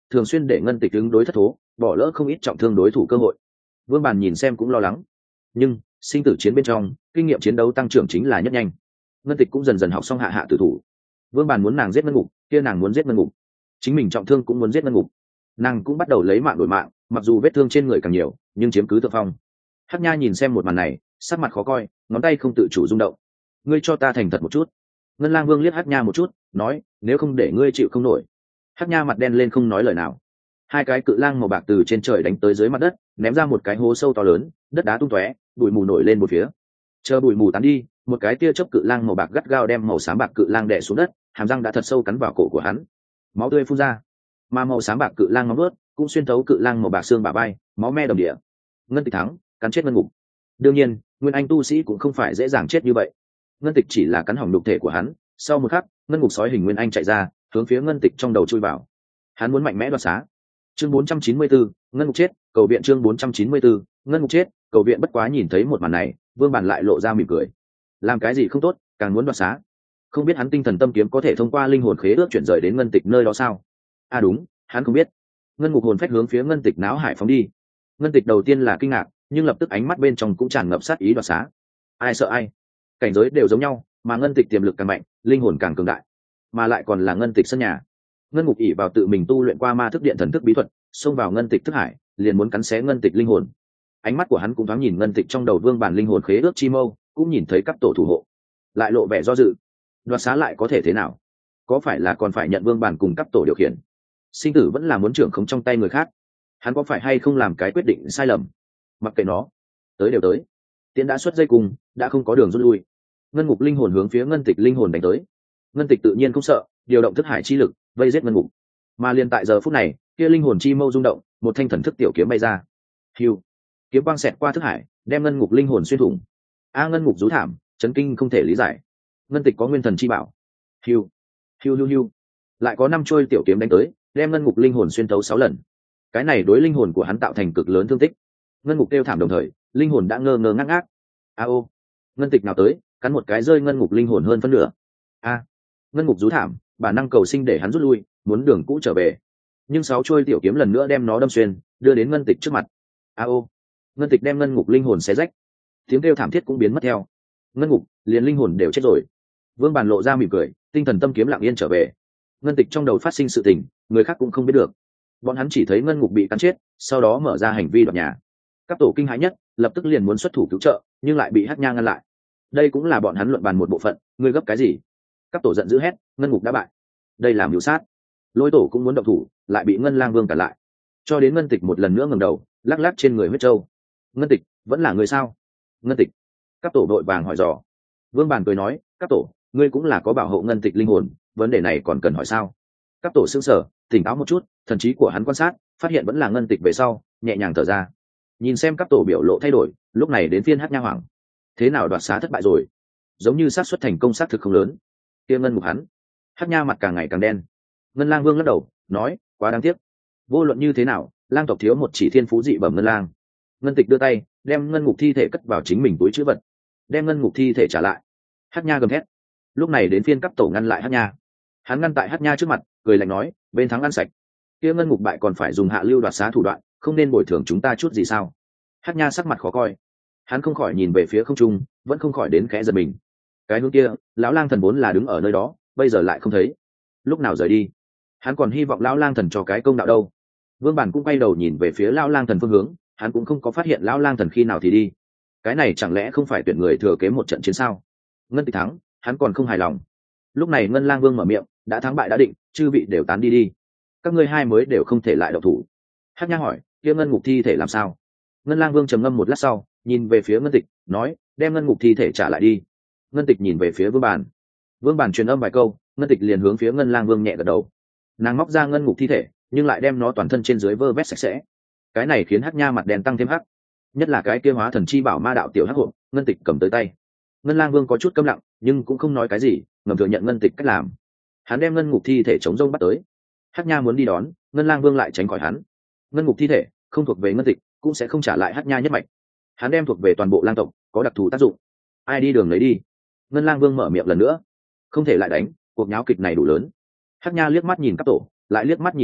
thường xuyên để ngân tịch ứng đối thất thố, bỏ lỡ không ít trọng thương đối thủ cơ hội. Vương Bàn nhìn xem cũng lo lắng, nhưng sinh tử chiến bên trong kinh nghiệm chiến đấu tăng trưởng chính là nhất nhanh. Ngân tịch cũng dần dần học xong hạ hạ tử thủ. Vương Bàn muốn nàng giết ngân ngục, kia nàng muốn giết ngân ngục, chính mình trọng thương cũng muốn giết ngân ngục. Nàng cũng bắt đầu lấy mạng đổi mạng, mặc dù vết thương trên người càng nhiều nhưng chiếm cứ thượng phong. Hắc Nha nhìn xem một màn này, sắc mặt khó coi, ngón tay không tự chủ rung động. Ngươi cho ta thành thật một chút. Ngân Lang Vương liếc Hắc Nha một chút, nói, nếu không để ngươi chịu không nổi. Hắc Nha mặt đen lên không nói lời nào. Hai cái cự lang màu bạc từ trên trời đánh tới dưới mặt đất, ném ra một cái hố sâu to lớn, đất đá tung tóe, bụi mù nổi lên một phía. Chờ bụi mù tán đi, một cái tia chớp cự lang màu bạc gắt gao đem màu xám bạc cự lang đè xuống đất, hàm răng đã thật sâu cắn vào cổ của hắn. Máu tươi phun ra, mà màu xám bạc cự lang nóng ướt cũng xuyên thấu cự lang màu bạc xương bả vai, máu me đầm địa. Ngân Tịch thắng, cắn chết ngân ngục. Đương nhiên, nguyên anh tu sĩ cũng không phải dễ dàng chết như vậy. Ngân Tịch chỉ là cắn hỏng nhục thể của hắn, sau một khắc, ngân ngục sói hình nguyên anh chạy ra, hướng phía Ngân Tịch trong đầu chui vào. Hắn muốn mạnh mẽ đoạt xá. Chương bốn trăm chín mươi bốn, ngân ngục chết, cầu viện chương bốn trăm chín mươi bốn, ngân ngục chết, cầu viện. Bất quá nhìn thấy một màn này, Vương Bản lại lộ ra mỉm cười. Làm cái gì không tốt, càng muốn đoạt xá. Không biết hắn tinh thần tâm kiếm có thể thông qua linh hồn khế ước chuyển rời đến Ngân Tịch nơi đó sao? À đúng, hắn không biết. Ngân ngục hồn phách hướng phía Ngân Tịch náo hải phóng đi. Ngân Tịch đầu tiên là kinh ngạc, nhưng lập tức ánh mắt bên trong cũng tràn ngập sát ý đoạt xá. Ai sợ ai? Cảnh giới đều giống nhau, mà Ngân Tịch tiềm lực càng mạnh, linh hồn càng cường đại, mà lại còn là Ngân Tịch sân nhà. Ngân ngục ỷ vào tự mình tu luyện qua ma thức điện thần thức bí thuật, xông vào Ngân Tịch thức hải, liền muốn cắn xé Ngân Tịch linh hồn. Ánh mắt của hắn cũng thoáng nhìn Ngân Tịch trong đầu Vương Bản linh hồn khế ước chi mâu, cũng nhìn thấy cấp tổ thủ hộ, lại lộ vẻ do dự. Đoạt xá lại có thể thế nào? Có phải là còn phải nhận Vương Bản cùng cấp tổ điều khiển? Sinh tử vẫn là muốn trưởng khống trong tay người khác. Hắn có phải hay không làm cái quyết định sai lầm? Mặc kệ nó, tới đều tới. Tiễn đã xuất dây cùng, đã không có đường rút lui. Ngân ngục linh hồn hướng phía Ngân Tịch linh hồn đánh tới. Ngân Tịch tự nhiên không sợ, điều động thức hải chi lực, vây giết ngân ngục. Mà liền tại giờ phút này, kia linh hồn chi mâu rung động, một thanh thần thức tiểu kiếm bay ra. Hưu, kiếm quang xẹt qua thức hải, đem ngân ngục linh hồn xuyên thủng. A ngân ngục rú thảm, chấn kinh không thể lý giải. Ngân Tịch có nguyên thần chi bảo. Hưu, hưu hưu hưu, lại có năm trôi tiểu kiếm đánh tới, đem ngân ngục linh hồn xuyên thấu sáu lần. Cái này đối linh hồn của hắn tạo thành cực lớn thương tích. Ngân ngục kêu thảm đồng thời, linh hồn đã ngơ ngơ ngác ngác. A ô, Ngân Tịch nào tới, cắn một cái rơi ngân ngục linh hồn hơn phân nửa. A, ngân ngục rú thảm, bản năng cầu sinh để hắn rút lui, muốn đường cũ trở về. Nhưng sáu trôi tiểu kiếm lần nữa đem nó đâm xuyên, đưa đến Ngân Tịch trước mặt. A ô, Ngân Tịch đem ngân ngục linh hồn xé rách, tiếng kêu thảm thiết cũng biến mất theo. Ngân ngục, liền linh hồn đều chết rồi. Vương Bàn lộ ra mỉm cười, tinh thần tâm kiếm lặng yên trở về. Ngân Tịch trong đầu phát sinh sự tình, người khác cũng không biết được. Bọn hắn chỉ thấy ngân ngục bị cắn chết, sau đó mở ra hành vi đoạt nhà. Các tổ kinh hãi nhất, lập tức liền muốn xuất thủ cứu trợ, nhưng lại bị Hắc Nha ngăn lại. Đây cũng là bọn hắn luận bàn một bộ phận, ngươi gấp cái gì? Các tổ giận dữ hét, ngân ngục đã bại. Đây là mưu sát. Lôi tổ cũng muốn động thủ, lại bị Ngân Lang Vương cản lại. Cho đến Ngân Tịch một lần nữa ngẩng đầu, lắc lắc trên người huyết châu. Ngân Tịch, vẫn là người sao? Ngân Tịch. Các tổ đội vàng hỏi dò. Vương Bàn cười nói, các tổ, ngươi cũng là có bảo hộ Ngân Tịch linh hồn, vấn đề này còn cần hỏi sao? Các tổ sững sờ, tỉnh táo một chút, thần trí của hắn quan sát, phát hiện vẫn là Ngân Tịch về sau, nhẹ nhàng thở ra. Nhìn xem các tổ biểu lộ thay đổi, lúc này đến phiên Hắc Nha hoảng. Thế nào đoạt xá thất bại rồi? Giống như xác suất thành công xác thực không lớn. Kia ngân ngục hắn. Hắc Nha mặt càng ngày càng đen. Ngân Lang Vương lắc đầu, nói, quá đáng tiếc. Vô luận như thế nào, lang tộc thiếu một chỉ thiên phú dị bẩm ngân lang. Ngân Tịch đưa tay, đem ngân ngục thi thể cất vào chính mình túi trữ vật, đem ngân ngục thi thể trả lại. Hắc Nha gầm thét. Lúc này đến phiên cấp tổ ngăn lại Hắc Nha. Hắn ngăn tại Hắc Nha trước mặt, cười lạnh nói, bên thắng ăn sạch. Kia ngân ngục bại còn phải dùng hạ lưu đoạt xá thủ đoạn, không nên bồi thường chúng ta chút gì sao? Hắc Nha sắc mặt khó coi. Hắn không khỏi nhìn về phía không trung, vẫn không khỏi đến khẽ giật mình. Cái hướng kia, lão lang thần vốn là đứng ở nơi đó, bây giờ lại không thấy. Lúc nào rời đi? Hắn còn hy vọng lão lang thần cho cái công đạo đâu. Vương Bản cũng quay đầu nhìn về phía lão lang thần phương hướng, hắn cũng không có phát hiện lão lang thần khi nào thì đi. Cái này chẳng lẽ không phải tuyển người thừa kế một trận chiến sao? Ngân Tịch thắng, hắn còn không hài lòng. Lúc này Ngân Lang Vương mở miệng, đã thắng bại đã định, chư vị đều tán đi đi. Các ngươi hai mới đều không thể lại động thủ. Hắc Nha hỏi, kia ngân ngục thi thể làm sao? Ngân Lang Vương trầm ngâm một lát sau, nhìn về phía Ngân Tịch, nói, đem ngân ngục thi thể trả lại đi. Ngân Tịch nhìn về phía Vương Bản. Vương Bản truyền âm vài câu, Ngân Tịch liền hướng phía Ngân Lang Vương nhẹ gật đầu. Nàng móc ra ngân ngục thi thể, nhưng lại đem nó toàn thân trên dưới vơ vét sạch sẽ. Cái này khiến Hắc Nha mặt đen tăng thêm hắc. Nhất là cái kia hóa thần chi bảo ma đạo tiểu hắc hộp, Ngân Tịch cầm tới tay. Ngân Lang Vương có chút câm lặng, nhưng cũng không nói cái gì, ngầm thừa nhận Ngân Tịch cách làm. Hắn đem ngân ngục thi thể chống rông bắt tới. Hắc Nha muốn đi đón, Ngân Lang Vương lại tránh khỏi hắn. Ngân ngục thi thể không thuộc về Ngân Tịch, cũng sẽ không trả lại Hắc Nha nhất mạch. Hắn đem thuộc về toàn bộ lang tộc, có đặc thù tác dụng. Ai đi đường lấy đi. Ngân Lang Vương mở miệng lần nữa. Không thể lại đánh, cuộc nháo kịch này đủ lớn. Hắc Nha liếc mắt nhìn các tổ, lại liếc mắt nhìn Ngân Tịch,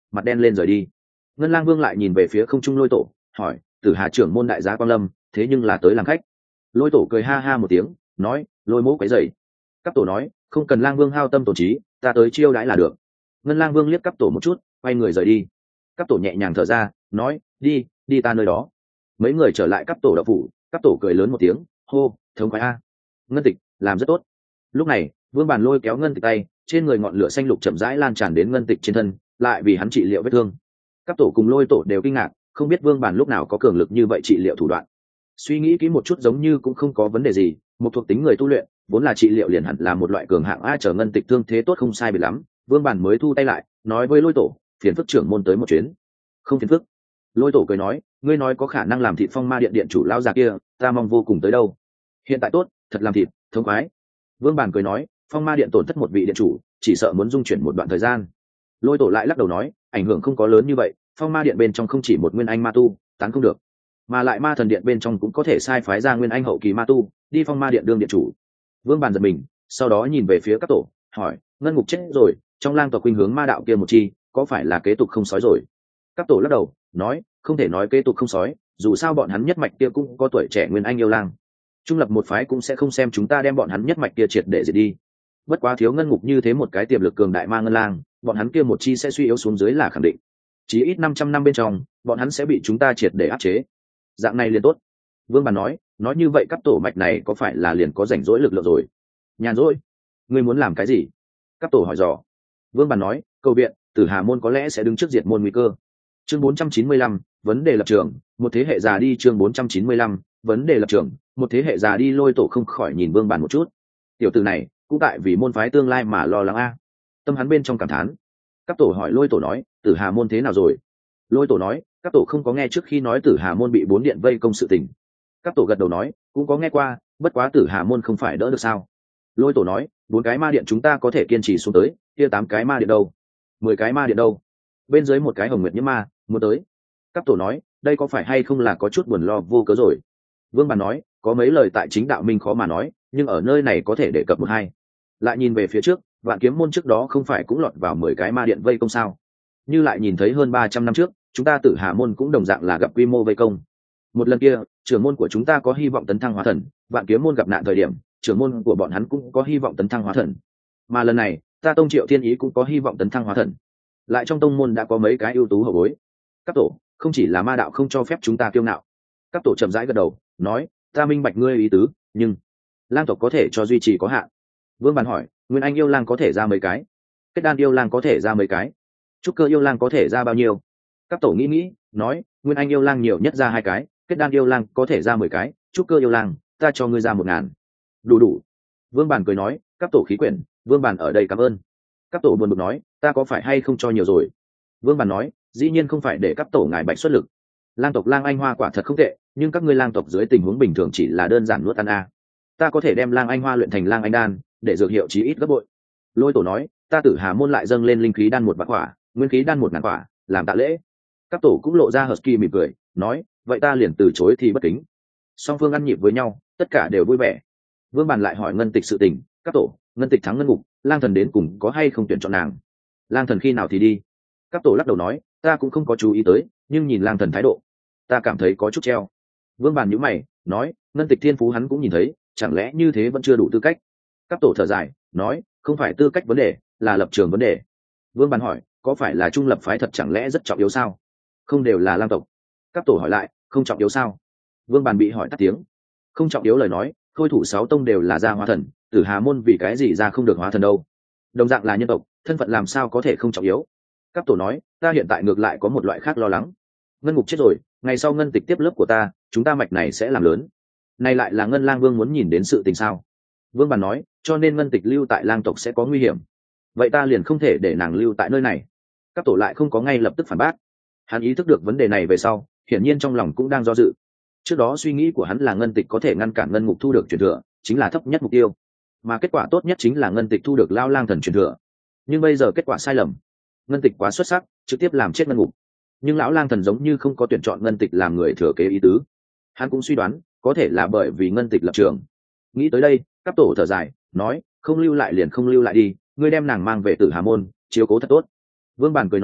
mặt đen lên rời đi. Ngân Lang Vương lại nhìn về phía không trung Lôi Tổ, hỏi: Tử Hà trưởng môn đại giá Quang Lâm, thế nhưng là tới làm khách? Lôi Tổ cười ha ha một tiếng, nói: Lôi mỗ quấy rầy. Cấp Tổ nói: không cần Lang Vương hao tâm tổn trí, ta tới chiêu đãi là được. Ngân Lang Vương liếc Cấp Tổ một chút, quay người rời đi. Cấp Tổ nhẹ nhàng thở ra, nói: đi, đi ta nơi đó. Mấy người trở lại Cấp Tổ đạo phủ, Cấp Tổ cười lớn một tiếng, hô: thống khoái a. Ngân Tịch làm rất tốt. Lúc này, Vương Bàn lôi kéo Ngân Tịch tay, trên người ngọn lửa xanh lục chậm rãi lan tràn đến Ngân Tịch trên thân, lại vì hắn trị liệu vết thương. Cấp Tổ cùng Lôi Tổ đều kinh ngạc, không biết Vương Bàn lúc nào có cường lực như vậy trị liệu thủ đoạn. Suy nghĩ kỹ một chút giống như cũng không có vấn đề gì, một thuộc tính người tu luyện, vốn là trị liệu liền hẳn là một loại cường hạng a. Chờ Ngân Tịch thương thế tốt không sai biệt lắm, Vương Bàn mới thu tay lại, nói với Lôi Tổ: phiền phức trưởng môn tới một chuyến. Không phiền phức. Lôi Tổ cười nói: ngươi nói có khả năng làm thịt Phong Ma Điện điện chủ lão già kia, ta mong vô cùng tới đâu. Hiện tại tốt, thật làm thịt, thống khoái. Vương Bàn cười nói: Phong Ma Điện tổn thất một vị điện chủ, chỉ sợ muốn dung chuyển một đoạn thời gian. Lôi Tổ lại lắc đầu nói: ảnh hưởng không có lớn như vậy, Phong Ma Điện bên trong không chỉ một nguyên anh ma tu, tán không được, mà lại Ma Thần Điện bên trong cũng có thể sai phái ra nguyên anh hậu kỳ ma tu đi Phong Ma Điện đương điện chủ. Vương Bàn giật mình, sau đó nhìn về phía các tổ, hỏi: Ngân Ngục chết rồi, trong lang tộc khuynh hướng ma đạo kia một chi, có phải là kế tục không sói rồi? Các tổ lắc đầu, nói: không thể nói kế tục không sói, dù sao bọn hắn nhất mạch kia cũng có tuổi trẻ nguyên anh yêu lang, trung lập một phái cũng sẽ không xem chúng ta đem bọn hắn nhất mạch kia triệt để diệt đi. Bất quá thiếu Ngân Ngục như thế một cái tiềm lực cường đại ma ngân lang, bọn hắn kia một chi sẽ suy yếu xuống dưới là khẳng định. Chỉ ít năm trăm năm bên trong, bọn hắn sẽ bị chúng ta triệt để áp chế. Dạng này liền tốt. Vương Bàn nói: nói như vậy các tổ mạch này có phải là liền có rảnh rỗi lực lượng rồi? Nhàn rỗi? Ngươi muốn làm cái gì? Các tổ hỏi dò. Vương Bàn nói: cầu viện, Tử Hà môn có lẽ sẽ đứng trước diệt môn nguy cơ. Chương bốn trăm chín mươi lăm, vấn đề lập trường, một thế hệ già đi. Chương bốn trăm chín mươi lăm, vấn đề lập trường, một thế hệ già đi. Lôi Tổ không khỏi nhìn Vương Bàn một chút. Tiểu tử này, cũng tại vì môn phái tương lai mà lo lắng a. Tâm hắn bên trong cảm thán. Các tổ hỏi Lôi Tổ nói: Tử Hà môn thế nào rồi? Lôi Tổ nói: các tổ không có nghe trước khi nói Tử Hà môn bị bốn điện vây công sự tình. Các tổ gật đầu nói: cũng có nghe qua, bất quá Tử Hà môn không phải đỡ được sao? Lôi Tổ nói: bốn cái ma điện chúng ta có thể kiên trì xuống tới, kia tám cái ma điện đâu? Mười cái ma điện đâu? Bên dưới một cái Hồng Nguyệt Nhiễm ma muốn tới. Các tổ nói: đây có phải hay không là có chút buồn lo vô cớ rồi? Vương Bàn nói: có mấy lời tại chính đạo minh khó mà nói, nhưng ở nơi này có thể đề cập một hai. Lại nhìn về phía trước, Vạn Kiếm môn trước đó không phải cũng lọt vào mười cái ma điện vây công sao? Như lại nhìn thấy hơn ba trăm năm trước, chúng ta Tử Hà môn cũng đồng dạng là gặp quy mô vây công. Một lần kia, trưởng môn của chúng ta có hy vọng tấn thăng hóa thần, Vạn Kiếm môn gặp nạn thời điểm, trưởng môn của bọn hắn cũng có hy vọng tấn thăng hóa thần. Mà lần này, ta Tông Triệu Thiên Ý cũng có hy vọng tấn thăng hóa thần. Lại trong tông môn đã có mấy cái ưu tú hậu bối. Các tổ, không chỉ là ma đạo không cho phép chúng ta kiêu ngạo. Các tổ chậm rãi gật đầu, nói: ta minh bạch ngươi ý tứ, nhưng lang tộc có thể cho duy trì có hạn. Vương Bàn hỏi: nguyên anh yêu lang có thể ra mấy cái? Kết đan yêu lang có thể ra mấy cái? Trúc cơ yêu lang có thể ra bao nhiêu? Các tổ nghĩ nghĩ, nói: nguyên anh yêu lang nhiều nhất ra hai cái, kết đan yêu lang có thể ra mười cái, trúc cơ yêu lang ta cho ngươi ra một ngàn. Đủ đủ. Vương Bàn cười nói: các tổ khí quyển, Vương Bàn ở đây cảm ơn. Các tổ buồn bực nói: ta có phải hay không cho nhiều rồi? Vương Bàn nói: dĩ nhiên không phải để các tổ ngài bạch xuất lực. Lang tộc lang anh hoa quả thật không tệ, nhưng các ngươi lang tộc dưới tình huống bình thường chỉ là đơn giản nuốt ăn a. Ta có thể đem lang anh hoa luyện thành lang anh đan, để dược hiệu chí ít gấp bội. Lôi Tổ nói: ta Tử Hà môn lại dâng lên linh khí đan một vạn quả, nguyên khí đan một ngàn quả, làm tạ lễ. Các tổ cũng lộ ra husky mỉm cười, nói: vậy ta liền từ chối thì bất kính. Song phương ăn nhịp với nhau, tất cả đều vui vẻ. Vương Bàn lại hỏi Ngân Tịch sự tình: các tổ, Ngân Tịch thắng Ngân Ngục, lang thần đến cùng có hay không tuyển chọn nàng? Lang thần khi nào thì đi? Các tổ lắc đầu nói: ta cũng không có chú ý tới, nhưng nhìn lang thần thái độ, ta cảm thấy có chút treo. Vương Bàn nhíu mày, nói: Ngân Tịch thiên phú hắn cũng nhìn thấy, chẳng lẽ như thế vẫn chưa đủ tư cách? Các tổ thở dài, nói: không phải tư cách vấn đề, là lập trường vấn đề. Vương Bàn hỏi: có phải là trung lập phái thật chẳng lẽ rất trọng yếu sao? Không đều là lang tộc. Các tổ hỏi lại: không trọng yếu sao? Vương Bàn bị hỏi tắt tiếng. Không trọng yếu lời nói, thôi thủ sáu tông đều là ra hóa thần, Tử Hà môn vì cái gì ra không được hóa thần đâu? Đồng dạng là nhân tộc, thân phận làm sao có thể không trọng yếu? Các tổ nói: ta hiện tại ngược lại có một loại khác lo lắng. Ngân Ngục chết rồi, ngày sau Ngân Tịch tiếp lớp của ta, chúng ta mạch này sẽ làm lớn. Này lại là Ngân Lang Vương muốn nhìn đến sự tình sao? Vương Bàn nói: cho nên Ngân Tịch lưu tại lang tộc sẽ có nguy hiểm. Vậy ta liền không thể để nàng lưu tại nơi này. Các tổ lại không có ngay lập tức phản bác. Hắn ý thức được vấn đề này về sau, hiển nhiên trong lòng cũng đang do dự. Trước đó suy nghĩ của hắn là Ngân Tịch có thể ngăn cản Ngân Ngục thu được truyền thừa, chính là thấp nhất mục tiêu, mà kết quả tốt nhất chính là Ngân Tịch thu được Lao Lang thần truyền thừa. Nhưng bây giờ kết quả sai lầm, Ngân Tịch quá xuất sắc, trực tiếp làm chết Ngân Ngục. Nhưng lão Lang thần giống như không có tuyển chọn Ngân Tịch làm người thừa kế ý tứ. Hắn cũng suy đoán, có thể là bởi vì Ngân Tịch lập trường. Nghĩ tới đây, các tổ thở dài, nói: không lưu lại liền không lưu lại đi, ngươi đem nàng mang về Tử Hà môn, chiếu cố thật tốt. Vương Bàn cười nói: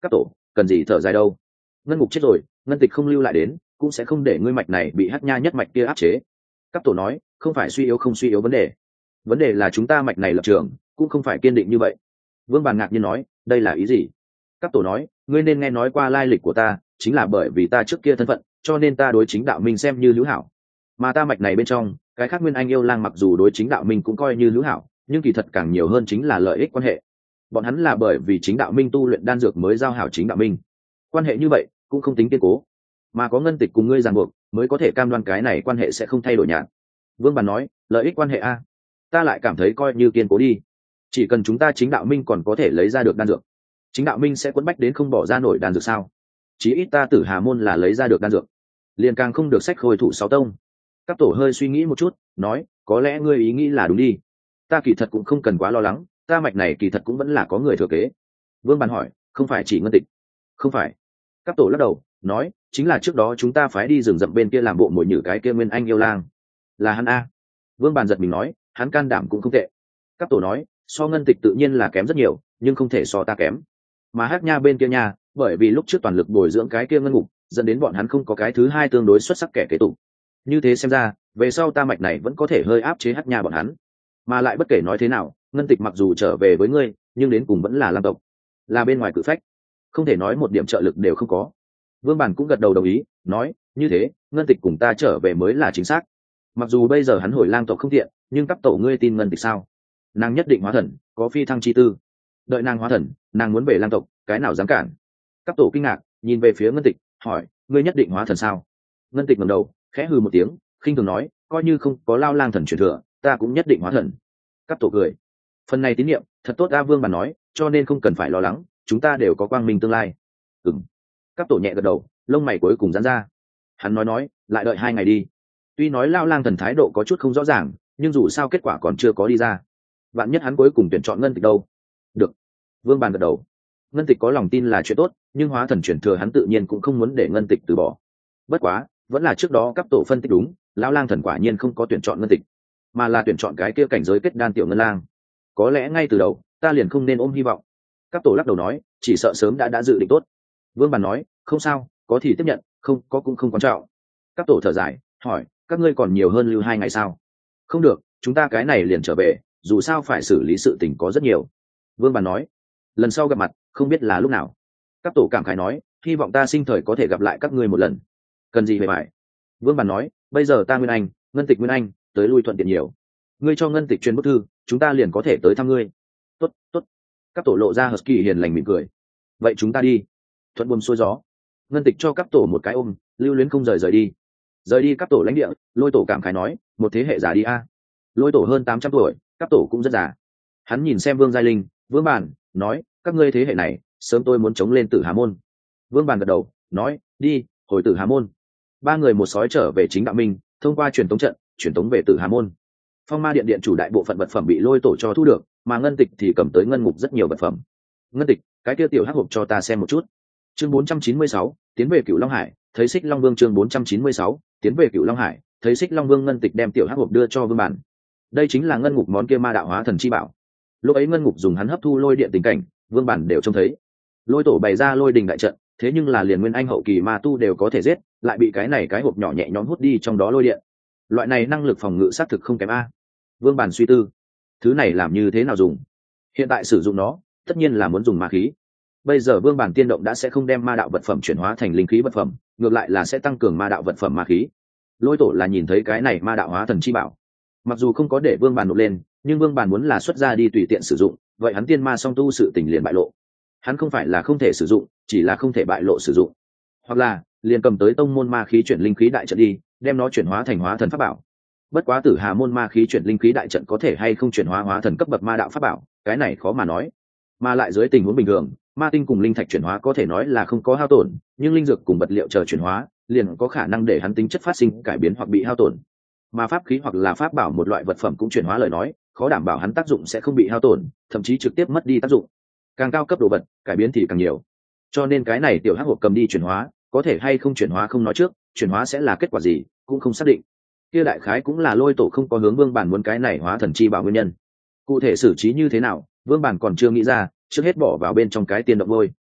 Các tổ cần gì thở dài đâu, ngân ngục chết rồi, ngân tịch không lưu lại đến cũng sẽ không để ngươi mạch này bị hắc nha nhất mạch kia áp chế. Các tổ nói không phải suy yếu không suy yếu vấn đề, vấn đề là chúng ta mạch này lập trường cũng không phải kiên định như vậy. Vương Bàn ngạc nhiên nói đây là ý gì? Các tổ nói ngươi nên nghe nói qua lai lịch của ta, chính là bởi vì ta trước kia thân phận cho nên ta đối chính đạo minh xem như hữu hảo, mà ta mạch này bên trong cái khác nguyên anh yêu lang mặc dù đối chính đạo minh cũng coi như hữu hảo, nhưng kỳ thật càng nhiều hơn chính là lợi ích quan hệ. Bọn hắn là bởi vì chính đạo minh tu luyện đan dược mới giao hảo chính đạo minh, quan hệ như vậy cũng không tính kiên cố, mà có ngân tịch cùng ngươi ràng buộc mới có thể cam đoan cái này quan hệ sẽ không thay đổi nhạt. Vương Bàn nói lợi ích quan hệ a, ta lại cảm thấy coi như kiên cố đi, chỉ cần chúng ta chính đạo minh còn có thể lấy ra được đan dược, chính đạo minh sẽ quấn bách đến không bỏ ra nổi đan dược sao? Chí ít ta Tử Hà môn là lấy ra được đan dược, liền càng không được sách khôi thủ sáu tông. Các tổ hơi suy nghĩ một chút nói có lẽ ngươi ý nghĩ là đúng đi, ta kỳ thật cũng không cần quá lo lắng, ta mạch này kỳ thật cũng vẫn là có người thừa kế. Vương Bàn hỏi không phải chỉ ngân tịch? Không phải. Các tổ lắc đầu nói chính là trước đó chúng ta phái đi rừng rậm bên kia làm bộ mồi nhử cái kia nguyên anh yêu lang, là hắn a. Vương Bàn giật mình nói hắn can đảm cũng không tệ. Các tổ nói so ngân tịch tự nhiên là kém rất nhiều, nhưng không thể so ta kém. Mà hắc nha bên kia nha, bởi vì lúc trước toàn lực bồi dưỡng cái kia ngân ngục, dẫn đến bọn hắn không có cái thứ hai tương đối xuất sắc kẻ kế tục. Như thế xem ra về sau ta mạch này vẫn có thể hơi áp chế hắc nha bọn hắn. Mà lại bất kể nói thế nào, ngân tịch mặc dù trở về với ngươi nhưng đến cùng vẫn là lam tộc, là bên ngoài cự phách, không thể nói một điểm trợ lực đều không có. Vương Bản cũng gật đầu đồng ý nói như thế ngân tịch cùng ta trở về mới là chính xác. Mặc dù bây giờ hắn hồi lang tộc không thiện, nhưng cấp tổ ngươi tin ngân tịch sao? Nàng nhất định hóa thần, có phi thăng chi tư, đợi nàng hóa thần nàng muốn về lang tộc cái nào dám cản. Cấp tổ kinh ngạc nhìn về phía ngân tịch hỏi ngươi nhất định hóa thần sao? Ngân tịch ngẩng đầu khẽ hừ một tiếng khinh thường nói coi như không có lao lang thần truyền thừa ta cũng nhất định hóa thần. Cấp tổ cười phần này tín nhiệm thật tốt. A Vương Bản nói cho nên không cần phải lo lắng, chúng ta đều có quang minh tương lai. Ừm. Cấp tổ nhẹ gật đầu lông mày cuối cùng giãn ra. Hắn nói nói lại đợi hai ngày đi. Tuy nói lao lang thần thái độ có chút không rõ ràng, nhưng dù sao kết quả còn chưa có đi ra, vạn nhất hắn cuối cùng tuyển chọn ngân tịch đâu. Được. Vương Bàn gật đầu. Ngân tịch có lòng tin là chuyện tốt, nhưng hóa thần chuyển thừa hắn tự nhiên cũng không muốn để ngân tịch từ bỏ. Bất quá vẫn là trước đó cấp tổ phân tích đúng, lão lang thần quả nhiên không có tuyển chọn ngân tịch, mà là tuyển chọn cái kia cảnh giới kết đan tiểu ngân lang. Có lẽ ngay từ đầu ta liền không nên ôm hy vọng. Cấp tổ lắc đầu nói chỉ sợ sớm đã đã dự định tốt. Vương Bàn nói không sao, có thì tiếp nhận, không có cũng không quan trọng. Cấp tổ thở dài hỏi các ngươi còn nhiều hơn lưu hai ngày sao? Không được, chúng ta cái này liền trở về, dù sao phải xử lý sự tình có rất nhiều. Vương Bàn nói lần sau gặp mặt không biết là lúc nào. Cấp tổ cảm khái nói hy vọng ta sinh thời có thể gặp lại các ngươi một lần. Cần gì về phải? Vương Bàn nói bây giờ ta nguyên anh ngân tịch nguyên anh tới lui thuận tiện nhiều, ngươi cho ngân tịch truyền bức thư chúng ta liền có thể tới thăm ngươi. Tốt tốt. Cấp tổ lộ ra husky hiền lành mỉm cười. Vậy chúng ta đi. Thuận buồm xuôi gió. Ngân tịch cho cấp tổ một cái ôm lưu luyến không rời rời đi. Rời đi cấp tổ lãnh địa, Lôi tổ cảm khái nói một thế hệ già đi a. Lôi tổ hơn tám trăm tuổi, cấp tổ cũng rất già. Hắn nhìn xem Vương Giai Linh, Vương Bàn nói các ngươi thế hệ này sớm tôi muốn chống lên Tử Hà môn. Vương Bàn gật đầu nói đi hồi Tử Hà môn. Ba người một sói trở về chính đạo minh, thông qua truyền tống trận truyền tống về Tử Hà môn. Phong Ma điện điện chủ đại bộ phận vật phẩm bị Lôi tổ cho thu được, mà ngân tịch thì cầm tới ngân ngục rất nhiều vật phẩm. Ngân tịch cái kia tiểu hắc hộp cho ta xem một chút. Chương bốn trăm chín mươi sáu tiến về Cửu Long Hải, thấy Xích Long Vương. Chương bốn trăm chín mươi sáu tiến về Cửu Long Hải, thấy Xích Long Vương. Ngân tịch đem tiểu hắc hộp đưa cho Vương Bản. Đây chính là ngân ngục món kia ma đạo hóa thần chi bảo. Lúc ấy ngân ngục dùng hắn hấp thu lôi điện tình cảnh, Vương Bản đều trông thấy. Lôi tổ bày ra lôi đình đại trận, thế nhưng là liền nguyên anh hậu kỳ ma tu đều có thể giết, lại bị cái này cái hộp nhỏ nhẹ nhõm hút đi trong đó lôi điện. Loại này năng lực phòng ngự xác thực không kém a. Vương Bản suy tư, thứ này làm như thế nào dùng? Hiện tại sử dụng nó, tất nhiên là muốn dùng ma khí. Bây giờ Vương Bản tiên động đã sẽ không đem ma đạo vật phẩm chuyển hóa thành linh khí vật phẩm, ngược lại là sẽ tăng cường ma đạo vật phẩm ma khí. Lôi tổ là nhìn thấy cái này ma đạo hóa thần chi bảo, mặc dù không có để Vương Bản nộp lên, nhưng Vương Bản muốn là xuất ra đi tùy tiện sử dụng, vậy hắn tiên ma song tu sự tình liền bại lộ. Hắn không phải là không thể sử dụng, chỉ là không thể bại lộ sử dụng, hoặc là liền cầm tới tông môn ma khí chuyển linh khí đại trận đi, đem nó chuyển hóa thành hóa thần pháp bảo. Bất quá Tử Hà môn ma khí chuyển linh khí đại trận có thể hay không chuyển hóa hóa thần cấp bậc ma đạo pháp bảo, cái này khó mà nói. Mà lại dưới tình huống bình thường, ma tinh cùng linh thạch chuyển hóa có thể nói là không có hao tổn, nhưng linh dược cùng vật liệu chờ chuyển hóa liền có khả năng để hắn tính chất phát sinh cải biến hoặc bị hao tổn. Mà pháp khí hoặc là pháp bảo một loại vật phẩm cũng chuyển hóa lời nói, khó đảm bảo hắn tác dụng sẽ không bị hao tổn, thậm chí trực tiếp mất đi tác dụng. Càng cao cấp đồ vật, cải biến thì càng nhiều. Cho nên cái này tiểu hắc hộp cầm đi chuyển hóa, có thể hay không chuyển hóa không nói trước, chuyển hóa sẽ là kết quả gì, cũng không xác định. Kia đại khái cũng là Lôi tổ không có hướng Vương Bản muốn cái này hóa thần chi bảo nguyên nhân. Cụ thể xử trí như thế nào, Vương Bản còn chưa nghĩ ra, trước hết bỏ vào bên trong cái tiên động lôi.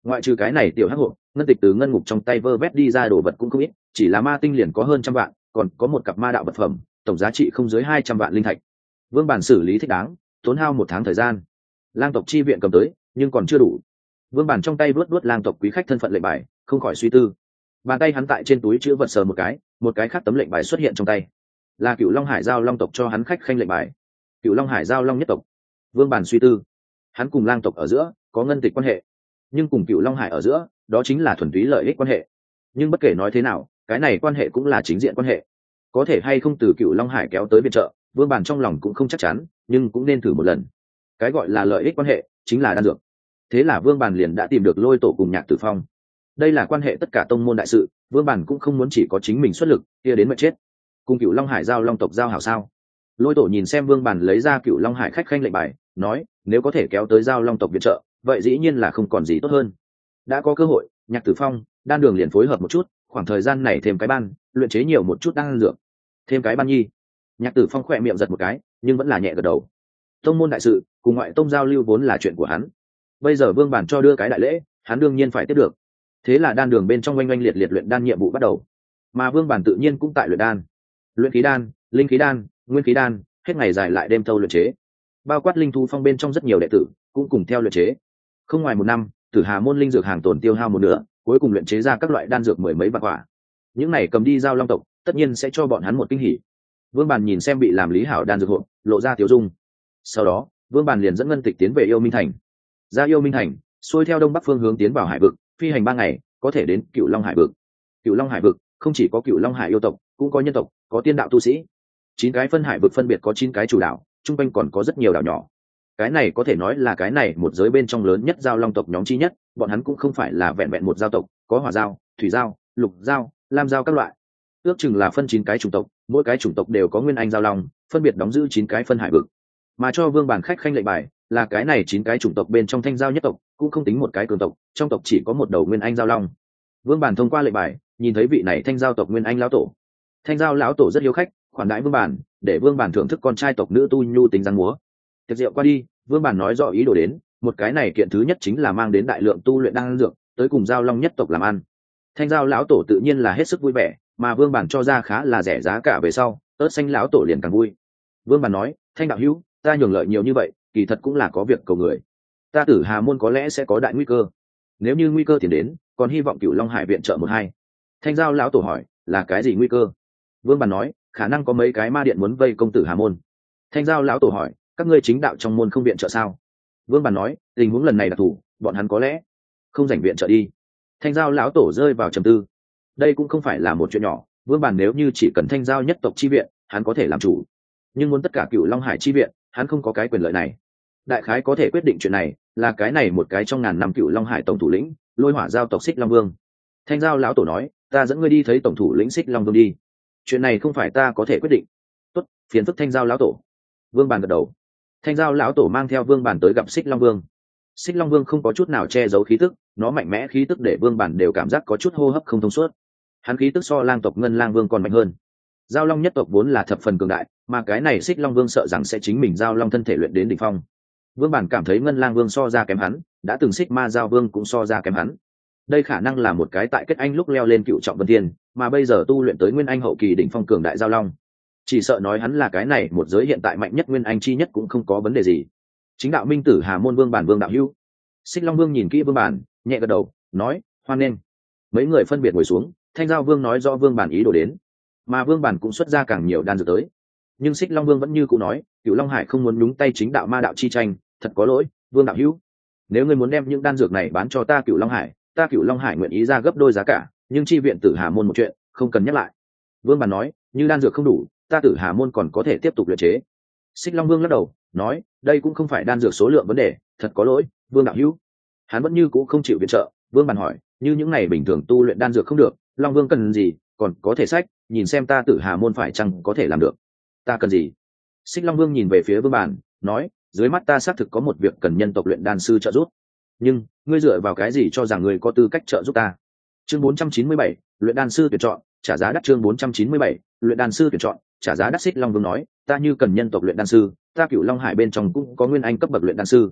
ngoại trừ cái này tiểu hắc hộp, ngân tịch từ ngân ngục trong tay vơ vét đi ra đồ vật cũng không ít, chỉ là ma tinh liền có hơn trăm vạn, còn có một cặp ma đạo vật phẩm, tổng giá trị không dưới hai trăm vạn linh thạch. Vương Bản xử lý thích đáng, tốn hao một tháng thời gian. Lang tộc chi viện cầm tới, nhưng còn chưa đủ. Vương Bản trong tay vuốt vuốt lang tộc quý khách thân phận lệnh bài, không khỏi suy tư. Bàn tay hắn tại trên túi chữ vật sờ một cái, một cái khác tấm lệnh bài xuất hiện trong tay, là Cựu Long Hải Giao Long tộc cho hắn khách khanh lệnh bài. Cựu Long Hải Giao Long nhất tộc. Vương Bản suy tư, hắn cùng lang tộc ở giữa có ngân tịch quan hệ, nhưng cùng Cựu Long Hải ở giữa đó chính là thuần túy lợi ích quan hệ. Nhưng bất kể nói thế nào, cái này quan hệ cũng là chính diện quan hệ. Có thể hay không từ Cựu Long Hải kéo tới viện trợ, Vương Bản trong lòng cũng không chắc chắn, nhưng cũng nên thử một lần. Cái gọi là lợi ích quan hệ chính là đan dược. Thế là Vương Bản liền đã tìm được Lôi Tổ cùng Nhạc Tử Phong. Đây là quan hệ tất cả tông môn đại sự, Vương Bản cũng không muốn chỉ có chính mình xuất lực kia đến mệt chết. Cùng Cựu Long Hải Giao Long tộc giao hảo sao? Lôi Tổ nhìn xem Vương Bản lấy ra Cựu Long Hải khách khanh lệnh bài, nói, nếu có thể kéo tới Giao Long tộc viện trợ, vậy dĩ nhiên là không còn gì tốt hơn. Đã có cơ hội, Nhạc Tử Phong, Đan Đường liền phối hợp một chút, khoảng thời gian này thêm cái ban, luyện chế nhiều một chút đan dược. Thêm cái ban nhi. Nhạc Tử Phong khỏe miệng giật một cái, nhưng vẫn là nhẹ gật đầu. Tông môn đại sự, cùng ngoại tông giao lưu vốn là chuyện của hắn. Bây giờ Vương Bản cho đưa cái đại lễ, hắn đương nhiên phải tiếp được. Thế là Đan Đường bên trong oanh oanh liệt liệt luyện đan nhiệm vụ bắt đầu. Mà Vương Bản tự nhiên cũng tại luyện đan. Luyện khí đan, linh khí đan, nguyên khí đan, hết ngày dài lại đêm thâu luyện chế. Bao quát linh thú phong bên trong rất nhiều đệ tử cũng cùng theo luyện chế. Không ngoài một năm, Tử Hà môn linh dược hàng tồn tiêu hao một nửa, cuối cùng luyện chế ra các loại đan dược mười mấy vạn quả. Những này cầm đi giao long tộc, tất nhiên sẽ cho bọn hắn một kinh hỉ. Vương Bản nhìn xem bị làm lý hảo đan dược hộp, lộ ra tiêu dung. Sau đó, Vương Bản liền dẫn ngân tịch tiến về Yêu Minh thành. Ra Yêu Minh thành, xuôi theo đông bắc phương hướng tiến vào hải vực, phi hành ba ngày, có thể đến Cựu Long Hải vực. Cựu Long Hải vực không chỉ có Cựu Long Hải yêu tộc, cũng có nhân tộc, có tiên đạo tu sĩ. Chín cái phân hải vực phân biệt có chín cái chủ đảo, trung quanh còn có rất nhiều đảo nhỏ. Cái này có thể nói là cái này một giới bên trong lớn nhất giao long tộc nhóm chi nhất, bọn hắn cũng không phải là vẹn vẹn một giao tộc, có hỏa giao, thủy giao, lục giao, lam giao các loại. Ước chừng là phân chín cái chủng tộc, mỗi cái chủng tộc đều có nguyên anh giao long, phân biệt đóng giữ chín cái phân hải vực. Mà cho Vương Bản khách khanh lệnh bài, là cái này chín cái chủng tộc bên trong thanh giao nhất tộc, cũng không tính một cái cường tộc, trong tộc chỉ có một đầu nguyên anh giao long. Vương Bản thông qua lệnh bài, nhìn thấy vị này thanh giao tộc nguyên anh lão tổ. Thanh giao lão tổ rất hiếu khách, khoản đãi Vương Bản, để Vương Bản thưởng thức con trai tộc nữ tu nhu tính răng múa. Tiệc rượu qua đi, Vương Bản nói rõ ý đồ đến, một cái này kiện thứ nhất chính là mang đến đại lượng tu luyện đan dược, tới cùng giao long nhất tộc làm ăn. Thanh giao lão tổ tự nhiên là hết sức vui vẻ, mà Vương Bản cho ra khá là rẻ giá cả về sau, ớt xanh lão tổ liền càng vui. Vương Bản nói, Thanh đạo hữu, ta nhường lợi nhiều như vậy, kỳ thật cũng là có việc cầu người. Ta Tử Hà môn có lẽ sẽ có đại nguy cơ. Nếu như nguy cơ tiến đến, còn hy vọng Cựu Long Hải viện trợ một hai. Thanh giao lão tổ hỏi, là cái gì nguy cơ? Vương Bản nói, khả năng có mấy cái ma điện muốn vây công Tử Hà môn. Thanh giao lão tổ hỏi, các ngươi chính đạo trong môn không viện trợ sao? Vương Bản nói, tình huống lần này đặc thù, bọn hắn có lẽ không dành viện trợ đi. Thanh giao lão tổ rơi vào trầm tư. Đây cũng không phải là một chuyện nhỏ, Vương Bản nếu như chỉ cần thanh giao nhất tộc chi viện, hắn có thể làm chủ. Nhưng muốn tất cả Cựu Long Hải chi viện, hắn không có cái quyền lợi này. Đại khái có thể quyết định chuyện này, là cái này một cái trong ngàn năm Cựu Long Hải tổng thủ lĩnh, Lôi Hỏa giao tộc Xích Long Vương. Thanh giao lão tổ nói, ta dẫn ngươi đi thấy tổng thủ lĩnh Xích Long Vương đi. Chuyện này không phải ta có thể quyết định. Tốt, phiền phức Thanh giao lão tổ. Vương Bản gật đầu. Thanh giao lão tổ mang theo Vương Bản tới gặp Xích Long Vương. Xích Long Vương không có chút nào che giấu khí tức, nó mạnh mẽ khí tức để Vương Bản đều cảm giác có chút hô hấp không thông suốt. Hắn khí tức so lang tộc Ngân Lang Vương còn mạnh hơn. Giao long nhất tộc vốn là thập phần cường đại, mà cái này Xích Long Vương sợ rằng sẽ chính mình giao long thân thể luyện đến đỉnh phong. Vương Bản cảm thấy Ngân Lang Vương so ra kém hắn, đã từng Xích Ma Giao Vương cũng so ra kém hắn. Đây khả năng là một cái tại kết anh lúc leo lên cựu trọng vân thiên, mà bây giờ tu luyện tới nguyên anh hậu kỳ đỉnh phong cường đại giao long. Chỉ sợ nói hắn là cái này một giới hiện tại mạnh nhất nguyên anh chi nhất cũng không có vấn đề gì. Chính đạo minh tử Hà môn Vương Bản Vương đạo hữu. Xích Long Vương nhìn kỹ Vương Bản, nhẹ gật đầu, nói, hoan nghênh. Mấy người phân biệt ngồi xuống, Thanh giao Vương nói rõ Vương Bản ý đồ đến, mà Vương Bản cũng xuất ra càng nhiều đan dược tới. Nhưng Xích Long Vương vẫn như cũ nói, Cửu Long Hải không muốn nhúng tay chính đạo ma đạo chi tranh, thật có lỗi, Vương đạo hữu. Nếu ngươi muốn đem những đan dược này bán cho ta Cửu Long Hải, ta Cửu Long Hải nguyện ý ra gấp đôi giá cả, nhưng chi viện Tử Hà môn một chuyện, không cần nhắc lại. Vương Bản nói, như đan dược không đủ, ta Tử Hà môn còn có thể tiếp tục luyện chế. Xích Long Vương lắc đầu, nói, đây cũng không phải đan dược số lượng vấn đề, thật có lỗi, Vương đạo hữu. Hắn vẫn như cũ không chịu viện trợ. Vương Bản hỏi, như những này bình thường tu luyện đan dược không được, Long Vương cần gì, còn có thể sách, nhìn xem ta Tử Hà môn phải chăng có thể làm được. Ta cần gì? Xích Long Vương nhìn về phía Vương Bản, nói, dưới mắt ta xác thực có một việc cần nhân tộc luyện đan sư trợ giúp. Nhưng, ngươi dựa vào cái gì cho rằng ngươi có tư cách trợ giúp ta? Chương bốn trăm chín mươi bảy, luyện đan sư tuyển chọn, trả giá đắt. Chương bốn trăm chín mươi bảy, luyện đan sư tuyển chọn, trả giá đắt. Xích Long Vương nói, ta như cần nhân tộc luyện đan sư, ta Cửu Long Hải bên trong cũng có nguyên anh cấp bậc luyện đan sư.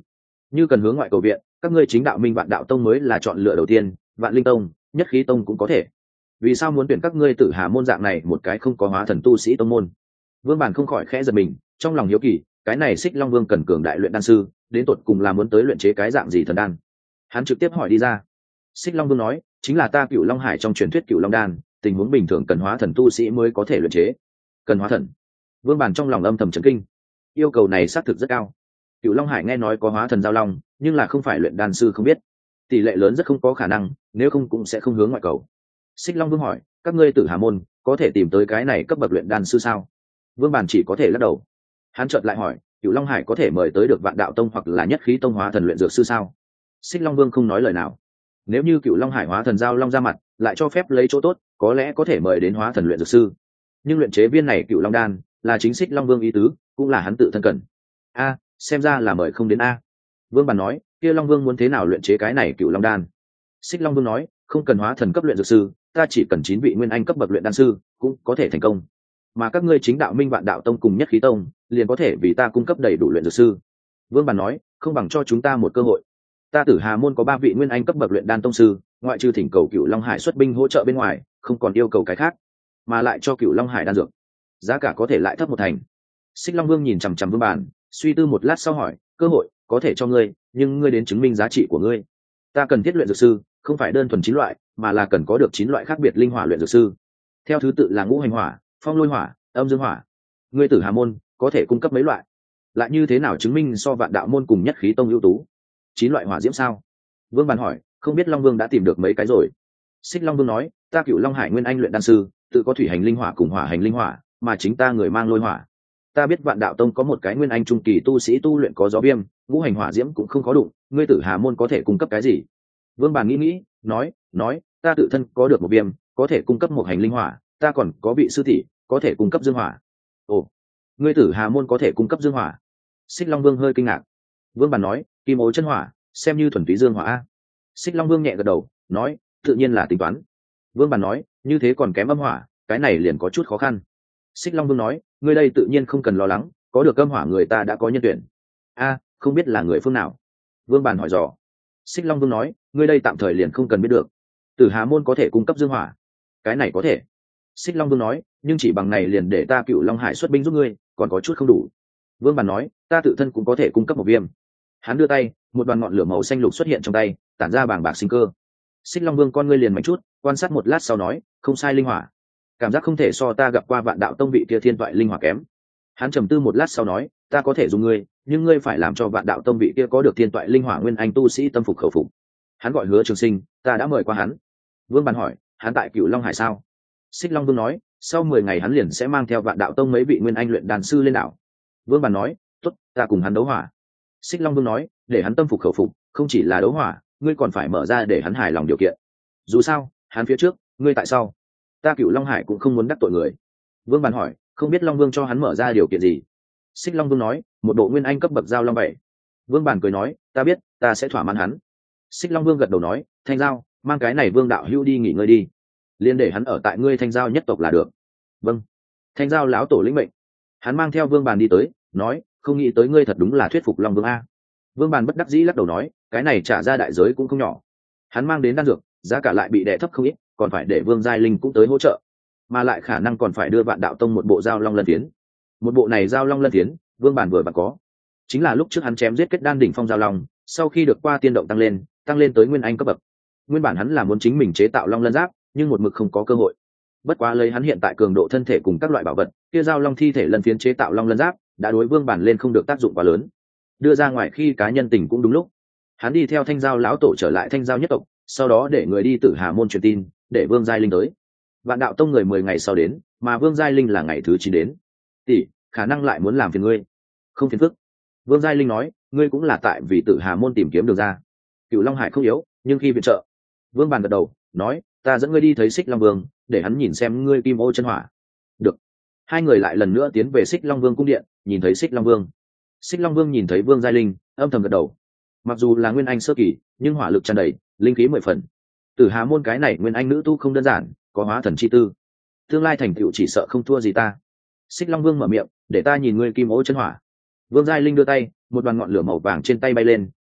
như cần hướng ngoại cầu viện, các ngươi chính đạo minh vạn đạo tông mới là chọn lựa đầu tiên, vạn linh tông, nhất khí tông cũng có thể. Vì sao muốn tuyển các ngươi Tử Hà môn dạng này một cái không có hóa thần tu sĩ tông môn? Vương Bản không khỏi khẽ giật mình, trong lòng hiếu kỳ, cái này Xích Long Vương cần cường đại luyện đan sư, đến tột cùng là muốn tới luyện chế cái dạng gì thần đan? Hắn trực tiếp hỏi đi ra. Xích Long Vương nói, chính là ta Cửu Long Hải trong truyền thuyết Cửu Long đan, tình huống bình thường cần hóa thần tu sĩ mới có thể luyện chế. Cần hóa thần? Vương Bản trong lòng âm thầm chấn kinh. Yêu cầu này xác thực rất cao. Cửu Long Hải nghe nói có hóa thần giao long, nhưng là không phải luyện đan sư không biết, tỷ lệ lớn rất không có khả năng, nếu không cũng sẽ không hướng ngoại cầu. Xích Long Vương hỏi, các ngươi Tử Hà môn có thể tìm tới cái này cấp bậc luyện đan sư sao? Vương Bản chỉ có thể lắc đầu. Hắn chợt lại hỏi, Cửu Long Hải có thể mời tới được Vạn Đạo Tông hoặc là Nhất Khí Tông hóa thần luyện dược sư sao? Xích Long Vương không nói lời nào. Nếu như Cửu Long Hải hóa thần giao long ra mặt, lại cho phép lấy chỗ tốt, có lẽ có thể mời đến hóa thần luyện dược sư. Nhưng luyện chế viên này Cửu Long đan, là chính Xích Long Vương ý tứ, cũng là hắn tự thân cần. A, xem ra là mời không đến a. Vương Bản nói, kia Long Vương muốn thế nào luyện chế cái này Cửu Long đan? Xích Long Vương nói, không cần hóa thần cấp luyện dược sư, ta chỉ cần chín vị nguyên anh cấp bậc luyện đan sư, cũng có thể thành công. Mà các ngươi chính đạo minh vạn đạo tông cùng Nhất Khí Tông, liền có thể vì ta cung cấp đầy đủ luyện dược sư. Vương Bản nói, không bằng cho chúng ta một cơ hội. Ta Tử Hà môn có ba vị nguyên anh cấp bậc luyện đan tông sư, ngoại trừ thỉnh cầu Cửu Long Hải xuất binh hỗ trợ bên ngoài, không còn yêu cầu cái khác, mà lại cho Cửu Long Hải đan dược, giá cả có thể lại thấp một thành. Xích Long Vương nhìn chằm chằm Vương Bản, suy tư một lát sau hỏi, cơ hội có thể cho ngươi, nhưng ngươi đến chứng minh giá trị của ngươi. Ta cần thiết luyện dược sư, không phải đơn thuần chín loại, mà là cần có được chín loại khác biệt linh hỏa luyện dược sư, theo thứ tự là ngũ hành hỏa, phong lôi hỏa, âm dương hỏa. Ngươi Tử Hà môn có thể cung cấp mấy loại? Lại như thế nào chứng minh so Vạn Đạo môn cùng Nhất Khí Tông ưu tú? Chín loại hỏa diễm sao? Vương Bản hỏi, không biết Long Vương đã tìm được mấy cái rồi? Xích Long Vương nói, ta Cửu Long Hải nguyên anh luyện đan sư, tự có thủy hành linh hỏa cùng hỏa hành linh hỏa, mà chính ta người mang lôi hỏa. Ta biết Vạn Đạo tông có một cái nguyên anh trung kỳ tu sĩ tu luyện có gió viêm, ngũ hành hỏa diễm cũng không có đụng, ngươi Tử Hà môn có thể cung cấp cái gì? Vương Bản nghĩ nghĩ, nói, nói, ta tự thân có được một viêm, có thể cung cấp một hành linh hỏa, ta còn có vị sư tỷ, có thể cung cấp dương hỏa. Ồ, ngươi Tử Hà môn có thể cung cấp dương hỏa? Xích Long Vương hơi kinh ngạc. Vương Bản nói, kim ố chân hỏa, xem như thuần túy dương hỏa a. Xích Long Vương nhẹ gật đầu, nói, tự nhiên là tính toán. Vương Bản nói, như thế còn kém âm hỏa, cái này liền có chút khó khăn. Xích Long Vương nói, ngươi đây tự nhiên không cần lo lắng, có được âm hỏa người ta đã có nhân tuyển. A, không biết là người phương nào? Vương Bản hỏi dò. Xích Long Vương nói, ngươi đây tạm thời liền không cần biết được. Tử Hà môn có thể cung cấp dương hỏa, cái này có thể. Xích Long Vương nói, nhưng chỉ bằng này liền để ta Cửu Long Hải xuất binh giúp ngươi, còn có chút không đủ. Vương Bản nói, ta tự thân cũng có thể cung cấp một viêm. Hắn đưa tay, một đoàn ngọn lửa màu xanh lục xuất hiện trong tay, tản ra bàng bạc sinh cơ. Xích Long Vương con ngươi liền mạnh chút, quan sát một lát sau nói, không sai, linh hỏa, cảm giác không thể so ta gặp qua Vạn Đạo tông vị kia thiên toại linh hỏa kém. Hắn trầm tư một lát sau nói, ta có thể dùng ngươi, nhưng ngươi phải làm cho Vạn Đạo tông vị kia có được thiên toại linh hỏa nguyên anh tu sĩ tâm phục khẩu phục. Hắn gọi Hứa Trường Sinh, ta đã mời qua hắn. Vương Bản hỏi, hắn tại Cửu Long Hải sao? Xích Long Vương nói, sau mười ngày hắn liền sẽ mang theo Vạn Đạo tông mấy vị nguyên anh luyện đan sư lên đảo. Vương Bản nói, tốt, ta cùng hắn đấu hỏa. Xích Long Vương nói, để hắn tâm phục khẩu phục, không chỉ là đấu hỏa, ngươi còn phải mở ra để hắn hài lòng điều kiện. Dù sao, hắn phía trước, ngươi tại sao? Ta Cửu Long Hải cũng không muốn đắc tội người. Vương Bản hỏi, không biết Long Vương cho hắn mở ra điều kiện gì? Xích Long Vương nói, một bộ nguyên anh cấp bậc giao long bảy. Vương Bản cười nói, ta biết, ta sẽ thỏa mãn hắn. Xích Long Vương gật đầu nói, Thanh Giao, mang cái này Vương đạo hữu đi nghỉ ngơi đi, liên để hắn ở tại ngươi Thanh Giao nhất tộc là được. Vâng. Thanh Giao lão tổ lĩnh mệnh. Hắn mang theo Vương Bản đi tới, nói, không nghĩ tới ngươi thật đúng là thuyết phục Long Vương a. Vương Bản bất đắc dĩ lắc đầu nói, cái này trả ra đại giới cũng không nhỏ. Hắn mang đến đan dược, giá cả lại bị đè thấp không ít, còn phải để Vương Giai Linh cũng tới hỗ trợ, mà lại khả năng còn phải đưa Vạn Đạo tông một bộ giao long lân phiến. Một bộ này giao long lân phiến, Vương Bản vừa vặn có, chính là lúc trước hắn chém giết kết đan đỉnh phong giao long, sau khi được qua tiên động tăng lên, tăng lên tới nguyên anh cấp bậc. Nguyên bản hắn là muốn chính mình chế tạo long lân giáp, nhưng một mực không có cơ hội. Bất quá lấy hắn hiện tại cường độ thân thể cùng các loại bảo vật, kia giao long thi thể lân phiến chế tạo long lân giáp, đã đối Vương Bản lên không được tác dụng quá lớn. Đưa ra ngoài khi cá nhân tình cũng đúng lúc. Hắn đi theo Thanh Giao lão tổ trở lại Thanh Giao nhất tộc, sau đó để người đi Tử Hà môn truyền tin, để Vương Giai Linh tới. Vạn Đạo tông người mười ngày sau đến, mà Vương Giai Linh là ngày thứ chín đến. Tỷ, khả năng lại muốn làm phiền ngươi. Không phiền phức. Vương Giai Linh nói, ngươi cũng là tại vì Tử Hà môn tìm kiếm đường ra. Cửu Long Hải không yếu, nhưng khi viện trợ. Vương Bàn gật đầu, nói, ta dẫn ngươi đi thấy Xích Long Vương, để hắn nhìn xem ngươi kim ô chân hỏa. Được. Hai người lại lần nữa tiến về Xích Long Vương cung điện, nhìn thấy Xích Long Vương. Xích Long Vương nhìn thấy Vương Giai Linh, âm thầm gật đầu. Mặc dù là nguyên anh sơ kỳ, nhưng hỏa lực tràn đầy, linh khí mười phần. Tử Hà môn cái này nguyên anh nữ tu không đơn giản, có hóa thần chi tư, tương lai thành tựu chỉ sợ không thua gì ta. Xích Long Vương mở miệng, để ta nhìn ngươi kim ô chân hỏa. Vương Giai Linh đưa tay, một đoàn ngọn lửa màu vàng trên tay bay lên,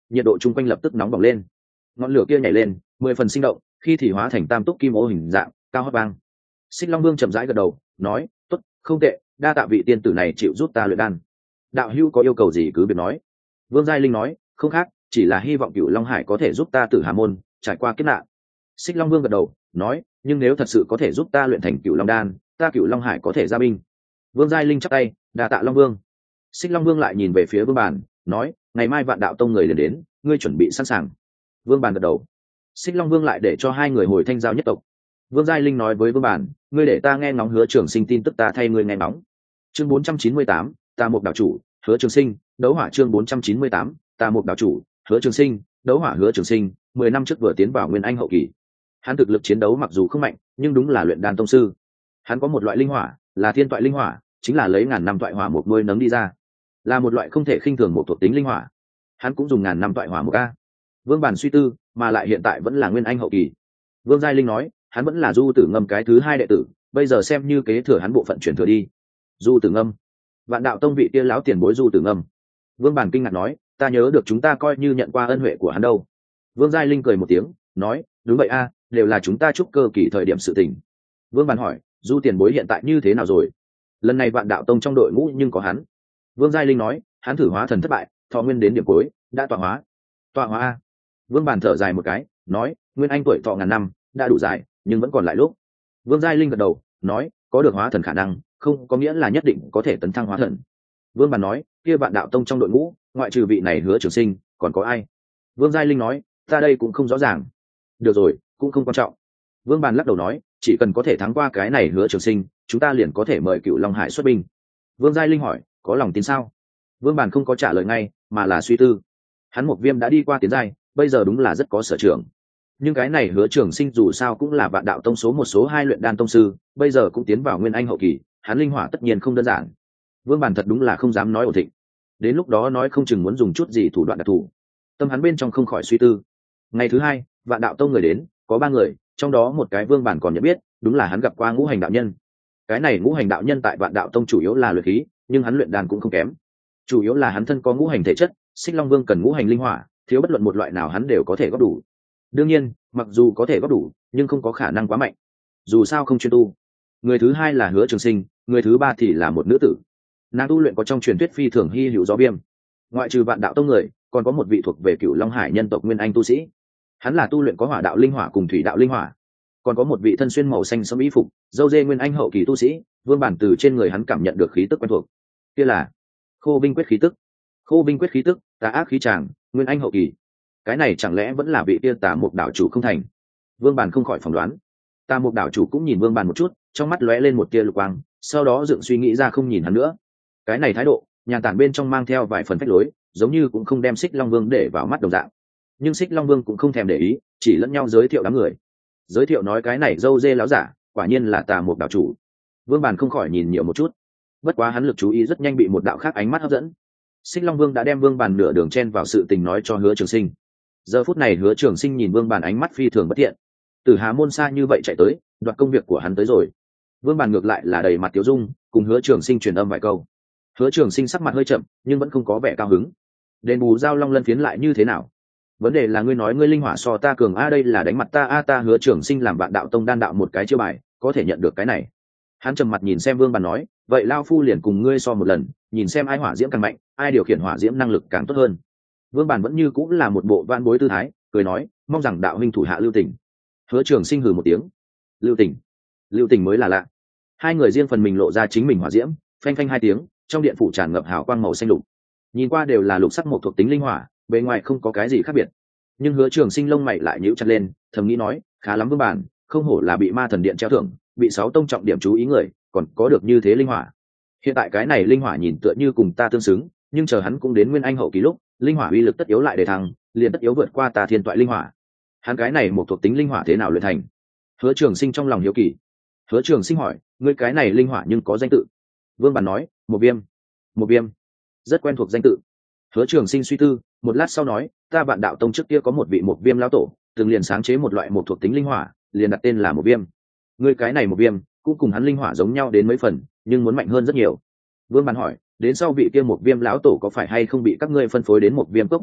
nhiệt độ chung quanh lập tức nóng bỏng lên. Ngọn lửa kia nhảy lên mười phần sinh động, khi thì hóa thành tam túc kim ô hình dạng cao hót vang. Xích Long Vương chậm rãi gật đầu nói, tốt, không tệ, đa tạ vị tiên tử này chịu giúp ta luyện đan. Đạo hữu có yêu cầu gì cứ việc nói. Vương Giai Linh nói, không khác, chỉ là hy vọng Cửu Long Hải có thể giúp ta Tử Hà môn trải qua kiếp nạn. Xích Long Vương gật đầu nói, nhưng nếu thật sự có thể giúp ta luyện thành Cửu Long đan, ta Cửu Long Hải có thể ra binh. Vương Giai Linh chắp tay, đa tạ Long Vương. Xích Long Vương lại nhìn về phía Vương Bản nói, ngày mai Vạn Đạo Tông người liền đến, ngươi chuẩn bị sẵn sàng. Vương Bản gật đầu. Xích Long Vương lại để cho hai người hồi Thanh Giao nhất tộc. Vương Giai Linh nói với Vương Bản, ngươi để ta nghe ngóng Hứa Trường Sinh tin tức, ta thay ngươi nghe ngóng. Chương bốn trăm chín mươi tám, ta một đạo chủ, Hứa Trường Sinh, đấu hỏa. Chương bốn trăm chín mươi tám, ta một đạo chủ, Hứa Trường Sinh, đấu hỏa. Hứa Trường Sinh mười năm trước vừa tiến vào Nguyên Anh hậu kỳ. Hắn thực lực chiến đấu mặc dù không mạnh, nhưng đúng là luyện đan tông sư. Hắn có một loại linh hỏa, là thiên toại linh hỏa, chính là lấy ngàn năm toại hỏa một nuôi nấng đi ra, là một loại không thể khinh thường một thuộc tính linh hỏa. Hắn cũng dùng ngàn năm toại hỏa một a. Vương Bản suy tư, mà lại hiện tại vẫn là Nguyên Anh hậu kỳ. Vương Giai Linh nói, hắn vẫn là Du Tử Ngâm cái thứ hai đệ tử, bây giờ xem như kế thừa hắn bộ phận chuyển thừa đi. Du Tử Ngâm, Vạn Đạo Tông vị kia lão tiền bối Du Tử Ngâm. Vương Bản kinh ngạc nói, ta nhớ được chúng ta coi như nhận qua ân huệ của hắn đâu. Vương Giai Linh cười một tiếng nói, đúng vậy a, đều là chúng ta chúc cơ kỳ thời điểm sự tình. Vương Bản hỏi, Du tiền bối hiện tại như thế nào rồi? Lần này Vạn Đạo Tông trong đội ngũ nhưng có hắn. Vương Giai Linh nói, hắn thử hóa thần thất bại, thọ nguyên đến điểm cuối, đã tọa hóa. Tọa hóa a. Vương Bản thở dài một cái nói, Nguyên Anh tuổi thọ ngàn năm đã đủ dài, nhưng vẫn còn lại lúc. Vương Giai Linh gật đầu nói, có được hóa thần khả năng không có nghĩa là nhất định có thể tấn thăng hóa thần. Vương Bản nói, kia Vạn Đạo Tông trong đội ngũ ngoại trừ vị này Hứa Trường Sinh còn có ai? Vương Giai Linh nói, ta đây cũng không rõ ràng. Được rồi, cũng không quan trọng. Vương Bản lắc đầu nói, chỉ cần có thể thắng qua cái này Hứa Trường Sinh, chúng ta liền có thể mời Cửu Long Hải xuất binh. Vương Giai Linh hỏi, có lòng tin sao? Vương Bản không có trả lời ngay, mà là suy tư. Hắn một viêm đã đi qua tiến giai, bây giờ đúng là rất có sở trường. Nhưng cái này Hứa Trường Sinh dù sao cũng là Vạn Đạo Tông số một số hai luyện đan tông sư, bây giờ cũng tiến vào Nguyên Anh hậu kỳ, hắn linh hỏa tất nhiên không đơn giản. Vương Bản thật đúng là không dám nói ổn thịnh. Đến lúc đó nói không chừng muốn dùng chút gì thủ đoạn đặc thù. Tâm hắn bên trong không khỏi suy tư. Ngày thứ hai, Vạn Đạo Tông người đến, có ba người, trong đó một cái Vương Bản còn nhận biết, đúng là hắn gặp qua Ngũ Hành đạo nhân. Cái này Ngũ Hành đạo nhân tại Vạn Đạo Tông chủ yếu là luyện khí, nhưng hắn luyện đan cũng không kém. Chủ yếu là hắn thân có ngũ hành thể chất, Xích Long Vương cần ngũ hành linh hỏa, thiếu bất luận một loại nào hắn đều có thể góp đủ. Đương nhiên, mặc dù có thể góp đủ, nhưng không có khả năng quá mạnh. Dù sao không chuyên tu. Người thứ hai là Hứa Trường Sinh, người thứ ba thì là một nữ tử. Nàng tu luyện có trong truyền thuyết phi thường hy hữu gió viêm. Ngoại trừ Vạn Đạo Tông người, còn có một vị thuộc về Cửu Long Hải nhân tộc Nguyên Anh tu sĩ. Hắn là tu luyện có hỏa đạo linh hỏa cùng thủy đạo linh hỏa. Còn có một vị thân xuyên màu xanh sẫm y phục, dâu dê Nguyên Anh hậu kỳ tu sĩ, Vương Bản từ trên người hắn cảm nhận được khí tức quen thuộc. Kia là Khô Binh Quyết khí tức. Khô Binh Quyết khí tức, tà ác khí tràng, Nguyên Anh hậu kỳ. Cái này chẳng lẽ vẫn là vị kia Tà Mục đạo chủ không thành? Vương Bản không khỏi phỏng đoán. Tà Mục đạo chủ cũng nhìn Vương Bản một chút, trong mắt lóe lên một tia lục quang, sau đó dựng suy nghĩ ra không nhìn hắn nữa. Cái này thái độ, nhàn tản bên trong mang theo vài phần phách lối, giống như cũng không đem Xích Long Vương để vào mắt đồng dạng. Nhưng Xích Long Vương cũng không thèm để ý, chỉ lẫn nhau giới thiệu đám người. Giới thiệu nói cái này dâu dê láo giả, quả nhiên là Tà Mục đạo chủ. Vương Bản không khỏi nhìn nhiều một chút. Bất quá hắn lực chú ý rất nhanh bị một đạo khác ánh mắt hấp dẫn. Xích Long Vương đã đem Vương Bản nửa đường chen vào sự tình nói cho Hứa Trường Sinh. Giờ phút này Hứa Trường Sinh nhìn Vương Bản ánh mắt phi thường bất thiện. Từ Hà môn xa như vậy chạy tới, đoạt công việc của hắn tới rồi. Vương Bản ngược lại là đầy mặt tiêu dung, cùng Hứa Trường Sinh truyền âm vài câu. Hứa Trường Sinh sắc mặt hơi chậm, nhưng vẫn không có vẻ cao hứng. Đền bù giao long lân phiến lại như thế nào? Vấn đề là ngươi nói ngươi linh hỏa so ta cường a, đây là đánh mặt ta a, ta Hứa Trường Sinh làm Vạn Đạo Tông đan đạo một cái chiêu bài, có thể nhận được cái này. Hắn trầm mặt nhìn xem Vương Bản nói, vậy lao phu liền cùng ngươi so một lần, nhìn xem ai hỏa diễm càng mạnh, ai điều khiển hỏa diễm năng lực càng tốt hơn. Vương Bản vẫn như cũng là một bộ van bối tư thái, cười nói, mong rằng đạo huynh thủ hạ lưu tình. Hứa Trường Sinh hừ một tiếng, lưu tình, lưu tình mới là lạ. Hai người riêng phần mình lộ ra chính mình hỏa diễm, phanh phanh hai tiếng, trong điện phủ tràn ngập hào quang màu xanh lục, nhìn qua đều là lục sắc một thuộc tính linh hỏa, bề ngoài không có cái gì khác biệt. Nhưng Hứa Trường Sinh lông mày lại nhíu chặt lên, thầm nghĩ nói, khá lắm Vương Bản, không hổ là bị Ma Thần Điện treo thưởng, bị sáu tông trọng điểm chú ý người, còn có được như thế linh hỏa. Hiện tại cái này linh hỏa nhìn tựa như cùng ta tương xứng, nhưng chờ hắn cũng đến Nguyên Anh hậu kỳ lúc, linh hỏa uy lực tất yếu lại để thăng, liền tất yếu vượt qua ta thiên toại linh hỏa. Hắn cái này một thuộc tính linh hỏa thế nào luyện thành? Hứa Trường Sinh trong lòng hiếu kỳ. Hứa Trường Sinh hỏi, ngươi cái này linh hỏa nhưng có danh tự? Vương Bản nói, một viêm. Một viêm, rất quen thuộc danh tự. Hứa Trường Sinh suy tư, một lát sau nói, ta Vạn Đạo Tông trước kia có một vị một viêm lão tổ, từng liền sáng chế một loại một thuộc tính linh hỏa, liền đặt tên là một viêm. Ngươi cái này một viêm, cũng cùng hắn linh hỏa giống nhau đến mấy phần, nhưng muốn mạnh hơn rất nhiều. Vương Bản hỏi, đến sau vị kia một viêm lão tổ có phải hay không bị các ngươi phân phối đến một viêm cốc nơi đó,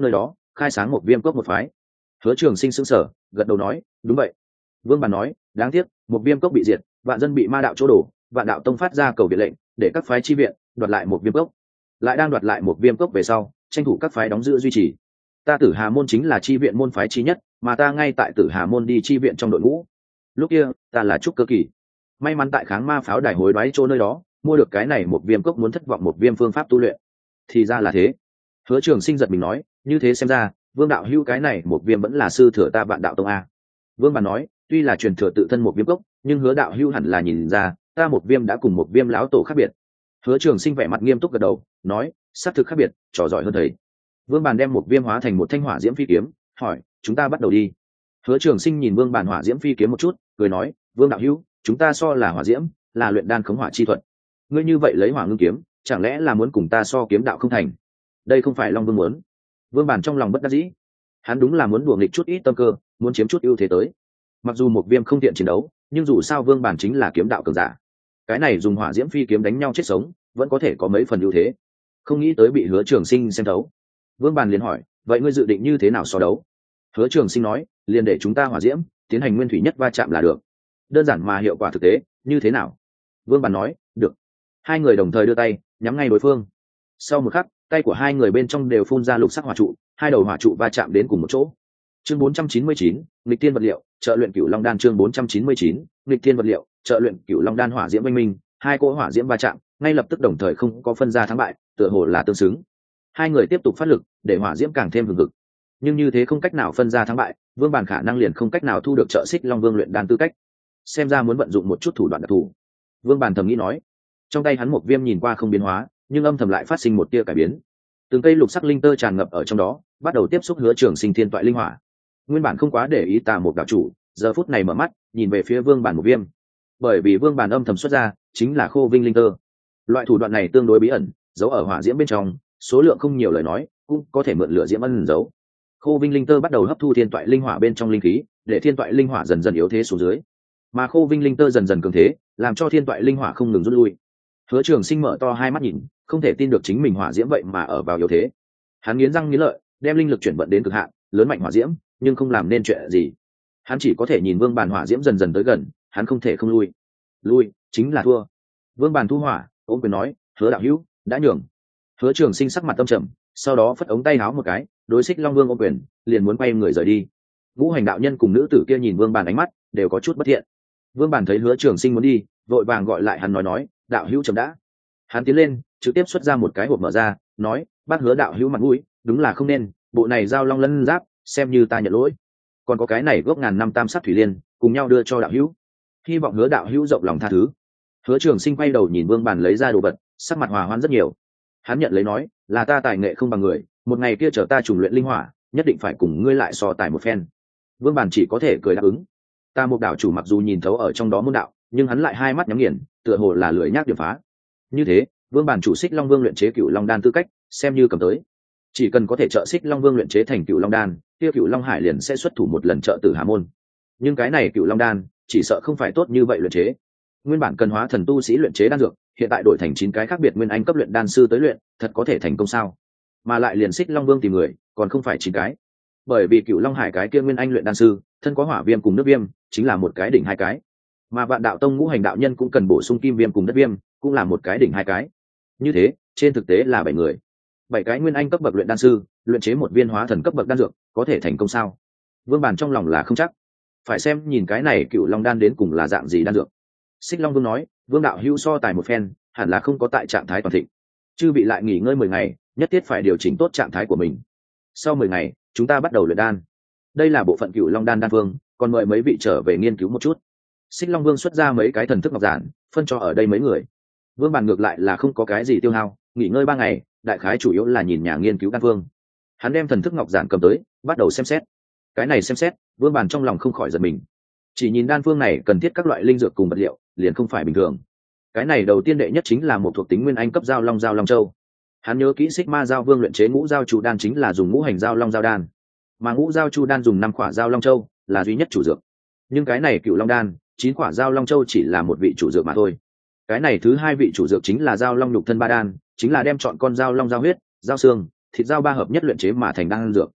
khai sáng một viêm cốc một phái. Hứa Trường Sinh sững sờ, gật đầu nói, đúng vậy. Vương Bàn nói, đáng tiếc, một viêm cốc bị diệt, vạn dân bị ma đạo chỗ đổ, vạn đạo tông phát ra cầu viện lệnh, để các phái chi viện đoạt lại một viêm cốc. Lại đang đoạt lại một viêm cốc về sau, tranh thủ các phái đóng giữ duy trì. Ta Tử Hà môn chính là chi viện môn phái chi nhất, mà ta ngay tại Tử Hà môn đi chi viện trong đội ngũ. Lúc kia, ta là trúc cơ kỳ. May mắn tại kháng ma pháo đài hối đoái chỗ nơi đó, mua được cái này một viêm cốc muốn thất vọng một viêm phương pháp tu luyện. Thì ra là thế. Hứa Trường Sinh giật mình nói, như thế xem ra, Vương đạo hữu cái này một viêm vẫn là sư thừa ta Vạn đạo tông a. Vương Bàn nói, tuy là truyền thừa tự thân một viêm cốc, nhưng Hứa đạo hữu hẳn là nhìn ra, ta một viêm đã cùng một viêm lão tổ khác biệt. Hứa Trường Sinh vẻ mặt nghiêm túc gật đầu, nói, xác thực khác biệt, trò giỏi hơn thầy. Vương Bàn đem một viêm hóa thành một thanh hỏa diễm phi kiếm, hỏi, chúng ta bắt đầu đi. Hứa Trường Sinh nhìn Vương Bàn hỏa diễm phi kiếm một chút, cười nói, Vương đạo hữu, chúng ta so là hỏa diễm, là luyện đan khống hỏa chi thuật. Ngươi như vậy lấy hỏa ngưng kiếm, chẳng lẽ là muốn cùng ta so kiếm đạo không thành? Đây không phải Long Vương muốn. Vương Bàn trong lòng bất đắc dĩ, hắn đúng là muốn đùa nghịch chút ít tâm cơ, muốn chiếm chút ưu thế tới. Mặc dù một viêm không tiện chiến đấu, nhưng dù sao Vương Bàn chính là kiếm đạo cường giả, cái này dùng hỏa diễm phi kiếm đánh nhau chết sống, vẫn có thể có mấy phần ưu thế. Không nghĩ tới bị Hứa Trường Sinh xem thấu. Vương Bàn liền hỏi, vậy ngươi dự định như thế nào so đấu? Hứa Trường Sinh nói, liền để chúng ta hỏa diễm tiến hành nguyên thủy nhất va chạm là được, đơn giản mà hiệu quả thực tế, như thế nào? Vương Bàn nói, được. Hai người đồng thời đưa tay nhắm ngay đối phương. Sau một khắc, tay của hai người bên trong đều phun ra lục sắc hỏa trụ, hai đầu hỏa trụ va chạm đến cùng một chỗ. Chương bốn trăm chín mươi chín, nghịch tiên vật liệu, trợ luyện Cửu Long đan. Chương bốn trăm chín mươi chín, nghịch tiên vật liệu, trợ luyện Cửu Long đan. Hỏa diễm vinh minh, hai cỗ hỏa diễm va chạm, ngay lập tức đồng thời không có phân ra thắng bại, tựa hồ là tương xứng. Hai người tiếp tục phát lực, để hỏa diễm càng thêm hừng hực. Nhưng như thế không cách nào phân ra thắng bại, Vương Bàn khả năng liền không cách nào thu được trợ Xích Long Vương luyện đan tư cách. Xem ra muốn vận dụng một chút thủ đoạn đặc thù. Vương Bàn thầm nghĩ nói. Trong tay hắn một viêm nhìn qua không biến hóa, nhưng âm thầm lại phát sinh một tia cải biến. Từng cây lục sắc linh tơ tràn ngập ở trong đó, bắt đầu tiếp xúc Hứa Trường Sinh thiên toại linh hỏa. Nguyên bản không quá để ý Tà Một đạo chủ, giờ phút này mở mắt, nhìn về phía Vương Bàn một viêm. Bởi vì Vương Bàn âm thầm xuất ra, chính là khô vinh linh tơ. Loại thủ đoạn này tương đối bí ẩn, giấu ở hỏa diễm bên trong, số lượng không nhiều lời nói, cũng có thể mượn lửa diễm ẩn giấu. Khô vinh linh tơ bắt đầu hấp thu thiên toại linh hỏa bên trong linh khí, để thiên toại linh hỏa dần dần yếu thế xuống dưới. Mà khô vinh linh tơ dần dần cường thế, làm cho thiên toại linh hỏa không ngừng rút lui. Hứa Trường Sinh mở to hai mắt nhìn, không thể tin được chính mình hỏa diễm vậy mà ở vào yếu thế. Hắn nghiến răng nghiến lợi, đem linh lực chuyển vận đến cực hạn, lớn mạnh hỏa diễm, nhưng không làm nên chuyện gì. Hắn chỉ có thể nhìn Vương Bàn hỏa diễm dần dần tới gần, hắn không thể không lui. Lui chính là thua. Vương Bàn thu hỏa, ôm quyền nói, Hứa đạo hữu, đã nhường. Hứa Trường Sinh sắc mặt tâm trầm, sau đó phất ống tay áo một cái, đối Xích Long Vương ôm quyền, liền muốn quay người rời đi. Ngũ Hành đạo nhân cùng nữ tử kia nhìn Vương Bàn ánh mắt đều có chút bất thiện. Vương Bàn thấy Hứa Trường Sinh muốn đi, vội vàng gọi lại hắn nói nói, đạo hữu chậm đã. Hắn tiến lên, trực tiếp xuất ra một cái hộp mở ra, nói, bác Hứa đạo hữu mặt mũi, đúng là không nên, bộ này giao long lân giáp, xem như ta nhận lỗi. Còn có cái này gốc ngàn năm tam sắc thủy liên, cùng nhau đưa cho đạo hữu. Hy vọng Hứa đạo hữu rộng lòng tha thứ. Hứa Trường Sinh quay đầu nhìn Vương Bàn lấy ra đồ vật, sắc mặt hòa hoãn rất nhiều. Hắn nhận lấy nói, là ta tài nghệ không bằng người, một ngày kia chờ ta trùng luyện linh hỏa, nhất định phải cùng ngươi lại so tài một phen. Vương Bàn chỉ có thể cười đáp ứng. Ta Một đạo chủ mặc dù nhìn thấu ở trong đó môn đạo, nhưng hắn lại hai mắt nhắm nghiền, tựa hồ là lười nhác điểm phá. Như thế, Vương Bàn chủ Xích Long Vương luyện chế Cửu Long đan tư cách, xem như cầm tới. Chỉ cần có thể trợ Xích Long Vương luyện chế thành Cửu Long đan, kia Cửu Long Hải liền sẽ xuất thủ một lần trợ Tử Hà môn. Nhưng cái này Cửu Long đan, chỉ sợ không phải tốt như vậy luyện chế. Nguyên bản cần hóa thần tu sĩ luyện chế đan dược, hiện tại đổi thành chín cái khác biệt nguyên anh cấp luyện đan sư tới luyện, thật có thể thành công sao? Mà lại liền Xích Long Vương tìm người, còn không phải chín cái. Bởi vì Cửu Long Hải cái kia nguyên anh luyện đan sư, thân có hỏa viêm cùng nước viêm, chính là một cái đỉnh hai cái. Mà Vạn đạo tông Ngũ Hành đạo nhân cũng cần bổ sung kim viêm cùng đất viêm, cũng là một cái đỉnh hai cái. Như thế, trên thực tế là bảy người. Bảy cái nguyên anh cấp bậc luyện đan sư, luyện chế một viên hóa thần cấp bậc đan dược, có thể thành công sao? Vương Bàn trong lòng là không chắc. Phải xem nhìn cái này Cửu Long đan đến cùng là dạng gì đan dược. Xích Long Vương nói, Vương đạo hữu so tài một phen, hẳn là không có tại trạng thái toàn thịnh. Chư bị lại nghỉ ngơi mười ngày, nhất thiết phải điều chỉnh tốt trạng thái của mình. Sau mười ngày, chúng ta bắt đầu luyện đan. Đây là bộ phận Cửu Long đan đan phương, còn mời mấy vị trở về nghiên cứu một chút. Xích Long Vương xuất ra mấy cái thần thức ngọc giản, phân cho ở đây mấy người. Vương Bàn ngược lại là không có cái gì tiêu hao, nghỉ ngơi ba ngày, đại khái chủ yếu là nhìn nhà nghiên cứu đan phương. Hắn đem thần thức ngọc giản cầm tới, bắt đầu xem xét. Cái này xem xét, Vương Bàn trong lòng không khỏi giật mình. Chỉ nhìn đan phương này cần thiết các loại linh dược cùng vật liệu, liền không phải bình thường. Cái này đầu tiên đệ nhất chính là một thuộc tính nguyên anh cấp giao long giao long châu. Hắn nhớ kỹ Xích Ma Giao Vương luyện chế ngũ giao chu đan chính là dùng ngũ hành giao long giao đan, mà ngũ giao chu đan dùng năm quả giao long châu là duy nhất chủ dược. Nhưng cái này Cửu Long đan, chín quả giao long châu chỉ là một vị chủ dược mà thôi. Cái này thứ hai vị chủ dược chính là giao long nhục thân ba đan, chính là đem chọn con giao long giao huyết, giao xương, thịt giao ba hợp nhất luyện chế mà thành đan dược.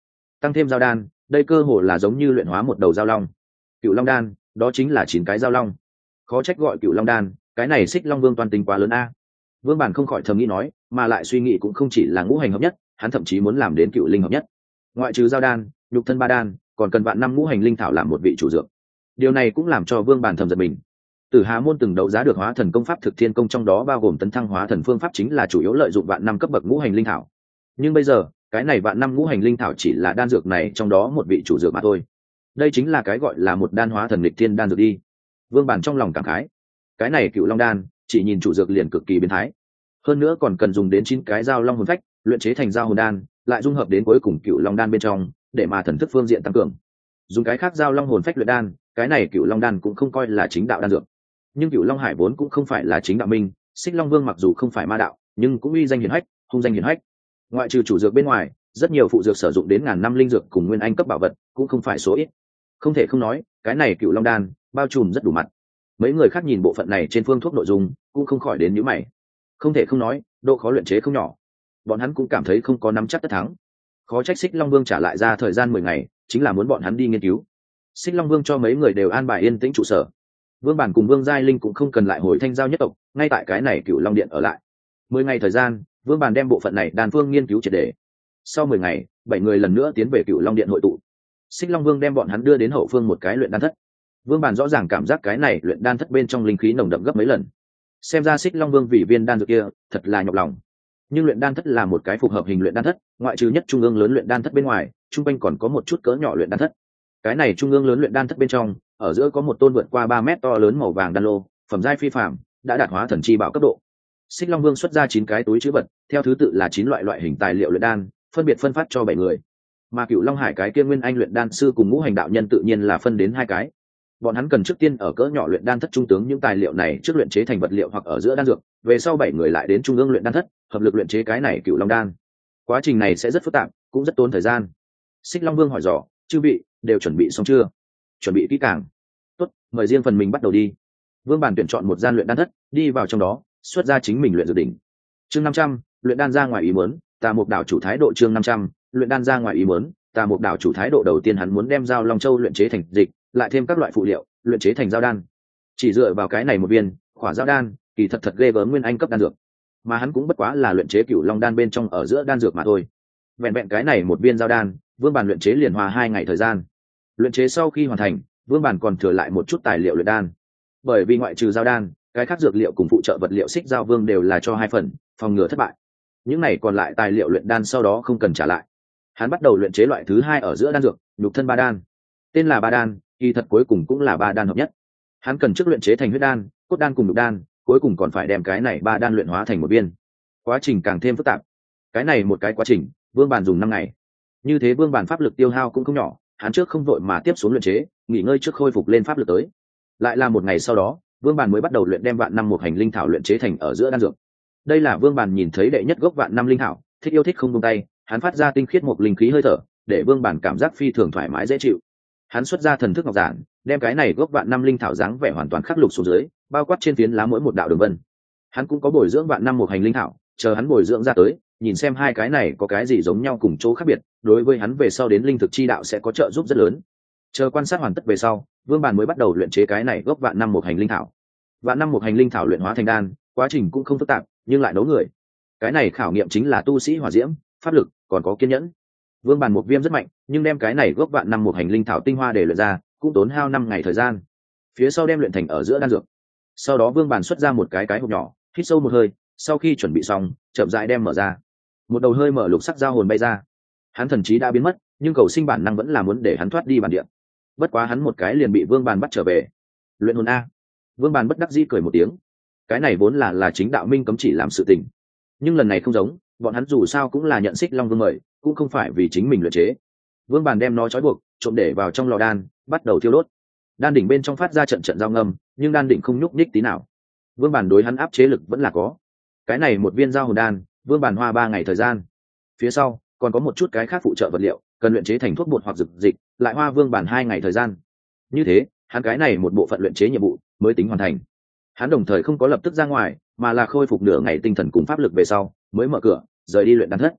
tăng thêm giao đan, đây cơ hồ là giống như luyện hóa một đầu giao long. Cựu long đan, đó chính là chín cái giao long. Khó trách gọi cựu long đan, cái này Xích Long Vương toàn tính quá lớn a. Vương Bản không khỏi thầm nghĩ nói, mà lại suy nghĩ cũng không chỉ là ngũ hành hợp nhất, hắn thậm chí muốn làm đến cựu linh hợp nhất. Ngoại trừ giao đan, nhục thân ba đan, còn cần vạn năm ngũ hành linh thảo làm một vị chủ dược. Điều này cũng làm cho Vương Bản thầm giật mình. Tử Hà môn từng đấu giá được hóa thần công pháp thực thiên công, trong đó bao gồm tấn thăng hóa thần phương pháp chính là chủ yếu lợi dụng vạn năm cấp bậc ngũ hành linh thảo. Nhưng bây giờ, cái này vạn năm ngũ hành linh thảo chỉ là đan dược này trong đó một vị chủ dược mà thôi. Đây chính là cái gọi là một đan hóa thần nghịch thiên đan dược đi. Vương Bản trong lòng cảm khái. Cái này cựu long đan, chỉ nhìn chủ dược liền cực kỳ biến thái. Hơn nữa còn cần dùng đến chín cái giao long hồn phách, luyện chế thành giao hồn đan, lại dung hợp đến cuối cùng cựu long đan bên trong, để mà thần thức phương diện tăng cường. Dùng cái khác giao long hồn phách luyện đan, cái này cựu long đan cũng không coi là chính đạo đan dược. Nhưng cựu long hải vốn cũng không phải là chính đạo minh, Xích Long Vương mặc dù không phải ma đạo, nhưng cũng uy danh hiển hách, hung danh hiển hách. Ngoại trừ chủ dược bên ngoài, rất nhiều phụ dược sử dụng đến ngàn năm linh dược cùng nguyên anh cấp bảo vật, cũng không phải số ít. Không thể không nói, cái này cựu long đan bao trùm rất đủ mặt. Mấy người khác nhìn bộ phận này trên phương thuốc nội dung, cũng không khỏi đến nhíu mày. Không thể không nói, độ khó luyện chế không nhỏ. Bọn hắn cũng cảm thấy không có nắm chắc tất thắng. Khó trách Xích Long Vương trả lại ra thời gian mười ngày, chính là muốn bọn hắn đi nghiên cứu. Xích Long Vương cho mấy người đều an bài yên tĩnh trụ sở. Vương Bản cùng Vương Giai Linh cũng không cần lại hồi Thanh Giao nhất tộc, ngay tại cái này Cựu Long Điện ở lại. Mười ngày thời gian, Vương Bản đem bộ phận này đan phương nghiên cứu triệt để. Sau mười ngày, bảy người lần nữa tiến về Cựu Long Điện hội tụ. Xích Long Vương đem bọn hắn đưa đến hậu phương một cái luyện đan thất. Vương Bản rõ ràng cảm giác cái này luyện đan thất bên trong linh khí nồng đậm gấp mấy lần. Xem ra Xích Long Vương vì viên đan dược kia, thật là nhọc lòng. Nhưng luyện đan thất là một cái phục hợp hình luyện đan thất, ngoại trừ nhất trung ương lớn luyện đan thất bên ngoài, trung quanh còn có một chút cỡ nhỏ luyện đan thất. Cái này trung ương lớn luyện đan thất bên trong, ở giữa có một tôn vượt qua ba mét to lớn màu vàng đan lô, phẩm giai phi phàm, đã đạt hóa thần chi bảo cấp độ. Xích Long Vương xuất ra chín cái túi trữ vật, theo thứ tự là chín loại loại hình tài liệu luyện đan, phân biệt phân phát cho bảy người. Mà Cựu Long Hải cái kia nguyên anh luyện đan sư cùng ngũ hành đạo nhân tự nhiên là phân đến hai cái. Bọn hắn cần trước tiên ở cỡ nhỏ luyện đan thất trung tướng những tài liệu này trước luyện chế thành vật liệu hoặc ở giữa đan dược, về sau bảy người lại đến trung ương luyện đan thất, hợp lực luyện chế cái này Cựu Long đan. Quá trình này sẽ rất phức tạp, cũng rất tốn thời gian. Xích Long Vương hỏi dò, chư vị đều chuẩn bị xong chưa? Chuẩn bị kỹ càng. Tốt, mời riêng phần mình bắt đầu đi. Vương Bản tuyển chọn một gian luyện đan thất, đi vào trong đó, xuất ra chính mình luyện dược đỉnh. Chương năm trăm, luyện đan ra ngoài ý muốn, Tà Mục đảo chủ thái độ. Chương năm trăm, luyện đan ra ngoài ý muốn, Tà Mục đảo chủ thái độ. Đầu tiên hắn muốn đem Giao Long Châu luyện chế thành dịch, lại thêm các loại phụ liệu, luyện chế thành giao đan. Chỉ dựa vào cái này một viên, khỏa giao đan, kỳ thật thật ghê gớm nguyên anh cấp đan dược. Mà hắn cũng bất quá là luyện chế Cửu Long đan bên trong ở giữa đan dược mà thôi. Vẹn vẹn cái này một viên giao đan, Vương Bản luyện chế liền hòa hai ngày thời gian. Luyện chế sau khi hoàn thành, Vương Bản còn thừa lại một chút tài liệu luyện đan. Bởi vì ngoại trừ giao đan, cái khác dược liệu cùng phụ trợ vật liệu Xích Giao Vương đều là cho hai phần, phòng ngừa thất bại. Những này còn lại tài liệu luyện đan sau đó không cần trả lại. Hắn bắt đầu luyện chế loại thứ hai ở giữa đan dược, nhục thân ba đan. Tên là ba đan, kỳ thật cuối cùng cũng là ba đan hợp nhất. Hắn cần trước luyện chế thành huyết đan, cốt đan cùng nhục đan, cuối cùng còn phải đem cái này ba đan luyện hóa thành một viên. Quá trình càng thêm phức tạp. Cái này một cái quá trình, Vương Bản dùng năm ngày. Như thế Vương Bản pháp lực tiêu hao cũng không nhỏ, hắn trước không vội mà tiếp xuống luyện chế, nghỉ ngơi trước khôi phục lên pháp lực tới. Lại là một ngày sau đó, Vương Bản mới bắt đầu luyện đem vạn năm một hành linh thảo luyện chế thành ở giữa đan dược. Đây là Vương Bản nhìn thấy đệ nhất gốc vạn năm linh thảo, thích yêu thích không buông tay, hắn phát ra tinh khiết một linh khí hơi thở, để Vương Bản cảm giác phi thường thoải mái dễ chịu. Hắn xuất ra thần thức ngọc giản, đem cái này gốc vạn năm linh thảo dáng vẻ hoàn toàn khắc lục xuống dưới, bao quát trên phiến lá mỗi một đạo đường vân. Hắn cũng có bồi dưỡng vạn năm một hành linh thảo, chờ hắn bồi dưỡng ra tới, nhìn xem hai cái này có cái gì giống nhau cùng chỗ khác biệt, đối với hắn về sau đến linh thực chi đạo sẽ có trợ giúp rất lớn. Chờ quan sát hoàn tất về sau, Vương Bản mới bắt đầu luyện chế cái này gốc vạn năm một hành linh thảo. Vạn năm một hành linh thảo luyện hóa thành đan, quá trình cũng không phức tạp, nhưng lại nấu người. Cái này khảo nghiệm chính là tu sĩ hỏa diễm, pháp lực, còn có kiên nhẫn. Vương Bản một viêm rất mạnh, nhưng đem cái này gốc vạn năm một hành linh thảo tinh hoa để luyện ra, cũng tốn hao năm ngày thời gian. Phía sau đem luyện thành ở giữa đan dược. Sau đó Vương Bản xuất ra một cái cái hộp nhỏ, hít sâu một hơi, sau khi chuẩn bị xong, chậm rãi đem mở ra. Một đầu hơi mở lục sắc giao hồn bay ra. Hắn thần trí đã biến mất, nhưng cầu sinh bản năng vẫn là muốn để hắn thoát đi bản địa. Bất quá hắn một cái liền bị Vương Bản bắt trở về. Luyện hồn a. Vương Bản bất đắc dĩ cười một tiếng. Cái này vốn là là chính đạo minh cấm chỉ làm sự tình. Nhưng lần này không giống, bọn hắn dù sao cũng là nhận Xích Long Vương mời, cũng không phải vì chính mình luyện chế. Vương Bản đem nó trói buộc, trộm để vào trong lò đan, bắt đầu thiêu đốt. Đan đỉnh bên trong phát ra trận trận giao ngâm, nhưng đan đỉnh không nhúc nhích tí nào. Vương Bản đối hắn áp chế lực vẫn là có. Cái này một viên giao hồn đan, Vương Bản hoa ba ngày thời gian. Phía sau còn có một chút cái khác phụ trợ vật liệu, cần luyện chế thành thuốc bột hoặc dược dịch, lại hoa Vương Bản hai ngày thời gian. Như thế, hắn cái này một bộ phận luyện chế nhiệm vụ mới tính hoàn thành. Hắn đồng thời không có lập tức ra ngoài, mà là khôi phục nửa ngày tinh thần cùng pháp lực về sau, mới mở cửa, rời đi luyện đan thất.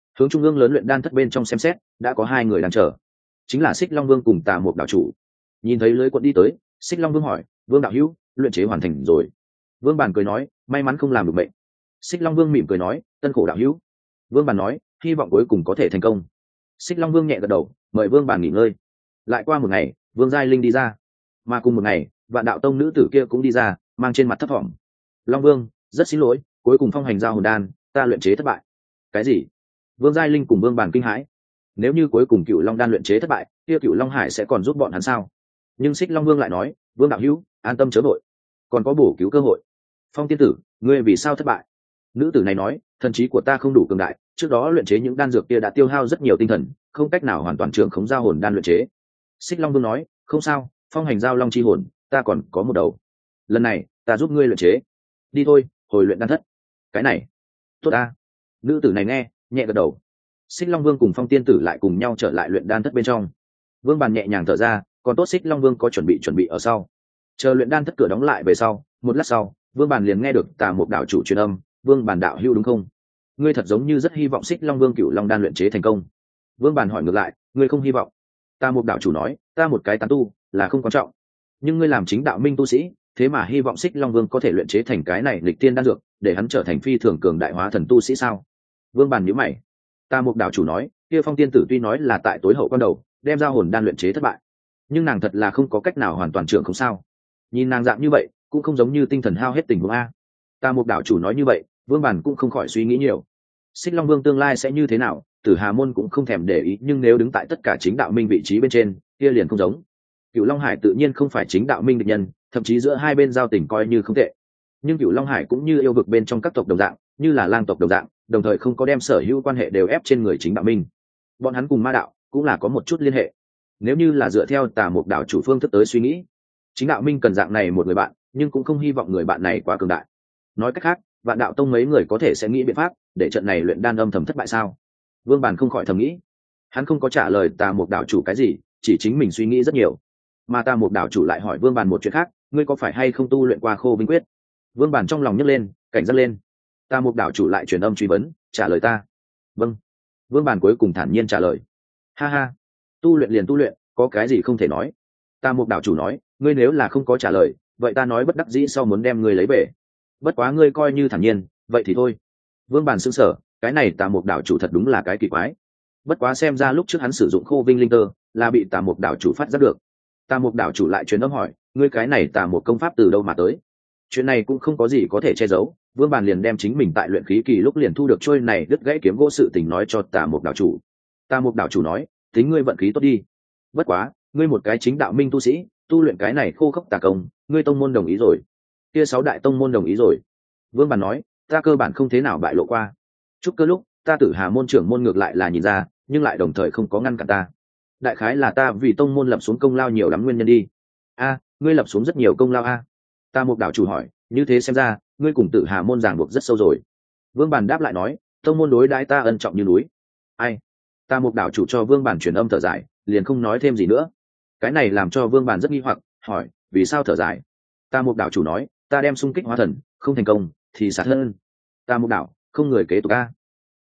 hướng trung ương lớn luyện đan thất bên trong xem xét đã có hai người đang chờ, chính là Xích Long Vương cùng Tà Mục đạo chủ. Nhìn thấy lưới quận đi tới, Xích Long Vương hỏi: Vương đạo hữu, luyện chế hoàn thành rồi? Vương Bản cười nói: may mắn không làm được bệnh. Xích Long Vương mỉm cười nói: tân khổ đạo hữu. Vương Bản nói: hy vọng cuối cùng có thể thành công. Xích Long Vương nhẹ gật đầu, mời Vương Bản nghỉ ngơi. Lại qua một ngày, Vương Giai Linh đi ra, mà cùng một ngày, Vạn Đạo Tông nữ tử kia cũng đi ra, mang trên mặt thấp thỏm. Long Vương, rất xin lỗi, cuối cùng phong hành giao hồn đan ta luyện chế thất bại. Cái gì? Vương Giai Linh cùng Vương Bản kinh hãi. Nếu như cuối cùng Cựu Long đan luyện chế thất bại, kia Cựu Long Hải sẽ còn giúp bọn hắn sao? Nhưng Xích Long Vương lại nói: Vương đạo hữu, an tâm chớ vội, còn có bổ cứu cơ hội. Phong tiên tử, ngươi vì sao thất bại? Nữ tử này nói: thần trí của ta không đủ cường đại, trước đó luyện chế những đan dược kia đã tiêu hao rất nhiều tinh thần, không cách nào hoàn toàn trưởng khống giao hồn đan luyện chế. Xích Long Vương nói: không sao, phong hành giao long chi hồn ta còn có một đầu, lần này ta giúp ngươi luyện chế. Đi thôi, hồi luyện đan thất. Cái này tốt ta. Nữ tử này nghe, nhẹ gật đầu. Xích Long Vương cùng Phong tiên tử lại cùng nhau trở lại luyện đan thất bên trong. Vương Bàn nhẹ nhàng thở ra, còn tốt Xích Long Vương có chuẩn bị chuẩn bị ở sau. Chờ luyện đan thất cửa đóng lại về sau, một lát sau, Vương Bàn liền nghe được Tà Mục đạo chủ truyền âm: Vương Bàn đạo hữu đúng không? Ngươi thật giống như rất hy vọng Xích Long Vương Cửu Long đan luyện chế thành công. Vương Bàn hỏi ngược lại: ngươi không hy vọng? Tà Mục đạo chủ nói: ta một cái tán tu là không quan trọng, nhưng ngươi làm chính đạo minh tu sĩ, thế mà hy vọng Xích Long Vương có thể luyện chế thành cái này lịch tiên đan dược, để hắn trở thành phi thường cường đại hóa thần tu sĩ sao? Vương Bàn nhíu mày. Tà Mục đạo chủ nói: kia Phong tiên tử tuy nói là tại tối hậu quan đầu đem giao hồn đan luyện chế thất bại, nhưng nàng thật là không có cách nào hoàn toàn trưởng không sao? Nhìn nàng dạng như vậy, cũng không giống như tinh thần hao hết tình huống a. Tà Mục đạo chủ nói như vậy, Vương Bàn cũng không khỏi suy nghĩ nhiều. Xích Long Vương tương lai sẽ như thế nào, Tử Hà môn cũng không thèm để ý, nhưng nếu đứng tại tất cả chính đạo minh vị trí bên trên, kia liền không giống. Cửu Long Hải tự nhiên không phải chính đạo minh địch nhân, thậm chí giữa hai bên giao tình coi như không tệ. Nhưng Cửu Long Hải cũng như yêu vực bên trong các tộc đồng dạng, như là lang tộc đồng dạng, đồng thời không có đem sở hữu quan hệ đều ép trên người chính đạo minh. Bọn hắn cùng ma đạo cũng là có một chút liên hệ. Nếu như là dựa theo Tà Mục đạo chủ phương thức tới suy nghĩ, chính đạo minh cần dạng này một người bạn, nhưng cũng không hy vọng người bạn này quá cường đại. Nói cách khác, Vạn Đạo Tông mấy người có thể sẽ nghĩ biện pháp để trận này luyện đan âm thầm thất bại sao? Vương Bàn không khỏi thầm nghĩ. Hắn không có trả lời Tà Mục đạo chủ cái gì, chỉ chính mình suy nghĩ rất nhiều. Mà Tà Mục đạo chủ lại hỏi Vương Bàn một chuyện khác: ngươi có phải hay không tu luyện qua Khô Vinh Quyết? Vương Bàn trong lòng nhấc lên, cảnh giác lên. Tà Mục đạo chủ lại truyền âm truy vấn: trả lời ta. Vâng. Vương Bàn cuối cùng thản nhiên trả lời. Ha ha, tu luyện liền tu luyện, có cái gì không thể nói? Tà Mục đạo chủ nói: ngươi nếu là không có trả lời, vậy ta nói bất đắc dĩ sau muốn đem ngươi lấy về. Bất quá ngươi coi như thản nhiên, vậy thì thôi. Vương Bàn sững sờ, cái này Tà Mục đạo chủ thật đúng là cái kỳ quái. Bất quá xem ra lúc trước hắn sử dụng Khô Vinh linh tơ là bị Tà Mục đạo chủ phát giác được. Tà Mục đạo chủ lại truyền âm hỏi: ngươi cái này Tà Mục công pháp từ đâu mà tới? Chuyện này cũng không có gì có thể che giấu. Vương Bàn liền đem chính mình tại luyện khí kỳ lúc liền thu được trôi này đứt gãy kiếm gỗ sự tình nói cho Tà Mục đạo chủ. Tà Mục đạo chủ nói: tính ngươi vận khí tốt đi. Bất quá, ngươi một cái chính đạo minh tu sĩ, tu luyện cái này khô khốc tà công, ngươi tông môn đồng ý rồi? Kia sáu đại tông môn đồng ý rồi. Vương Bàn nói: ta cơ bản không thế nào bại lộ qua. Chúc cơ lúc, ta Tử Hà môn trưởng môn ngược lại là nhìn ra, nhưng lại đồng thời không có ngăn cản ta. Đại khái là ta vì tông môn lập xuống công lao nhiều lắm nguyên nhân đi. A, ngươi lập xuống rất nhiều công lao a. Tà Mục đạo chủ hỏi: như thế xem ra, ngươi cùng Tử Hà môn ràng buộc rất sâu rồi. Vương Bàn đáp lại nói: tông môn đối đãi ta ân trọng như núi. Ai? Tà Mục đạo chủ cho Vương Bàn truyền âm thở dài, liền không nói thêm gì nữa. Cái này làm cho Vương Bàn rất nghi hoặc, hỏi: vì sao thở dài? Tà Mục đạo chủ nói: ta đem xung kích hóa thần, không thành công thì sát hơn. Tà Mục đạo, không người kế tục a.